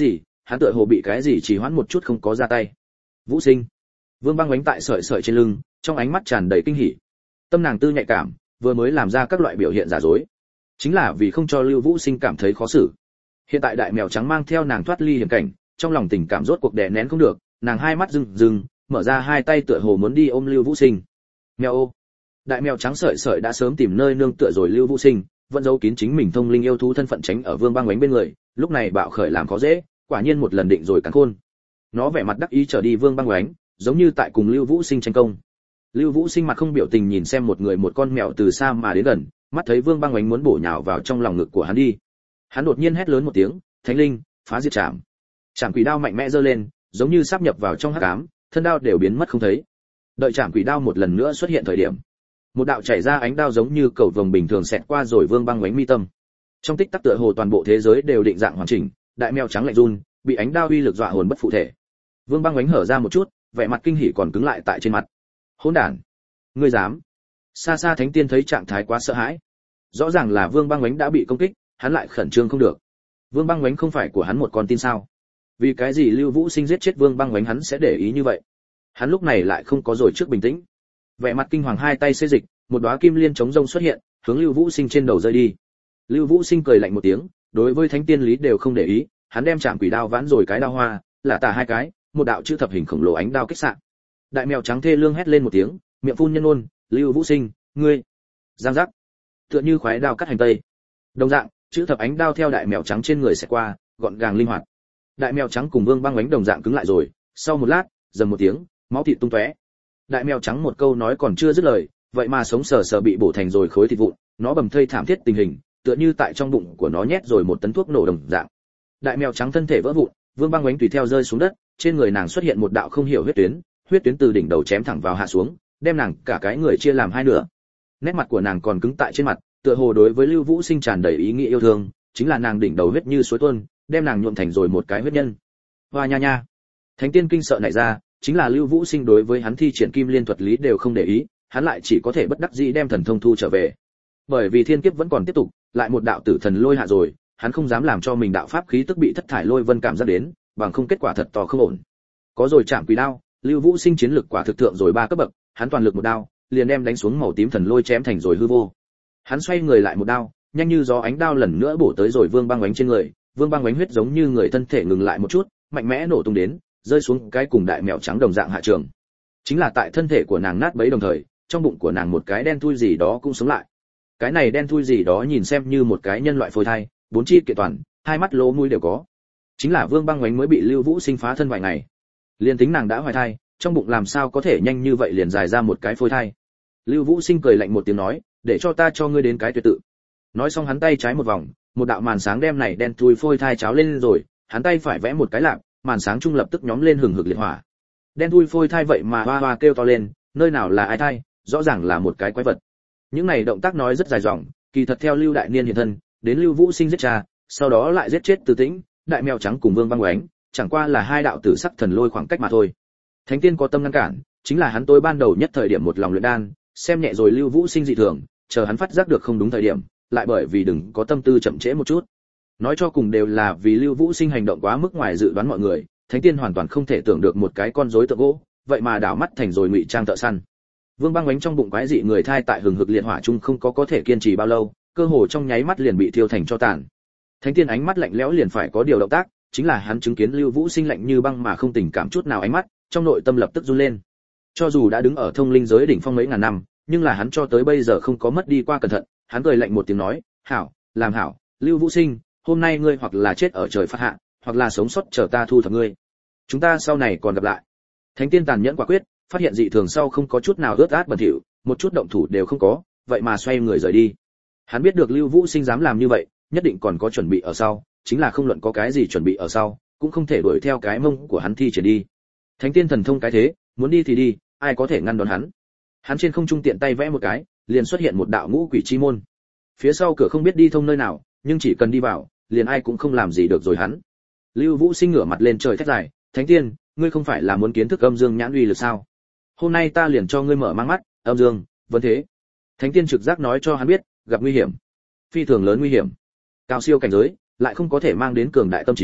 hắn tựa hồ bị cái gì trì hoãn một chút không có ra tay. Vũ Sinh. Vương Băng Oánh tại sợi sợi trên lưng, trong ánh mắt tràn đầy kinh hỉ. Tâm nàng tư nhạy cảm, vừa mới làm ra các loại biểu hiện giả dối, chính là vì không cho Lưu Vũ Sinh cảm thấy khó xử. Hiện tại đại mèo trắng mang theo nàng thoát ly hiểm cảnh, trong lòng tình cảm rốt cuộc đè nén không được, nàng hai mắt rưng rưng, mở ra hai tay tựa hồ muốn đi ôm Lưu Vũ Sinh. Mèo ô. Đại mèo trắng sợi sợi đã sớm tìm nơi nương tựa rồi Lưu Vũ Sinh, vẫn giấu kín chính mình thông linh yêu thú thân phận tránh ở Vương Băng Oánh bên người, lúc này bạo khởi làm khó dễ, quả nhiên một lần định rồi cắn khôn. Nó vẻ mặt đắc ý trở đi Vương Băng Oánh, giống như tại cùng Lưu Vũ Sinh tranh công. Lưu Vũ Sinh mặt không biểu tình nhìn xem một người một con mèo từ xa mà đến gần, mắt thấy Vương Băng Oánh muốn bổ nhào vào trong lòng ngực của hắn đi. Hắn đột nhiên hét lớn một tiếng, "Thánh linh, phá diệt trảm!" Trảm quỷ đao mạnh mẽ giơ lên, giống như sắp nhập vào trong hắc ám, thân đao đều biến mất không thấy. Đợi trảm quỷ đao một lần nữa xuất hiện thời điểm, một đạo chảy ra ánh đao giống như cầu vồng bình thường xẹt qua rồi Vương Băng Oánh mi tâm. Trong tích tắc tựa hồ toàn bộ thế giới đều định dạng hoàn chỉnh, đại mèo trắng lạnh run, bị ánh đao uy lực dọa hồn bất phụ thể. Vương Băng Oánh hở ra một chút, vẻ mặt kinh hỉ còn cứng lại tại trên mặt. Hỗn đản, ngươi dám? Xa xa Thánh Tiên thấy trạng thái quá sợ hãi. Rõ ràng là Vương Băng Oánh đã bị công kích, hắn lại khẩn trương không được. Vương Băng Oánh không phải của hắn một con tin sao? Vì cái gì Lưu Vũ Sinh giết chết Vương Băng Oánh hắn sẽ để ý như vậy? Hắn lúc này lại không có rồi trước bình tĩnh. Vẻ mặt kinh hoàng hai tay xê dịch, một đóa kim liên chống rông xuất hiện, hướng Lưu Vũ Sinh trên đầu rơi đi. Lưu Vũ Sinh cười lạnh một tiếng, đối với Thánh Tiên lý đều không để ý, hắn đem chạm quỷ đao vãn rồi cái đao hoa, là tả hai cái, một đạo chữ thập hình khổng lồ ánh đao kích xạ. Đại mèo trắng thê lương hét lên một tiếng, miệng phun nhân ôn, "Lưu Vũ Sinh, ngươi!" Giang giác, tựa như khoái đao cắt hành tây. Đồng dạng, chữ thập ánh đao theo đại mèo trắng trên người sẽ qua, gọn gàng linh hoạt. Đại mèo trắng cùng Vương Băng Oánh đồng dạng cứng lại rồi, sau một lát, dầm một tiếng, máu thịt tung tóe. Đại mèo trắng một câu nói còn chưa dứt lời, vậy mà sống sờ sờ bị bổ thành rồi khối thịt vụn, nó bầm thây thảm thiết tình hình, tựa như tại trong bụng của nó nhét rồi một tấn thuốc nổ đồng dạng. Đại mèo trắng thân thể vỡ vụn, Vương Băng Oánh tùy theo rơi xuống đất, trên người nàng xuất hiện một đạo không hiểu huyết tuyến, huyết tuyến từ đỉnh đầu chém thẳng vào hạ xuống, đem nàng cả cái người chia làm hai nửa. Nét mặt của nàng còn cứng tại trên mặt, tựa hồ đối với Lưu Vũ Sinh tràn đầy ý nghĩa yêu thương, chính là nàng đỉnh đầu huyết như suối tuôn, đem nàng nhuộm thành rồi một cái huyết nhân. Hoa nha nha. Thánh Tiên kinh sợ nảy ra, chính là Lưu Vũ Sinh đối với hắn thi triển kim liên thuật lý đều không để ý, hắn lại chỉ có thể bất đắc dĩ đem thần thông thu trở về. Bởi vì thiên kiếp vẫn còn tiếp tục, lại một đạo tử thần lôi hạ rồi, hắn không dám làm cho mình đạo pháp khí tức bị thất thải lôi vân cảm giác đến, bằng không kết quả thật to không ổn. Có rồi chạm quỷ đao, Lưu Vũ Sinh chiến lực quả thực thượng rồi ba cấp bậc, hắn toàn lực một đao, liền đem đánh xuống màu tím thần lôi chém thành rồi hư vô. Hắn xoay người lại một đao, nhanh như gió ánh đao lần nữa bổ tới rồi Vương Băng Oánh trên người, Vương Băng Oánh huyết giống như người thân thể ngừng lại một chút, mạnh mẽ nổ tung đến, rơi xuống cái cùng đại mèo trắng đồng dạng hạ trường. Chính là tại thân thể của nàng nát bấy đồng thời, trong bụng của nàng một cái đen thui gì đó cũng sống lại. Cái này đen thui gì đó nhìn xem như một cái nhân loại phôi thai, bốn chi kiện toàn, hai mắt lỗ mũi đều có. Chính là Vương Băng Oánh mới bị Lưu Vũ Sinh phá thân vài ngày. Liên tính nàng đã hoài thai, trong bụng làm sao có thể nhanh như vậy liền dài ra một cái phôi thai. Lưu Vũ Sinh cười lạnh một tiếng nói, để cho ta cho ngươi đến cái tuyệt tự. Nói xong hắn tay trái một vòng, một đạo màn sáng đem này đen thui phôi thai cháo lên rồi, hắn tay phải vẽ một cái lạp, màn sáng trung lập tức nhóm lên hừng hực liệt hỏa. Đen thui phôi thai vậy mà hoa hoa kêu to lên, nơi nào là ai thai, rõ ràng là một cái quái vật. Những này động tác nói rất dài dòng, kỳ thật theo Lưu Đại Niên hiện thân, đến Lưu Vũ Sinh giết cha, sau đó lại giết chết Từ Tĩnh, đại mèo trắng cùng Vương Băng Oánh, chẳng qua là hai đạo tử sắc thần lôi khoảng cách mà thôi. Thánh Tiên có tâm ngăn cản, chính là hắn tối ban đầu nhất thời điểm một lòng luyện đan, xem nhẹ rồi Lưu Vũ Sinh dị thường, chờ hắn phát giác được không đúng thời điểm, lại bởi vì đừng có tâm tư chậm trễ một chút. Nói cho cùng đều là vì Lưu Vũ Sinh hành động quá mức ngoài dự đoán mọi người, Thánh Tiên hoàn toàn không thể tưởng được một cái con rối tượng gỗ, vậy mà đảo mắt thành rồi ngụy trang thợ săn. Vương Băng Oánh trong bụng quái dị người thai tại hừng hực liệt hỏa chung không có có thể kiên trì bao lâu, cơ hồ trong nháy mắt liền bị thiêu thành tro tàn. Thánh Tiên ánh mắt lạnh lẽo liền phải có điều động tác, chính là hắn chứng kiến Lưu Vũ Sinh lạnh như băng mà không tình cảm chút nào ánh mắt, trong nội tâm lập tức run lên. Cho dù đã đứng ở thông linh giới đỉnh phong mấy ngàn năm, nhưng là hắn cho tới bây giờ không có mất đi qua cẩn thận, hắn cười lạnh một tiếng nói, "Hảo, làm hảo, Lưu Vũ Sinh, hôm nay ngươi hoặc là chết ở trời phát hạ, hoặc là sống sót chờ ta thu thập ngươi. Chúng ta sau này còn gặp lại." Thánh Tiên tàn nhẫn quả quyết, phát hiện dị thường sau không có chút nào ướt át bẩn thỉu, một chút động thủ đều không có, vậy mà xoay người rời đi. Hắn biết được Lưu Vũ Sinh dám làm như vậy, nhất định còn có chuẩn bị ở sau, chính là không luận có cái gì chuẩn bị ở sau, cũng không thể đuổi theo cái mông của hắn thi triển đi. Thánh Tiên thần thông cái thế, muốn đi thì đi, ai có thể ngăn đón hắn. Hắn trên không trung tiện tay vẽ một cái, liền xuất hiện một đạo ngũ quỷ chi môn. Phía sau cửa không biết đi thông nơi nào, nhưng chỉ cần đi vào, liền ai cũng không làm gì được rồi hắn. Lưu Vũ Sinh ngửa mặt lên trời thét dài, "Thánh Tiên, ngươi không phải là muốn kiến thức âm dương nhãn uy lực sao? Hôm nay ta liền cho ngươi mở mang mắt, âm dương, vấn thế." Thánh Tiên trực giác nói cho hắn biết, gặp nguy hiểm, phi thường lớn nguy hiểm. Cao siêu cảnh giới, lại không có thể mang đến cường đại tâm trí,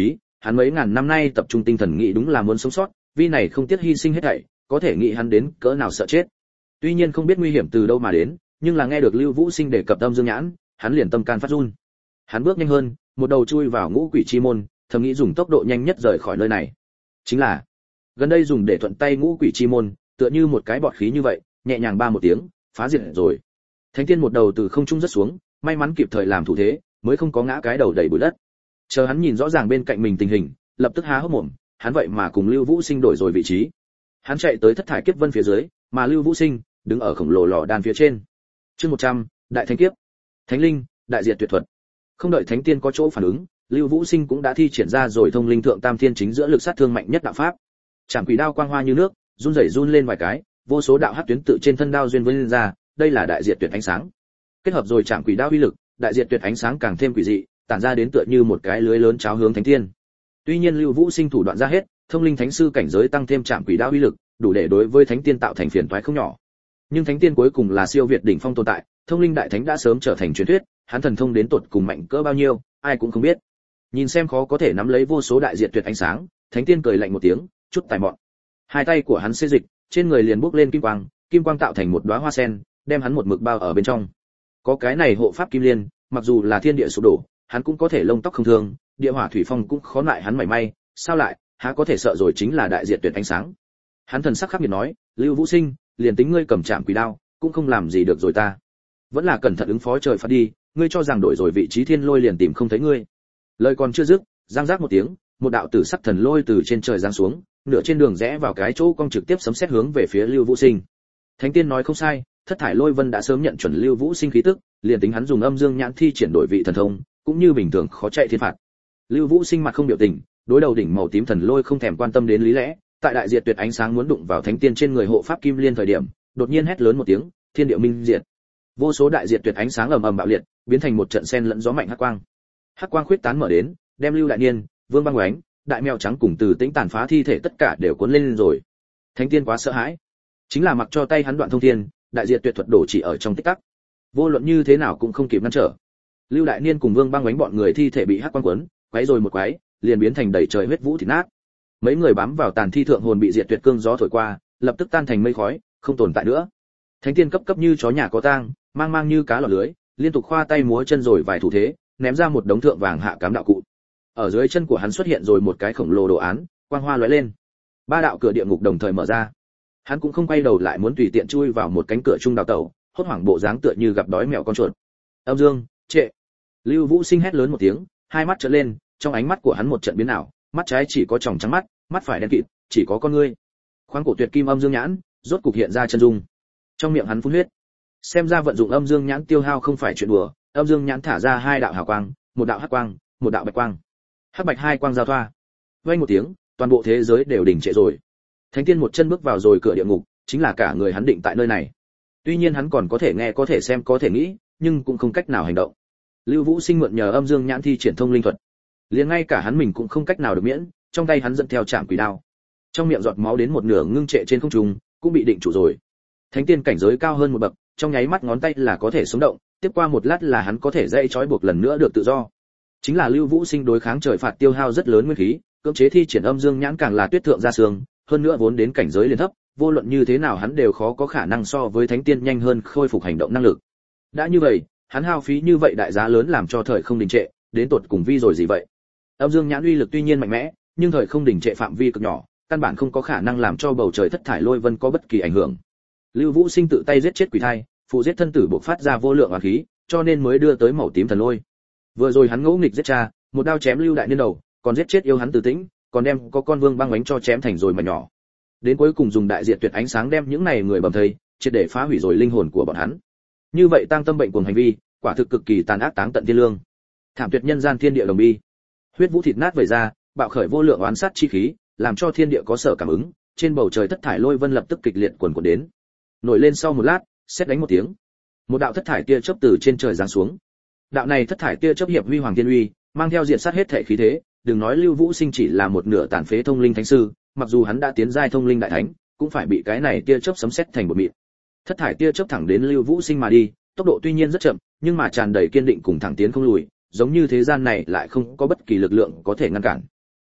hắn mấy ngàn năm nay tập trung tinh thần nghĩ đúng là muốn sống sót, vì này không tiếc hy sinh hết thảy, có thể nghĩ hắn đến cỡ nào sợ chết. Tuy nhiên không biết nguy hiểm từ đâu mà đến, nhưng là nghe được Lưu Vũ Sinh đề cập Âm Dương Nhãn, hắn liền tâm can phát run. Hắn bước nhanh hơn, một đầu chui vào ngũ quỷ chi môn, thầm nghĩ dùng tốc độ nhanh nhất rời khỏi nơi này. Chính là gần đây dùng để thuận tay ngũ quỷ chi môn, tựa như một cái bọt khí như vậy, nhẹ nhàng ba một tiếng, phá diệt rồi. Thánh tiên một đầu từ không trung rất xuống, may mắn kịp thời làm thủ thế, mới không có ngã cái đầu đầy bụi đất. Chờ hắn nhìn rõ ràng bên cạnh mình tình hình, lập tức há hốc mồm, hắn vậy mà cùng Lưu Vũ Sinh đổi rồi vị trí. Hắn chạy tới thất thải kiếp vân phía dưới, mà Lưu Vũ Sinh đứng ở khổng lồ lò đan phía trên. Chương một trăm, đại thánh kiếp. Thánh linh, đại diệt tuyệt thuật. Không đợi thánh tiên có chỗ phản ứng, Lưu Vũ Sinh cũng đã thi triển ra rồi thông linh thượng tam thiên chính giữa lực sát thương mạnh nhất đạo pháp. Trảm quỷ đao quang hoa như nước, run rẩy run lên vài cái, vô số đạo hắc tuyến tự trên thân đao duyên vân lên ra, đây là đại diệt tuyệt ánh sáng. Kết hợp rồi trảm quỷ đao uy lực, đại diệt tuyệt ánh sáng càng thêm quỷ dị, tản ra đến tựa như một cái lưới lớn cháo hướng thánh tiên. Tuy nhiên Lưu Vũ Sinh thủ đoạn ra hết, thông linh thánh sư cảnh giới tăng thêm trảm quỷ đao uy lực, đủ để đối với thánh tiên tạo thành phiền toái không nhỏ. Nhưng thánh tiên cuối cùng là siêu việt đỉnh phong tồn tại, thông linh đại thánh đã sớm trở thành truyền thuyết, hắn thần thông đến tột cùng mạnh cỡ bao nhiêu, ai cũng không biết. Nhìn xem khó có thể nắm lấy vô số đại diệt tuyệt ánh sáng, thánh tiên cười lạnh một tiếng, chút tài mọn. Hai tay của hắn xê dịch, trên người liền bốc lên kim quang, kim quang tạo thành một đóa hoa sen, đem hắn một mực bao ở bên trong. Có cái này hộ pháp kim liên, mặc dù là thiên địa sụp đổ, hắn cũng có thể lông tóc không thương, địa hỏa thủy phong cũng khó lại hắn mảy may, sao lại, há có thể sợ rồi chính là đại diệt tuyệt ánh sáng. Hắn thần sắc khắc nghiệt nói, Lưu Vũ Sinh, liền tính ngươi cầm trảm quỷ đao, cũng không làm gì được rồi ta. Vẫn là cẩn thận ứng phó trời phạt đi, ngươi cho rằng đổi rồi vị trí thiên lôi liền tìm không thấy ngươi. Lời còn chưa dứt, giang giác một tiếng, một đạo tử sắc thần lôi từ trên trời giáng xuống, nửa trên đường rẽ vào cái chỗ cong trực tiếp sấm sét hướng về phía Lưu Vũ Sinh. Thánh tiên nói không sai, thất thải lôi vân đã sớm nhận chuẩn Lưu Vũ Sinh khí tức, liền tính hắn dùng âm dương nhãn thi triển đổi vị thần thông, cũng như bình thường khó chạy thiên phạt. Lưu Vũ Sinh mặt không biểu tình, đối đầu đỉnh màu tím thần lôi không thèm quan tâm đến lý lẽ, tại đại diệt tuyệt ánh sáng muốn đụng vào thánh tiên trên người hộ pháp kim liên thời điểm, đột nhiên hét lớn một tiếng, thiên địa minh diệt. Vô số đại diệt tuyệt ánh sáng ầm ầm bạo liệt, biến thành một trận sen lẫn gió mạnh hắc quang. Hắc quang khuyết tán mở đến, đem Lưu Đại Niên, Vương Băng Oánh, đại mèo trắng cùng từ tĩnh tàn phá thi thể tất cả đều cuốn lên rồi. Thánh tiên quá sợ hãi, chính là mặc cho tay hắn đoạn thông thiên, đại diệt tuyệt thuật đổ chỉ ở trong tích tắc. Vô luận như thế nào cũng không kịp ngăn trở. Lưu Đại Niên cùng Vương Băng Oánh bọn người thi thể bị hắc quang cuốn, quấy rồi một quấy, liền biến thành đầy trời huyết vũ thịt nát. Mấy người bám vào tàn thi thượng hồn bị diệt tuyệt cương gió thổi qua, lập tức tan thành mây khói, không tồn tại nữa. Thánh tiên cấp cấp như chó nhà có tang, mang mang như cá lọt lưới, liên tục khoa tay múa chân rồi vài thủ thế, ném ra một đống thượng vàng hạ cám đạo cụ. Ở dưới chân của hắn xuất hiện rồi một cái khổng lồ đồ án, quang hoa lóe lên. Ba đạo cửa địa ngục đồng thời mở ra. Hắn cũng không quay đầu lại muốn tùy tiện chui vào một cánh cửa trung đào tẩu, hốt hoảng bộ dáng tựa như gặp đói mèo con chuột. Âm Dương, trệ. Lưu Vũ Sinh hét lớn một tiếng, hai mắt trợn lên, trong ánh mắt của hắn một trận biến ảo, mắt trái chỉ có tròng trắng mắt, mắt phải đen kịt, chỉ có con ngươi. Khoáng cổ tuyệt kim âm dương nhãn, rốt cục hiện ra chân dung. Trong miệng hắn phun huyết. Xem ra vận dụng âm dương nhãn tiêu hao không phải chuyện đùa, âm dương nhãn thả ra hai đạo hào quang, một đạo hắc quang, một đạo bạch quang. Hắc bạch hai quang giao thoa. Vang một tiếng, toàn bộ thế giới đều đình trệ rồi. Thánh tiên một chân bước vào rồi cửa địa ngục, chính là cả người hắn định tại nơi này. Tuy nhiên hắn còn có thể nghe, có thể xem, có thể nghĩ, nhưng cũng không cách nào hành động. Lưu Vũ Sinh mượn nhờ âm dương nhãn thi triển thông linh thuật, liền ngay cả hắn mình cũng không cách nào được miễn, trong tay hắn dẫn theo trảm quỷ đao. Trong miệng giọt máu đến một nửa ngưng trệ trên không trung, cũng bị định trụ rồi. Thánh tiên cảnh giới cao hơn một bậc, trong nháy mắt ngón tay là có thể sống động, tiếp qua một lát là hắn có thể dây trói buộc lần nữa được tự do. Chính là Lưu Vũ Sinh đối kháng trời phạt tiêu hao rất lớn nguyên khí, cưỡng chế thi triển âm dương nhãn càng là tuyết thượng ra sương, hơn nữa vốn đến cảnh giới liền thấp, vô luận như thế nào hắn đều khó có khả năng so với thánh tiên nhanh hơn khôi phục hành động năng lực. Đã như vậy, hắn hao phí như vậy đại giá lớn làm cho thời không đình trệ, đến tột cùng vi rồi gì vậy? Âm dương nhãn uy lực tuy nhiên mạnh mẽ, nhưng thời không đình trệ phạm vi cực nhỏ, căn bản không có khả năng làm cho bầu trời thất thải lôi vân có bất kỳ ảnh hưởng. Lưu Vũ Sinh tự tay giết chết quỷ thai, phụ giết thân tử bộc phát ra vô lượng oán khí, cho nên mới đưa tới màu tím thần lôi. Vừa rồi hắn ngỗ nghịch giết cha, một đao chém Lưu Đại Niên đầu, còn giết chết yêu hắn Từ Tĩnh, còn đem có con Vương Băng Oánh cho chém thành rồi mà nhỏ. Đến cuối cùng dùng đại diệt tuyệt ánh sáng đem những này người bầm thây, triệt để phá hủy rồi linh hồn của bọn hắn. Như vậy tăng tâm bệnh cuồng hành vi, quả thực cực kỳ tàn ác táng tận thiên lương. Thảm tuyệt nhân gian thiên địa đồng bi. Huyết vũ thịt nát vẩy ra, bạo khởi vô lượng oán sát chi khí, làm cho thiên địa có sở cảm ứng, trên bầu trời thất thải lôi vân lập tức kịch liệt cuồn cuộn đến. Nổi lên sau một lát, sét đánh một tiếng, một đạo thất thải tia chớp từ trên trời giáng xuống. Đạo này thất thải tia chớp hiệp huy hoàng thiên uy, mang theo diện sát hết thể khí thế, đừng nói Lưu Vũ Sinh chỉ là một nửa tàn phế thông linh thánh sư, mặc dù hắn đã tiến giai thông linh đại thánh, cũng phải bị cái này tia chớp sấm sét thành bột mịn. Thất thải tia chớp thẳng đến Lưu Vũ Sinh mà đi, tốc độ tuy nhiên rất chậm, nhưng mà tràn đầy kiên định cùng thẳng tiến không lùi, giống như thế gian này lại không có bất kỳ lực lượng có thể ngăn cản.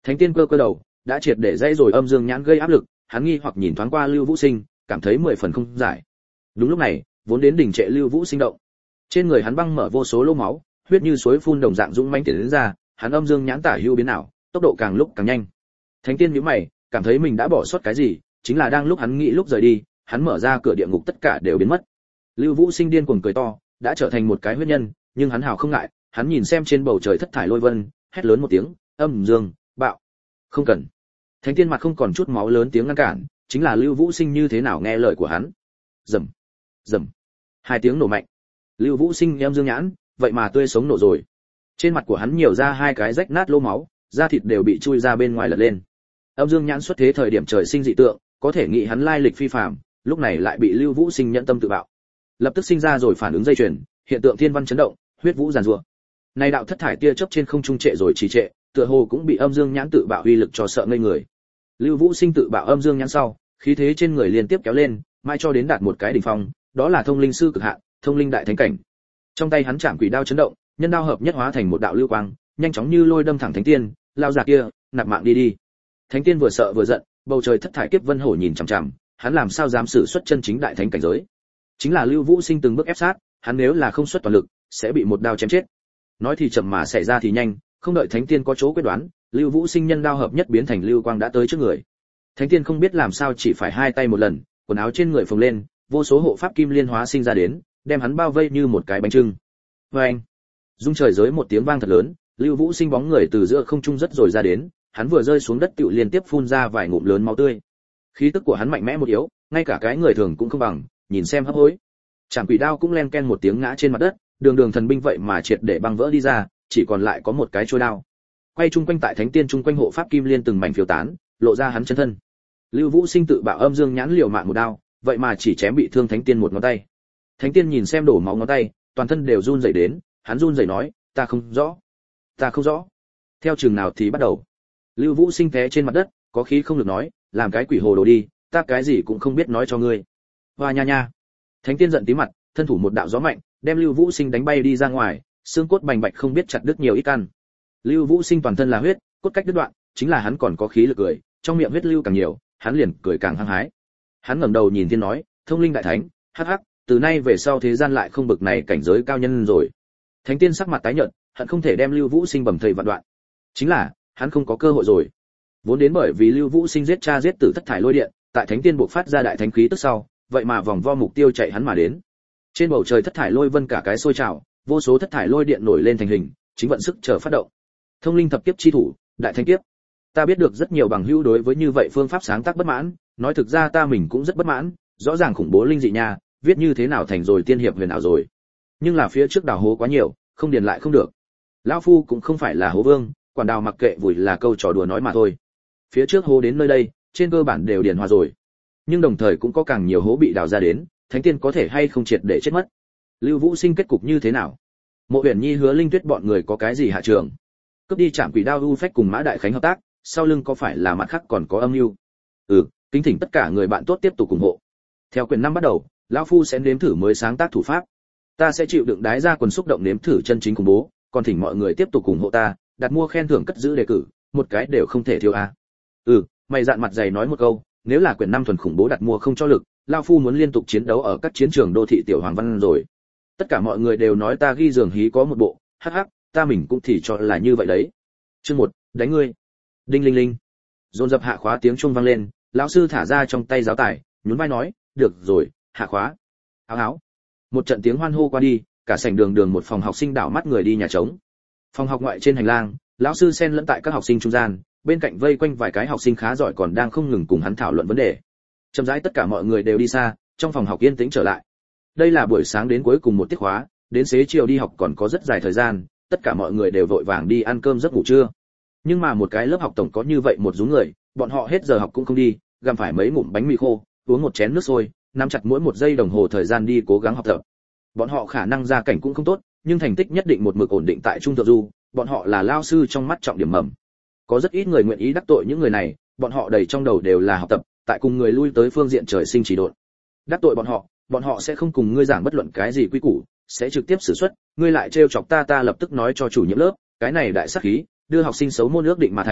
Thánh tiên cơ cơ đầu, đã triệt để dây rồi âm dương nhãn gây áp lực, hắn nghi hoặc nhìn thoáng qua Lưu Vũ Sinh, cảm thấy mười phần không giải. Đúng lúc này, vốn đến đỉnh trệ Lưu Vũ Sinh động. Trên người hắn băng mở vô số lỗ máu, huyết như suối phun đồng dạng dũng mãnh tiến đến ra, hắn âm dương nhãn tả hữu biến ảo, tốc độ càng lúc càng nhanh. Thánh tiên nhíu mày, cảm thấy mình đã bỏ sót cái gì, chính là đang lúc hắn nghĩ lúc rời đi, hắn mở ra cửa địa ngục tất cả đều biến mất. Lưu Vũ Sinh điên cuồng cười to, đã trở thành một cái huyết nhân, nhưng hắn hào không ngại, hắn nhìn xem trên bầu trời thất thải lôi vân, hét lớn một tiếng, âm dương, bạo. Không cần. Thánh tiên mặt không còn chút máu lớn tiếng ngăn cản, chính là Lưu Vũ Sinh như thế nào nghe lời của hắn. Rầm, rầm. Hai tiếng nổ mạnh. Lưu Vũ Sinh âm dương nhãn, vậy mà tươi sống nổ rồi. Trên mặt của hắn nhiều ra hai cái rách nát lỗ máu, da thịt đều bị chui ra bên ngoài lật lên. Âm dương nhãn xuất thế thời điểm trời sinh dị tượng, có thể nghĩ hắn lai lịch phi phàm, lúc này lại bị Lưu Vũ Sinh nhận tâm tự bạo. Lập tức sinh ra rồi phản ứng dây chuyền, hiện tượng thiên văn chấn động, huyết vũ giàn giụa. Này đạo thất thải tia chớp trên không trung trệ rồi trì trệ, tựa hồ cũng bị âm dương nhãn tự bạo uy lực cho sợ ngây người. Lưu Vũ Sinh tự bạo âm dương nhãn sau, khí thế trên người liên tiếp kéo lên, mãi cho đến đạt một cái đỉnh phong, đó là thông linh sư cực hạn, thông linh đại thánh cảnh. Trong tay hắn chạm quỷ đao chấn động, nhân đao hợp nhất hóa thành một đạo lưu quang, nhanh chóng như lôi đâm thẳng thánh tiên, lao già kia, nạp mạng đi đi. Thánh tiên vừa sợ vừa giận, bầu trời thất thải kiếp vân hổ nhìn chằm chằm, hắn làm sao dám sử xuất chân chính đại thánh cảnh giới. Chính là Lưu Vũ Sinh từng bước ép sát, hắn nếu là không xuất toàn lực, sẽ bị một đao chém chết. Nói thì chậm mà xảy ra thì nhanh, không đợi thánh tiên có chỗ quyết đoán, Lưu Vũ Sinh nhân đao hợp nhất biến thành lưu quang đã tới trước người. Thánh tiên không biết làm sao chỉ phải hai tay một lần, quần áo trên người phồng lên, vô số hộ pháp kim liên hóa sinh ra đến, đem hắn bao vây như một cái bánh trưng. Oeng! Rung trời giới một tiếng vang thật lớn, Lưu Vũ Sinh bóng người từ giữa không trung rất rồi ra đến, hắn vừa rơi xuống đất tựu liên tiếp phun ra vài ngụm lớn máu tươi. Khí tức của hắn mạnh mẽ một yếu, ngay cả cái người thường cũng không bằng, nhìn xem hấp hối. Trảm quỷ đao cũng len ken một tiếng ngã trên mặt đất, đường đường thần binh vậy mà triệt để băng vỡ đi ra, chỉ còn lại có một cái chuôi đao. Quay chung quanh tại thánh tiên chung quanh hộ pháp kim liên từng mảnh phiêu tán, lộ ra hắn chân thân. Lưu Vũ Sinh tự bạo âm dương nhãn liều mạng một đao, vậy mà chỉ chém bị thương thánh tiên một ngón tay. Thánh tiên nhìn xem đổ máu ngón tay, toàn thân đều run rẩy đến, hắn run rẩy nói, ta không rõ, ta không rõ. Theo chừng nào thì bắt đầu. Lưu Vũ Sinh té trên mặt đất, có khí không được nói, làm cái quỷ hồ đồ đi, ta cái gì cũng không biết nói cho ngươi. Hoa nha nha. Thánh tiên giận tí mặt, thân thủ một đạo gió mạnh, đem Lưu Vũ Sinh đánh bay đi ra ngoài, xương cốt bành bạch không biết chặt đứt nhiều ít căn. Lưu Vũ Sinh toàn thân là huyết, cốt cách đứt đoạn, chính là hắn còn có khí lực cười, trong miệng huyết lưu càng nhiều, hắn liền cười càng hăng hái. Hắn ngẩng đầu nhìn thiên nói, thông linh đại thánh, hắc hắc, từ nay về sau thế gian lại không bực này cảnh giới cao nhân rồi. Thánh tiên sắc mặt tái nhợt, hận không thể đem Lưu Vũ Sinh bầm thây vạn đoạn. Chính là, hắn không có cơ hội rồi. Vốn đến bởi vì Lưu Vũ Sinh giết cha giết tử thất thải lôi điện, tại thánh tiên buộc phát ra đại thánh khí tức sau, vậy mà vòng vo mục tiêu chạy hắn mà đến. Trên bầu trời thất thải lôi vân cả cái sôi trào, vô số thất thải lôi điện nổi lên thành hình, chính vận sức chờ phát động. Thông linh thập kiếp chi thủ, đại thánh kiếp. Ta biết được rất nhiều bằng hữu đối với như vậy phương pháp sáng tác bất mãn, nói thực ra ta mình cũng rất bất mãn, rõ ràng khủng bố linh dị nha, viết như thế nào thành rồi tiên hiệp huyền ảo rồi. Nhưng là phía trước đào hố quá nhiều, không điền lại không được. Lão phu cũng không phải là hố vương, quản đào mặc kệ vùi là câu trò đùa nói mà thôi. Phía trước hố đến nơi đây, trên cơ bản đều điền hòa rồi. Nhưng đồng thời cũng có càng nhiều hố bị đào ra đến, thánh tiên có thể hay không triệt để chết mất. Lưu Vũ Sinh kết cục như thế nào? Mộ Huyền Nhi Hứa Linh Tuyết bọn người có cái gì hạ trường? Cướp đi Trảm Quỷ Đao U Phách cùng Mã Đại Khánh hợp tác, sau lưng có phải là mặt khác còn có âm mưu? Ừ, kính thỉnh tất cả người bạn tốt tiếp tục ủng hộ. Theo quyển năm bắt đầu, lão phu sẽ nếm thử mới sáng tác thủ pháp. Ta sẽ chịu đựng đái ra quần xúc động nếm thử chân chính khủng bố, còn thỉnh mọi người tiếp tục ủng hộ ta, đặt mua khen thưởng cất giữ đề cử, một cái đều không thể thiếu a. À. Ừ, mày dạn mặt dày nói một câu, nếu là quyển năm thuần khủng bố đặt mua không cho lực, lão phu muốn liên tục chiến đấu ở các chiến trường đô thị tiểu hoàng văn rồi. Tất cả mọi người đều nói ta ghi giường hí có một bộ, hắc hắc, ta mình cũng thì cho là như vậy đấy. Chương một, đánh ngươi. Đinh linh linh. Dồn dập hạ khóa tiếng chuông vang lên, lão sư thả ra trong tay giáo tải, nhún vai nói, được rồi, hạ khóa. Áo áo. Một trận tiếng hoan hô qua đi, cả sảnh đường đường một phòng học sinh đảo mắt người đi nhà trống. Phòng học ngoại trên hành lang, lão sư xen lẫn tại các học sinh trung gian, bên cạnh vây quanh vài cái học sinh khá giỏi còn đang không ngừng cùng hắn thảo luận vấn đề. Chậm rãi tất cả mọi người đều đi xa, trong phòng học yên tĩnh trở lại. Đây là buổi sáng đến cuối cùng một tiết khóa, đến xế chiều đi học còn có rất dài thời gian, tất cả mọi người đều vội vàng đi ăn cơm giấc ngủ trưa. Nhưng mà một cái lớp học tổng có như vậy một số người, bọn họ hết giờ học cũng không đi, gặm phải mấy ngụm bánh mì khô, uống một chén nước sôi, nắm chặt mỗi một giây đồng hồ thời gian đi cố gắng học tập. Bọn họ khả năng gia cảnh cũng không tốt, nhưng thành tích nhất định một mực ổn định tại trung thượng du, bọn họ là lao sư trong mắt trọng điểm mầm. Có rất ít người nguyện ý đắc tội những người này, bọn họ đầy trong đầu đều là học tập, tại cùng người lui tới phương diện trời sinh chỉ độn. Đắc tội bọn họ, bọn họ sẽ không cùng ngươi giảng bất luận cái gì quy củ, sẽ trực tiếp xử xuất, ngươi lại trêu chọc ta ta lập tức nói cho chủ nhiệm lớp, cái này đại sát khí, đưa học sinh xấu môn ước định mà thành,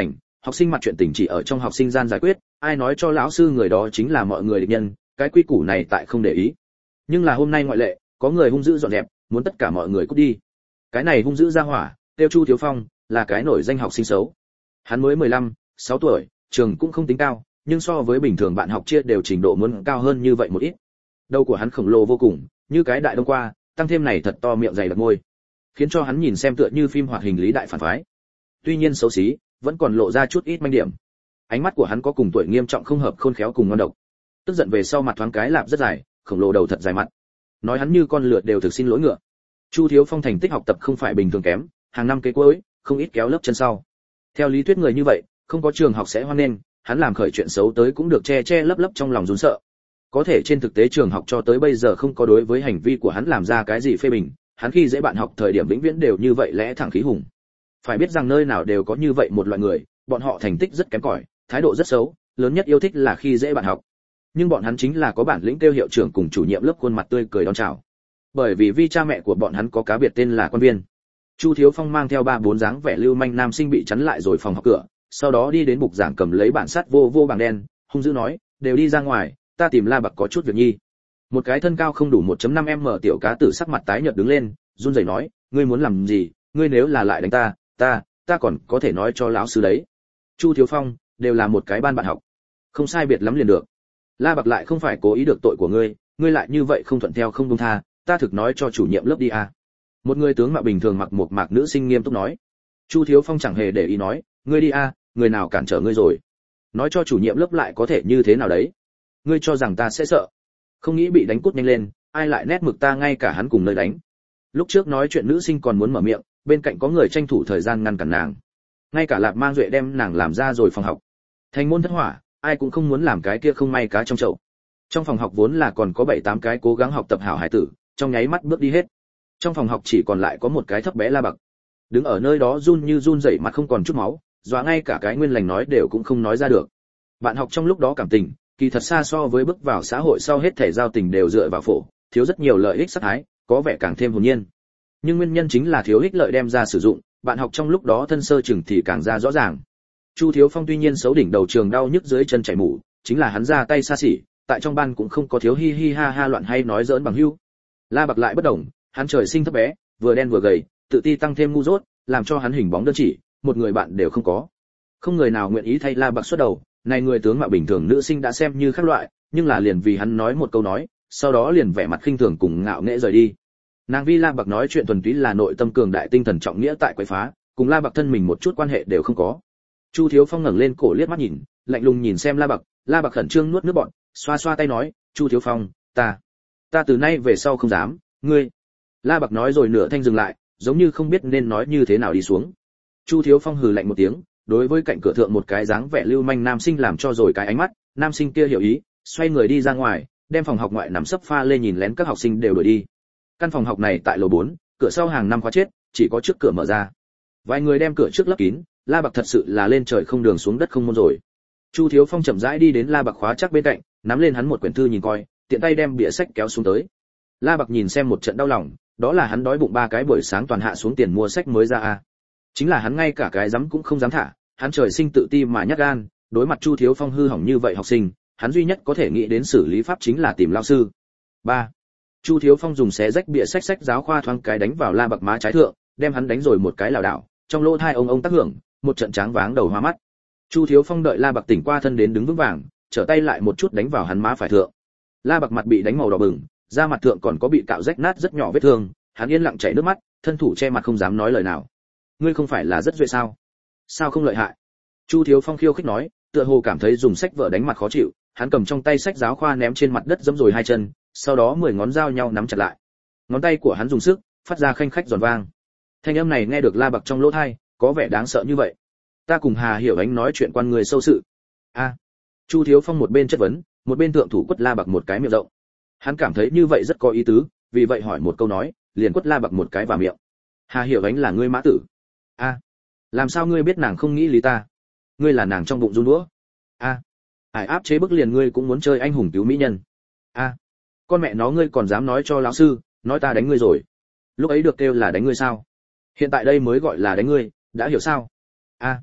Học sinh mặt chuyện tình chỉ ở trong học sinh gian giải quyết, ai nói cho lão sư người đó chính là mọi người địch nhân, cái quy củ này tại không để ý. Nhưng là hôm nay ngoại lệ, có người hung dữ dọn dẹp, muốn tất cả mọi người cút đi. Cái này hung dữ ra hỏa, tiêu Chu Thiếu Phong, là cái nổi danh học sinh xấu. Hắn mới mười lăm, sáu tuổi, trường cũng không tính cao, nhưng so với bình thường bạn học chia đều trình độ muốn cao hơn như vậy một ít. Đầu của hắn khổng lồ vô cùng, như cái đại đông qua, tăng thêm này thật to miệng dày đặc môi, khiến cho hắn nhìn xem tựa như phim hoạt hình lý đại phản phái. Tuy nhiên xấu xí, vẫn còn lộ ra chút ít manh điểm. Ánh mắt của hắn có cùng tuổi nghiêm trọng không hợp khôn khéo cùng ngon độc. Tức giận về sau mặt thoáng cái lạp rất dài, khổng lồ đầu thật dài mặt. Nói hắn như con lừa đều thực xin lỗi ngựa. Chu Thiếu Phong thành tích học tập không phải bình thường kém, hàng năm kế cuối, không ít kéo lớp chân sau. Theo lý thuyết người như vậy, không có trường học sẽ hoan nghênh, hắn làm khởi chuyện xấu tới cũng được che che lấp lấp trong lòng run sợ. Có thể trên thực tế trường học cho tới bây giờ không có đối với hành vi của hắn làm ra cái gì phê bình, hắn khi dễ bạn học thời điểm vĩnh viễn đều như vậy lẽ thẳng khí hùng. Phải biết rằng nơi nào đều có như vậy một loại người, bọn họ thành tích rất kém cỏi, thái độ rất xấu, lớn nhất yêu thích là khi dễ bạn học. Nhưng bọn hắn chính là có bản lĩnh kêu hiệu trưởng cùng chủ nhiệm lớp khuôn mặt tươi cười đón chào. Bởi vì vi cha mẹ của bọn hắn có cá biệt tên là quan viên. Chu Thiếu Phong mang theo ba bốn dáng vẻ lưu manh nam sinh bị chắn lại rồi phòng học cửa, sau đó đi đến bục giảng cầm lấy bản sắt vô vô bảng đen, hung dữ nói, đều đi ra ngoài, ta tìm La Bạc có chút việc nhi. Một cái thân cao không đủ một phẩy năm mét tiểu cá tử sắc mặt tái nhợt đứng lên, run rẩy nói, ngươi muốn làm gì, ngươi nếu là lại đánh ta, ta, ta còn có thể nói cho lão sư đấy. Chu Thiếu Phong, đều là một cái ban bạn học, không sai biệt lắm liền được. La Bạc lại không phải cố ý được tội của ngươi, ngươi lại như vậy không thuận theo không buông tha, ta thực nói cho chủ nhiệm lớp đi à. Một người tướng mạo bình thường mặc một mạc nữ sinh nghiêm túc nói. Chu Thiếu Phong chẳng hề để ý nói, ngươi đi à, người nào cản trở ngươi rồi? Nói cho chủ nhiệm lớp lại có thể như thế nào đấy? Ngươi cho rằng ta sẽ sợ? Không nghĩ bị đánh cút nhanh lên, ai lại nét mực ta ngay cả hắn cùng nơi đánh. Lúc trước nói chuyện nữ sinh còn muốn mở miệng, bên cạnh có người tranh thủ thời gian ngăn cản nàng. Ngay cả Lạp Mang Duệ đem nàng làm ra rồi phòng học. Thành môn thất hỏa, ai cũng không muốn làm cái kia không may cá trong chậu. Trong phòng học vốn là còn có bảy tám cái cố gắng học tập hảo hải tử, trong nháy mắt bước đi hết. Trong phòng học chỉ còn lại có một cái thấp bé La Bạc. Đứng ở nơi đó run như run rẩy mặt không còn chút máu, dọa ngay cả cái nguyên lành nói đều cũng không nói ra được. Bạn học trong lúc đó cảm tình, kỳ thật xa so với bước vào xã hội sau hết thể giao tình đều dựa vào phổ, thiếu rất nhiều lợi ích sát thái, có vẻ càng thêm hồn nhiên. Nhưng nguyên nhân chính là thiếu ích lợi đem ra sử dụng, bạn học trong lúc đó thân sơ chừng thì càng ra rõ ràng. Chu Thiếu Phong tuy nhiên xấu đỉnh đầu trường đau nhức dưới chân chảy mủ, chính là hắn ra tay xa xỉ, tại trong ban cũng không có thiếu hi hi ha ha loạn hay nói giỡn bằng hữu. La Bạc lại bất đồng, hắn trời sinh thấp bé, vừa đen vừa gầy, tự ti tăng thêm ngu dốt, làm cho hắn hình bóng đơn chỉ, một người bạn đều không có. Không người nào nguyện ý thay La Bạc xuất đầu, này người tướng mạo bình thường nữ sinh đã xem như khác loại, nhưng là liền vì hắn nói một câu nói, sau đó liền vẻ mặt khinh thường cùng ngạo nghễ rời đi. Nàng vi La Bạc nói chuyện thuần túy là nội tâm cường đại tinh thần trọng nghĩa tại quấy phá, cùng La Bạc thân mình một chút quan hệ đều không có. Chu Thiếu Phong ngẩng lên cổ liếc mắt nhìn, lạnh lùng nhìn xem La Bạc, La Bạc khẩn trương nuốt nước bọt, xoa xoa tay nói, Chu Thiếu Phong, ta, ta từ nay về sau không dám, ngươi. La Bạc nói rồi nửa thanh dừng lại, giống như không biết nên nói như thế nào đi xuống. Chu Thiếu Phong hừ lạnh một tiếng, đối với cạnh cửa thượng một cái dáng vẻ lưu manh nam sinh làm cho rồi cái ánh mắt, nam sinh kia hiểu ý, xoay người đi ra ngoài, đem phòng học ngoại nằm sấp pha lê nhìn lén các học sinh đều đuổi đi. Căn phòng học này tại lầu bốn, cửa sau hàng năm khóa chết, chỉ có trước cửa mở ra. Vài người đem cửa trước lấp kín, La Bạc thật sự là lên trời không đường xuống đất không môn rồi. Chu Thiếu Phong chậm rãi đi đến La Bạc khóa chắc bên cạnh, nắm lên hắn một quyển thư nhìn coi, tiện tay đem bìa sách kéo xuống tới. La Bạc nhìn xem một trận đau lòng, đó là hắn đói bụng ba cái buổi sáng toàn hạ xuống tiền mua sách mới ra a. Chính là hắn ngay cả cái dám cũng không dám thả, hắn trời sinh tự ti mà nhát gan, đối mặt Chu Thiếu Phong hư hỏng như vậy học sinh, hắn duy nhất có thể nghĩ đến xử lý pháp chính là tìm lão sư. ba. Chu Thiếu Phong dùng xé rách bìa sách sách giáo khoa thoáng cái đánh vào La Bạc má trái thượng, đem hắn đánh rồi một cái lảo đảo, trong lỗ tai ông ông tác hưởng, một trận tráng váng đầu hoa mắt. Chu Thiếu Phong đợi La Bạc tỉnh qua thân đến đứng vững vàng, trở tay lại một chút đánh vào hắn má phải thượng. La Bạc mặt bị đánh màu đỏ bừng, da mặt thượng còn có bị cạo rách nát rất nhỏ vết thương, hắn yên lặng chảy nước mắt, thân thủ che mặt không dám nói lời nào. Ngươi không phải là rất duệ sao? Sao không lợi hại? Chu Thiếu Phong khiêu khích nói, tựa hồ cảm thấy dùng sách vở đánh mặt khó chịu, hắn cầm trong tay sách giáo khoa ném trên mặt đất giẫm rồi hai chân, sau đó mười ngón giao nhau nắm chặt lại. Ngón tay của hắn dùng sức, phát ra khanh khách giòn vang. Thanh âm này nghe được La Bạc trong lỗ tai, có vẻ đáng sợ như vậy. Ta cùng Hà Hiểu Ánh nói chuyện quan người sâu sự. A. À. Chu Thiếu Phong một bên chất vấn, một bên thượng thủ quất La Bạc một cái miệng rộng. Hắn cảm thấy như vậy rất có ý tứ, vì vậy hỏi một câu nói, liền quất La Bạc một cái vào miệng. Hà Hiểu Ánh là ngươi mã tử? A. À. Làm sao ngươi biết nàng không nghĩ lý ta? Ngươi là nàng trong bụng run đũa? A. À. Ải áp chế bức liền ngươi cũng muốn chơi anh hùng cứu mỹ nhân? A. À. Con mẹ nó ngươi còn dám nói cho lão sư, nói ta đánh ngươi rồi. Lúc ấy được kêu là đánh ngươi sao? Hiện tại đây mới gọi là đánh ngươi, đã hiểu sao? A. À.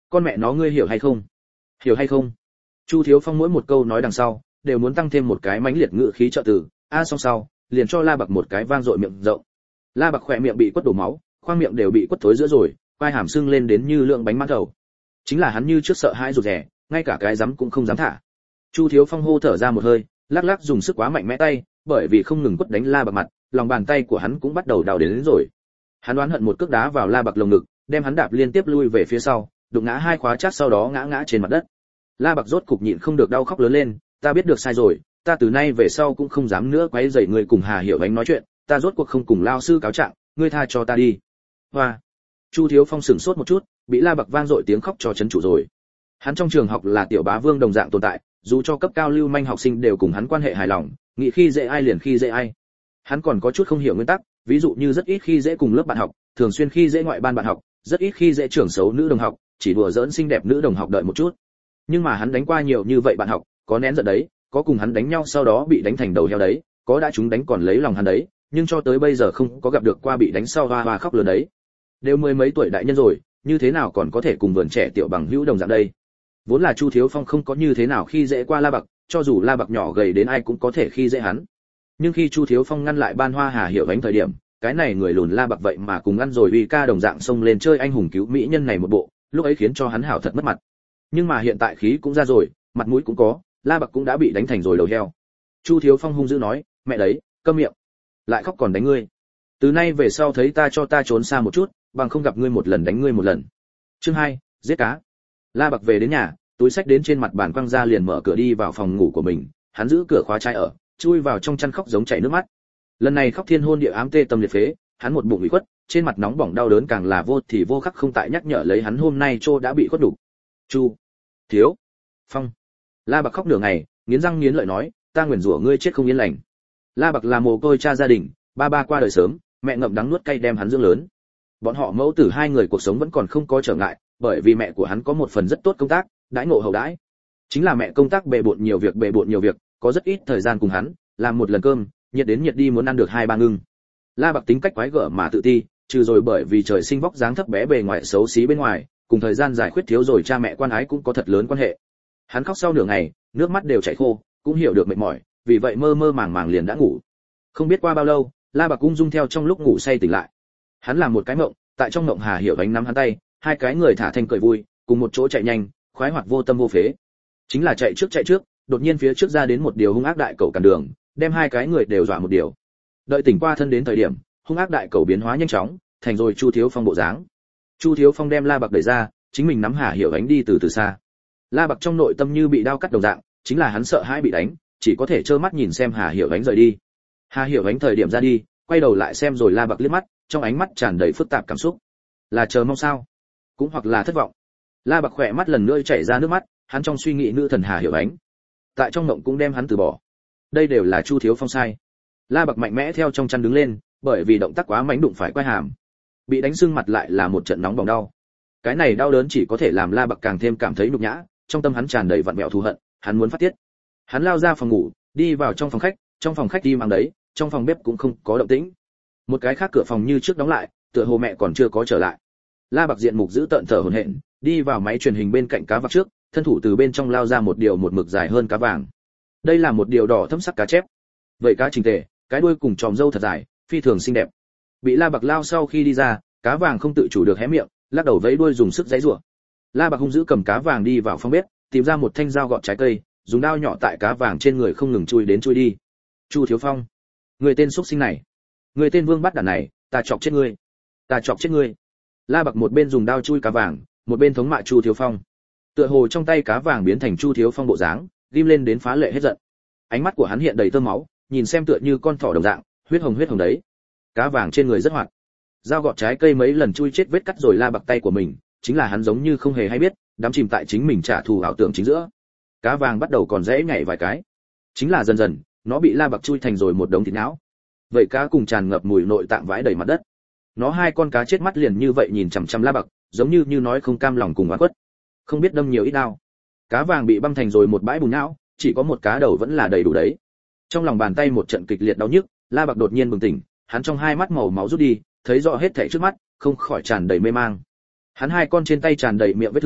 con mẹ nó ngươi hiểu hay không? Hiểu hay không? Chu Thiếu Phong mỗi một câu nói đằng sau đều muốn tăng thêm một cái mãnh liệt ngữ khí trợ từ, a xong sau, liền cho La Bạc một cái vang dội miệng rộng. La Bạc khỏe miệng bị quất đổ máu, khoang miệng đều bị quất thối giữa rồi, vai hàm sưng lên đến như lượng bánh mãn đầu. Chính là hắn như trước sợ hãi rụt rè, ngay cả cái dám cũng không dám thả. Chu Thiếu Phong hô thở ra một hơi, lắc lắc dùng sức quá mạnh mẽ tay, bởi vì không ngừng quất đánh La Bạc mặt, lòng bàn tay của hắn cũng bắt đầu đau đến, đến rồi. Hắn đoán hận một cước đá vào La Bạc lồng ngực, đem hắn đạp liên tiếp lui về phía sau, đụng ngã hai khóa chát sau đó ngã ngã trên mặt đất. La Bạc rốt cục nhịn không được đau khóc lớn lên, ta biết được sai rồi, ta từ nay về sau cũng không dám nữa quấy rầy người cùng Hà Hiểu Ánh nói chuyện, ta rốt cuộc không cùng lao sư cáo trạng, ngươi tha cho ta đi. Hoa. Chu Thiếu Phong sửng sốt một chút, bị La Bạc vang dội tiếng khóc cho chấn trụ rồi. Hắn trong trường học là tiểu bá vương đồng dạng tồn tại, dù cho cấp cao lưu manh học sinh đều cùng hắn quan hệ hài lòng, nghĩ khi dễ ai liền khi dễ ai. Hắn còn có chút không hiểu nguyên tắc, ví dụ như rất ít khi dễ cùng lớp bạn học, thường xuyên khi dễ ngoại ban bạn học, rất ít khi dễ trưởng xấu nữ đồng học, chỉ đùa giỡn xinh đẹp nữ đồng học đợi một chút. Nhưng mà hắn đánh qua nhiều như vậy bạn học, có nén giận đấy, có cùng hắn đánh nhau sau đó bị đánh thành đầu heo đấy, có đã chúng đánh còn lấy lòng hắn đấy, nhưng cho tới bây giờ không có gặp được qua bị đánh sau hoa hoa khóc lớn đấy. Đều mười mấy tuổi đại nhân rồi, như thế nào còn có thể cùng vườn trẻ tiểu bằng hữu đồng dạng đây? Vốn là Chu Thiếu Phong không có như thế nào khi dễ qua La Bạc, cho dù La Bạc nhỏ gầy đến ai cũng có thể khi dễ hắn. Nhưng khi Chu Thiếu Phong ngăn lại Ban Hoa Hà Hiểu Ánh thời điểm, cái này người lùn La Bạc vậy mà cùng ngăn rồi uy ca đồng dạng xông lên chơi anh hùng cứu mỹ nhân này một bộ, lúc ấy khiến cho hắn hảo thật mất mặt. Nhưng mà hiện tại khí cũng ra rồi, mặt mũi cũng có, La Bạc cũng đã bị đánh thành rồi đầu heo. Chu Thiếu Phong hung dữ nói, mẹ đấy, câm miệng, lại khóc còn đánh ngươi. Từ nay về sau thấy ta cho ta trốn xa một chút, bằng không gặp ngươi một lần đánh ngươi một lần. Chương hai, giết cá. La Bạc về đến nhà, túi sách đến trên mặt bàn quăng ra liền mở cửa đi vào phòng ngủ của mình, hắn giữ cửa khóa trái ở, chui vào trong chăn khóc giống chảy nước mắt. Lần này khóc thiên hôn địa ám tê tâm liệt phế, hắn một bụng ủy khuất, trên mặt nóng bỏng đau đớn càng là vô thì vô khắc không tại nhắc nhở lấy hắn hôm nay trô đã bị khuất đủ. Chu Thiếu Phong. La Bạc khóc nửa ngày, nghiến răng nghiến lợi nói, ta nguyền rủa ngươi chết không yên lành. La Bạc là mồ côi cha gia đình, ba ba qua đời sớm, mẹ ngậm đắng nuốt cay đem hắn dưỡng lớn. Bọn họ mẫu tử hai người cuộc sống vẫn còn không có trở ngại, bởi vì mẹ của hắn có một phần rất tốt công tác, đãi ngộ hậu đãi. Chính là mẹ công tác bề bộn nhiều việc bề bộn nhiều việc, có rất ít thời gian cùng hắn, làm một lần cơm, nhiệt đến nhiệt đi muốn ăn được hai ba ngưng. La Bạc tính cách quái gở mà tự ti, trừ rồi bởi vì trời sinh vóc dáng thấp bé bề ngoài xấu xí bên ngoài, cùng thời gian dài khuyết thiếu rồi cha mẹ quan ái cũng có thật lớn quan hệ. Hắn khóc sau nửa ngày, nước mắt đều chảy khô, cũng hiểu được mệt mỏi, vì vậy mơ mơ màng màng liền đã ngủ. Không biết qua bao lâu, La Bạc ung dung theo trong lúc ngủ say tỉnh lại. Hắn làm một cái mộng, tại trong mộng Hà Hiểu Ánh nắm hắn tay, hai cái người thả thanh cười vui, cùng một chỗ chạy nhanh, khoái hoạt vô tâm vô phế. Chính là chạy trước chạy trước, đột nhiên phía trước ra đến một điều hung ác đại cẩu cản đường, đem hai cái người đều dọa một điều. Đợi tỉnh qua thân đến thời điểm, hung ác đại cẩu biến hóa nhanh chóng, thành rồi Chu Thiếu Phong bộ dáng. Chu Thiếu Phong đem La Bạc đẩy ra, chính mình nắm Hà Hiểu Ánh đi từ từ xa. La Bạc trong nội tâm như bị đao cắt đồng dạng, chính là hắn sợ hãi bị đánh, chỉ có thể trơ mắt nhìn xem Hà Hiểu Ánh rời đi. Hà Hiểu Ánh thời điểm ra đi, quay đầu lại xem rồi La Bạc liếc mắt, trong ánh mắt tràn đầy phức tạp cảm xúc. Là chờ mong sao, cũng hoặc là thất vọng. La Bạc khỏe mắt lần nữa chảy ra nước mắt, hắn trong suy nghĩ nữ thần Hà Hiểu Ánh, tại trong mộng cũng đem hắn từ bỏ. Đây đều là Chu Thiếu Phong sai. La Bạc mạnh mẽ theo trong chăn đứng lên, bởi vì động tác quá mạnh đụng phải quai hàm, bị đánh sưng mặt lại là một trận nóng bỏng đau. Cái này đau đớn chỉ có thể làm La Bạc càng thêm cảm thấy nhục nhã, trong tâm hắn tràn đầy vặn vẹo thù hận, hắn muốn phát tiết. Hắn lao ra phòng ngủ, đi vào trong phòng khách, trong phòng khách im ắng đấy, trong phòng bếp cũng không có động tĩnh. Một cái khác cửa phòng như trước đóng lại, tựa hồ mẹ còn chưa có trở lại. La Bạc diện mục giữ tợn thở hổn hển, đi vào máy truyền hình bên cạnh cá vạc trước, thân thủ từ bên trong lao ra một điều một mực dài hơn cá vàng. Đây là một điều đỏ thẫm sắc cá chép. Vậy cá chỉnh tề, cái đuôi cùng tròm râu thật dài, phi thường xinh đẹp. Bị La Bạc lao sau khi đi ra, cá vàng không tự chủ được hé miệng, lắc đầu vẫy đuôi dùng sức giãy giụa. La Bạc hung dữ cầm cá vàng đi vào phòng bếp, tìm ra một thanh dao gọt trái cây, dùng dao nhỏ tại cá vàng trên người không ngừng chui đến chui đi. Chu Thiếu Phong, người tên xuất sinh này, người tên Vương bắt đản này, ta chọc chết ngươi, ta chọc chết ngươi. La Bạc một bên dùng dao chui cá vàng, một bên thống mạ Chu Thiếu Phong. Tựa hồ trong tay cá vàng biến thành Chu Thiếu Phong bộ dáng, ghim lên đến phá lệ hết giận. Ánh mắt của hắn hiện đầy tơ máu, nhìn xem tựa như con thỏ đồng dạng, huyết hồng huyết hồng đấy. Cá vàng trên người rất hoạt. Dao gọt trái cây mấy lần chui chết vết cắt rồi La Bạc tay của mình, chính là hắn giống như không hề hay biết, đắm chìm tại chính mình trả thù ảo tưởng chính giữa. Cá vàng bắt đầu còn dễ nhảy vài cái, chính là dần dần, nó bị La Bạc chui thành rồi một đống thịt não. Vậy cá cùng tràn ngập mùi nội tạng vãi đầy mặt đất. Nó hai con cá chết mắt liền như vậy nhìn chằm chằm La Bạc, giống như như nói không cam lòng cùng oán khuất. Không biết đâm nhiều ít đau. Cá vàng bị băm thành rồi một bãi bùn não, chỉ có một cá đầu vẫn là đầy đủ đấy. Trong lòng bàn tay một trận kịch liệt đau nhức, La Bạc đột nhiên bừng tỉnh, hắn trong hai mắt màu máu rút đi, thấy rõ hết thảy trước mắt, không khỏi tràn đầy mê mang. Hắn hai con trên tay tràn đầy miệng vết thương,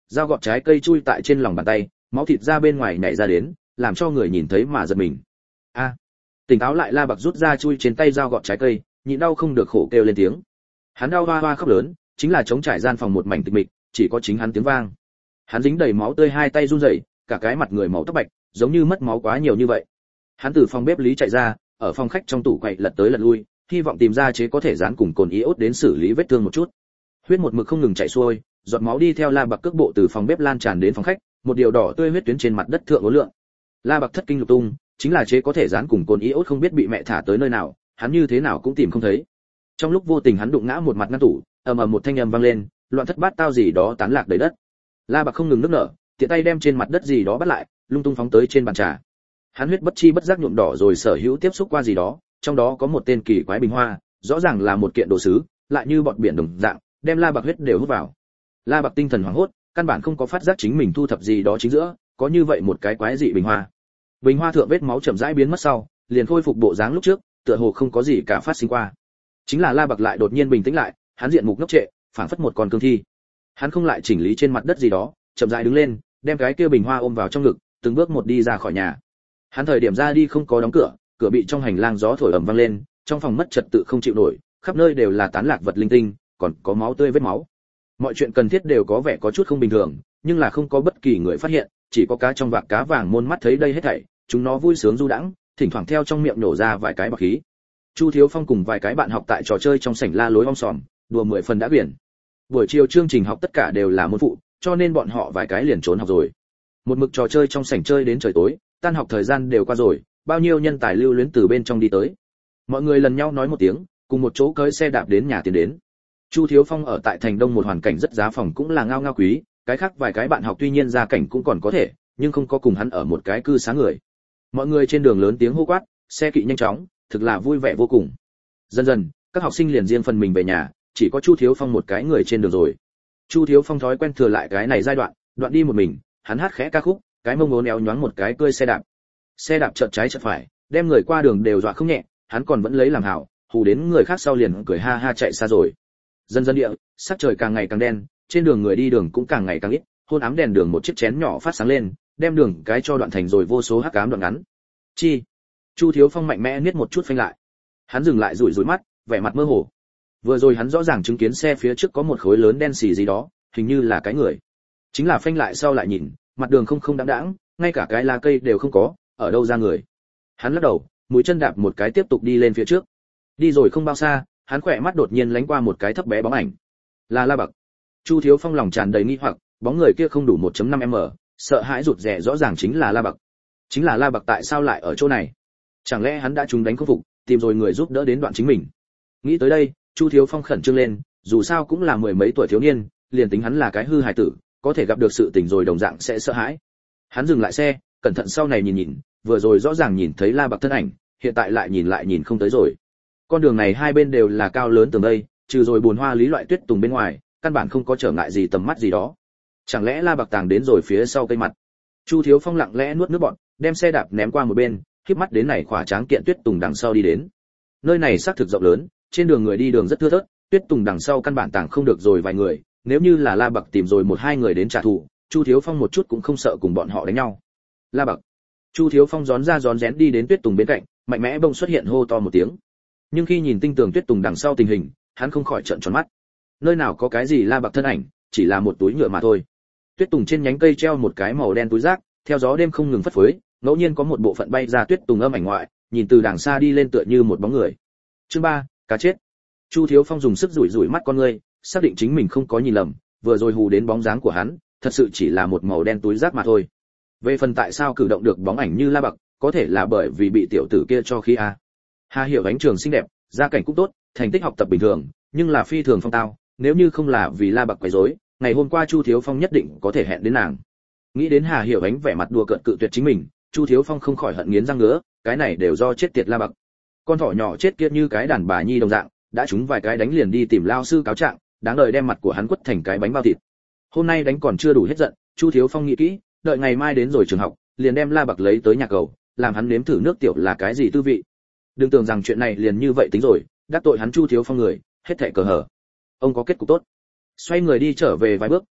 dao gọt trái cây chui tại trên lòng bàn tay, máu thịt ra bên ngoài nhảy ra đến, làm cho người nhìn thấy mà giật mình. A! Tỉnh táo lại La Bạc rút ra chui trên tay dao gọt trái cây, nhịn đau không được khổ kêu lên tiếng. Hắn đau hoa hoa khóc lớn, chính là chống trải gian phòng một mảnh tịch mịch, chỉ có chính hắn tiếng vang. Hắn dính đầy máu tươi, hai tay run rẩy, cả cái mặt người máu tóc bạch, giống như mất máu quá nhiều như vậy. Hắn từ phòng bếp lý chạy ra, ở phòng khách trong tủ quậy lật tới lật lui, hy vọng tìm ra chế có thể dán cùng cồn iốt đến xử lý vết thương một chút. Huyết một mực không ngừng chảy xuôi, giọt máu đi theo La Bạc cước bộ từ phòng bếp lan tràn đến phòng khách, một điều đỏ tươi huyết tuyến trên mặt đất thượng uốn lượn. La Bạc thất kinh lục tung, chính là chế có thể dán cùng cồn iốt không biết bị mẹ thả tới nơi nào, hắn như thế nào cũng tìm không thấy. Trong lúc vô tình hắn đụng ngã một mặt ngăn tủ, ầm ầm một thanh âm vang lên, loạn thất bát tao gì đó tán lạc đầy đất. La Bạc không ngừng nức nở, tiện tay đem trên mặt đất gì đó bắt lại, lung tung phóng tới trên bàn trà. Hắn huyết bất chi bất giác nhuộm đỏ rồi sở hữu tiếp xúc qua gì đó, trong đó có một tên kỳ quái bình hoa, rõ ràng là một kiện đồ sứ, lại như bọt biển đồng dạng, đem La Bạc huyết đều hút vào. La Bạc tinh thần hoảng hốt, căn bản không có phát giác chính mình thu thập gì đó chính giữa, có như vậy một cái quái dị bình hoa. Bình hoa thượng vết máu chậm rãi biến mất sau, liền khôi phục bộ dáng lúc trước, tựa hồ không có gì cả phát sinh qua. Chính là La Bạc lại đột nhiên bình tĩnh lại, hắn diện mục ngốc trệ, phảng phất một con cương thi. Hắn không lại chỉnh lý trên mặt đất gì đó, chậm rãi đứng lên, đem cái kia bình hoa ôm vào trong ngực, từng bước một đi ra khỏi nhà. Hắn thời điểm ra đi không có đóng cửa, cửa bị trong hành lang gió thổi ầm vang lên, trong phòng mất trật tự không chịu nổi, khắp nơi đều là tán lạc vật linh tinh, còn có máu tươi vết máu. Mọi chuyện cần thiết đều có vẻ có chút không bình thường, nhưng là không có bất kỳ người phát hiện, chỉ có cá trong vạc cá vàng môn mắt thấy đây hết thảy, chúng nó vui sướng du đãng, thỉnh thoảng theo trong miệng nổ ra vài cái bọt khí. Chu Thiếu Phong cùng vài cái bạn học tại trò chơi trong sảnh la lối om sòm, đùa mười phần đã biển. Buổi chiều chương trình học tất cả đều là môn phụ, cho nên bọn họ vài cái liền trốn học rồi. Một mực trò chơi trong sảnh chơi đến trời tối, tan học thời gian đều qua rồi, bao nhiêu nhân tài lưu luyến từ bên trong đi tới. Mọi người lần nhau nói một tiếng, cùng một chỗ cưỡi xe đạp đến nhà tiến đến. Chu Thiếu Phong ở tại thành Đông một hoàn cảnh rất giá phòng cũng là ngao ngao quý, cái khác vài cái bạn học tuy nhiên gia cảnh cũng còn có thể, nhưng không có cùng hắn ở một cái cư xá người. Mọi người trên đường lớn tiếng hô quát, xe kỵ nhanh chóng, thực là vui vẻ vô cùng. Dần dần, các học sinh liền riêng phần mình về nhà, chỉ có Chu Thiếu Phong một cái người trên đường rồi. Chu Thiếu Phong thói quen thừa lại cái này giai đoạn, đoạn đi một mình, hắn hát khẽ ca khúc, cái mông uốn éo nhoáng một cái cơi xe đạp. Xe đạp chợt trái chợt phải, đem người qua đường đều dọa không nhẹ, hắn còn vẫn lấy làm hảo, hù đến người khác sau liền cười ha ha chạy xa rồi. Dần dần địa, sắc trời càng ngày càng đen, trên đường người đi đường cũng càng ngày càng ít, hôn ám đèn đường một chiếc chén nhỏ phát sáng lên, đem đường cái cho đoạn thành rồi vô số hắc ám đoạn ngắn. Chi? Chu Thiếu Phong mạnh mẽ niết một chút phanh lại. Hắn dừng lại rủi rủi mắt, vẻ mặt mơ hồ. Vừa rồi hắn rõ ràng chứng kiến xe phía trước có một khối lớn đen xì gì đó, hình như là cái người. Chính là phanh lại sau lại nhìn, mặt đường không không đãng đãng, ngay cả cái lá cây đều không có, ở đâu ra người. Hắn lắc đầu, mũi chân đạp một cái tiếp tục đi lên phía trước. Đi rồi không bao xa, hắn khỏe mắt đột nhiên lánh qua một cái thấp bé bóng ảnh. Là La Bạc. Chu Thiếu Phong lòng tràn đầy nghi hoặc, bóng người kia không đủ một phẩy năm mét, sợ hãi rụt rè rõ ràng chính là La Bạc. Chính là La Bạc tại sao lại ở chỗ này? Chẳng lẽ hắn đã trúng đánh không phục, tìm rồi người giúp đỡ đến đoạn chính mình? Nghĩ tới đây, Chu Thiếu Phong khẩn trương lên, dù sao cũng là mười mấy tuổi thiếu niên, liền tính hắn là cái hư hài tử, có thể gặp được sự tình rồi đồng dạng sẽ sợ hãi. Hắn dừng lại xe, cẩn thận sau này nhìn nhìn, vừa rồi rõ ràng nhìn thấy La Bạc thân ảnh, hiện tại lại nhìn lại nhìn không tới rồi. Con đường này hai bên đều là cao lớn tường đây, trừ rồi bùn hoa lý loại tuyết tùng bên ngoài, căn bản không có trở ngại gì tầm mắt gì đó. Chẳng lẽ La Bạc tàng đến rồi phía sau cây mặt? Chu Thiếu Phong lặng lẽ nuốt nước bọt, đem xe đạp ném qua một bên, khép mắt đến này khỏa tráng kiện tuyết tùng đằng sau đi đến. Nơi này xác thực rộng lớn, trên đường người đi đường rất thưa thớt, tuyết tùng đằng sau căn bản tàng không được rồi vài người, nếu như là La Bạc tìm rồi một hai người đến trả thù, Chu Thiếu Phong một chút cũng không sợ cùng bọn họ đánh nhau. La Bạc. Chu Thiếu Phong gión ra gión rén đi đến tuyết tùng bên cạnh, mạnh mẽ bông xuất hiện hô to một tiếng. Nhưng khi nhìn tinh tường tuyết tùng đằng sau tình hình, hắn không khỏi trợn tròn mắt. Nơi nào có cái gì La Bạc thân ảnh, chỉ là một túi nhựa mà thôi. Tuyết tùng trên nhánh cây treo một cái màu đen túi rác, theo gió đêm không ngừng phất phới, ngẫu nhiên có một bộ phận bay ra tuyết tùng âm ảnh ngoại, nhìn từ đằng xa đi lên tựa như một bóng người. Chương ba, cá chết. Chu Thiếu Phong dùng sức rủi rủi mắt con ngươi, xác định chính mình không có nhìn lầm, vừa rồi hù đến bóng dáng của hắn, thật sự chỉ là một màu đen túi rác mà thôi. Về phần tại sao cử động được bóng ảnh như La Bạc, có thể là bởi vì bị tiểu tử kia cho khí a. Hà Hiểu Ánh trường xinh đẹp, gia cảnh cũng tốt, thành tích học tập bình thường, nhưng là phi thường phong tao, nếu như không là vì La Bạc quấy rối, ngày hôm qua Chu Thiếu Phong nhất định có thể hẹn đến nàng. Nghĩ đến Hà Hiểu Ánh vẻ mặt đùa cợt cự tuyệt chính mình, Chu Thiếu Phong không khỏi hận nghiến răng ngứa, cái này đều do chết tiệt La Bạc. Con thỏ nhỏ chết kia như cái đàn bà nhi đồng dạng, đã trúng vài cái đánh liền đi tìm lao sư cáo trạng, đáng đời đem mặt của hắn quất thành cái bánh bao thịt. Hôm nay đánh còn chưa đủ hết giận, Chu Thiếu Phong nghĩ kỹ, đợi ngày mai đến rồi trường học, liền đem La Bạc lấy tới nhà cầu, làm hắn nếm thử nước tiểu là cái gì tư vị. Đừng tưởng rằng chuyện này liền như vậy tính rồi, đắc tội hắn Chu Thiếu Phong người, hết thảy cờ hở. Ông có kết cục tốt. Xoay người đi trở về vài bước,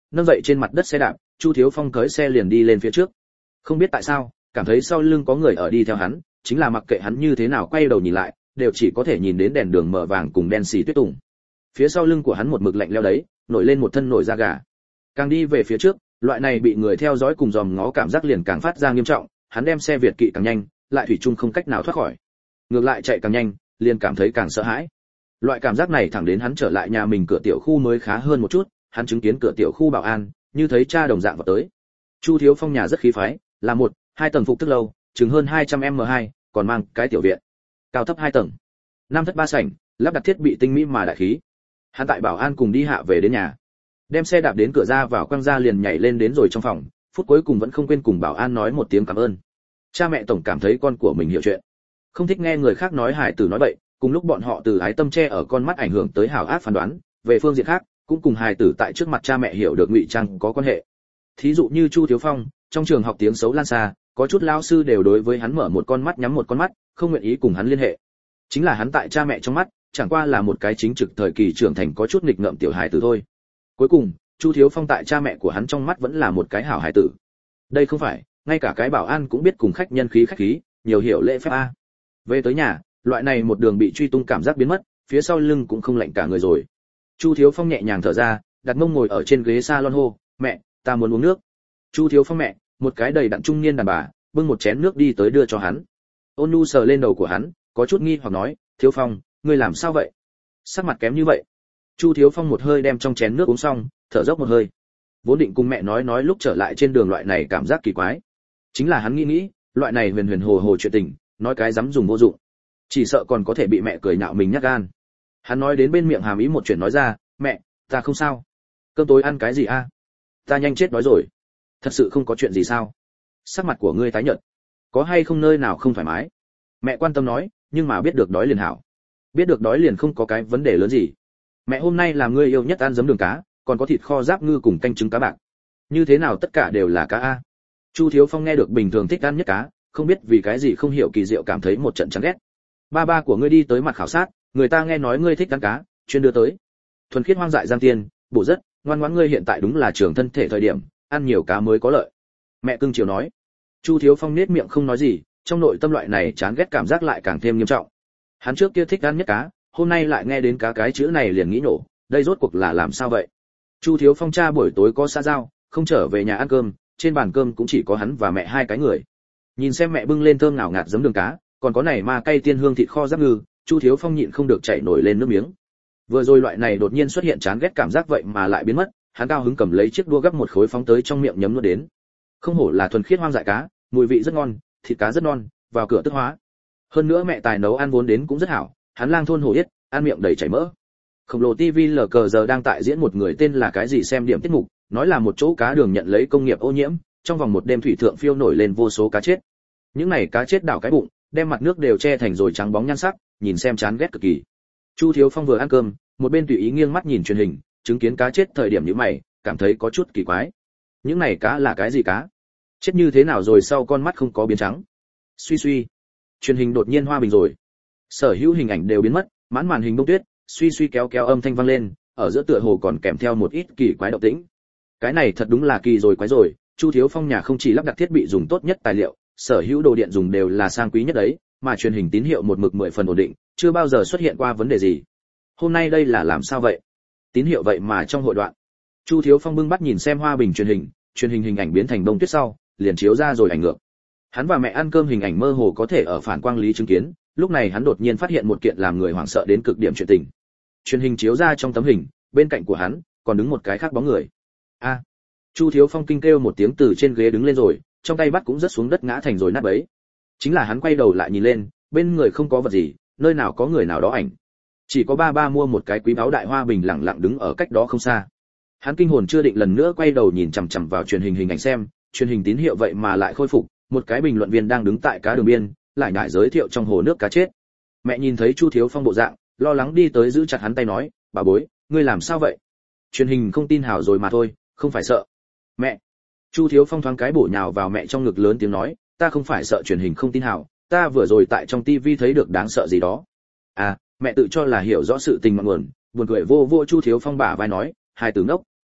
nâng dậy trên mặt đất xe đạp, Chu Thiếu Phong cưỡi xe liền đi lên phía trước. Không biết tại sao, cảm thấy sau lưng có người ở đi theo hắn, chính là mặc kệ hắn như thế nào quay đầu nhìn lại, đều chỉ có thể nhìn đến đèn đường mở vàng cùng đen xì tuyết tùng. Phía sau lưng của hắn một mực lạnh lẽo đấy, nổi lên một thân nổi da gà. Càng đi về phía trước, loại này bị người theo dõi cùng dòm ngó cảm giác liền càng phát ra nghiêm trọng, hắn đem xe Việt kỵ càng nhanh, lại thủy chung không cách nào thoát khỏi. Ngược lại chạy càng nhanh, liền cảm thấy càng sợ hãi. Loại cảm giác này thẳng đến hắn trở lại nhà mình cửa tiểu khu mới khá hơn một chút, hắn chứng kiến cửa tiểu khu bảo an, như thấy cha đồng dạng vào tới. Chu Thiếu Phong nhà rất khí phái, là một, hai tầng phục tức lâu, chừng hơn hai trăm mét vuông, còn mang cái tiểu viện. Cao thấp hai tầng. Năm thất ba sảnh, lắp đặt thiết bị tinh mỹ mà đại khí. Hắn tại bảo an cùng đi hạ về đến nhà. Đem xe đạp đến cửa ra vào quăng ra liền nhảy lên đến rồi trong phòng, phút cuối cùng vẫn không quên cùng bảo an nói một tiếng cảm ơn. Cha mẹ tổng cảm thấy con của mình hiểu chuyện. Không thích nghe người khác nói hài tử nói bậy, cùng lúc bọn họ từ ái tâm che ở con mắt ảnh hưởng tới hảo ác phán đoán, về phương diện khác, cũng cùng hài tử tại trước mặt cha mẹ hiểu được ngụy trang có quan hệ. Thí dụ như Chu Thiếu Phong, trong trường học tiếng xấu lan xa, có chút lão sư đều đối với hắn mở một con mắt nhắm một con mắt, không nguyện ý cùng hắn liên hệ. Chính là hắn tại cha mẹ trong mắt, chẳng qua là một cái chính trực thời kỳ trưởng thành có chút nghịch ngợm tiểu hài tử thôi. Cuối cùng, Chu Thiếu Phong tại cha mẹ của hắn trong mắt vẫn là một cái hảo hài tử. Đây không phải, ngay cả cái bảo an cũng biết cùng khách nhân khí khách khí, nhiều hiểu lễ phép a. Về tới nhà, loại này một đường bị truy tung cảm giác biến mất, phía sau lưng cũng không lạnh cả người rồi. Chu Thiếu Phong nhẹ nhàng thở ra, đặt mông ngồi ở trên ghế salon hô, "Mẹ, ta muốn uống nước." Chu Thiếu Phong mẹ, một cái đầy đặn trung niên đàn bà, bưng một chén nước đi tới đưa cho hắn. Ôn Nhu sờ lên đầu của hắn, có chút nghi hoặc nói, "Thiếu Phong, ngươi làm sao vậy? Sắc mặt kém như vậy." Chu Thiếu Phong một hơi đem trong chén nước uống xong, thở dốc một hơi. Vốn định cùng mẹ nói nói lúc trở lại trên đường loại này cảm giác kỳ quái. Chính là hắn nghĩ nghĩ, loại này huyền huyền hồ hồ chuyện tình, nói cái dám dùng vô dụng. Chỉ sợ còn có thể bị mẹ cười nhạo mình nhát gan. Hắn nói đến bên miệng hàm ý một chuyện nói ra, "Mẹ, ta không sao. Cơm tối ăn cái gì a? Ta nhanh chết đói rồi." "Thật sự không có chuyện gì sao? Sắc mặt của ngươi tái nhợt, có hay không nơi nào không thoải mái?" Mẹ quan tâm nói, nhưng mà biết được đói liền hảo. Biết được đói liền không có cái vấn đề lớn gì. "Mẹ hôm nay làm ngươi yêu nhất ăn giấm đường cá, còn có thịt kho giáp ngư cùng canh trứng cá bạc." "Như thế nào tất cả đều là cá a?" Chu Thiếu Phong nghe được bình thường thích ăn nhất cá, không biết vì cái gì không hiểu kỳ diệu cảm thấy một trận chán ghét. "Ba ba của ngươi đi tới mặt khảo sát, người ta nghe nói ngươi thích ăn cá, chuyên đưa tới. Thuần khiết hoang dại giang tiên, bổ rất, ngoan ngoãn, ngươi hiện tại đúng là trường thân thể thời điểm, ăn nhiều cá mới có lợi." Mẹ cưng chiều nói. Chu Thiếu Phong nết miệng không nói gì, trong nội tâm loại này chán ghét cảm giác lại càng thêm nghiêm trọng. Hắn trước kia thích ăn nhất cá, hôm nay lại nghe đến cá cái chữ này liền nghĩ nổ, đây rốt cuộc là làm sao vậy? Chu Thiếu Phong cha buổi tối có xã giao, không trở về nhà ăn cơm, trên bàn cơm cũng chỉ có hắn và mẹ hai cái người. Nhìn xem mẹ bưng lên thơm ngào ngạt giấm đường cá, còn có này ma cay tiên hương thịt kho giáp ngư, Chu Thiếu Phong nhịn không được chảy nổi lên nước miếng. Vừa rồi loại này đột nhiên xuất hiện chán ghét cảm giác vậy mà lại biến mất, hắn cao hứng cầm lấy chiếc đũa gấp một khối phóng tới trong miệng nhấm nuốt đến. Không hổ là thuần khiết hoang dại cá, mùi vị rất ngon, thịt cá rất non, vào cửa tức hóa. Hơn nữa mẹ tài nấu ăn vốn đến cũng rất hảo, hắn lang thôn hổ yết, ăn miệng đầy chảy mỡ. Khổng lồ ti vi lờ cờ giờ đang tại diễn một người tên là cái gì xem điểm tiết mục, nói là một chỗ cá đường nhận lấy công nghiệp ô nhiễm, trong vòng một đêm thủy thượng phiêu nổi lên vô số cá chết. Những này cá chết đảo cái bụng, đem mặt nước đều che thành rồi trắng bóng nhan sắc, nhìn xem chán ghét cực kỳ. Chu Thiếu Phong vừa ăn cơm, một bên tùy ý nghiêng mắt nhìn truyền hình, chứng kiến cá chết thời điểm như mày, cảm thấy có chút kỳ quái. Những này cá là cái gì cá? Chết như thế nào rồi sau con mắt không có biến trắng? Suy suy, truyền hình đột nhiên hoa bình rồi. Sở hữu hình ảnh đều biến mất, mãn màn hình bông tuyết, suy suy kéo kéo âm thanh vang lên, ở giữa tựa hồ còn kèm theo một ít kỳ quái động tĩnh. Cái này thật đúng là kỳ rồi quái rồi, Chu Thiếu Phong nhà không chỉ lắp đặt thiết bị dùng tốt nhất tài liệu, sở hữu đồ điện dùng đều là sang quý nhất đấy, mà truyền hình tín hiệu một mực mười phần ổn định, chưa bao giờ xuất hiện qua vấn đề gì. Hôm nay đây là làm sao vậy? Tín hiệu vậy mà trong hội đoạn. Chu Thiếu Phong bưng bắt nhìn xem hoa bình truyền hình, truyền hình hình ảnh biến thành bông tuyết sau, liền chiếu ra rồi ảnh ngược. Hắn và mẹ ăn cơm hình ảnh mơ hồ có thể ở phản quang lý chứng kiến, lúc này hắn đột nhiên phát hiện một kiện làm người hoảng sợ đến cực điểm chuyện tình. Truyền hình chiếu ra trong tấm hình, bên cạnh của hắn còn đứng một cái khác bóng người. A! Chu Thiếu Phong kinh kêu một tiếng từ trên ghế đứng lên rồi, trong tay bắt cũng rớt xuống đất ngã thành rồi nát bấy. Chính là hắn quay đầu lại nhìn lên, bên người không có vật gì, nơi nào có người nào đó ảnh. Chỉ có ba ba mua một cái quý báu đại hoa bình lặng lặng đứng ở cách đó không xa. Hắn kinh hồn chưa định lần nữa quay đầu nhìn chằm chằm vào truyền hình hình ảnh xem, truyền hình tín hiệu vậy mà lại khôi phục, một cái bình luận viên đang đứng tại cá đường biên, lại nhại giới thiệu trong hồ nước cá chết. Mẹ nhìn thấy Chu Thiếu Phong bộ dạng, lo lắng đi tới giữ chặt hắn tay nói, "Bà bối, ngươi làm sao vậy? Truyền hình không tin hảo rồi mà thôi, không phải sợ." "Mẹ." Chu Thiếu Phong thoáng cái bổ nhào vào mẹ trong ngực lớn tiếng nói, "Ta không phải sợ truyền hình không tin hảo, ta vừa rồi tại trong tivi thấy được đáng sợ gì đó." À, mẹ tự cho là hiểu rõ sự tình ngọn nguồn, buồn cười vô vô Chu Thiếu Phong bả vai nói, "Hai tử ngốc,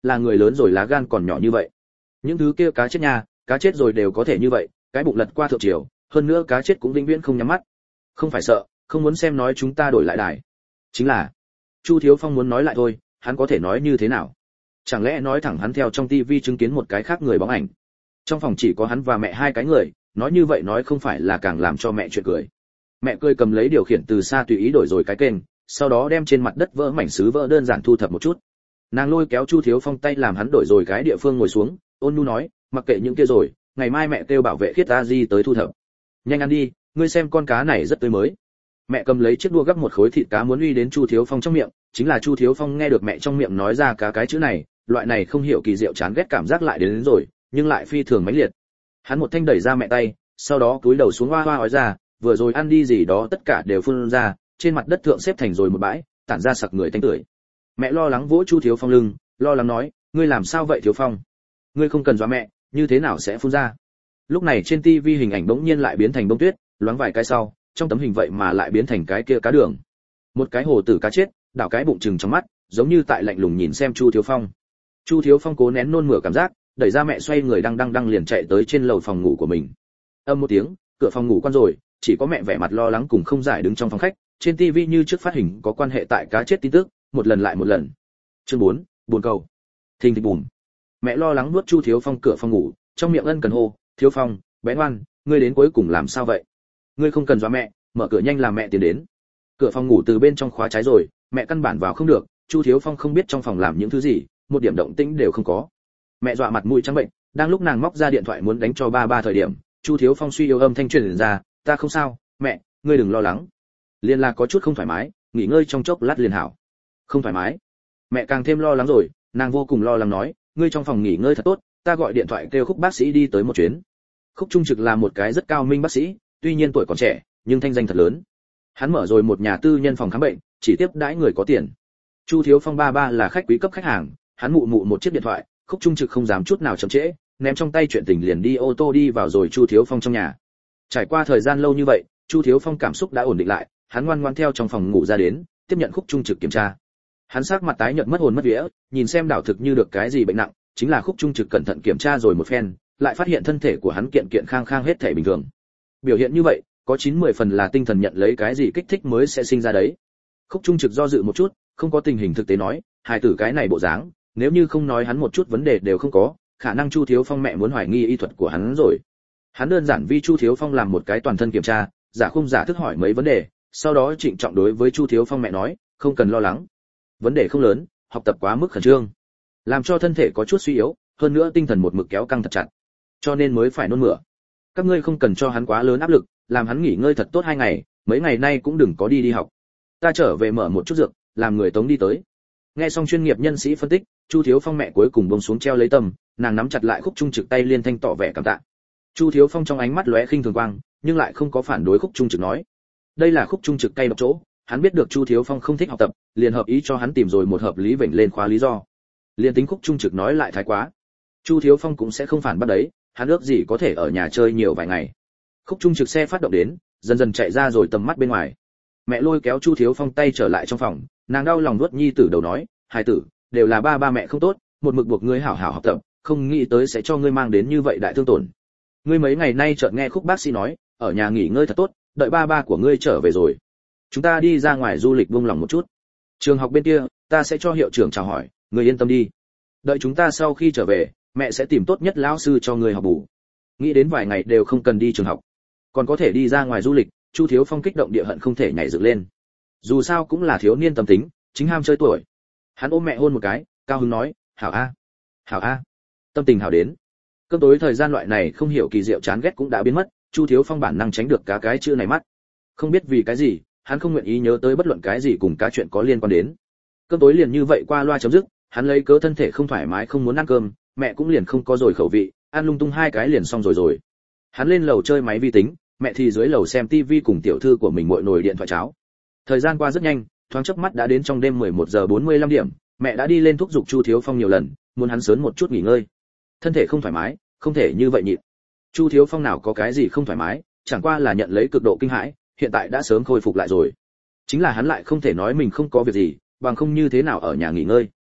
là người lớn rồi lá gan còn nhỏ như vậy. Những thứ kia cá chết nha, cá chết rồi đều có thể như vậy, cái bụng lật qua thượng triều, hơn nữa cá chết cũng vĩnh viễn không nhắm mắt. Không phải sợ, không muốn xem nói chúng ta đổi lại đài. Chính là, Chu Thiếu Phong muốn nói lại thôi, hắn có thể nói như thế nào? Chẳng lẽ nói thẳng hắn theo trong tivi chứng kiến một cái khác người bóng ảnh? Trong phòng chỉ có hắn và mẹ hai cái người, nói như vậy nói không phải là càng làm cho mẹ chuyện cười. Mẹ cười cầm lấy điều khiển từ xa tùy ý đổi rồi cái kênh, sau đó đem trên mặt đất vỡ mảnh sứ vỡ đơn giản thu thập một chút. Nàng lôi kéo Chu Thiếu Phong tay làm hắn đổi rồi cái địa phương ngồi xuống, ôn nhu nói, mặc kệ những kia rồi, ngày mai mẹ kêu bảo vệ khiết ta di tới thu thập. Nhanh ăn đi, ngươi xem con cá này rất tươi mới. Mẹ cầm lấy chiếc đũa gắp một khối thịt cá muốn uy đến Chu Thiếu Phong trong miệng, chính là Chu Thiếu Phong nghe được mẹ trong miệng nói ra cá cái chữ này, loại này không hiểu kỳ diệu chán ghét cảm giác lại đến, đến rồi, nhưng lại phi thường mãnh liệt. Hắn một thanh đẩy ra mẹ tay, sau đó cúi đầu xuống hoa hoa ói ra, vừa rồi ăn đi gì đó tất cả đều phun ra, trên mặt đất thượng xếp thành rồi một bãi, tản ra sặc người tanh tưởi. Mẹ lo lắng vỗ Chu Thiếu Phong lưng, lo lắng nói, ngươi làm sao vậy Thiếu Phong? Ngươi không cần dọa mẹ, như thế nào sẽ phun ra? Lúc này trên tivi hình ảnh bỗng nhiên lại biến thành bông tuyết, loáng vài cái sau, trong tấm hình vậy mà lại biến thành cái kia cá đường. Một cái hồ tử cá chết, đảo cái bụng trừng trong mắt, giống như tại lạnh lùng nhìn xem Chu Thiếu Phong. Chu Thiếu Phong cố nén nôn mửa cảm giác, đẩy ra mẹ xoay người đang đang đang liền chạy tới trên lầu phòng ngủ của mình. Âm một tiếng, cửa phòng ngủ quan rồi, chỉ có mẹ vẻ mặt lo lắng cùng không giải đứng trong phòng khách, trên tivi như trước phát hình có quan hệ tại cá chết tin tức, một lần lại một lần. Chương bốn, buồn cầu. Thình thịch bùm. Mẹ lo lắng nuốt Chu Thiếu Phong cửa phòng ngủ, trong miệng ân cần hô, "Thiếu Phong, bé ngoan, ngươi đến cuối cùng làm sao vậy? Ngươi không cần dọa mẹ, mở cửa nhanh làm mẹ tiến đến." Cửa phòng ngủ từ bên trong khóa trái rồi, mẹ căn bản vào không được, Chu Thiếu Phong không biết trong phòng làm những thứ gì, một điểm động tĩnh đều không có. Mẹ dọa mặt mũi trắng bệnh, đang lúc nàng móc ra điện thoại muốn đánh cho ba ba thời điểm, Chu Thiếu Phong suy yếu âm thanh truyền ra, "Ta không sao, mẹ, ngươi đừng lo lắng." Liên là có chút không thoải mái, nghỉ ngơi trong chốc lát liền hảo. Không thoải mái? Mẹ càng thêm lo lắng rồi, nàng vô cùng lo lắng nói, "Ngươi trong phòng nghỉ ngơi thật tốt, ta gọi điện thoại kêu Khúc bác sĩ đi tới một chuyến." Khúc Trung Trực là một cái rất cao minh bác sĩ, tuy nhiên tuổi còn trẻ, nhưng thanh danh thật lớn. Hắn mở rồi một nhà tư nhân phòng khám bệnh, chỉ tiếp đãi người có tiền. Chu Thiếu Phong ba ba là khách quý cấp khách hàng, hắn mụ mụ một chiếc điện thoại, Khúc Trung Trực không dám chút nào chậm trễ, ném trong tay chuyện tình liền đi ô tô đi vào rồi Chu Thiếu Phong trong nhà. Trải qua thời gian lâu như vậy, Chu Thiếu Phong cảm xúc đã ổn định lại, hắn ngoan ngoãn theo trong phòng ngủ ra đến, tiếp nhận Khúc Trung Trực kiểm tra. Hắn sắc mặt tái nhợt mất hồn mất vía, nhìn xem đảo thực như được cái gì bệnh nặng, chính là Khúc Trung Trực cẩn thận kiểm tra rồi một phen, lại phát hiện thân thể của hắn kiện kiện khang khang hết thể bình thường. Biểu hiện như vậy, có chín mười phần là tinh thần nhận lấy cái gì kích thích mới sẽ sinh ra đấy. Khúc Trung Trực do dự một chút, không có tình hình thực tế nói, hài tử cái này bộ dáng, nếu như không nói hắn một chút vấn đề đều không có, khả năng Chu Thiếu Phong mẹ muốn hoài nghi y thuật của hắn rồi. Hắn đơn giản vì Chu Thiếu Phong làm một cái toàn thân kiểm tra, giả khung giả thức hỏi mấy vấn đề, sau đó trịnh trọng đối với Chu Thiếu Phong mẹ nói, không cần lo lắng, vấn đề không lớn, học tập quá mức khẩn trương, làm cho thân thể có chút suy yếu, hơn nữa tinh thần một mực kéo căng thật chặt, cho nên mới phải nôn mửa. Các ngươi không cần cho hắn quá lớn áp lực, làm hắn nghỉ ngơi thật tốt hai ngày, mấy ngày nay cũng đừng có đi đi học. Ta trở về mở một chút dược, làm người tống đi tới. Nghe xong chuyên nghiệp nhân sĩ phân tích, Chu Thiếu Phong mẹ cuối cùng buông xuống treo lấy tâm, nàng nắm chặt lại Khúc Trung Trực tay liên thanh tỏ vẻ cảm tạ. Chu Thiếu Phong trong ánh mắt lóe khinh thường quang, nhưng lại không có phản đối Khúc Trung Trực nói. Đây là Khúc Trung Trực cay độc chỗ, hắn biết được Chu Thiếu Phong không thích học tập, liền hợp ý cho hắn tìm rồi một hợp lý vểnh lên khóa lý do. Liên tính Khúc Trung Trực nói lại thái quá, Chu Thiếu Phong cũng sẽ không phản bác đấy, hắn ước gì có thể ở nhà chơi nhiều vài ngày. Khúc Trung Trực xe phát động đến, dần dần chạy ra rồi tầm mắt bên ngoài. Mẹ lôi kéo Chu Thiếu Phong tay trở lại trong phòng, nàng đau lòng nuốt nhi tử đầu nói, hai tử, đều là ba ba mẹ không tốt, một mực buộc ngươi hảo hảo học tập, không nghĩ tới sẽ cho ngươi mang đến như vậy đại thương tổn. Ngươi mấy ngày nay chợt nghe Khúc bác sĩ nói, ở nhà nghỉ ngơi thật tốt, đợi ba ba của ngươi trở về rồi, chúng ta đi ra ngoài du lịch buông lòng một chút. Trường học bên kia, ta sẽ cho hiệu trưởng chào hỏi, ngươi yên tâm đi. Đợi chúng ta sau khi trở về, mẹ sẽ tìm tốt nhất lão sư cho ngươi học bù. Nghĩ đến vài ngày đều không cần đi trường học, còn có thể đi ra ngoài du lịch, Chu Thiếu Phong kích động địa hận không thể nhảy dựng lên. Dù sao cũng là thiếu niên tâm tính, chính ham chơi tuổi. Hắn ôm mẹ hôn một cái, cao hứng nói, hảo a, hảo a. Tâm tình hảo đến. Cơm tối thời gian loại này không hiểu kỳ diệu chán ghét cũng đã biến mất, Chu Thiếu Phong bản năng tránh được cá cái chữ này mắt. Không biết vì cái gì, hắn không nguyện ý nhớ tới bất luận cái gì cùng cá chuyện có liên quan đến. Cơm tối liền như vậy qua loa chấm dứt, hắn lấy cớ thân thể không thoải mái không muốn ăn cơm, mẹ cũng liền không có rồi khẩu vị, ăn lung tung hai cái liền xong rồi rồi. Hắn lên lầu chơi máy vi tính, mẹ thì dưới lầu xem tivi cùng tiểu thư của mình muội nồi điện thoại cháo. Thời gian qua rất nhanh, thoáng chớp mắt đã đến trong đêm mười một giờ bốn mươi lăm điểm, mẹ đã đi lên thúc giục Chu Thiếu Phong nhiều lần, muốn hắn sớm một chút nghỉ ngơi. Thân thể không thoải mái, không thể như vậy nhịn. Chu Thiếu Phong nào có cái gì không thoải mái, chẳng qua là nhận lấy cực độ kinh hãi, hiện tại đã sớm khôi phục lại rồi. Chính là hắn lại không thể nói mình không có việc gì, bằng không như thế nào ở nhà nghỉ ngơi.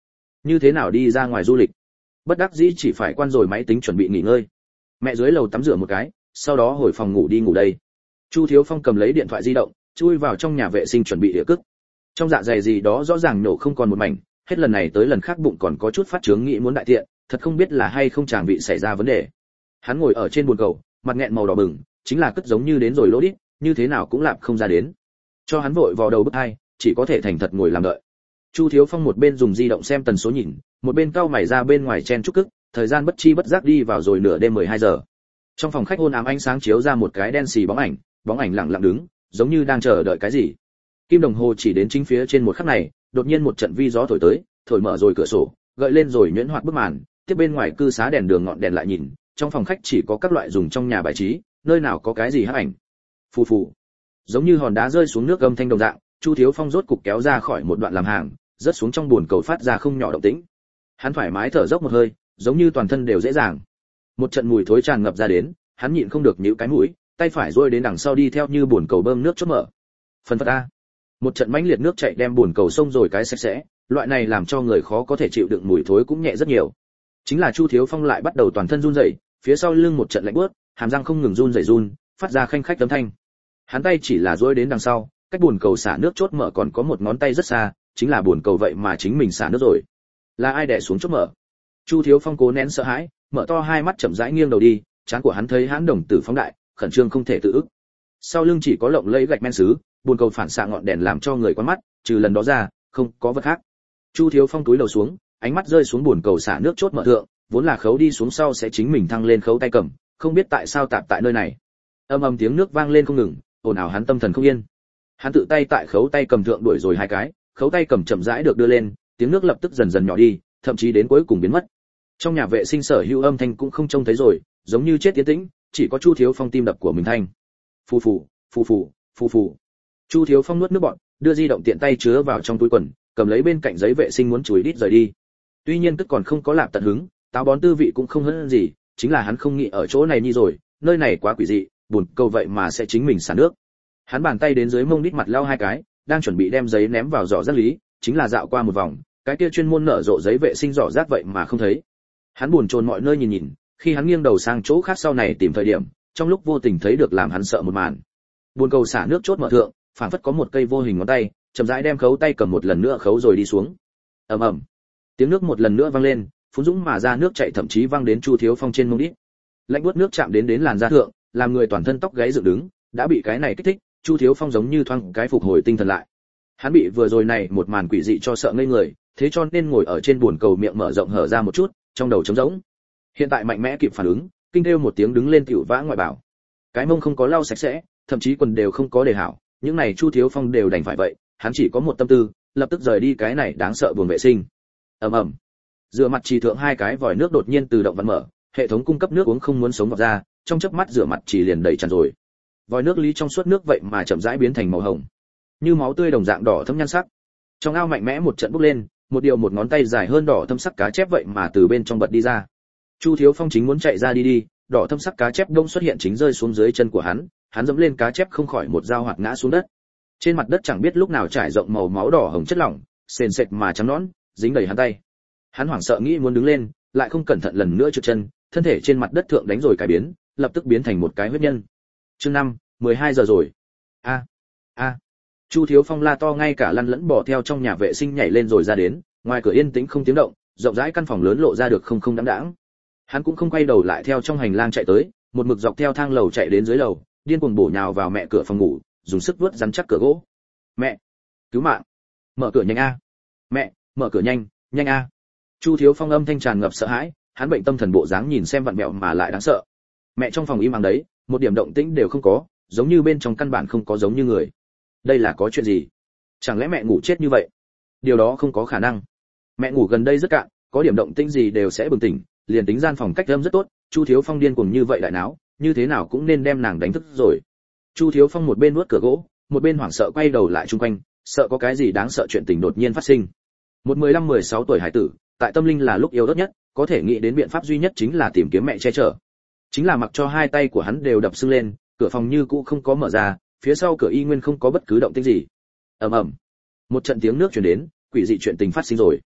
như thế nào đi ra ngoài du lịch? Bất đắc dĩ chỉ phải quan rồi máy tính chuẩn bị nghỉ ngơi. Mẹ dưới lầu tắm rửa một cái, sau đó hồi phòng ngủ đi ngủ đây. Chu Thiếu Phong cầm lấy điện thoại di động, chui vào trong nhà vệ sinh chuẩn bị địa cức. Trong dạ dày gì đó rõ ràng nổ không còn một mảnh, hết lần này tới lần khác bụng còn có chút phát chướng nghĩ muốn đại tiện, thật không biết là hay không chàng vị xảy ra vấn đề. Hắn ngồi ở trên bồn cầu, mặt nghẹn màu đỏ bừng, chính là cất giống như đến rồi lỗ đít, như thế nào cũng lạp không ra đến. Cho hắn vội vào đầu bức hai, chỉ có thể thành thật ngồi làm đợi. Chu Thiếu Phong một bên dùng di động xem tần số nhìn, một bên cau mày ra bên ngoài chen chúc cức, thời gian bất chi bất giác đi vào rồi nửa đêm mười hai giờ. Trong phòng khách hôn ám ánh sáng chiếu ra một cái đen xì bóng ảnh, bóng ảnh lặng lặng đứng, giống như đang chờ đợi cái gì. Kim đồng hồ chỉ đến chính phía trên một khắc này, đột nhiên một trận vi gió thổi tới, thổi mở rồi cửa sổ, gợi lên rồi nhuyễn hoạt bức màn, tiếp bên ngoài cư xá đèn đường ngọn đèn lại nhìn, trong phòng khách chỉ có các loại dùng trong nhà bài trí, nơi nào có cái gì hắc ảnh. Phù phù, giống như hòn đá rơi xuống nước âm thanh đồng dạng, Chu Thiếu Phong rốt cục kéo ra khỏi một đoạn làm hàng, rớt xuống trong bồn cầu phát ra không nhỏ động tĩnh. Hắn thoải mái thở dốc một hơi, giống như toàn thân đều dễ dàng. Một trận mùi thối tràn ngập ra đến, hắn nhịn không được nhíu cái mũi, tay phải duỗi đến đằng sau đi theo như bồn cầu bơm nước chốt mở. Phần phật a. Một trận mãnh liệt nước chảy đem bồn cầu xông rồi cái sạch sẽ, loại này làm cho người khó có thể chịu đựng mùi thối cũng nhẹ rất nhiều. Chính là Chu Thiếu Phong lại bắt đầu toàn thân run rẩy, phía sau lưng một trận lạnh buốt, hàm răng không ngừng run rẩy run, phát ra khanh khách âm thanh. Hắn tay chỉ là duỗi đến đằng sau, cách bồn cầu xả nước chốt mở còn có một ngón tay rất xa, chính là bồn cầu vậy mà chính mình xả nước rồi. Là ai đè xuống chốt mở? Chu Thiếu Phong cố nén sợ hãi, mở to hai mắt chậm rãi nghiêng đầu đi, trán của hắn thấy hãn đồng tử phóng đại, khẩn trương không thể tự ức. Sau lưng chỉ có lộng lẫy gạch men sứ, bồn cầu phản xạ ngọn đèn làm cho người quan mắt, trừ lần đó ra, không có vật khác. Chu Thiếu Phong túi đầu xuống, ánh mắt rơi xuống bồn cầu xả nước chốt mở thượng, vốn là khấu đi xuống sau sẽ chính mình thăng lên khấu tay cầm, không biết tại sao tạp tại nơi này. Âm ầm tiếng nước vang lên không ngừng, ồn ào hắn tâm thần không yên. Hắn tự tay tại khấu tay cầm thượng đuổi rồi hai cái, khấu tay cầm chậm rãi được đưa lên, tiếng nước lập tức dần dần nhỏ đi, thậm chí đến cuối cùng biến mất. Trong nhà vệ sinh sở hữu âm thanh cũng không trông thấy rồi, giống như chết tiến tĩnh, chỉ có Chu Thiếu Phong tim đập của mình thanh. Phù phù, phù phù, phù phù. Chu Thiếu Phong nuốt nước bọt, đưa di động tiện tay chứa vào trong túi quần, cầm lấy bên cạnh giấy vệ sinh muốn chùi đít rời đi. Tuy nhiên tức còn không có lạp tận hứng, táo bón tư vị cũng không hơn gì, chính là hắn không nghĩ ở chỗ này như rồi, nơi này quá quỷ dị, buồn câu vậy mà sẽ chính mình xả nước. Hắn bàn tay đến dưới mông đít mặt lau hai cái, đang chuẩn bị đem giấy ném vào giỏ rác lý, chính là dạo qua một vòng, cái kia chuyên môn nở rộ giấy vệ sinh giỏ rác vậy mà không thấy. Hắn buồn chồn mọi nơi nhìn nhìn, khi hắn nghiêng đầu sang chỗ khác sau này tìm thời điểm, trong lúc vô tình thấy được làm hắn sợ một màn. Buồn cầu xả nước chốt mở thượng, phảng phất có một cây vô hình ngón tay, chậm rãi đem khấu tay cầm một lần nữa khấu rồi đi xuống. Ầm ầm. Tiếng nước một lần nữa vang lên, phun dũng mà ra nước chảy thậm chí văng đến Chu Thiếu Phong trên mông đít. Lạnh buốt nước chạm đến đến làn da thượng, làm người toàn thân tóc gáy dựng đứng, đã bị cái này kích thích, Chu Thiếu Phong giống như thoáng cái phục hồi tinh thần lại. Hắn bị vừa rồi này một màn quỷ dị cho sợ ngây người, thế cho nên ngồi ở trên buồn cầu miệng mở rộng hở ra một chút, trong đầu trống rỗng. Hiện tại mạnh mẽ kịp phản ứng, kinh kêu một tiếng đứng lên tiểu vã ngoại bảo. Cái mông không có lau sạch sẽ, thậm chí quần đều không có để hảo, những này Chu Thiếu Phong đều đành phải vậy, hắn chỉ có một tâm tư, lập tức rời đi cái này đáng sợ buồng vệ sinh. Ầm ầm. Rửa mặt chỉ thượng hai cái vòi nước đột nhiên tự động vặn mở, hệ thống cung cấp nước uống không muốn sống vọt ra, trong chớp mắt rửa mặt chỉ liền đầy tràn rồi. Vòi nước lý trong suốt nước vậy mà chậm rãi biến thành màu hồng, như máu tươi đồng dạng đỏ thẫm nhan sắc. Trong ao mạnh mẽ một trận bốc lên, một điều một ngón tay dài hơn đỏ thâm sắc cá chép vậy mà từ bên trong bật đi ra. Chu Thiếu Phong chính muốn chạy ra đi đi, đỏ thâm sắc cá chép đông xuất hiện chính rơi xuống dưới chân của hắn, hắn dẫm lên cá chép không khỏi một dao hoạt ngã xuống đất. Trên mặt đất chẳng biết lúc nào trải rộng màu máu đỏ hồng chất lỏng, sền sệt mà trắng nõn, dính đầy hắn tay. Hắn hoảng sợ nghĩ muốn đứng lên, lại không cẩn thận lần nữa trượt chân, thân thể trên mặt đất thượng đánh rồi cải biến, lập tức biến thành một cái huyết nhân. Chương năm, mười hai giờ rồi. A, a. Chu Thiếu Phong la to ngay cả lăn lẫn bò theo trong nhà vệ sinh nhảy lên rồi ra đến, ngoài cửa yên tĩnh không tiếng động, rộng rãi căn phòng lớn lộ ra được không không đáng đáng. Hắn cũng không quay đầu lại theo trong hành lang chạy tới, một mực dọc theo thang lầu chạy đến dưới lầu, điên cuồng bổ nhào vào mẹ cửa phòng ngủ, dùng sức vuốt rắn chắc cửa gỗ. Mẹ, cứu mạng, mở cửa nhanh a. Mẹ, mở cửa nhanh, nhanh a. Chu Thiếu Phong âm thanh tràn ngập sợ hãi, hắn bệnh tâm thần bộ dáng nhìn xem vặn vẹo mà lại đáng sợ. Mẹ trong phòng im ắng đấy, một điểm động tĩnh đều không có, giống như bên trong căn bản không có giống như người. Đây là có chuyện gì? Chẳng lẽ mẹ ngủ chết như vậy? Điều đó không có khả năng. Mẹ ngủ gần đây rất cạn, có điểm động tĩnh gì đều sẽ bừng tỉnh, liền tính gian phòng cách âm rất tốt, Chu Thiếu Phong điên cuồng như vậy đại náo, như thế nào cũng nên đem nàng đánh thức rồi. Chu Thiếu Phong một bên nuốt cửa gỗ, một bên hoảng sợ quay đầu lại xung quanh, sợ có cái gì đáng sợ chuyện tình đột nhiên phát sinh. Một mười lăm mười sáu tuổi hải tử, tại tâm linh là lúc yếu ớt nhất, có thể nghĩ đến biện pháp duy nhất chính là tìm kiếm mẹ che chở. Chính là mặc cho hai tay của hắn đều đập sưng lên, cửa phòng như cũ không có mở ra, phía sau cửa y nguyên không có bất cứ động tĩnh gì. Ầm ầm. Một trận tiếng nước truyền đến, quỷ dị chuyện tình phát sinh rồi.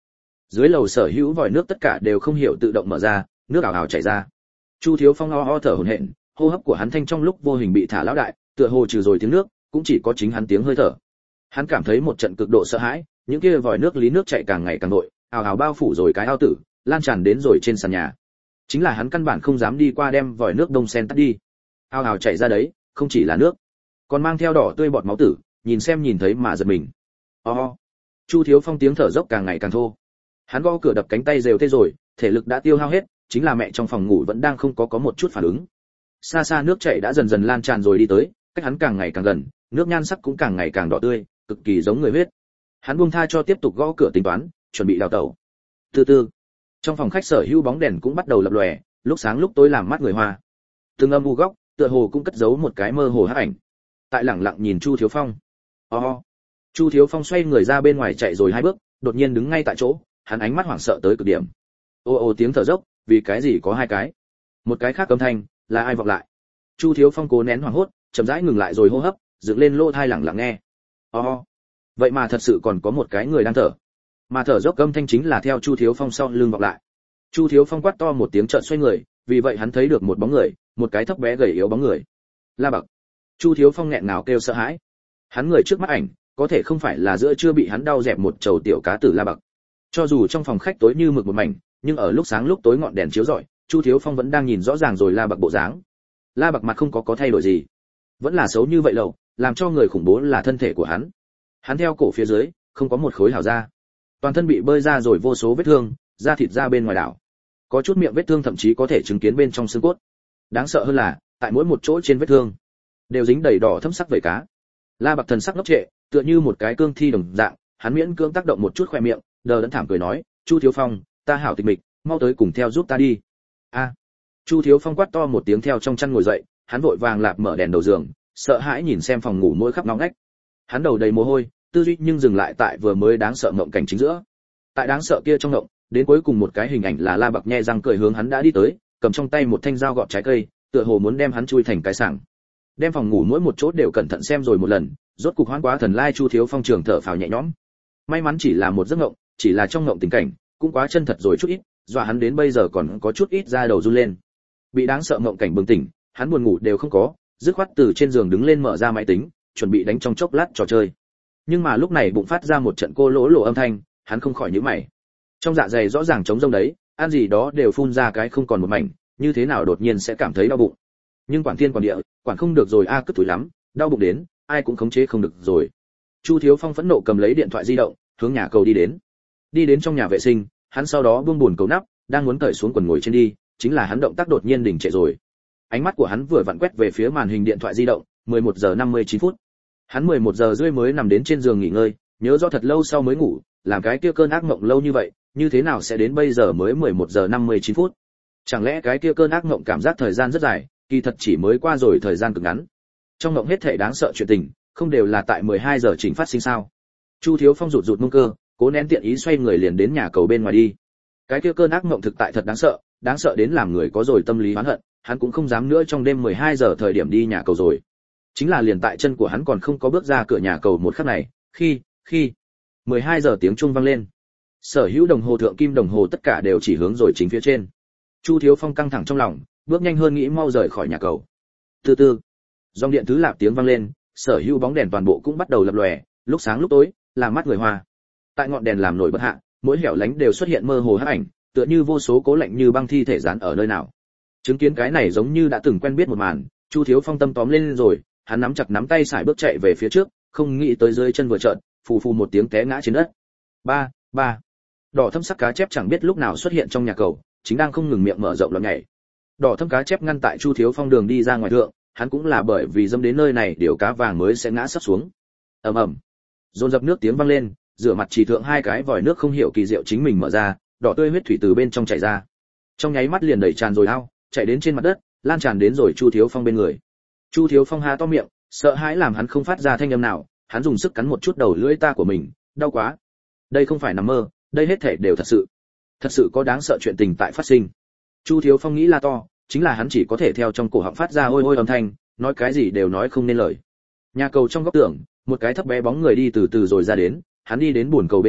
Dưới lầu sở hữu vòi nước tất cả đều không hiểu tự động mở ra, nước ảo ảo chảy ra. Chu Thiếu Phong ho ho thở hổn hển, hô hấp của hắn thanh trong lúc vô hình bị thả lão đại, tựa hồ trừ rồi tiếng nước, cũng chỉ có chính hắn tiếng hơi thở. Hắn cảm thấy một trận cực độ sợ hãi, những kia vòi nước lý nước chảy càng ngày càng nội, ảo ảo bao phủ rồi cái ao tử, lan tràn đến rồi trên sàn nhà. Chính là hắn căn bản không dám đi qua đem vòi nước đông sen tắt đi. Ao ảo chảy ra đấy, không chỉ là nước, còn mang theo đỏ tươi bọt máu tử, nhìn xem nhìn thấy mà giật mình. O. Chu Thiếu Phong tiếng thở dốc càng ngày càng thô. Hắn gõ cửa đập cánh tay rều tê rồi, thể lực đã tiêu hao hết, chính là mẹ trong phòng ngủ vẫn đang không có có một chút phản ứng. Xa xa nước chảy đã dần dần lan tràn rồi đi tới, cách hắn càng ngày càng gần, nước nhan sắc cũng càng ngày càng đỏ tươi, cực kỳ giống người huyết. Hắn buông tha cho tiếp tục gõ cửa tính toán, chuẩn bị đào tẩu. Từ từ, trong phòng khách sở hữu bóng đèn cũng bắt đầu lập lòe, lúc sáng lúc tối làm mắt người hoa. Từng âm u góc, tựa hồ cũng cất giấu một cái mơ hồ hắc ảnh. Tại lẳng lặng nhìn Chu Thiếu Phong. O. Chu Thiếu Phong xoay người ra bên ngoài chạy rồi hai bước, đột nhiên đứng ngay tại chỗ, hắn ánh mắt hoảng sợ tới cực điểm. Ô ô tiếng thở dốc, vì cái gì có hai cái? Một cái khác âm thanh, là ai vọng lại? Chu Thiếu Phong cố nén hoảng hốt, chậm rãi ngừng lại rồi hô hấp, dựng lên lỗ tai lặng lặng nghe. O. Vậy mà thật sự còn có một cái người đang thở. Mà thở dốc âm thanh chính là theo Chu Thiếu Phong sau lưng vọng lại. Chu Thiếu Phong quát to một tiếng chợt xoay người, vì vậy hắn thấy được một bóng người, một cái thấp bé gầy yếu bóng người. La Bạc. Chu Thiếu Phong nghẹn ngào kêu sợ hãi. Hắn người trước mắt ảnh, có thể không phải là giữa chưa bị hắn đau dẹp một chầu tiểu cá tử La Bạc. Cho dù trong phòng khách tối như mực một mảnh, nhưng ở lúc sáng lúc tối ngọn đèn chiếu rọi, Chu Thiếu Phong vẫn đang nhìn rõ ràng rồi La Bạc bộ dáng. La Bạc mặt không có có thay đổi gì, vẫn là xấu như vậy lầu, làm cho người khủng bố là thân thể của hắn. Hắn theo cổ phía dưới, không có một khối hào da, toàn thân bị bơi ra rồi vô số vết thương, da thịt ra bên ngoài đảo, có chút miệng vết thương thậm chí có thể chứng kiến bên trong xương cốt. Đáng sợ hơn là, tại mỗi một chỗ trên vết thương đều dính đầy đỏ thâm sắc vảy cá. La Bạc thần sắc ngốc trệ, tựa như một cái cương thi đồng dạng, hắn miễn cưỡng tác động một chút khóe miệng, đờ đẫn thảm cười nói, Chu Thiếu Phong, ta hảo tịch mịch, mau tới cùng theo giúp ta đi. A. Chu Thiếu Phong quát to một tiếng theo trong chăn ngồi dậy, hắn vội vàng lạp mở đèn đầu giường, sợ hãi nhìn xem phòng ngủ mỗi khắp ngóc ngách. Hắn đầu đầy mồ hôi, tư duy nhưng dừng lại tại vừa mới đáng sợ ngộng cảnh chính giữa. Tại đáng sợ kia trong ngộng, đến cuối cùng một cái hình ảnh là La Bạc nhe răng cười hướng hắn đã đi tới, cầm trong tay một thanh dao gọt trái cây, tựa hồ muốn đem hắn chui thành cái sảng. Đem phòng ngủ mỗi một chỗ đều cẩn thận xem rồi một lần, rốt cục hoán quá thần lai Chu Thiếu Phong trường thở phào nhẹ nhõm. May mắn chỉ là một giấc ngộng, chỉ là trong ngộng tình cảnh, cũng quá chân thật rồi chút ít, dọa hắn đến bây giờ còn có chút ít da đầu run lên. Bị đáng sợ ngộng cảnh bừng tỉnh, hắn buồn ngủ đều không có, dứt khoát từ trên giường đứng lên mở ra máy tính, chuẩn bị đánh trong chốc lát trò chơi. Nhưng mà lúc này bụng phát ra một trận cô lỗ lỗ âm thanh, hắn không khỏi nhíu mày. Trong dạ dày rõ ràng trống rỗng đấy, ăn gì đó đều phun ra cái không còn một mảnh, như thế nào đột nhiên sẽ cảm thấy đau bụng. Nhưng quản thiên quản địa, quản không được rồi a à, cứ tuổi lắm, đau bụng đến, ai cũng khống chế không được rồi. Chu Thiếu Phong phẫn nộ cầm lấy điện thoại di động, hướng nhà cầu đi đến. Đi đến trong nhà vệ sinh, hắn sau đó buông buồn cầu nắp, đang muốn cởi xuống quần ngồi trên đi, chính là hắn động tác đột nhiên đình trệ rồi. Ánh mắt của hắn vừa vặn quét về phía màn hình điện thoại di động, mười một giờ năm mươi chín phút. Hắn mười một giờ rưỡi mới nằm đến trên giường nghỉ ngơi, nhớ rõ thật lâu sau mới ngủ, làm cái kia cơn ác mộng lâu như vậy, như thế nào sẽ đến bây giờ mới mười một giờ năm mươi chín phút? Chẳng lẽ cái kia cơn ác mộng cảm giác thời gian rất dài, kỳ thật chỉ mới qua rồi thời gian cực ngắn. Trong mộng hết thảy đáng sợ chuyện tình, không đều là tại mười hai giờ chỉnh phát sinh sao? Chu Thiếu Phong rụt rụt mông cơ, cố nén tiện ý xoay người liền đến nhà cầu bên ngoài đi. Cái kia cơn ác mộng thực tại thật đáng sợ, đáng sợ đến làm người có rồi tâm lý oán hận, hắn cũng không dám nữa trong đêm mười hai giờ thời điểm đi nhà cầu rồi. Chính là liền tại chân của hắn còn không có bước ra cửa nhà cầu một khắc này, khi, khi mười hai giờ tiếng chuông vang lên. Sở hữu đồng hồ thượng kim đồng hồ tất cả đều chỉ hướng rồi chính phía trên. Chu Thiếu Phong căng thẳng trong lòng, bước nhanh hơn nghĩ mau rời khỏi nhà cầu. Từ từ, dòng điện thứ lạp tiếng vang lên, sở hữu bóng đèn toàn bộ cũng bắt đầu lập lòe, lúc sáng lúc tối, làm mắt người hoa. Tại ngọn đèn làm nổi bật hạ, mỗi hẻo lánh đều xuất hiện mơ hồ hắc ảnh, tựa như vô số cố lạnh như băng thi thể dán ở nơi nào. Chứng kiến cái này giống như đã từng quen biết một màn, Chu Thiếu Phong tâm tóm lên rồi, hắn nắm chặt nắm tay sải bước chạy về phía trước, không nghĩ tới dưới chân vừa chợt, phù phù một tiếng té ngã trên đất. Ba, ba. Đỏ thâm sắc cá chép chẳng biết lúc nào xuất hiện trong nhà cầu, chính đang không ngừng miệng mở rộng loạn nhảy. Đỏ thâm cá chép ngăn tại Chu Thiếu Phong đường đi ra ngoài thượng, hắn cũng là bởi vì dâm đến nơi này điều cá vàng mới sẽ ngã sắp xuống. Ầm ầm. Dồn dập nước tiếng vang lên, rửa mặt chỉ thượng hai cái vòi nước không hiểu kỳ diệu chính mình mở ra, đỏ tươi huyết thủy từ bên trong chảy ra. Trong nháy mắt liền đẩy tràn rồi ao, chạy đến trên mặt đất, lan tràn đến rồi Chu Thiếu Phong bên người. Chu Thiếu Phong há to miệng, sợ hãi làm hắn không phát ra thanh âm nào, hắn dùng sức cắn một chút đầu lưỡi ta của mình, đau quá. Đây không phải nằm mơ, đây hết thảy đều thật sự. Thật sự có đáng sợ chuyện tình tại phát sinh. Chu Thiếu Phong nghĩ là to, chính là hắn chỉ có thể theo trong cổ họng phát ra ôi ôi âm thanh, nói cái gì đều nói không nên lời. Nhà cầu trong góc tường, một cái thấp bé bóng người đi từ từ rồi ra đến, hắn đi đến buồn cầu bên cạnh,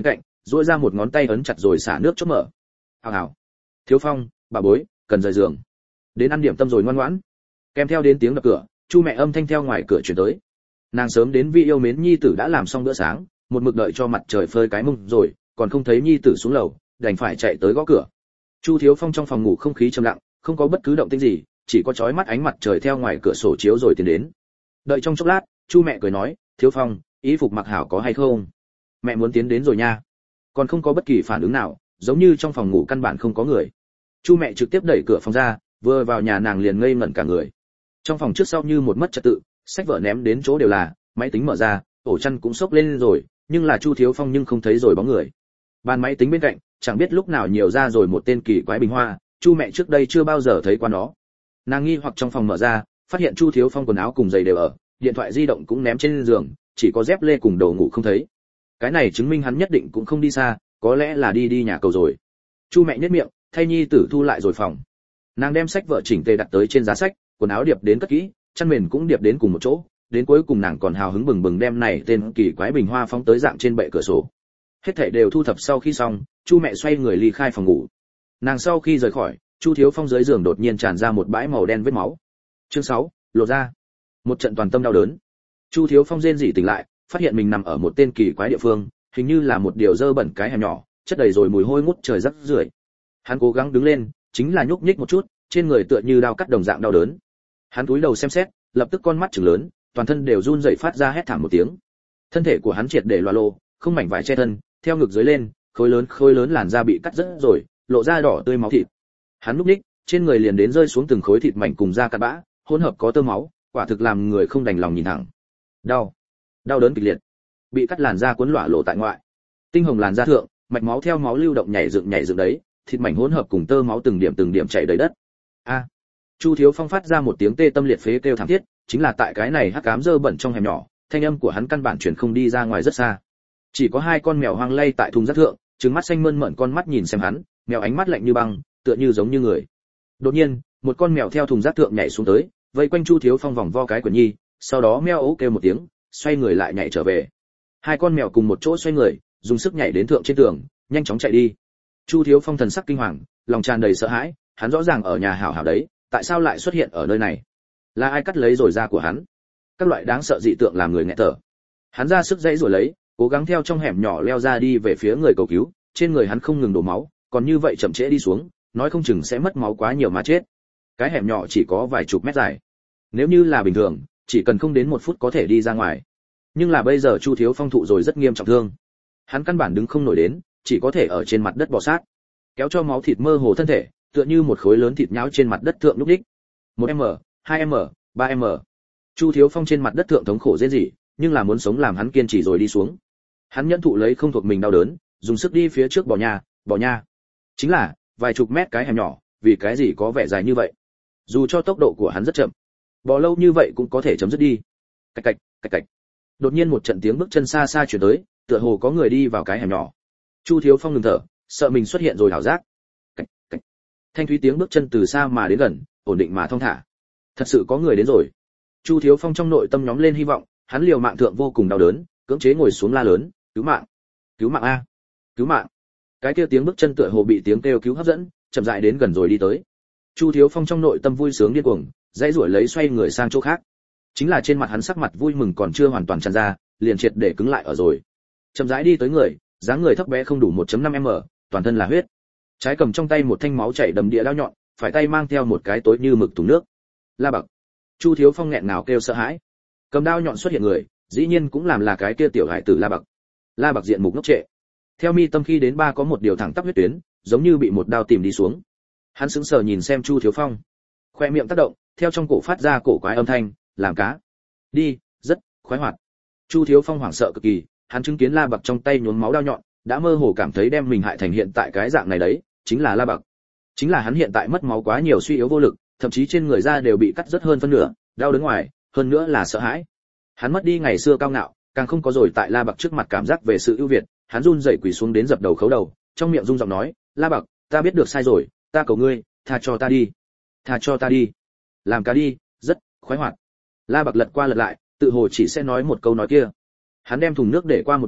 duỗi ra một ngón tay ấn chặt rồi xả nước chốt mở. Hào hào. Thiếu Phong, bà bối, cần rời giường. Đến ăn điểm tâm rồi ngoan ngoãn. Kèm theo đến tiếng đập cửa, Chu mẹ âm thanh theo ngoài cửa truyền tới. Nàng sớm đến vì yêu mến nhi tử đã làm xong bữa sáng, một mực đợi cho mặt trời phơi cái mông rồi, còn không thấy nhi tử xuống lầu, đành phải chạy tới gõ cửa. Chu Thiếu Phong trong phòng ngủ không khí trầm lặng, không có bất cứ động tĩnh gì, chỉ có chói mắt ánh mặt trời theo ngoài cửa sổ chiếu rồi tiến đến. Đợi trong chốc lát, Chu mẹ cười nói, "Thiếu Phong, y phục mặc hảo có hay không? Mẹ muốn tiến đến rồi nha." Còn không có bất kỳ phản ứng nào, giống như trong phòng ngủ căn bản không có người. Chu mẹ trực tiếp đẩy cửa phòng ra, vừa vào nhà nàng liền ngây ngẩn cả người. Trong phòng trước sau như một mất trật tự, sách vở ném đến chỗ đều là, máy tính mở ra, ổ chăn cũng xốc lên rồi, nhưng là Chu Thiếu Phong nhưng không thấy rồi bóng người. Bàn máy tính bên cạnh, chẳng biết lúc nào nhiều ra rồi một tên kỳ quái bình hoa, Chu mẹ trước đây chưa bao giờ thấy qua nó. Nàng nghi hoặc trong phòng mở ra, phát hiện Chu Thiếu Phong quần áo cùng giày đều ở, điện thoại di động cũng ném trên giường, chỉ có dép lê cùng đồ ngủ không thấy. Cái này chứng minh hắn nhất định cũng không đi xa, có lẽ là đi đi nhà cầu rồi. Chu mẹ nhếch miệng, thay nhi tử thu lại rồi phòng. Nàng đem sách vở chỉnh tề đặt tới trên giá sách, quần áo điệp đến cất kỹ, chăn mền cũng điệp đến cùng một chỗ, đến cuối cùng nàng còn hào hứng bừng bừng đem này tên kỳ quái bình hoa phóng tới dạng trên bệ cửa sổ. Hết thảy đều thu thập sau khi xong, Chu mẹ xoay người ly khai phòng ngủ. Nàng sau khi rời khỏi, Chu Thiếu Phong dưới giường đột nhiên tràn ra một bãi màu đen vết máu. Chương sáu, lộ ra. Một trận toàn tâm đau đớn. Chu Thiếu Phong rên rỉ tỉnh lại, phát hiện mình nằm ở một tên kỳ quái địa phương, hình như là một điều dơ bẩn cái hẻm nhỏ, chất đầy rồi mùi hôi ngút trời rắc rưởi. Hắn cố gắng đứng lên, chính là nhúc nhích một chút, trên người tựa như đau cắt đồng dạng đau đớn. Hắn cúi đầu xem xét, lập tức con mắt trừng lớn, toàn thân đều run rẩy phát ra hét thảm một tiếng. Thân thể của hắn triệt để loa lô, không mảnh vải che thân, theo ngực dưới lên, khối lớn khối lớn làn da bị cắt rớt rồi, lộ ra đỏ tươi máu thịt. Hắn lúc ních, trên người liền đến rơi xuống từng khối thịt mảnh cùng da cắt bã, hỗn hợp có tơ máu, quả thực làm người không đành lòng nhìn thẳng. Đau, đau đớn kịch liệt. Bị cắt làn da cuốn lỏa lộ tại ngoại. Tinh hồng làn da thượng, mạch máu theo máu lưu động nhảy dựng nhảy dựng đấy, thịt mảnh hỗn hợp cùng tơ máu từng điểm từng điểm chảy đầy đất. A. Chu Thiếu Phong phát ra một tiếng tê tâm liệt phế kêu thảm thiết, chính là tại cái này hắc ám dơ bẩn trong hẻm nhỏ, thanh âm của hắn căn bản truyền không đi ra ngoài rất xa. Chỉ có hai con mèo hoang lay tại thùng rác thượng, trừng mắt xanh mơn mởn con mắt nhìn xem hắn, mèo ánh mắt lạnh như băng, tựa như giống như người. Đột nhiên, một con mèo theo thùng rác thượng nhảy xuống tới, vây quanh Chu Thiếu Phong vòng vo cái quần nhi, sau đó meo ố kêu một tiếng, xoay người lại nhảy trở về. Hai con mèo cùng một chỗ xoay người, dùng sức nhảy đến thượng trên tường, nhanh chóng chạy đi. Chu Thiếu Phong thần sắc kinh hoàng, lòng tràn đầy sợ hãi, hắn rõ ràng ở nhà hảo hảo đấy, tại sao lại xuất hiện ở nơi này? Là ai cắt lấy rồi da của hắn? Các loại đáng sợ dị tượng làm người nghẹt thở. Hắn ra sức dãy rồi lấy, cố gắng theo trong hẻm nhỏ leo ra đi về phía người cầu cứu, trên người hắn không ngừng đổ máu, còn như vậy chậm trễ đi xuống, nói không chừng sẽ mất máu quá nhiều mà chết. Cái hẻm nhỏ chỉ có vài chục mét dài. Nếu như là bình thường, chỉ cần không đến một phút có thể đi ra ngoài. Nhưng là bây giờ Chu Thiếu Phong thụ rồi rất nghiêm trọng thương. Hắn căn bản đứng không nổi đến, chỉ có thể ở trên mặt đất bò sát, kéo cho máu thịt mơ hồ thân thể, tựa như một khối lớn thịt nhão trên mặt đất thượng lúc đích. một m, hai m, ba m. Chu Thiếu Phong trên mặt đất thượng thống khổ rên rỉ, nhưng là muốn sống làm hắn kiên trì rồi đi xuống. Hắn nhẫn thụ lấy không thuộc mình đau đớn, dùng sức đi phía trước bò nha, bò nha. Chính là, vài chục mét cái hẻm nhỏ, vì cái gì có vẻ dài như vậy? Dù cho tốc độ của hắn rất chậm, bò lâu như vậy cũng có thể chấm dứt đi. Cạch cạch, cạch cạch. Đột nhiên một trận tiếng bước chân xa xa truyền tới, tựa hồ có người đi vào cái hẻm nhỏ. Chu Thiếu Phong ngừng thở, sợ mình xuất hiện rồi ảo giác. Cạch cạch. Thanh thúy tiếng bước chân từ xa mà đến gần, ổn định mà thong thả. Thật sự có người đến rồi. Chu Thiếu Phong trong nội tâm nhóm lên hy vọng, hắn liều mạng thượng vô cùng đau đớn, cưỡng chế ngồi xuống la lớn, "Cứu mạng! Cứu mạng a! Cứu mạng!" Cái kia tiếng bước chân tựa hồ bị tiếng kêu cứu hấp dẫn, chậm rãi đến gần rồi đi tới. Chu Thiếu Phong trong nội tâm vui sướng điên cuồng, dãy rủi lấy xoay người sang chỗ khác. Chính là trên mặt hắn sắc mặt vui mừng còn chưa hoàn toàn tràn ra, liền triệt để cứng lại ở rồi. Chậm rãi đi tới người, dáng người thấp bé không đủ một phẩy năm mét, toàn thân là huyết. Trái cầm trong tay một thanh máu chảy đầm địa đao nhọn, phải tay mang theo một cái tối như mực thùng nước. La Bạc. Chu Thiếu Phong nghẹn ngào kêu sợ hãi. Cầm đao nhọn xuất hiện người, dĩ nhiên cũng làm là cái kia tiểu hải tử La Bạc. La Bạc diện mục ngốc trệ. Theo mi tâm khi đến ba có một điều thẳng tắp huyết tuyến, giống như bị một đao tìm đi xuống. Hắn sững sờ nhìn xem Chu Thiếu Phong, khoe miệng tác động, theo trong cổ phát ra cổ quái âm thanh, làm cá. Đi, rất khoái hoạt. Chu Thiếu Phong hoảng sợ cực kỳ, hắn chứng kiến La Bạc trong tay nhuốm máu đao nhọn, đã mơ hồ cảm thấy đem mình hại thành hiện tại cái dạng này đấy, chính là La Bạc. Chính là hắn hiện tại mất máu quá nhiều suy yếu vô lực, thậm chí trên người da đều bị cắt rất hơn phân nửa, đau đớn ngoài, hơn nữa là sợ hãi. Hắn mất đi ngày xưa cao ngạo, càng không có rồi tại La Bạc trước mặt cảm giác về sự ưu việt, hắn run rẩy quỳ xuống đến dập đầu khấu đầu, trong miệng rung giọng nói, "La Bạc, ta biết được sai rồi, ta cầu ngươi, tha cho ta đi. Tha cho ta đi. Làm cá đi, rất khoái hoạt." La Bạc lật qua lật lại, tự hồ chỉ sẽ nói một câu nói kia. Hắn đem thùng nước để qua một bên,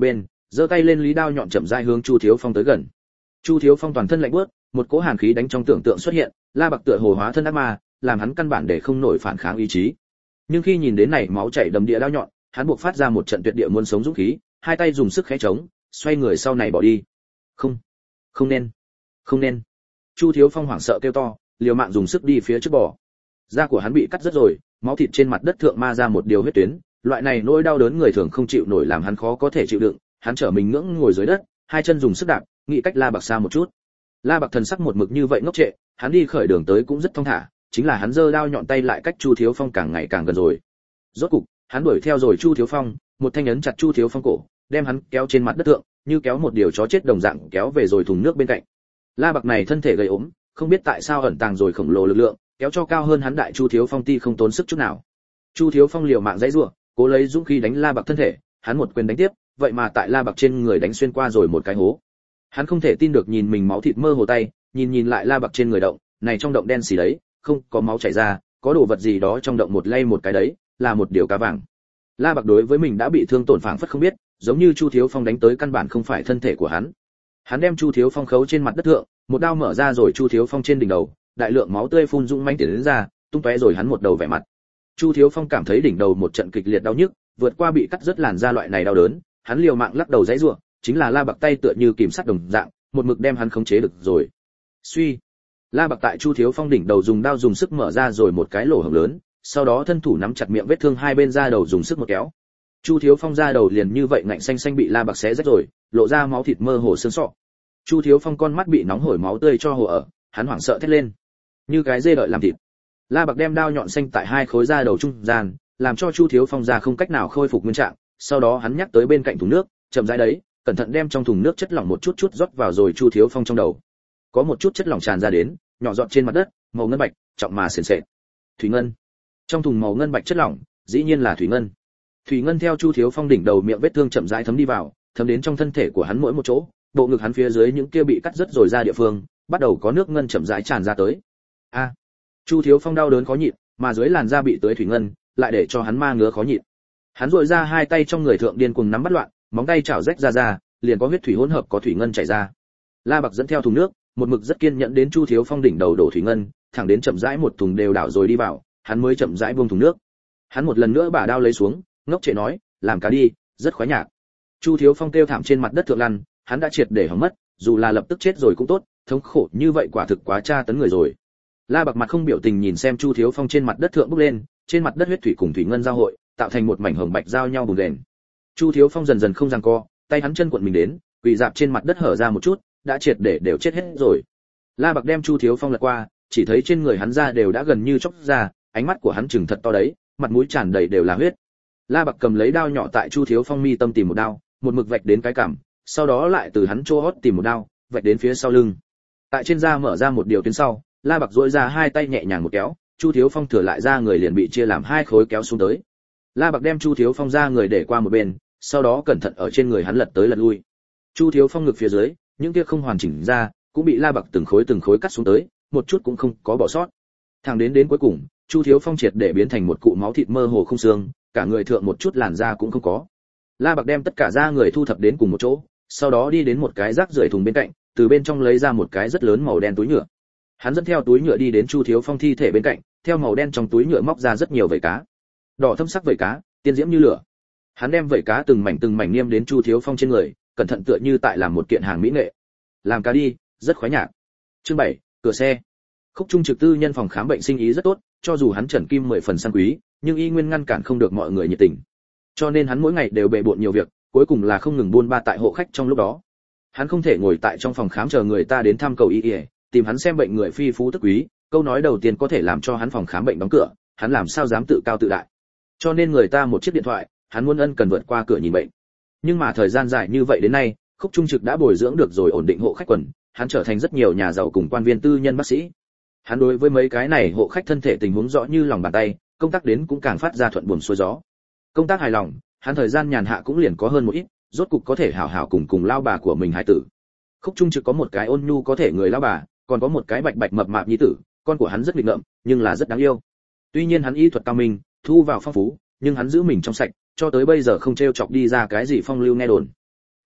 giơ tay lên lý đao nhọn chậm rãi hướng Chu Thiếu Phong tới gần. Chu Thiếu Phong toàn thân lạnh buốt, một cỗ hàn khí đánh trong tưởng tượng xuất hiện, La Bạc tựa hồ hóa thân ác ma, làm hắn căn bản để không nổi phản kháng ý chí. Nhưng khi nhìn đến này máu chảy đầm địa đao nhọn, hắn buộc phát ra một trận tuyệt địa muốn sống dũng khí, hai tay dùng sức khẽ chống, xoay người sau này bỏ đi. Không, không nên, không nên. Chu Thiếu Phong hoảng sợ kêu to, liều mạng dùng sức đi phía trước bỏ. Da của hắn bị cắt rất rồi, máu thịt trên mặt đất thượng ma ra một điều huyết tuyến, loại này nỗi đau đớn người thường không chịu nổi làm hắn khó có thể chịu đựng, hắn trở mình ngưỡng ngồi dưới đất, hai chân dùng sức đạp, nghĩ cách La Bạc xa một chút. La Bạc thần sắc một mực như vậy ngốc trệ, hắn đi khởi đường tới cũng rất thong thả, chính là hắn giơ đao nhọn tay lại cách Chu Thiếu Phong càng ngày càng gần rồi. Rốt cục, hắn đuổi theo rồi Chu Thiếu Phong, một thanh ấn chặt Chu Thiếu Phong cổ, đem hắn kéo trên mặt đất thượng, như kéo một điều chó chết đồng dạng kéo về rồi thùng nước bên cạnh. La Bạc này thân thể gầy ốm, không biết tại sao ẩn tàng rồi khổng lồ lực lượng, kéo cho cao hơn hắn đại Chu Thiếu Phong ti không tốn sức chút nào. Chu Thiếu Phong liều mạng dãy rủa, cố lấy dũng khí đánh La Bạc thân thể, hắn một quyền đánh tiếp, vậy mà tại La Bạc trên người đánh xuyên qua rồi một cái hố. Hắn không thể tin được nhìn mình máu thịt mơ hồ tay, nhìn nhìn lại La Bạc trên người động, này trong động đen xì đấy, không có máu chảy ra, có đồ vật gì đó trong động một lay một cái đấy, là một điều cá vàng. La Bạc đối với mình đã bị thương tổn phảng phất không biết, giống như Chu Thiếu Phong đánh tới căn bản không phải thân thể của hắn. Hắn đem Chu Thiếu Phong khấu trên mặt đất thượng, một đao mở ra rồi Chu Thiếu Phong trên đỉnh đầu, đại lượng máu tươi phun dũng mãnh tiến đến ra, tung tóe rồi hắn một đầu vẻ mặt. Chu Thiếu Phong cảm thấy đỉnh đầu một trận kịch liệt đau nhức, vượt qua bị cắt rất làn da loại này đau đớn, hắn liều mạng lắc đầu giãy giụa, chính là La Bạc tay tựa như kìm sắt đồng dạng, một mực đem hắn khống chế được rồi. Suy, La Bạc tại Chu Thiếu Phong đỉnh đầu dùng đao dùng sức mở ra rồi một cái lỗ hổng lớn, sau đó thân thủ nắm chặt miệng vết thương hai bên da đầu dùng sức một kéo. Chu Thiếu Phong da đầu liền như vậy ngạnh xanh xanh bị La Bạc xé rách rồi, lộ ra máu thịt mơ hồ xương sọ. Chu Thiếu Phong con mắt bị nóng hổi máu tươi cho hồ ở, hắn hoảng sợ thét lên, như cái dê đợi làm thịt. La Bạc đem đao nhọn xanh tại hai khối da đầu trung gian, làm cho Chu Thiếu Phong da không cách nào khôi phục nguyên trạng, sau đó hắn nhắc tới bên cạnh thùng nước, chậm rãi đấy, cẩn thận đem trong thùng nước chất lỏng một chút chút rót vào rồi Chu Thiếu Phong trong đầu. Có một chút chất lỏng tràn ra đến, nhỏ giọt trên mặt đất, màu ngân bạch, trọng mà sền sệt. Thủy ngân. Trong thùng màu ngân bạch chất lỏng, dĩ nhiên là thủy ngân. Thủy ngân theo Chu Thiếu Phong đỉnh đầu miệng vết thương chậm rãi thấm đi vào, thấm đến trong thân thể của hắn mỗi một chỗ, bộ ngực hắn phía dưới những kia bị cắt rất rồi ra địa phương, bắt đầu có nước ngân chậm rãi tràn ra tới. A. À, Chu Thiếu Phong đau đớn khó nhịn, mà dưới làn da bị tưới thủy ngân, lại để cho hắn ma ngứa khó nhịn. Hắn duỗi ra hai tay trong người thượng điên cuồng nắm bắt loạn, móng tay chảo rách ra ra, liền có huyết thủy hỗn hợp có thủy ngân chảy ra. La Bạc dẫn theo thùng nước, một mực rất kiên nhẫn đến Chu Thiếu Phong đỉnh đầu đổ thủy ngân, thẳng đến chậm rãi một thùng đều đảo rồi đi vào, hắn mới chậm rãi buông thùng nước. Hắn một lần nữa bả đao lấy xuống, ngốc trệ nói, làm cá đi, rất khoái nhạc. Chu Thiếu Phong kêu thảm trên mặt đất thượng lăn, hắn đã triệt để hỏng mất, dù là lập tức chết rồi cũng tốt, thống khổ như vậy quả thực quá tra tấn người rồi. La Bạc mặt không biểu tình nhìn xem Chu Thiếu Phong trên mặt đất thượng bốc lên, trên mặt đất huyết thủy cùng thủy ngân giao hội, tạo thành một mảnh hồng bạch giao nhau bùn đèn. Chu Thiếu Phong dần dần không giằng co, tay hắn chân cuộn mình đến, quỳ dạp trên mặt đất hở ra một chút, đã triệt để đều chết hết rồi. La Bạc đem Chu Thiếu Phong lật qua, chỉ thấy trên người hắn da đều đã gần như chóc ra, ánh mắt của hắn trừng thật to đấy, mặt mũi tràn đầy đều là huyết. La Bạc cầm lấy đao nhỏ tại Chu Thiếu Phong mi tâm tìm một đao, một mực vạch đến cái cằm, sau đó lại từ hắn chỗ hót tìm một đao, vạch đến phía sau lưng. Tại trên da mở ra một điều tuyến sau, La Bạc duỗi ra hai tay nhẹ nhàng một kéo, Chu Thiếu Phong thừa lại ra người liền bị chia làm hai khối kéo xuống tới. La Bạc đem Chu Thiếu Phong ra người để qua một bên, sau đó cẩn thận ở trên người hắn lật tới lật lui. Chu Thiếu Phong ngực phía dưới, những kia không hoàn chỉnh ra, cũng bị La Bạc từng khối từng khối cắt xuống tới, một chút cũng không có bỏ sót. Thẳng đến đến cuối cùng, Chu Thiếu Phong triệt để biến thành một cụ máu thịt mơ hồ không xương, cả người thượng một chút làn da cũng không có. La Bạc đem tất cả da người thu thập đến cùng một chỗ, sau đó đi đến một cái rác rưởi thùng bên cạnh, từ bên trong lấy ra một cái rất lớn màu đen túi nhựa. Hắn dẫn theo túi nhựa đi đến Chu Thiếu Phong thi thể bên cạnh, theo màu đen trong túi nhựa móc ra rất nhiều vảy cá, đỏ thâm sắc vảy cá, tiên diễm như lửa. Hắn đem vảy cá từng mảnh từng mảnh niêm đến Chu Thiếu Phong trên người, cẩn thận tựa như tại làm một kiện hàng mỹ nghệ. Làm cá đi, rất khoái nhạc. Chương bảy, cửa xe. Khúc Trung Trực tư nhân phòng khám bệnh sinh ý rất tốt, cho dù hắn trần kim mười phần sang quý, nhưng y nguyên ngăn cản không được mọi người nhiệt tình. Cho nên hắn mỗi ngày đều bệ bội nhiều việc, cuối cùng là không ngừng buôn ba tại hộ khách trong lúc đó. Hắn không thể ngồi tại trong phòng khám chờ người ta đến thăm cầu y y, tìm hắn xem bệnh người phi phú tức quý, câu nói đầu tiên có thể làm cho hắn phòng khám bệnh đóng cửa, hắn làm sao dám tự cao tự đại. Cho nên người ta một chiếc điện thoại, hắn muốn ân cần vượt qua cửa nhìn bệnh. Nhưng mà thời gian dài như vậy đến nay, Khúc Trung Trực đã bồi dưỡng được rồi ổn định hộ khách quần, hắn trở thành rất nhiều nhà giàu cùng quan viên tư nhân bác sĩ. Hắn đối với mấy cái này hộ khách thân thể tình huống rõ như lòng bàn tay, công tác đến cũng càng phát ra thuận buồm xuôi gió. Công tác hài lòng, hắn thời gian nhàn hạ cũng liền có hơn một ít, rốt cục có thể hảo hảo cùng cùng lao bà của mình hài tử. Khúc Trung Trực có một cái ôn nhu có thể người lao bà, còn có một cái bạch bạch mập mạp nhi tử, con của hắn rất nghịch ngợm, nhưng là rất đáng yêu. Tuy nhiên hắn y thuật cao minh, thu vào phong phú, nhưng hắn giữ mình trong sạch, cho tới bây giờ không trêu chọc đi ra cái gì phong lưu nghe đồn.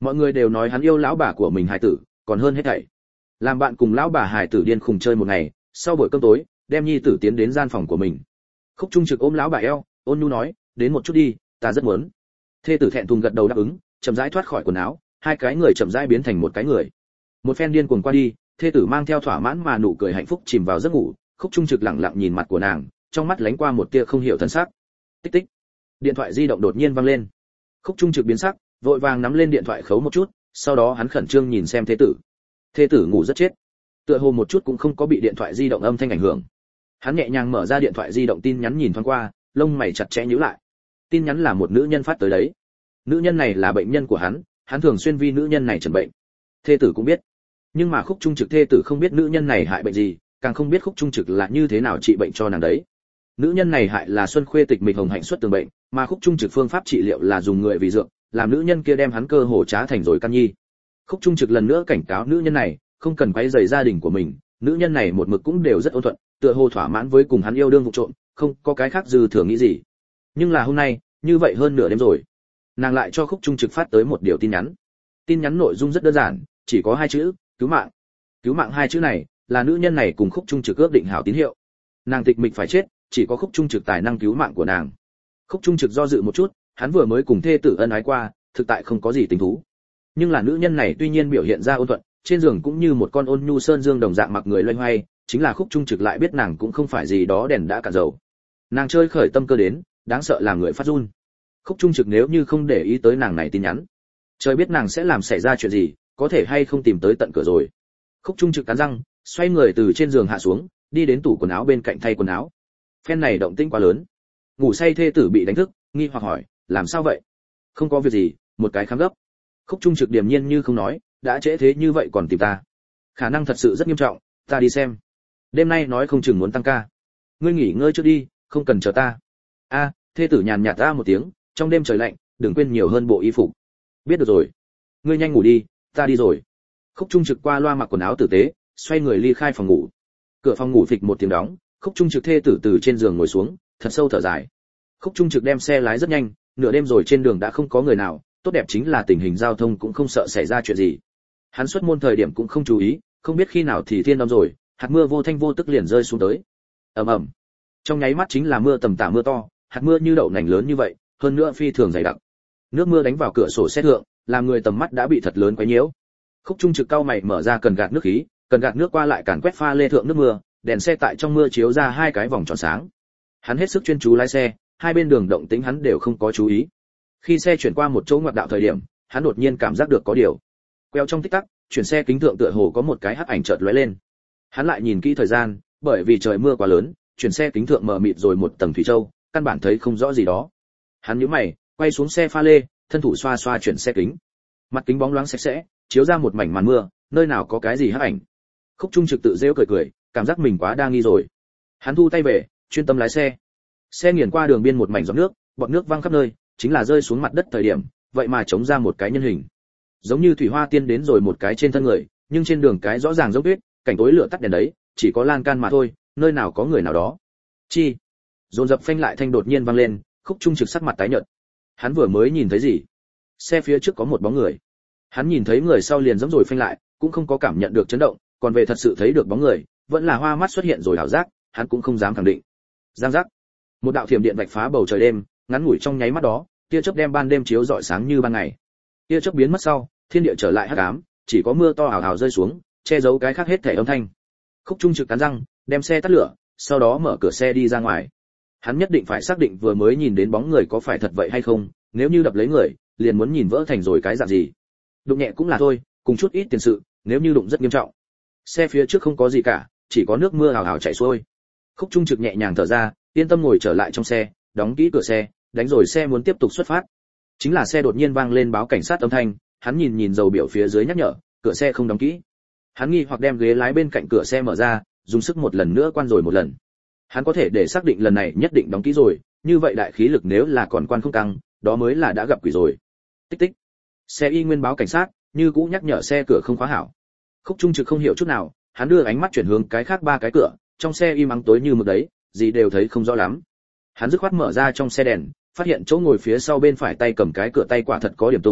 Mọi người đều nói hắn yêu lão bà của mình hài tử, còn hơn hết thảy. Làm bạn cùng lão bà hài tử điên khùng chơi một ngày, sau buổi cơm tối, đem nhi tử tiến đến gian phòng của mình. Khúc Trung Trực ôm lão bà eo, ôn nhu nói, đến một chút đi, ta rất muốn. Thê tử thẹn thùng gật đầu đáp ứng, chậm rãi thoát khỏi quần áo, hai cái người chậm rãi biến thành một cái người. Một phen điên cuồng qua đi, thê tử mang theo thỏa mãn mà nụ cười hạnh phúc chìm vào giấc ngủ. Khúc Trung Trực lặng lặng nhìn mặt của nàng, trong mắt lánh qua một tia không hiểu thần sắc. Tích tích. Điện thoại di động đột nhiên vang lên. Khúc Trung Trực biến sắc, vội vàng nắm lên điện thoại khấu một chút, sau đó hắn khẩn trương nhìn xem thê tử. Thê tử ngủ rất chết, tựa hồ một chút cũng không có bị điện thoại di động âm thanh ảnh hưởng. Hắn nhẹ nhàng mở ra điện thoại di động tin nhắn nhìn thoáng qua, lông mày chặt chẽ nhíu lại. Tin nhắn là một nữ nhân phát tới đấy. Nữ nhân này là bệnh nhân của hắn, hắn thường xuyên vì nữ nhân này trần bệnh. Thê tử cũng biết, nhưng mà Khúc Trung Trực thê tử không biết nữ nhân này hại bệnh gì, càng không biết Khúc Trung Trực là như thế nào trị bệnh cho nàng đấy. Nữ nhân này hại là Xuân Khuê tịch mịch hồng hạnh xuất tường bệnh, mà Khúc Trung Trực phương pháp trị liệu là dùng người vì dược, làm nữ nhân kia đem hắn cơ hồ trá thành rồi căn nhi. Khúc Trung Trực lần nữa cảnh cáo nữ nhân này, không cần quấy rầy gia đình của mình, nữ nhân này một mực cũng đều rất ôn thuận, tựa hồ thỏa mãn với cùng hắn yêu đương vụ trộm, không có cái khác dư thừa nghĩ gì. Nhưng là hôm nay, như vậy hơn nửa đêm rồi, nàng lại cho Khúc Trung Trực phát tới một điều tin nhắn. Tin nhắn nội dung rất đơn giản, chỉ có hai chữ, cứu mạng. Cứu mạng hai chữ này, là nữ nhân này cùng Khúc Trung Trực ước định hảo tín hiệu. Nàng tịch mịch phải chết, chỉ có Khúc Trung Trực tài năng cứu mạng của nàng. Khúc Trung Trực do dự một chút, hắn vừa mới cùng thê tử ân ái qua, thực tại không có gì tình thú. Nhưng là nữ nhân này tuy nhiên biểu hiện ra ôn thuận, trên giường cũng như một con ôn nhu sơn dương đồng dạng mặc người loay hoay, chính là Khúc Trung Trực lại biết nàng cũng không phải gì đó đèn đã cả dầu. Nàng chơi khởi tâm cơ đến, đáng sợ làm người phát run. Khúc Trung Trực nếu như không để ý tới nàng này tin nhắn, trời biết nàng sẽ làm xảy ra chuyện gì, có thể hay không tìm tới tận cửa rồi. Khúc Trung Trực cắn răng, xoay người từ trên giường hạ xuống, đi đến tủ quần áo bên cạnh thay quần áo. Phen này động tĩnh quá lớn. Ngủ say thê tử bị đánh thức, nghi hoặc hỏi, làm sao vậy? Không có việc gì, một cái khám gấp. Khúc Trung Trực điềm nhiên như không nói, đã trễ thế như vậy còn tìm ta, khả năng thật sự rất nghiêm trọng, ta đi xem. Đêm nay nói không chừng muốn tăng ca, ngươi nghỉ ngơi trước đi, không cần chờ ta. A, thê tử nhàn nhạt ra một tiếng, trong đêm trời lạnh, đừng quên nhiều hơn bộ y phục. Biết được rồi, ngươi nhanh ngủ đi, ta đi rồi. Khúc Trung Trực qua loa mặc quần áo tử tế, xoay người ly khai phòng ngủ. Cửa phòng ngủ phịch một tiếng đóng, Khúc Trung Trực thê tử từ trên giường ngồi xuống, thật sâu thở dài. Khúc Trung Trực đem xe lái rất nhanh, nửa đêm rồi trên đường đã không có người nào, tốt đẹp chính là tình hình giao thông cũng không sợ xảy ra chuyện gì. Hắn xuất môn thời điểm cũng không chú ý, không biết khi nào thì thiên âm rồi, hạt mưa vô thanh vô tức liền rơi xuống tới. Ầm ầm. Trong nháy mắt chính là mưa tầm tã mưa to, hạt mưa như đậu nành lớn như vậy, hơn nữa phi thường dày đặc. Nước mưa đánh vào cửa sổ xe thượng, làm người tầm mắt đã bị thật lớn quấy nhiễu. Khúc Trung Trực cau mày mở ra cần gạt nước khí, cần gạt nước qua lại càn quét pha lê thượng nước mưa, đèn xe tại trong mưa chiếu ra hai cái vòng tròn sáng. Hắn hết sức chuyên chú lái xe, hai bên đường động tĩnh hắn đều không có chú ý. Khi xe chuyển qua một chỗ ngoặt đạo thời điểm, hắn đột nhiên cảm giác được có điều. Queo trong tích tắc, chuyển xe kính thượng tựa hồ có một cái hắc ảnh chợt lóe lên. Hắn lại nhìn kỹ thời gian, bởi vì trời mưa quá lớn, chuyển xe kính thượng mờ mịt rồi một tầng thủy châu, căn bản thấy không rõ gì đó. Hắn nhíu mày, quay xuống xe pha lê, thân thủ xoa xoa chuyển xe kính. Mặt kính bóng loáng sạch sẽ, chiếu ra một mảnh màn mưa, nơi nào có cái gì hắc ảnh. Khúc Trung Trực tự giễu cười cười, cảm giác mình quá đa nghi rồi. Hắn thu tay về, chuyên tâm lái xe. Xe nghiền qua đường biên một mảnh giọt nước, bọt nước văng khắp nơi, chính là rơi xuống mặt đất thời điểm, vậy mà chống ra một cái nhân hình. Giống như thủy hoa tiên đến rồi một cái trên thân người, nhưng trên đường cái rõ ràng dốc tuyết, cảnh tối lửa tắt đèn đấy, chỉ có lan can mà thôi, nơi nào có người nào đó. Chi? Dồn dập phanh lại thanh đột nhiên vang lên, Khúc Trung Trực sắc mặt tái nhợt. Hắn vừa mới nhìn thấy gì? Xe phía trước có một bóng người. Hắn nhìn thấy người sau liền giẫm rồi phanh lại, cũng không có cảm nhận được chấn động, còn về thật sự thấy được bóng người, vẫn là hoa mắt xuất hiện rồi ảo giác, hắn cũng không dám khẳng định. Giang giác. Một đạo thiểm điện vạch phá bầu trời đêm, ngắn ngủi trong nháy mắt đó, tia chớp đem ban đêm chiếu rọi sáng như ban ngày. Tia chớp biến mất sau, thiên địa trở lại hắc ám, chỉ có mưa to ảo ảo rơi xuống, che giấu cái khác hết thể âm thanh. Khúc Trung Trực cắn răng, đem xe tắt lửa, sau đó mở cửa xe đi ra ngoài. Hắn nhất định phải xác định vừa mới nhìn đến bóng người có phải thật vậy hay không, nếu như đập lấy người, liền muốn nhìn vỡ thành rồi cái dạng gì. Đụng nhẹ cũng là thôi, cùng chút ít tiền sự, nếu như đụng rất nghiêm trọng. Xe phía trước không có gì cả, chỉ có nước mưa ảo ảo chảy xuôi. Khúc Trung Trực nhẹ nhàng thở ra, yên tâm ngồi trở lại trong xe, đóng kỹ cửa xe, đánh rồi xe muốn tiếp tục xuất phát. Chính là xe đột nhiên vang lên báo cảnh sát âm thanh, hắn nhìn nhìn dầu biểu phía dưới nhắc nhở, cửa xe không đóng kỹ. Hắn nghi hoặc đem ghế lái bên cạnh cửa xe mở ra, dùng sức một lần nữa quan rồi một lần. Hắn có thể để xác định lần này nhất định đóng kỹ rồi, như vậy đại khí lực nếu là còn quan không căng, đó mới là đã gặp quỷ rồi. Tích tích. Xe y nguyên báo cảnh sát, như cũ nhắc nhở xe cửa không khóa hảo. Khúc Trung Trực không hiểu chút nào, hắn đưa ánh mắt chuyển hướng cái khác ba cái cửa, trong xe im ắng tối như mực đấy, gì đều thấy không rõ lắm. Hắn dứt khoát mở ra trong xe đèn, phát hiện chỗ ngồi phía sau bên phải tay cầm cái cửa tay quả thật có điểm tùng,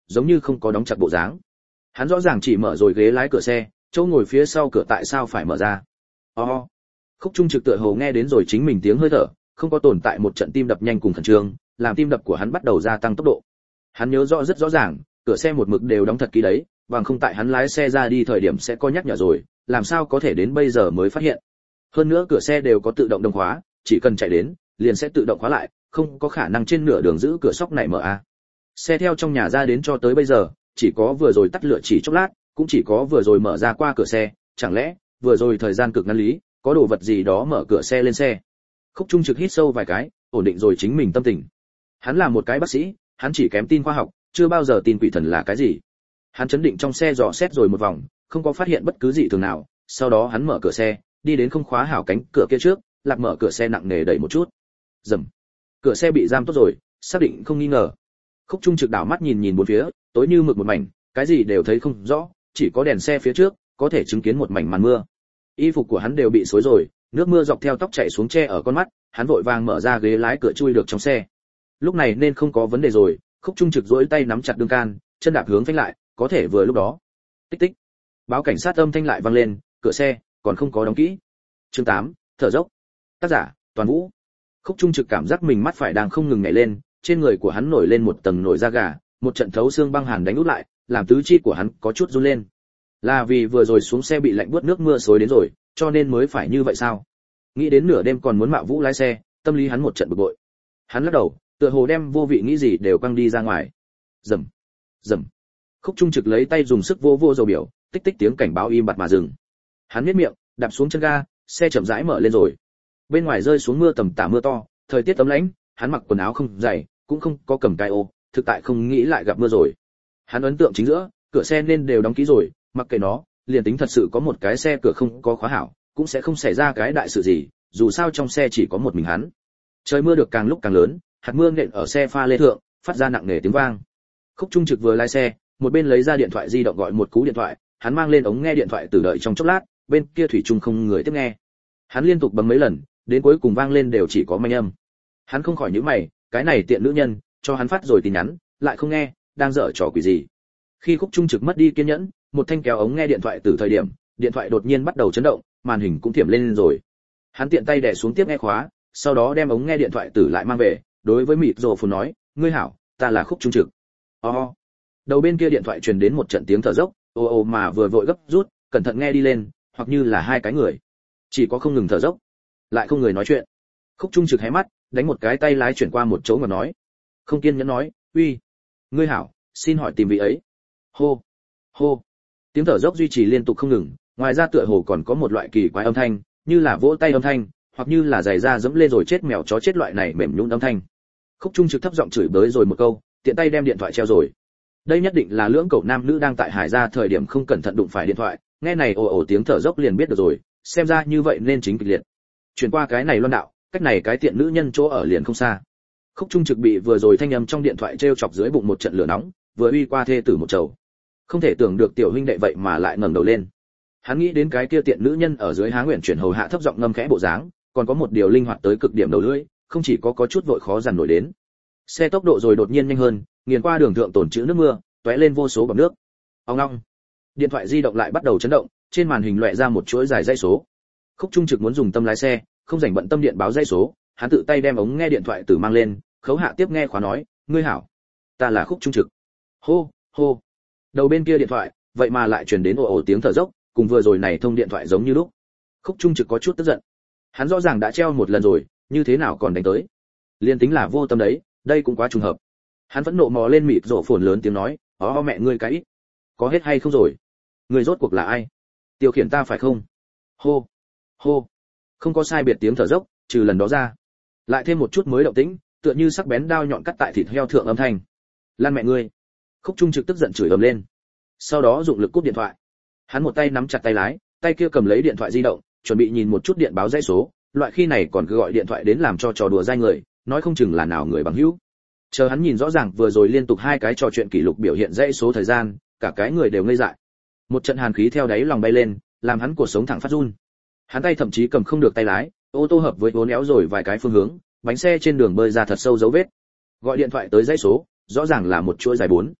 giống như không có đóng chặt bộ dáng. Hắn rõ ràng chỉ mở rồi ghế lái cửa xe, chỗ ngồi phía sau cửa tại sao phải mở ra? Oh. Khúc Trung Trực tựa hồ nghe đến rồi chính mình tiếng hơi thở, không có tồn tại một trận tim đập nhanh cùng khẩn trương, làm tim đập của hắn bắt đầu gia tăng tốc độ. Hắn nhớ rõ rất rõ ràng, cửa xe một mực đều đóng thật kỹ đấy, bằng không tại hắn lái xe ra đi thời điểm sẽ có nhắc nhở rồi, làm sao có thể đến bây giờ mới phát hiện. Hơn nữa cửa xe đều có tự động đồng khóa, chỉ cần chạy đến, liền sẽ tự động khóa lại, không có khả năng trên nửa đường giữ cửa sóc này mở a. Xe theo trong nhà ra đến cho tới bây giờ, chỉ có vừa rồi tắt lửa chỉ chốc lát, cũng chỉ có vừa rồi mở ra qua cửa xe, chẳng lẽ vừa rồi thời gian cực ngắn lý, có đồ vật gì đó mở cửa xe lên xe. Khúc Trung Trực hít sâu vài cái, ổn định rồi chính mình tâm tình. Hắn là một cái bác sĩ, hắn chỉ kém tin khoa học, chưa bao giờ tin quỷ thần là cái gì. Hắn chấn định trong xe dò xét rồi một vòng, không có phát hiện bất cứ gì thường nào, sau đó hắn mở cửa xe, đi đến không khóa hảo cánh cửa kia trước, lạc mở cửa xe nặng nề đẩy một chút. Rầm. Cửa xe bị giam tốt rồi, xác định không nghi ngờ. Khúc Trung Trực đảo mắt nhìn nhìn bốn phía, tối như mực một mảnh, cái gì đều thấy không rõ, chỉ có đèn xe phía trước, có thể chứng kiến một mảnh màn mưa. Y phục của hắn đều bị xối rồi, nước mưa dọc theo tóc chảy xuống che ở con mắt, hắn vội vàng mở ra ghế lái cửa chui được trong xe. Lúc này nên không có vấn đề rồi, Khúc Trung Trực duỗi tay nắm chặt đương can, chân đạp hướng phanh lại, có thể vừa lúc đó. Tích tích. Báo cảnh sát âm thanh lại vang lên, cửa xe còn không có đóng kỹ. Chương tám, thở dốc. Tác giả, Toàn Vũ. Khúc Trung Trực cảm giác mình mắt phải đang không ngừng nhảy lên, trên người của hắn nổi lên một tầng nổi da gà, một trận thấu xương băng hàn đánh út lại, làm tứ chi của hắn có chút run lên. Là vì vừa rồi xuống xe bị lạnh buốt nước mưa xối đến rồi, cho nên mới phải như vậy sao? Nghĩ đến nửa đêm còn muốn mạo vũ lái xe, tâm lý hắn một trận bực bội. Hắn lắc đầu, tựa hồ đem vô vị nghĩ gì đều quăng đi ra ngoài. Rầm, rầm. Khúc Trung Trực lấy tay dùng sức vô vô dầu biểu, tích tích tiếng cảnh báo im bặt mà dừng. Hắn nhếch miệng, đạp xuống chân ga, xe chậm rãi mở lên rồi. Bên ngoài rơi xuống mưa tầm tã mưa to, thời tiết ấm lãnh, hắn mặc quần áo không dày, cũng không có cầm cái ô, thực tại không nghĩ lại gặp mưa rồi. Hắn ấn tượng chính giữa, cửa xe nên đều đóng kỹ rồi, mặc kệ nó, liền tính thật sự có một cái xe cửa không có khóa hảo, cũng sẽ không xảy ra cái đại sự gì, dù sao trong xe chỉ có một mình hắn. Trời mưa được càng lúc càng lớn, hạt mưa nện ở xe pha lê thượng, phát ra nặng nề tiếng vang. Khúc Trung Trực vừa lái xe, một bên lấy ra điện thoại di động gọi một cú điện thoại, hắn mang lên ống nghe điện thoại từ đợi trong chốc lát, bên kia thủy chung không người tiếp nghe. Hắn liên tục bấm mấy lần, đến cuối cùng vang lên đều chỉ có manh âm. Hắn không khỏi nhíu mày, cái này tiện nữ nhân, cho hắn phát rồi tin nhắn, lại không nghe, đang dở trò quỷ gì. Khi Khúc Trung Trực mất đi kiên nhẫn, một thanh kéo ống nghe điện thoại từ thời điểm, điện thoại đột nhiên bắt đầu chấn động, màn hình cũng thiểm lên rồi. Hắn tiện tay đè xuống tiếp nghe khóa, sau đó đem ống nghe điện thoại từ lại mang về, đối với mịt rồ phồn nói, ngươi hảo, ta là Khúc Trung Trực. Oh. Đầu bên kia điện thoại truyền đến một trận tiếng thở dốc, ồ ồ mà vừa vội gấp rút, cẩn thận nghe đi lên, hoặc như là hai cái người, chỉ có không ngừng thở dốc, lại không người nói chuyện. Khúc Trung Trực hé mắt, đánh một cái tay lái chuyển qua một chỗ mà nói, không kiên nhẫn nói, uy, ngươi hảo, xin hỏi tìm vị ấy. Hô, hô. Tiếng thở dốc duy trì liên tục không ngừng, ngoài ra tựa hồ còn có một loại kỳ quái âm thanh, như là vỗ tay âm thanh, hoặc như là giày da dẫm lên rồi chết mèo chó chết loại này mềm nhũn âm thanh. Khúc Trung Trực thấp giọng chửi bới rồi một câu, tiện tay đem điện thoại treo rồi. Đây nhất định là lưỡng cậu nam nữ đang tại hải ra thời điểm không cẩn thận đụng phải điện thoại, nghe này ồ ồ tiếng thở dốc liền biết được rồi, xem ra như vậy nên chính kịch liệt. Chuyển qua cái này loan đạo, cách này cái tiện nữ nhân chỗ ở liền không xa. Khúc Trung Trực bị vừa rồi thanh âm trong điện thoại treo chọc dưới bụng một trận lửa nóng, vừa uy qua thê tử một chầu. Không thể tưởng được tiểu huynh đệ vậy mà lại ngẩng đầu lên. Hắn nghĩ đến cái kia tiện nữ nhân ở dưới há nguyện chuyển hầu hạ thấp giọng ngâm khẽ bộ dáng, còn có một điều linh hoạt tới cực điểm đầu lưỡi, không chỉ có có chút vội khó dằn nổi đến. Xe tốc độ rồi đột nhiên nhanh hơn, nghiền qua đường thượng tổn chữ nước mưa, tóe lên vô số bọt nước. Ong ong. Điện thoại di động lại bắt đầu chấn động, trên màn hình loẹt ra một chuỗi dài dãy số. Khúc Trung Trực muốn dùng tâm lái xe, không rảnh bận tâm điện báo dãy số, hắn tự tay đem ống nghe điện thoại từ mang lên, khấu hạ tiếp nghe khóa nói, ngươi hảo, ta là Khúc Trung Trực. Hô, hô. Đầu bên kia điện thoại, vậy mà lại truyền đến ồ ồ tiếng thở dốc, cùng vừa rồi này thông điện thoại giống như lúc. Khúc Trung Trực có chút tức giận. Hắn rõ ràng đã treo một lần rồi, như thế nào còn đánh tới? Liên tính là vô tâm đấy, đây cũng quá trùng hợp. Hắn vẫn nộ mò lên mịt rộ phồn lớn tiếng nói, ó mẹ ngươi cái ít, có hết hay không rồi? Ngươi rốt cuộc là ai? Tiêu khiển ta phải không? Hô, hô. Không có sai biệt tiếng thở dốc, trừ lần đó ra, lại thêm một chút mới động tĩnh, tựa như sắc bén đao nhọn cắt tại thịt heo thượng âm thanh. Lan mẹ ngươi! Khúc Trung Trực tức giận chửi ầm lên, sau đó dụng lực cúp điện thoại. Hắn một tay nắm chặt tay lái, tay kia cầm lấy điện thoại di động, chuẩn bị nhìn một chút điện báo dãy số, loại khi này còn cứ gọi điện thoại đến làm cho trò đùa dai người, nói không chừng là nào người bằng hữu. Chờ hắn nhìn rõ ràng vừa rồi liên tục hai cái trò chuyện kỷ lục biểu hiện dãy số thời gian, cả cái người đều ngây dại. Một trận hàn khí theo đáy lòng bay lên, làm hắn cuộc sống thẳng phát run. Hắn tay thậm chí cầm không được tay lái, ô tô hợp với vốn éo rồi vài cái phương hướng, bánh xe trên đường bơi ra thật sâu dấu vết. Gọi điện thoại tới dãy số, rõ ràng là một chuỗi dài bốn.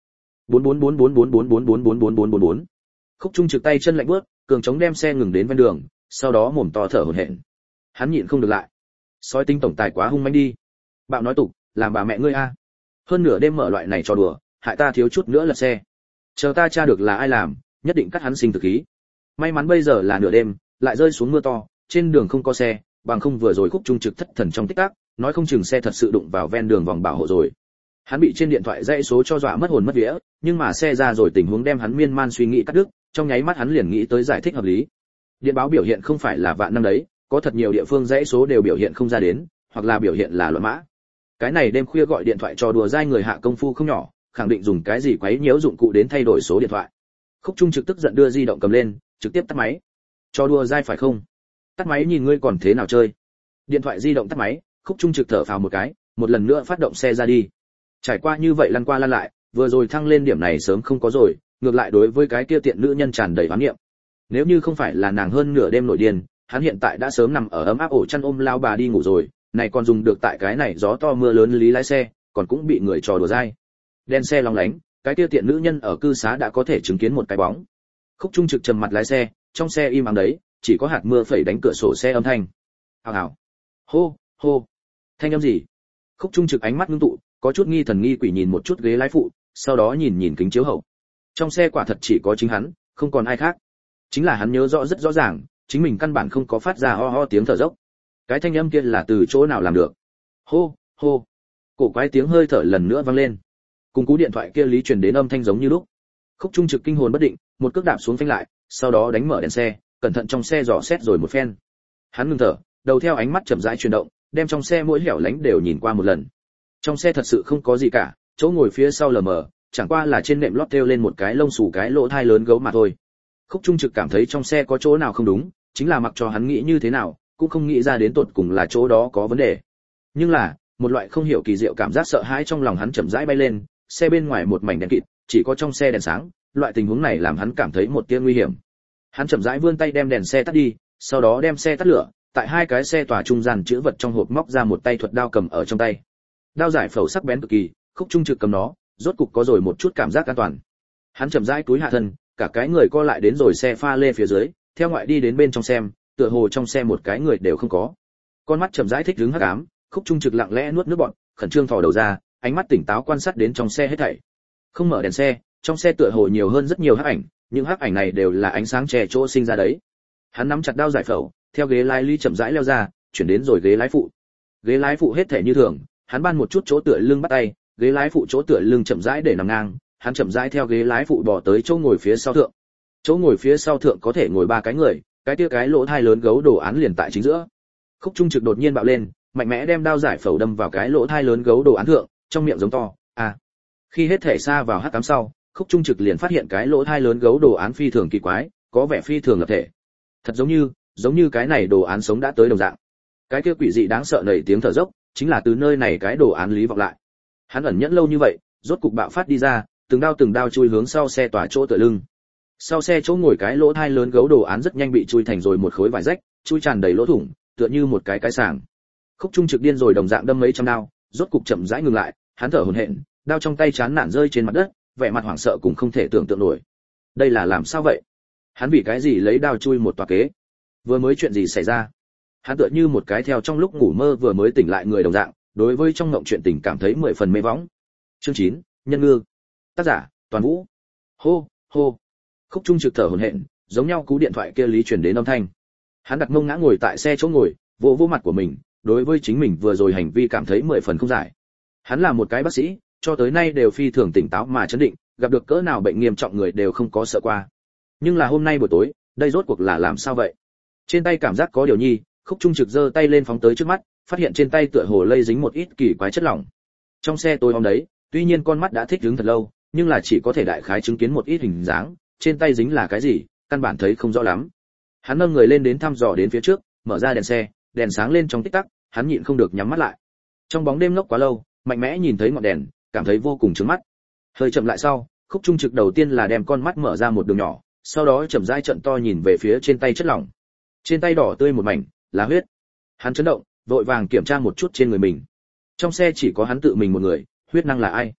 bốn bốn bốn bốn bốn bốn bốn bốn bốn bốn bốn bốn bốn. Khúc Trung Trực tay chân lạnh bước, cường chống đem xe ngừng đến ven đường, sau đó mồm to thở hổn hển. Hắn nhịn không được lại. Sói tinh tổng tài quá hung manh đi. Bạo nói tục, làm bà mẹ ngươi a. Hơn nửa đêm mở loại này trò đùa, hại ta thiếu chút nữa lật xe. Chờ ta tra được là ai làm, nhất định cắt hắn sinh tử khí. May mắn bây giờ là nửa đêm, lại rơi xuống mưa to, trên đường không có xe, bằng không vừa rồi Khúc Trung Trực thất thần trong tích tắc, nói không chừng xe thật sự đụng vào ven đường vòng bảo hộ rồi. Hắn bị trên điện thoại dãy số cho dọa mất hồn mất vía, nhưng mà xe ra rồi tình huống đem hắn miên man suy nghĩ cắt đứt, trong nháy mắt hắn liền nghĩ tới giải thích hợp lý. Điện báo biểu hiện không phải là vạn năm đấy, có thật nhiều địa phương dãy số đều biểu hiện không ra đến, hoặc là biểu hiện là loạn mã. Cái này đêm khuya gọi điện thoại trò đùa dai người hạ công phu không nhỏ, khẳng định dùng cái gì quấy nhiễu dụng cụ đến thay đổi số điện thoại. Khúc Trung Trực tức giận đưa di động cầm lên, trực tiếp tắt máy. Trò đùa dai phải không? Tắt máy nhìn ngươi còn thế nào chơi. Điện thoại di động tắt máy, Khúc Trung Trực thở phào một cái, một lần nữa phát động xe ra đi. Trải qua như vậy lăn qua lăn lại, vừa rồi thăng lên điểm này sớm không có rồi, ngược lại đối với cái kia tiện nữ nhân tràn đầy oán niệm. Nếu như không phải là nàng hơn nửa đêm nổi điên, hắn hiện tại đã sớm nằm ở ấm áp ổ chăn ôm lao bà đi ngủ rồi, này còn dùng được tại cái này gió to mưa lớn lý lái xe, còn cũng bị người trò đùa dai. Đèn xe long lánh, cái kia tiện nữ nhân ở cư xá đã có thể chứng kiến một cái bóng. Khúc Trung Trực trầm mặt lái xe, trong xe im ắng đấy, chỉ có hạt mưa phẩy đánh cửa sổ xe âm thanh. Hào hào. Hô, hô. Thanh âm gì? Khúc Trung Trực ánh mắt ngưng tụ, có chút nghi thần nghi quỷ nhìn một chút ghế lái phụ, sau đó nhìn nhìn kính chiếu hậu. Trong xe quả thật chỉ có chính hắn, không còn ai khác. Chính là hắn nhớ rõ rất rõ ràng, chính mình căn bản không có phát ra ho ho tiếng thở dốc. Cái thanh âm kia là từ chỗ nào làm được? Hô, hô. Cổ quái tiếng hơi thở lần nữa vang lên. Cùng cú điện thoại kia lý truyền đến âm thanh giống như lúc. Khúc Trung Trực kinh hồn bất định, một cước đạp xuống phanh lại, sau đó đánh mở đèn xe, cẩn thận trong xe dò xét rồi một phen. Hắn ngừng thở, đầu theo ánh mắt chậm rãi chuyển động, đem trong xe mỗi hẻo lánh đều nhìn qua một lần. Trong xe thật sự không có gì cả, chỗ ngồi phía sau lờ mờ, chẳng qua là trên nệm lót treo lên một cái lông xù cái lỗ thai lớn gấu mà thôi. Khúc Trung Trực cảm thấy trong xe có chỗ nào không đúng, chính là mặc cho hắn nghĩ như thế nào, cũng không nghĩ ra đến tột cùng là chỗ đó có vấn đề. Nhưng là, một loại không hiểu kỳ diệu cảm giác sợ hãi trong lòng hắn chậm rãi bay lên, xe bên ngoài một mảnh đèn kịt, chỉ có trong xe đèn sáng, loại tình huống này làm hắn cảm thấy một tia nguy hiểm. Hắn chậm rãi vươn tay đem đèn xe tắt đi, sau đó đem xe tắt lửa, tại hai cái xe tòa trung gian chữ vật trong hộp móc ra một tay thuật đao cầm ở trong tay. Đao giải phẫu sắc bén cực kỳ, Khúc Trung Trực cầm nó, rốt cục có rồi một chút cảm giác an toàn. Hắn chậm rãi cúi hạ thân, cả cái người co lại đến rồi xe pha lê phía dưới, theo ngoại đi đến bên trong xem, tựa hồ trong xe một cái người đều không có. Con mắt chậm rãi thích đứng hắc ám, Khúc Trung Trực lặng lẽ nuốt nước bọt, khẩn trương thò đầu ra, ánh mắt tỉnh táo quan sát đến trong xe hết thảy. Không mở đèn xe, trong xe tựa hồ nhiều hơn rất nhiều hắc ảnh, những hắc ảnh này đều là ánh sáng che chỗ sinh ra đấy. Hắn nắm chặt đao giải phẫu, theo ghế lái ly chậm rãi leo ra, chuyển đến rồi ghế lái phụ. Ghế lái phụ hết thảy như thường, hắn ban một chút chỗ tựa lưng bắt tay, ghế lái phụ chỗ tựa lưng chậm rãi để nằm ngang, hắn chậm rãi theo ghế lái phụ bò tới chỗ ngồi phía sau thượng. Chỗ ngồi phía sau thượng có thể ngồi ba cái người, cái kia cái lỗ thai lớn gấu đồ án liền tại chính giữa. Khúc Trung Trực đột nhiên bạo lên, mạnh mẽ đem đao giải phẫu đâm vào cái lỗ thai lớn gấu đồ án thượng, trong miệng giống to, "À." Khi hết thể xa vào hắc ám sau, Khúc Trung Trực liền phát hiện cái lỗ thai lớn gấu đồ án phi thường kỳ quái, có vẻ phi thường lập thể. Thật giống như, giống như cái này đồ án sống đã tới đồng dạng. Cái kia quỷ dị đáng sợ nảy tiếng thở dốc, chính là từ nơi này cái đồ án lý vọng lại. Hắn ẩn nhẫn lâu như vậy, rốt cục bạo phát đi ra, từng đao từng đao chui hướng sau xe tỏa chỗ tựa lưng. Sau xe chỗ ngồi cái lỗ thai lớn gấu đồ án rất nhanh bị chui thành rồi một khối vải rách, chui tràn đầy lỗ thủng, tựa như một cái cái sàng. Khúc Trung Trực điên rồi đồng dạng đâm mấy trăm đao, rốt cục chậm rãi ngừng lại, hắn thở hổn hển, đao trong tay chán nản rơi trên mặt đất, vẻ mặt hoảng sợ cũng không thể tưởng tượng nổi. Đây là làm sao vậy? Hắn vì cái gì lấy đao chui một tòa kế? Vừa mới chuyện gì xảy ra? Hắn tựa như một cái theo trong lúc ngủ mơ vừa mới tỉnh lại người đồng dạng, đối với trong mộng chuyện tình cảm thấy mười phần mê võng. Chương chín, Nhân Ngư. Tác giả, Toàn Vũ. Hô, hô. Khúc Trung Trực thở hổn hển, giống nhau cú điện thoại kia lý truyền đến âm thanh. Hắn đặt mông ngã ngồi tại xe chỗ ngồi, vỗ vỗ mặt của mình, đối với chính mình vừa rồi hành vi cảm thấy mười phần không giải. Hắn là một cái bác sĩ, cho tới nay đều phi thường tỉnh táo mà chấn định, gặp được cỡ nào bệnh nghiêm trọng người đều không có sợ qua. Nhưng là hôm nay buổi tối, đây rốt cuộc là làm sao vậy? Trên tay cảm giác có điều nhi, Khúc Trung Trực giơ tay lên phóng tới trước mắt, phát hiện trên tay tựa hồ lây dính một ít kỳ quái chất lỏng. Trong xe tối om đấy, tuy nhiên con mắt đã thích ứng thật lâu, nhưng là chỉ có thể đại khái chứng kiến một ít hình dáng, trên tay dính là cái gì, căn bản thấy không rõ lắm. Hắn nâng người lên đến thăm dò đến phía trước, mở ra đèn xe, đèn sáng lên trong tích tắc, hắn nhịn không được nhắm mắt lại. Trong bóng đêm ngốc quá lâu, mạnh mẽ nhìn thấy ngọn đèn, cảm thấy vô cùng chướng mắt. Hơi chậm lại sau, Khúc Trung Trực đầu tiên là đem con mắt mở ra một đường nhỏ, sau đó chậm rãi trợn to nhìn về phía trên tay chất lỏng. Trên tay đỏ tươi một mảnh, là huyết. Hắn chấn động, vội vàng kiểm tra một chút trên người mình. Trong xe chỉ có hắn tự mình một người, huyết năng là ai?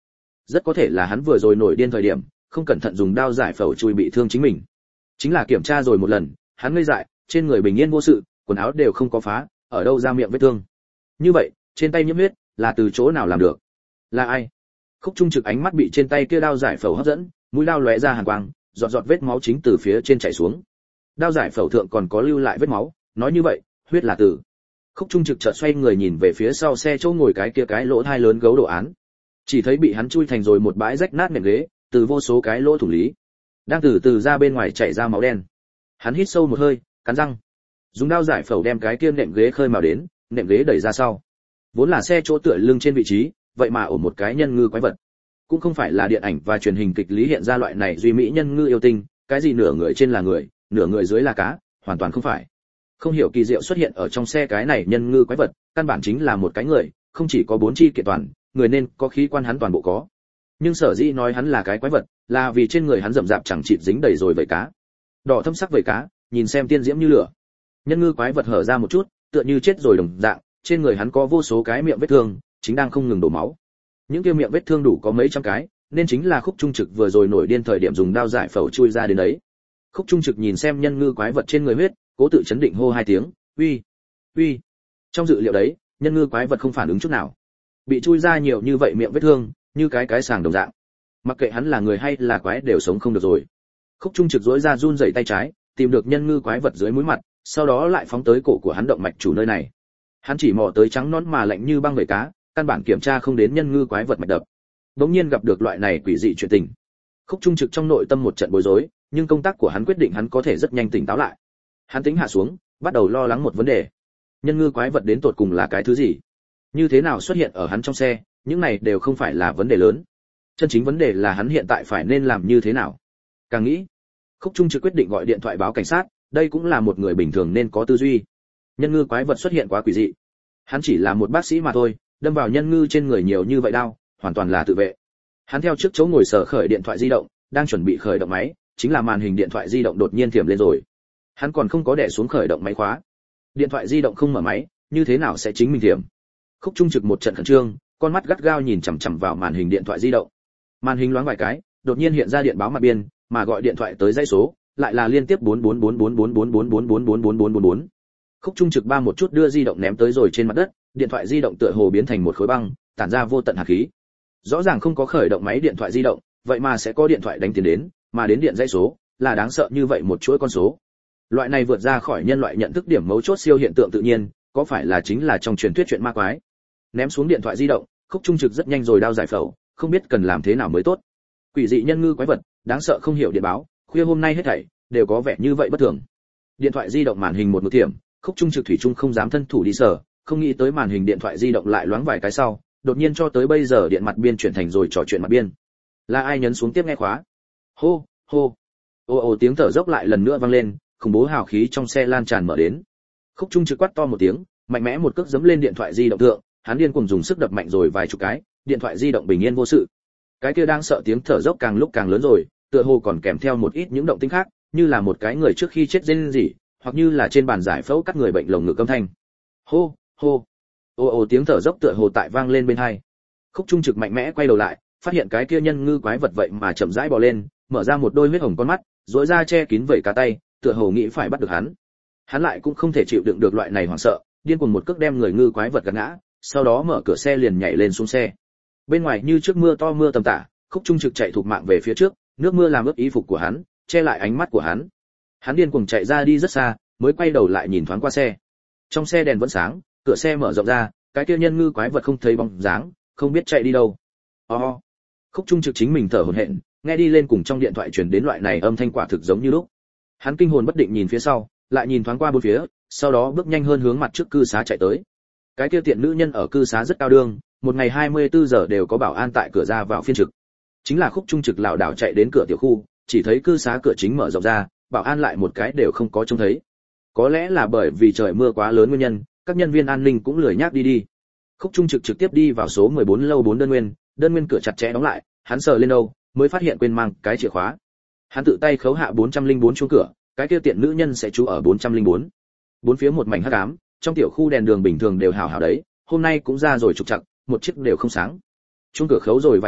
Rất có thể là hắn vừa rồi nổi điên thời điểm, không cẩn thận dùng đao giải phẫu chui bị thương chính mình. Chính là kiểm tra rồi một lần, hắn ngây dại, trên người bình yên vô sự, quần áo đều không có phá, ở đâu ra miệng vết thương. Như vậy, trên tay nhiễm huyết, là từ chỗ nào làm được? Là ai? Khúc Trung Trực ánh mắt bị trên tay kia đao giải phẫu hấp dẫn, mũi đao lóe ra hàn quang, giọt giọt vết máu chính từ phía trên chảy xuống. Đao giải phẫu thượng còn có lưu lại vết máu, nói như vậy, huyết là từ. Khúc Trung Trực chợt xoay người nhìn về phía sau xe chỗ ngồi cái kia cái lỗ thai lớn gấu đồ án. Chỉ thấy bị hắn chui thành rồi một bãi rách nát nệm ghế, từ vô số cái lỗ thủ lý, đang từ từ ra bên ngoài chảy ra máu đen. Hắn hít sâu một hơi, cắn răng, dùng đao giải phẫu đem cái kia nệm ghế khơi mào đến, nệm ghế đẩy ra sau. Vốn là xe chỗ tựa lưng trên vị trí, vậy mà ổ một cái nhân ngư quái vật. Cũng không phải là điện ảnh và truyền hình kịch lý hiện ra loại này duy mỹ nhân ngư yêu tinh, cái gì nửa người trên là người, nửa người dưới là cá, hoàn toàn không phải. Không hiểu kỳ diệu xuất hiện ở trong xe cái này nhân ngư quái vật, căn bản chính là một cái người, không chỉ có bốn chi kiện toàn, người nên có khí quan hắn toàn bộ có. Nhưng sở dĩ nói hắn là cái quái vật, là vì trên người hắn rậm rạp chẳng chịt dính đầy rồi vảy cá. Đỏ thâm sắc vảy cá, nhìn xem tiên diễm như lửa. Nhân ngư quái vật hở ra một chút, tựa như chết rồi đồng dạng, trên người hắn có vô số cái miệng vết thương, chính đang không ngừng đổ máu. Những kia miệng vết thương đủ có mấy trăm cái, nên chính là Khúc Trung Trực vừa rồi nổi điên thời điểm dùng đao giải phẫu chui ra đến đấy. Khúc Trung Trực nhìn xem nhân ngư quái vật trên người huyết, cố tự chấn định hô hai tiếng, "Uy, uy." Trong dự liệu đấy, nhân ngư quái vật không phản ứng chút nào. Bị chui ra nhiều như vậy miệng vết thương, như cái cái sàng đồng dạng. Mặc kệ hắn là người hay là quái đều sống không được rồi. Khúc Trung Trực rũi ra run rẩy tay trái, tìm được nhân ngư quái vật dưới mũi mặt, sau đó lại phóng tới cổ của hắn động mạch chủ nơi này. Hắn chỉ mò tới trắng nõn mà lạnh như băng vảy cá, căn bản kiểm tra không đến nhân ngư quái vật mạch đập. Đống nhiên gặp được loại này quỷ dị chuyện tình. Khúc Trung Trực trong nội tâm một trận bối rối, nhưng công tác của hắn quyết định hắn có thể rất nhanh tỉnh táo lại. Hắn tính hạ xuống, bắt đầu lo lắng một vấn đề. Nhân ngư quái vật đến tột cùng là cái thứ gì? Như thế nào xuất hiện ở hắn trong xe, những này đều không phải là vấn đề lớn. Chân chính vấn đề là hắn hiện tại phải nên làm như thế nào. Càng nghĩ, Khúc Trung Trực quyết định gọi điện thoại báo cảnh sát, đây cũng là một người bình thường nên có tư duy. Nhân ngư quái vật xuất hiện quá quỷ dị. Hắn chỉ là một bác sĩ mà thôi, đâm vào nhân ngư trên người nhiều như vậy đau, hoàn toàn là tự vệ. Hắn theo trước chỗ ngồi sở khởi điện thoại di động, đang chuẩn bị khởi động máy, chính là màn hình điện thoại di động đột nhiên thiểm lên rồi. Hắn còn không có đè xuống khởi động máy khóa. Điện thoại di động không mở máy, như thế nào sẽ chính mình thiểm? Khúc Trung Trực một trận khẩn trương, con mắt gắt gao nhìn chằm chằm vào màn hình điện thoại di động. Màn hình loáng vài cái, đột nhiên hiện ra điện báo mặt biên, mà gọi điện thoại tới dãy số, lại là liên tiếp bốn bốn bốn bốn bốn bốn bốn bốn bốn bốn bốn bốn bốn bốn. Khúc Trung Trực ba một chút đưa di động ném tới rồi trên mặt đất, điện thoại di động tựa hồ biến thành một khối băng, tản ra vô tận hàn khí. Rõ ràng không có khởi động máy điện thoại di động, vậy mà sẽ có điện thoại đánh tiền đến, mà đến điện dãy số, là đáng sợ như vậy một chuỗi con số. Loại này vượt ra khỏi nhân loại nhận thức điểm mấu chốt siêu hiện tượng tự nhiên, có phải là chính là trong truyền thuyết chuyện ma quái. Ném xuống điện thoại di động, Khúc Trung Trực rất nhanh rồi đao giải phẫu, không biết cần làm thế nào mới tốt. Quỷ dị nhân ngư quái vật, đáng sợ không hiểu điện báo, khuya hôm nay hết thảy đều có vẻ như vậy bất thường. Điện thoại di động màn hình một một tiệm, Khúc Trung Trực thủy chung không dám thân thủ đi sờ, không nghĩ tới màn hình điện thoại di động lại loáng vài cái sau, đột nhiên cho tới bây giờ điện mặt biên chuyển thành rồi trò chuyện mặt biên. Là ai nhấn xuống tiếp nghe khóa? Hô, hô. Ồ ồ tiếng thở dốc lại lần nữa vang lên, khủng bố hào khí trong xe lan tràn mở đến. Khúc Trung Trực quát to một tiếng, mạnh mẽ một cước giẫm lên điện thoại di động thượng, hắn điên cuồng dùng sức đập mạnh rồi vài chục cái, điện thoại di động bình yên vô sự. Cái kia đang sợ tiếng thở dốc càng lúc càng lớn rồi, tựa hồ còn kèm theo một ít những động tĩnh khác, như là một cái người trước khi chết rên rỉ, hoặc như là trên bàn giải phẫu cắt người bệnh lồng ngực âm thanh. Hô, hô. Ồ ồ tiếng thở dốc tựa hồ tại vang lên bên tai. Khúc Trung Trực mạnh mẽ quay đầu lại, phát hiện cái kia nhân ngư quái vật vậy mà chậm rãi bò lên, mở ra một đôi huyết hồng con mắt, rũa ra che kín vảy cá tay, tựa hồ nghĩ phải bắt được hắn. Hắn lại cũng không thể chịu đựng được loại này hoảng sợ, điên cuồng một cước đem người ngư quái vật gạt ngã, sau đó mở cửa xe liền nhảy lên xuống xe. Bên ngoài như trước mưa to mưa tầm tã, Khúc Trung Trực chạy thục mạng về phía trước, nước mưa làm ướt y phục của hắn, che lại ánh mắt của hắn. Hắn điên cuồng chạy ra đi rất xa, mới quay đầu lại nhìn thoáng qua xe. Trong xe đèn vẫn sáng, cửa xe mở rộng ra, cái kia nhân ngư quái vật không thấy bóng dáng, không biết chạy đi đâu. Oh. Khúc Trung Trực chính mình thở hổn hển, nghe đi lên cùng trong điện thoại truyền đến loại này âm thanh quả thực giống như lúc. Hắn kinh hồn bất định nhìn phía sau, lại nhìn thoáng qua bốn phía, sau đó bước nhanh hơn hướng mặt trước cư xá chạy tới. Cái kia tiện nữ nhân ở cư xá rất cao đương, một ngày hai mươi tư giờ đều có bảo an tại cửa ra vào phiên trực. Chính là Khúc Trung Trực lảo đảo chạy đến cửa tiểu khu, chỉ thấy cư xá cửa chính mở rộng ra, bảo an lại một cái đều không có trông thấy. Có lẽ là bởi vì trời mưa quá lớn nguyên nhân, các nhân viên an ninh cũng lười nhác đi đi. Khúc Trung Trực trực tiếp đi vào số mười bốn lâu bốn đơn nguyên, đơn nguyên cửa chặt chẽ đóng lại, hắn sờ lên đâu, mới phát hiện quên mang cái chìa khóa. Hắn tự tay khấu hạ bốn trăm lẻ bốn chuông cửa, cái kia tiện nữ nhân sẽ trú ở bốn trăm lẻ bốn. Bốn phía một mảnh hắc ám, trong tiểu khu đèn đường bình thường đều hào hào đấy, hôm nay cũng ra rồi trục trặc, một chiếc đều không sáng. Chuông cửa khấu rồi vài cái,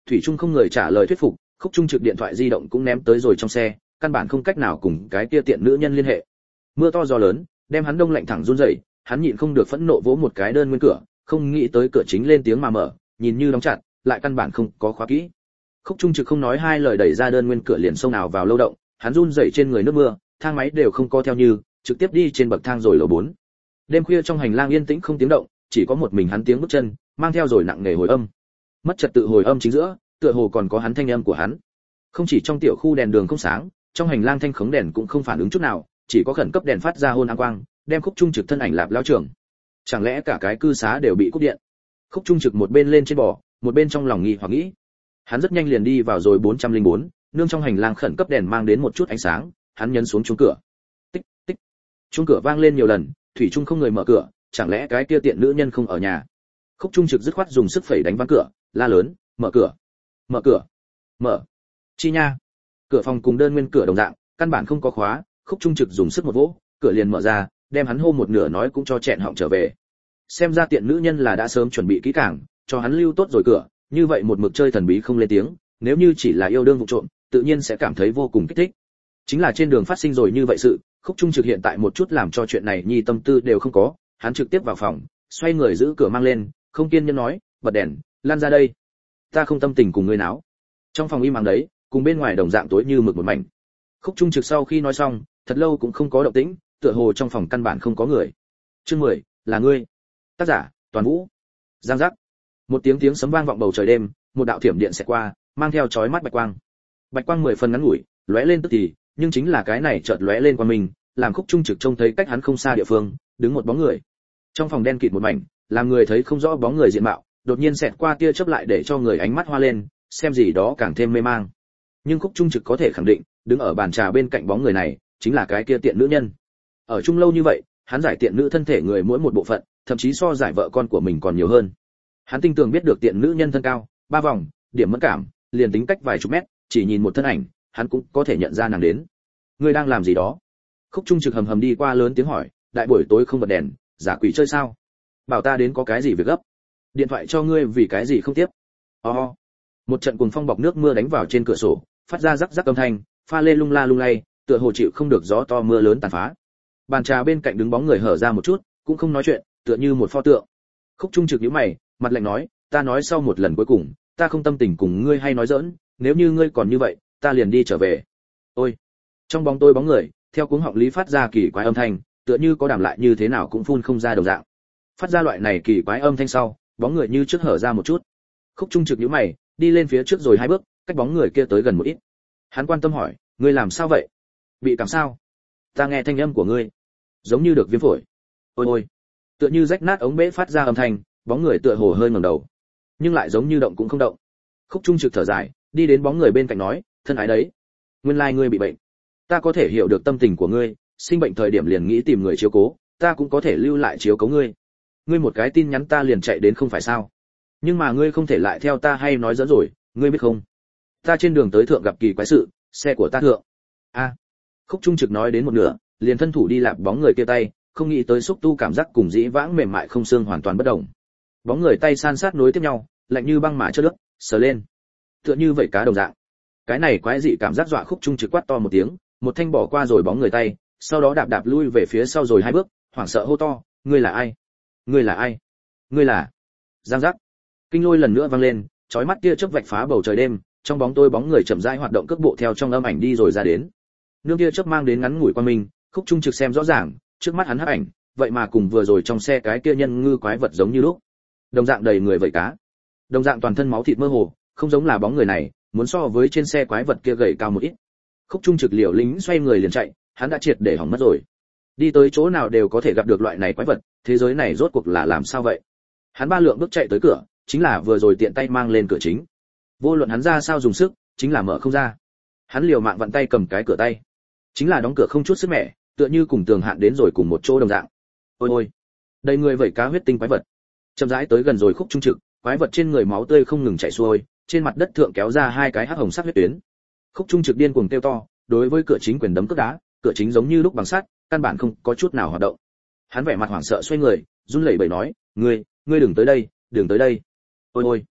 thủy trung không người trả lời thuyết phục, Khúc Trung Trực điện thoại di động cũng ném tới rồi trong xe, căn bản không cách nào cùng cái kia tiện nữ nhân liên hệ. Mưa to gió lớn, đem hắn đông lạnh thẳng run rẩy, hắn nhịn không được phẫn nộ vỗ một cái đơn nguyên cửa, không nghĩ tới cửa chính lên tiếng mà mở, nhìn như đóng chặt, lại căn bản không có khóa kỹ. Khúc Trung Trực không nói hai lời đẩy ra đơn nguyên cửa liền xông nào vào lâu động, hắn run rẩy trên người nước mưa, thang máy đều không co theo như, trực tiếp đi trên bậc thang rồi lầu bốn. Đêm khuya trong hành lang yên tĩnh không tiếng động, chỉ có một mình hắn tiếng bước chân, mang theo rồi nặng nề hồi âm. Mất trật tự hồi âm chính giữa, tựa hồ còn có hắn thanh âm của hắn. Không chỉ trong tiểu khu đèn đường không sáng, trong hành lang thanh khống đèn cũng không phản ứng chút nào, chỉ có khẩn cấp đèn phát ra hôn áng quang, đem Khúc Trung Trực thân ảnh lạp lao trưởng. Chẳng lẽ cả cái cư xá đều bị cúp điện? Khúc Trung Trực một bên lên trên bò, một bên trong lòng nghi hoặc nghĩ. Hắn rất nhanh liền đi vào rồi bốn trăm lẻ bốn, nương trong hành lang khẩn cấp đèn mang đến một chút ánh sáng, hắn nhấn xuống chuông cửa. Tích, tích. Chuông cửa vang lên nhiều lần, thủy chung không người mở cửa, chẳng lẽ cái kia tiện nữ nhân không ở nhà? Khúc Trung Trực dứt khoát dùng sức phẩy đánh ván cửa, la lớn, "Mở cửa! Mở cửa! Mở!" Chi nha. Cửa phòng cùng đơn nguyên cửa đồng dạng, căn bản không có khóa, Khúc Trung Trực dùng sức một vỗ, cửa liền mở ra, đem hắn hô một nửa nói cũng cho chẹn họng trở về. Xem ra tiện nữ nhân là đã sớm chuẩn bị kỹ càng, cho hắn lưu tốt rồi cửa, như vậy một mực chơi thần bí không lên tiếng, nếu như chỉ là yêu đương vụ trộm, tự nhiên sẽ cảm thấy vô cùng kích thích. Chính là trên đường phát sinh rồi như vậy sự, Khúc Trung Trực hiện tại một chút làm cho chuyện này nhi tâm tư đều không có, hắn trực tiếp vào phòng, xoay người giữ cửa mang lên, không kiên nhẫn nói, "Bật đèn, lan ra đây. Ta không tâm tình cùng ngươi náo." Trong phòng im lặng đấy, cùng bên ngoài đồng dạng tối như mực một mảnh. Khúc Trung Trực sau khi nói xong, thật lâu cũng không có động tĩnh, tựa hồ trong phòng căn bản không có người. Chương mười, là ngươi. Tác giả, Toàn Vũ. Giang giác. Một tiếng tiếng sấm vang vọng bầu trời đêm, một đạo thiểm điện sẽ qua, mang theo chói mắt bạch quang. Bạch quang mười phần ngắn ngủi, lóe lên tức thì, nhưng chính là cái này chợt lóe lên qua mình, làm Khúc Trung Trực trông thấy cách hắn không xa địa phương, đứng một bóng người. Trong phòng đen kịt một mảnh, làm người thấy không rõ bóng người diện mạo, đột nhiên xẹt qua tia chớp lại để cho người ánh mắt hoa lên, xem gì đó càng thêm mê mang. Nhưng Khúc Trung Trực có thể khẳng định, đứng ở bàn trà bên cạnh bóng người này, chính là cái kia tiện nữ nhân. Ở chung lâu như vậy, hắn giải tiện nữ thân thể người mỗi một bộ phận, thậm chí so giải vợ con của mình còn nhiều hơn. Hắn tinh tường biết được tiện nữ nhân thân cao, ba vòng, điểm mẫn cảm, liền tính cách vài chục mét, chỉ nhìn một thân ảnh, hắn cũng có thể nhận ra nàng đến. Ngươi đang làm gì đó? Khúc Trung Trực hầm hầm đi qua lớn tiếng hỏi, đại buổi tối không bật đèn, giả quỷ chơi sao? Bảo ta đến có cái gì việc gấp? Điện thoại cho ngươi vì cái gì không tiếp? Oh. Một trận cuồng phong bọc nước mưa đánh vào trên cửa sổ, phát ra rắc rắc âm thanh, pha lê lung la lung lay, tựa hồ chịu không được gió to mưa lớn tàn phá. Bàn trà bên cạnh đứng bóng người hở ra một chút, cũng không nói chuyện, tựa như một pho tượng. Khúc Trung Trực nhíu mày, mặt lạnh nói, ta nói sau một lần cuối cùng, ta không tâm tình cùng ngươi hay nói giỡn, nếu như ngươi còn như vậy, ta liền đi trở về. Ôi. Trong bóng tối bóng người, theo cuống họng lý phát ra kỳ quái âm thanh, tựa như có đàm lại như thế nào cũng phun không ra đồng dạng. Phát ra loại này kỳ quái âm thanh sau, bóng người như trước hở ra một chút. Khúc Trung Trực nhíu mày, đi lên phía trước rồi hai bước, cách bóng người kia tới gần một ít. Hắn quan tâm hỏi, ngươi làm sao vậy? Bị cảm sao? Ta nghe thanh âm của ngươi, giống như được viêm phổi. Ôi ôi. Tựa như rách nát ống bể phát ra âm thanh, bóng người tựa hồ hơi ngẩng đầu, nhưng lại giống như động cũng không động. Khúc Trung Trực thở dài, đi đến bóng người bên cạnh nói, thân ái đấy, nguyên lai ngươi bị bệnh. Ta có thể hiểu được tâm tình của ngươi, sinh bệnh thời điểm liền nghĩ tìm người chiếu cố, ta cũng có thể lưu lại chiếu cố ngươi. Ngươi một cái tin nhắn ta liền chạy đến không phải sao? Nhưng mà ngươi không thể lại theo ta hay nói giỡn rồi, ngươi biết không? Ta trên đường tới thượng gặp kỳ quái sự, xe của ta thượng. A. À. Khúc Trung Trực nói đến một nửa, liền thân thủ đi lạp bóng người kia tay, không nghĩ tới xúc tu cảm giác cùng dĩ vãng mềm mại không xương hoàn toàn bất động. Bóng người tay san sát nối tiếp nhau, lạnh như băng mà chớp nước, sờ lên, tựa như vậy cá đồng dạng. Cái này quái dị cảm giác dọa Khúc Trung Trực quát to một tiếng, một thanh bỏ qua rồi bóng người tay, sau đó đạp đạp lui về phía sau rồi hai bước, hoảng sợ hô to, ngươi là ai? Ngươi là ai? Ngươi là? Giang giác. Kinh lôi lần nữa vang lên, chói mắt tia chớp vạch phá bầu trời đêm, trong bóng tối bóng người chậm rãi hoạt động cước bộ theo trong âm ảnh đi rồi ra đến. Nương tia chớp mang đến ngắn ngủi quan minh, Khúc Trung Trực xem rõ ràng, trước mắt hắn hắc ảnh, vậy mà cùng vừa rồi trong xe cái kia nhân ngư quái vật giống như lúc. Đồng dạng đầy người vảy cá, đồng dạng toàn thân máu thịt mơ hồ, không giống là bóng người này, muốn so với trên xe quái vật kia gầy cao một ít. Khúc Trung Trực liều lính xoay người liền chạy, hắn đã triệt để hỏng mất rồi. Đi tới chỗ nào đều có thể gặp được loại này quái vật, thế giới này rốt cuộc là làm sao vậy? Hắn ba lượng bước chạy tới cửa, chính là vừa rồi tiện tay mang lên cửa chính. Vô luận hắn ra sao dùng sức, chính là mở không ra. Hắn liều mạng vặn tay cầm cái cửa tay, chính là đóng cửa không chút sức mẻ, tựa như cùng tường hạn đến rồi cùng một chỗ đồng dạng. Ôi ôi, đầy người vẩy cá huyết tinh quái vật, chậm rãi tới gần rồi Khúc Trung Trực, quái vật trên người máu tươi không ngừng chảy xuôi, trên mặt đất thượng kéo ra hai cái hắc hồng sắc huyết tuyến. Khúc Trung Trực điên cuồng kêu to, đối với cửa chính quyền đấm cước đá, cửa chính giống như lúc bằng sắt, căn bản không có chút nào hoạt động. Hắn vẻ mặt hoảng sợ xoay người, run lẩy bẩy nói, ngươi, ngươi đừng tới đây, đừng tới đây. Ôi ôi.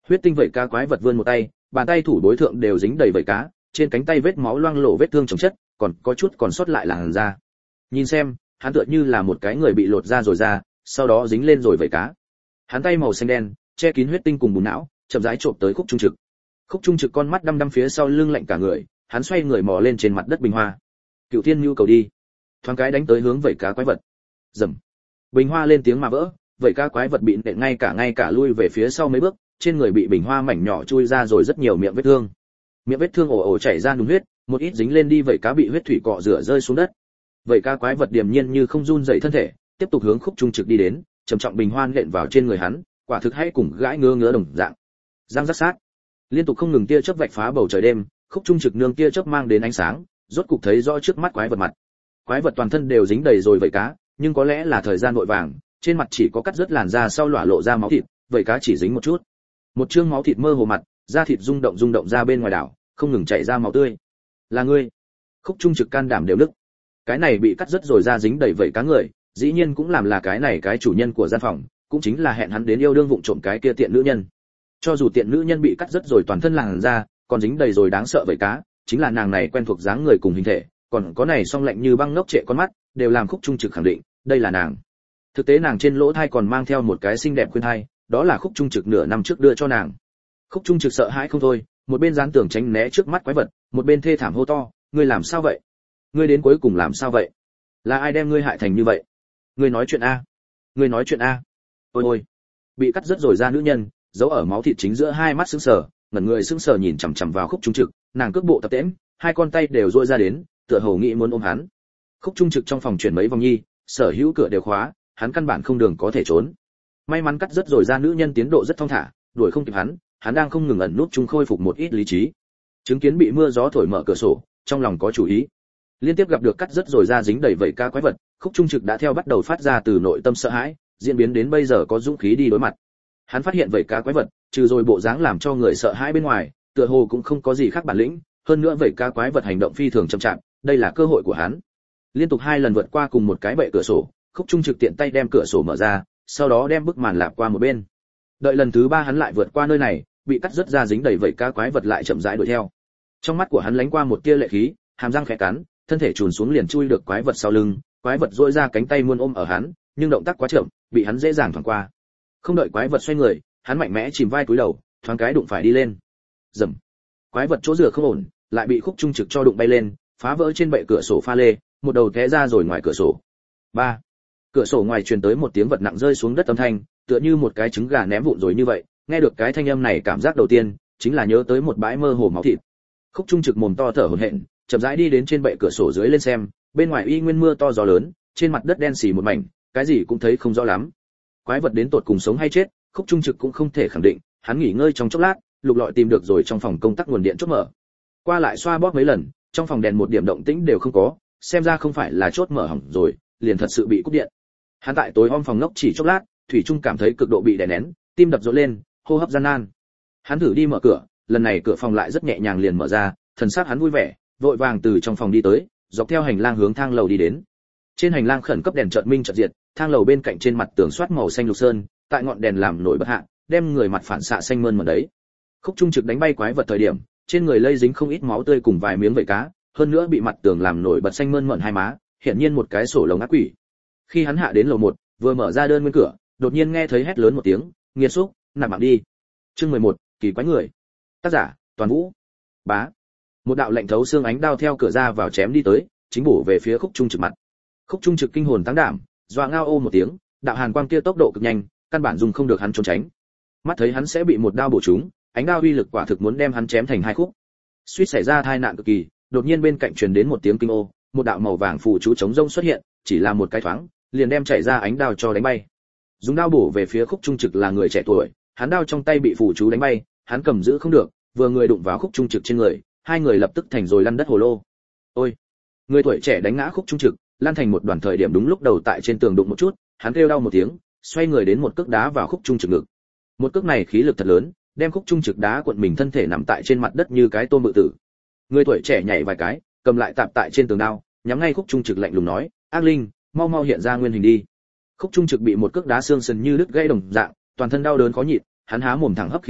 Huyết tinh vảy cá quái vật vươn một tay, bàn tay thủ đối thượng đều dính đầy vảy cá, trên cánh tay vết máu loang lổ vết thương chồng chất, còn có chút còn sót lại làn da. Nhìn xem, hắn tựa như là một cái người bị lột da rồi ra, sau đó dính lên rồi vảy cá. Hắn tay màu xanh đen, che kín huyết tinh cùng bùn não, chậm rãi trộm tới Khúc Trung Trực. Khúc Trung Trực con mắt đăm đăm phía sau lưng lạnh cả người, hắn xoay người mò lên trên mặt đất bình hoa. Cựu Thiên Nhu cầu đi, thoáng cái đánh tới hướng vảy cá quái vật. Rầm. Bình hoa lên tiếng mà vỡ, vảy cá quái vật bị nện ngay cả ngay cả lui về phía sau mấy bước, trên người bị bình hoa mảnh nhỏ chui ra rồi rất nhiều miệng vết thương. Miệng vết thương ồ ồ chảy ra nùng huyết, một ít dính lên đi vảy cá bị huyết thủy cọ rửa rơi xuống đất. Vảy cá quái vật điềm nhiên như không run dậy thân thể, tiếp tục hướng Khúc Trung Trực đi đến, trầm trọng bình hoa nện vào trên người hắn, quả thực hay cùng gãi ngứa ngứa đồng dạng. Răng rắc sát, liên tục không ngừng tia chớp vạch phá bầu trời đêm, Khúc Trung Trực nương tia chớp mang đến ánh sáng, rốt cục thấy rõ trước mắt quái vật mặt. Quái vật toàn thân đều dính đầy rồi vảy cá, nhưng có lẽ là thời gian vội vàng, trên mặt chỉ có cắt rớt làn da sau lỏa lộ ra máu thịt, vảy cá chỉ dính một chút. Một trương máu thịt mơ hồ mặt, da thịt rung động rung động ra bên ngoài đảo, không ngừng chảy ra máu tươi. Là ngươi? Khúc Trung Trực can đảm đều nức. Cái này bị cắt rớt rồi da dính đầy vảy cá người, dĩ nhiên cũng làm là cái này cái chủ nhân của gian phòng, cũng chính là hẹn hắn đến yêu đương vụng trộm cái kia tiện nữ nhân. Cho dù tiện nữ nhân bị cắt rớt rồi toàn thân làn da, còn dính đầy rồi đáng sợ vảy cá, chính là nàng này quen thuộc dáng người cùng hình thể, còn có này song lạnh như băng ngốc trệ con mắt, đều làm Khúc Trung Trực khẳng định, đây là nàng. Thực tế nàng trên lỗ thai còn mang theo một cái xinh đẹp khuyên thai, đó là Khúc Trung Trực nửa năm trước đưa cho nàng. Khúc Trung Trực sợ hãi không thôi, một bên dán tường tránh né trước mắt quái vật, một bên thê thảm hô to, ngươi làm sao vậy? Ngươi đến cuối cùng làm sao vậy? Là ai đem ngươi hại thành như vậy? Ngươi nói chuyện a? Ngươi nói chuyện a? Ôi ôi. Bị cắt rớt rồi ra nữ nhân, giấu ở máu thịt chính giữa hai mắt sững sờ, ngẩn người sững sờ nhìn chằm chằm vào Khúc Trung Trực, nàng cước bộ tập tễnh, hai con tay đều duỗi ra đến, tựa hồ nghĩ muốn ôm hắn. Khúc Trung Trực trong phòng chuyển mấy vòng nhi, sở hữu cửa đều khóa, hắn căn bản không đường có thể trốn. May mắn cắt rớt rồi ra nữ nhân tiến độ rất thong thả, đuổi không kịp hắn, hắn đang không ngừng ẩn nút chung khôi phục một ít lý trí. Chứng kiến bị mưa gió thổi mở cửa sổ, trong lòng có chủ ý. Liên tiếp gặp được cắt rớt rồi ra dính đầy vảy cá quái vật, Khúc Trung Trực đã theo bắt đầu phát ra từ nội tâm sợ hãi, diễn biến đến bây giờ có dũng khí đi đối mặt. Hắn phát hiện vảy cá quái vật, trừ rồi bộ dáng làm cho người sợ hãi bên ngoài, tựa hồ cũng không có gì khác bản lĩnh, hơn nữa vảy cá quái vật hành động phi thường chậm chạp, đây là cơ hội của hắn. Liên tục hai lần vượt qua cùng một cái bệ cửa sổ, Khúc Trung Trực tiện tay đem cửa sổ mở ra, sau đó đem bức màn lạp qua một bên. Đợi lần thứ ba hắn lại vượt qua nơi này, bị cắt rớt ra dính đầy vảy cá quái vật lại chậm rãi đuổi theo. Trong mắt của hắn lánh qua một tia lệ khí, hàm răng khẽ cắn, thân thể trùn xuống liền chui được quái vật sau lưng, quái vật duỗi ra cánh tay muốn ôm ở hắn, nhưng động tác quá chậm, bị hắn dễ dàng thoảng qua. Không đợi quái vật xoay người, hắn mạnh mẽ chìm vai cúi đầu, thoáng cái đụng phải đi lên. Rầm. Quái vật chỗ dựa không ổn, lại bị Khúc Trung Trực cho đụng bay lên, phá vỡ trên bệ cửa sổ pha lê, một đầu té ra rồi ngoài cửa sổ. Ba. Cửa sổ ngoài truyền tới một tiếng vật nặng rơi xuống đất âm thanh, tựa như một cái trứng gà ném vụn rồi như vậy, nghe được cái thanh âm này cảm giác đầu tiên chính là nhớ tới một bãi mơ hồ máu thịt. Khúc Trung Trực mồm to thở hổn hển, chậm rãi đi đến trên bệ cửa sổ dưới lên xem, bên ngoài y nguyên mưa to gió lớn, trên mặt đất đen xì một mảnh, cái gì cũng thấy không rõ lắm. Quái vật đến tột cùng sống hay chết, Khúc Trung Trực cũng không thể khẳng định, hắn nghỉ ngơi trong chốc lát, lục lọi tìm được rồi trong phòng công tắc nguồn điện chốt mở. Qua lại xoa bóp mấy lần, trong phòng đèn một điểm động tĩnh đều không có, xem ra không phải là chốt mở hỏng rồi, liền thật sự bị cúp điện. Hắn tại tối om phòng ngốc chỉ chốc lát, thủy trung cảm thấy cực độ bị đè nén, tim đập rộn lên, hô hấp gian nan. Hắn thử đi mở cửa, lần này cửa phòng lại rất nhẹ nhàng liền mở ra, thần sắc hắn vui vẻ, vội vàng từ trong phòng đi tới, dọc theo hành lang hướng thang lầu đi đến. Trên hành lang khẩn cấp đèn chợt minh chợt diệt, thang lầu bên cạnh trên mặt tường soát màu xanh lục sơn, tại ngọn đèn làm nổi bật hạ, đem người mặt phản xạ xanh mơn mởn đấy. Khúc Trung Trực đánh bay quái vật thời điểm, trên người lây dính không ít máu tươi cùng vài miếng vảy cá, hơn nữa bị mặt tường làm nổi bật xanh mơn mởn hai má, hiển nhiên một cái sổ lồng ác quỷ. Khi hắn hạ đến lầu một, vừa mở ra đơn nguyên cửa, đột nhiên nghe thấy hét lớn một tiếng, nghiệt xúc, nạp mạng đi. Chương mười một, kỳ quái người. Tác giả, Toàn Vũ. Bá. Một đạo lạnh thấu xương ánh đao theo cửa ra vào chém đi tới, chính bổ về phía Khúc Trung Trực mặt. Khúc Trung Trực kinh hồn tăng đảm, doa ngao ô một tiếng, đạo hàn quang kia tốc độ cực nhanh, căn bản dùng không được hắn trốn tránh. Mắt thấy hắn sẽ bị một đao bổ trúng, ánh đao uy lực quả thực muốn đem hắn chém thành hai khúc. Suýt xảy ra tai nạn cực kỳ, đột nhiên bên cạnh truyền đến một tiếng kinh ô, một đạo màu vàng phù chú chống rông xuất hiện, chỉ là một cái thoáng, liền đem chảy ra ánh đao cho đánh bay. Dùng đao bổ về phía Khúc Trung Trực là người trẻ tuổi, hắn đao trong tay bị phù chú đánh bay, hắn cầm giữ không được, vừa người đụng vào Khúc Trung Trực trên người, hai người lập tức thành rồi lăn đất hồ lô. Ôi! Người tuổi trẻ đánh ngã Khúc Trung Trực, lăn thành một đoàn thời điểm đúng lúc đầu tại trên tường đụng một chút, hắn kêu đau một tiếng, xoay người đến một cước đá vào Khúc Trung Trực ngực. Một cước này khí lực thật lớn, đem Khúc Trung Trực đá cuộn mình thân thể nằm tại trên mặt đất như cái tôm bự tử. Người tuổi trẻ nhảy vài cái, cầm lại tạp tại trên tường đao, nhắm ngay Khúc Trung Trực lạnh lùng nói, "Ác linh, mau mau hiện ra nguyên hình đi." Khúc Trung Trực bị một cước đá xương sườn như đứt gãy đồng dạng, toàn thân đau đớn khó nhịn, hắn há mồm thẳng hấp khí lạnh,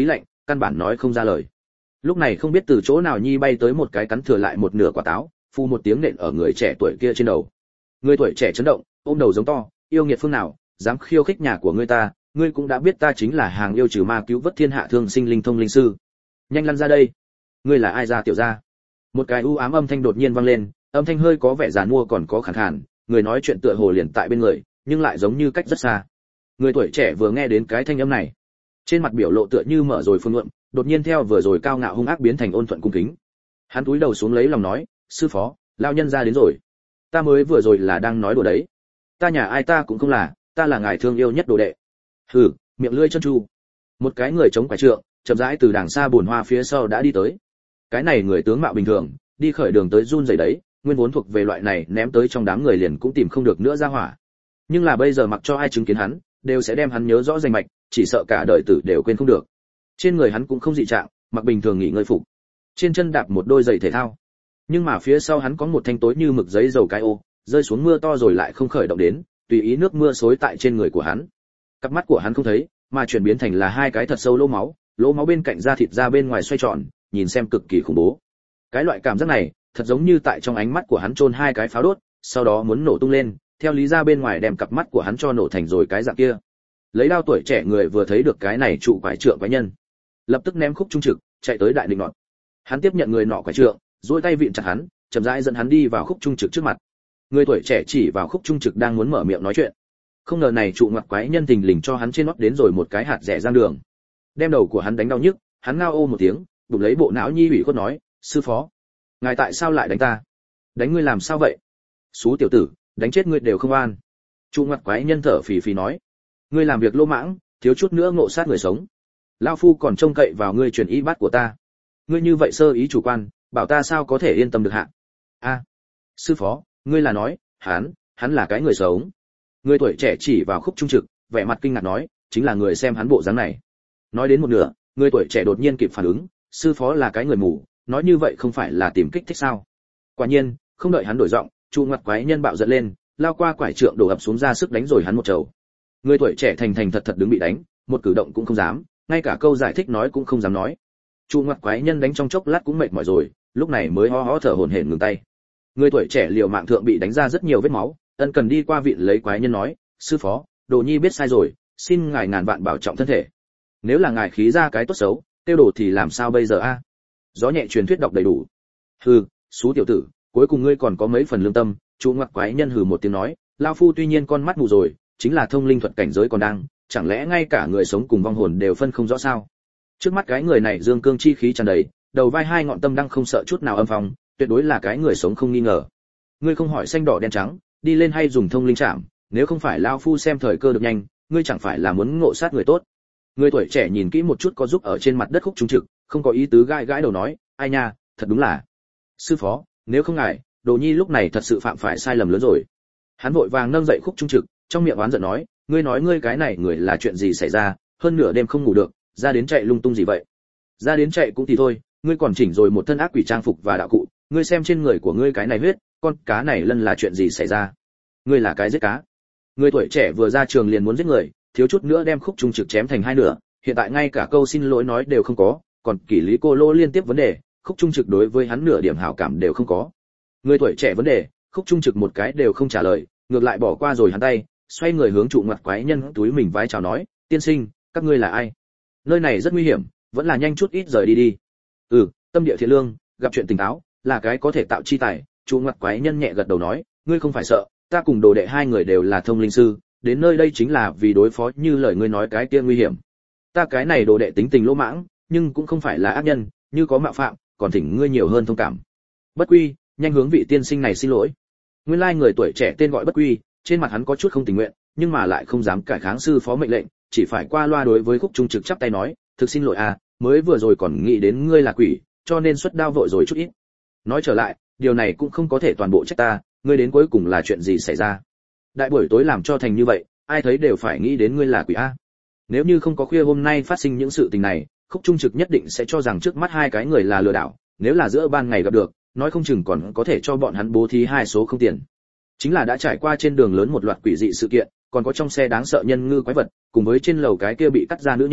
căn bản nói không ra lời. Lúc này không biết từ chỗ nào nhi bay tới một cái cắn thừa lại một nửa quả táo, phu một tiếng nện ở người trẻ tuổi kia trên đầu. Người tuổi trẻ chấn động, ôm đầu giống to, yêu nghiệt phương nào, dám khiêu khích nhà của ngươi ta, ngươi cũng đã biết ta chính là hàng yêu trừ ma cứu vớt thiên hạ thương sinh linh thông linh sư. Nhanh lăn ra đây. Ngươi là ai ra tiểu gia? Một cái u ám âm thanh đột nhiên vang lên, âm thanh hơi có vẻ giàn mua còn có khàn khàn, người nói chuyện tựa hồ liền tại bên người, nhưng lại giống như cách rất xa. Người tuổi trẻ vừa nghe đến cái thanh âm này, trên mặt biểu lộ tựa như mở rồi phương luận, đột nhiên theo vừa rồi cao ngạo hung ác biến thành ôn thuận cung kính. Hắn cúi đầu xuống lấy lòng nói, sư phó, lão nhân ra đến rồi. Ta mới vừa rồi là đang nói đùa đấy. Ta nhà ai ta cũng không là, ta là ngài thương yêu nhất đồ đệ. Hừ, miệng lưỡi chân tru. Một cái người chống quải trượng, chậm rãi từ đàng xa buồn hoa phía sau đã đi tới. Cái này người tướng mạo bình thường, đi khởi đường tới run rẩy đấy, nguyên vốn thuộc về loại này ném tới trong đám người liền cũng tìm không được nữa ra hỏa. Nhưng là bây giờ mặc cho ai chứng kiến hắn, đều sẽ đem hắn nhớ rõ danh mạch, chỉ sợ cả đời tử đều quên không được. Trên người hắn cũng không dị trạng, mặc bình thường nghỉ ngơi phục. Trên chân đạp một đôi giày thể thao. Nhưng mà phía sau hắn có một thanh tối như mực giấy dầu cái ô, rơi xuống mưa to rồi lại không khởi động đến, tùy ý nước mưa xối tại trên người của hắn. Cặp mắt của hắn không thấy, mà chuyển biến thành là hai cái thật sâu lỗ máu, lỗ máu bên cạnh da thịt ra bên ngoài xoay tròn, nhìn xem cực kỳ khủng bố. Cái loại cảm giác này, thật giống như tại trong ánh mắt của hắn chôn hai cái pháo đốt, sau đó muốn nổ tung lên, theo lý ra bên ngoài đem cặp mắt của hắn cho nổ thành rồi cái dạng kia. Lấy đao tuổi trẻ người vừa thấy được cái này trụ quải trượng quái nhân, lập tức ném khúc trung trực, chạy tới đại định nọ. Hắn tiếp nhận người nọ quải trượng, duỗi tay vịn chặt hắn, chậm rãi dẫn hắn đi vào khúc trung trực trước mặt. Người tuổi trẻ chỉ vào khúc trung trực đang muốn mở miệng nói chuyện. Không ngờ này trụ ngoặt quái nhân thình lình cho hắn trên nót đến rồi một cái hạt rẻ giang đường. Đem đầu của hắn đánh đau nhức, hắn ngao ô một tiếng, bụng lấy bộ não nhi ủy khuất nói, sư phó, ngài tại sao lại đánh ta? Đánh ngươi làm sao vậy? Xú tiểu tử, đánh chết ngươi đều không an. Trụ ngoặt quái nhân thở phì phì nói, ngươi làm việc lô mãng, thiếu chút nữa ngộ sát người sống. Lão phu còn trông cậy vào ngươi truyền y bát của ta. Ngươi như vậy sơ ý chủ quan, bảo ta sao có thể yên tâm được hạ? A, sư phó, ngươi là nói, hắn, hắn là cái người sống. Người tuổi trẻ chỉ vào khúc trung trực, vẻ mặt kinh ngạc nói, chính là người xem hắn bộ dáng này. Nói đến một nửa, người tuổi trẻ đột nhiên kịp phản ứng, sư phó là cái người mù, nói như vậy không phải là tìm kích thích sao? Quả nhiên, không đợi hắn đổi giọng, trụ ngoặt quái nhân bạo giận lên, lao qua quải trượng đổ ập xuống ra sức đánh rồi hắn một trầu. Người tuổi trẻ thành thành thật thật đứng bị đánh, một cử động cũng không dám, ngay cả câu giải thích nói cũng không dám nói. Trụ ngoặt quái nhân đánh trong chốc lát cũng mệt mỏi rồi, lúc này mới ho ho thở hổn hển ngừng tay. Người tuổi trẻ liều mạng thượng bị đánh ra rất nhiều vết máu, ân cần đi qua vịn lấy quái nhân nói, sư phó, đồ nhi biết sai rồi, xin ngài ngàn vạn bảo trọng thân thể. Nếu là ngài khí ra cái tốt xấu, tiêu đồ thì làm sao bây giờ a? Gió nhẹ truyền thuyết đọc đầy đủ. Hừ, xú tiểu tử, cuối cùng ngươi còn có mấy phần lương tâm. Trụ ngoặt quái nhân hừ một tiếng nói, lao phu tuy nhiên con mắt mù rồi, chính là thông linh thuật cảnh giới còn đang, chẳng lẽ ngay cả người sống cùng vong hồn đều phân không rõ sao? Trước mắt cái người này dương cương chi khí tràn đầy, đầu vai hai ngọn tâm đăng không sợ chút nào âm phong, tuyệt đối là cái người sống không nghi ngờ. Ngươi không hỏi xanh đỏ đen trắng, đi lên hay dùng thông linh chạm, nếu không phải lao phu xem thời cơ được nhanh, ngươi chẳng phải là muốn ngộ sát người tốt. Người tuổi trẻ nhìn kỹ một chút có giúp ở trên mặt đất khúc trung trực, không có ý tứ gãi gãi đầu nói, ai nha, thật đúng là. Sư phó, nếu không ngại, đồ nhi lúc này thật sự phạm phải sai lầm lớn rồi. Hắn vội vàng nâng dậy khúc trung trực, trong miệng oán giận nói, ngươi nói ngươi cái này người là chuyện gì xảy ra, hơn nửa đêm không ngủ được, ra đến chạy lung tung gì vậy? Ra đến chạy cũng thì thôi, ngươi còn chỉnh rồi một thân ác quỷ trang phục và đạo cụ, ngươi xem trên người của ngươi cái này huyết, con cá này lân là chuyện gì xảy ra? Ngươi là cái giết cá. Người tuổi trẻ vừa ra trường liền muốn giết người, thiếu chút nữa đem khúc trung trực chém thành hai nửa, hiện tại ngay cả câu xin lỗi nói đều không có, còn kỷ lý cô lô liên tiếp vấn đề, khúc trung trực đối với hắn nửa điểm hảo cảm đều không có. Người tuổi trẻ vấn đề, khúc trung trực một cái đều không trả lời, ngược lại bỏ qua rồi hắn tay, xoay người hướng trụ ngoặt quái nhân túi mình vái chào nói, tiên sinh, các ngươi là ai? Nơi này rất nguy hiểm, vẫn là nhanh chút ít rời đi đi. Ừ, tâm địa thiện lương, gặp chuyện tỉnh táo, là cái có thể tạo chi tài. Trụ ngoặt quái nhân nhẹ gật đầu nói, ngươi không phải sợ, ta cùng đồ đệ hai người đều là thông linh sư, đến nơi đây chính là vì đối phó như lời ngươi nói cái kia nguy hiểm. Ta cái này đồ đệ tính tình lỗ mãng, nhưng cũng không phải là ác nhân, như có mạo phạm, còn thỉnh ngươi nhiều hơn thông cảm. Bất Quy, nhanh hướng vị tiên sinh này xin lỗi. Nguyên lai người tuổi trẻ tên gọi Bất Quy, trên mặt hắn có chút không tình nguyện, nhưng mà lại không dám cải kháng sư phó mệnh lệnh, chỉ phải qua loa đối với khúc trung trực chắp tay nói, thực xin lỗi à, mới vừa rồi còn nghĩ đến ngươi là quỷ, cho nên xuất đao vội rồi chút ít. Nói trở lại, điều này cũng không có thể toàn bộ trách ta, ngươi đến cuối cùng là chuyện gì xảy ra? Đại buổi tối làm cho thành như vậy, ai thấy đều phải nghĩ đến ngươi là quỷ a. Nếu như không có khuya hôm nay phát sinh những sự tình này, khúc trung trực nhất định sẽ cho rằng trước mắt hai cái người là lừa đảo, nếu là giữa ban ngày gặp được, nói không chừng còn có thể cho bọn hắn bố thí hai số không tiền. Chính là đã trải qua trên đường lớn một loạt quỷ dị sự kiện, còn có trong xe đáng sợ nhân ngư quái vật, cùng với trên lầu cái kia bị cắt ra nữ nhân,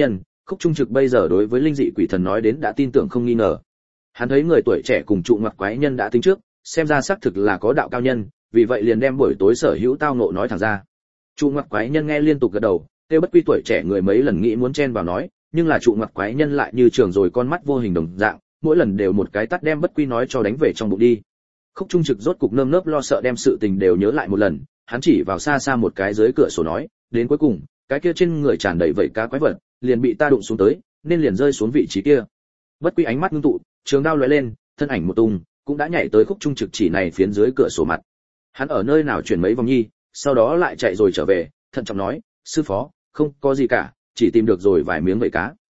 Khúc Trung Trực bây giờ đối với linh dị quỷ thần nói đến đã tin tưởng không nghi ngờ. Hắn thấy người tuổi trẻ cùng trụ ngoặt quái nhân đã tính trước, xem ra xác thực là có đạo cao nhân, vì vậy liền đem buổi tối sở hữu tao ngộ nói thẳng ra. Trụ ngoặt quái nhân nghe liên tục gật đầu, Tiêu Bất Quy tuổi trẻ người mấy lần nghĩ muốn chen vào nói, nhưng là trụ ngoặt quái nhân lại như trường rồi con mắt vô hình đồng dạng, mỗi lần đều một cái tát đem Bất Quy nói cho đánh về trong bụng đi. Khúc Trung Trực rốt cục nơm nớp lo sợ đem sự tình đều nhớ lại một lần, hắn chỉ vào xa xa một cái dưới cửa sổ nói, đến cuối cùng, cái kia trên người tràn đầy vảy cá quái vật, liền bị ta đụng xuống tới, nên liền rơi xuống vị trí kia. Bất Quy ánh mắt ngưng tụ, trường đao lóe lên, thân ảnh một tung, cũng đã nhảy tới Khúc Trung Trực chỉ này phiến dưới cửa sổ mặt. Hắn ở nơi nào chuyển mấy vòng nhi, sau đó lại chạy rồi trở về, thận trọng nói, sư phó, không có gì cả, chỉ tìm được rồi vài miếng vảy cá.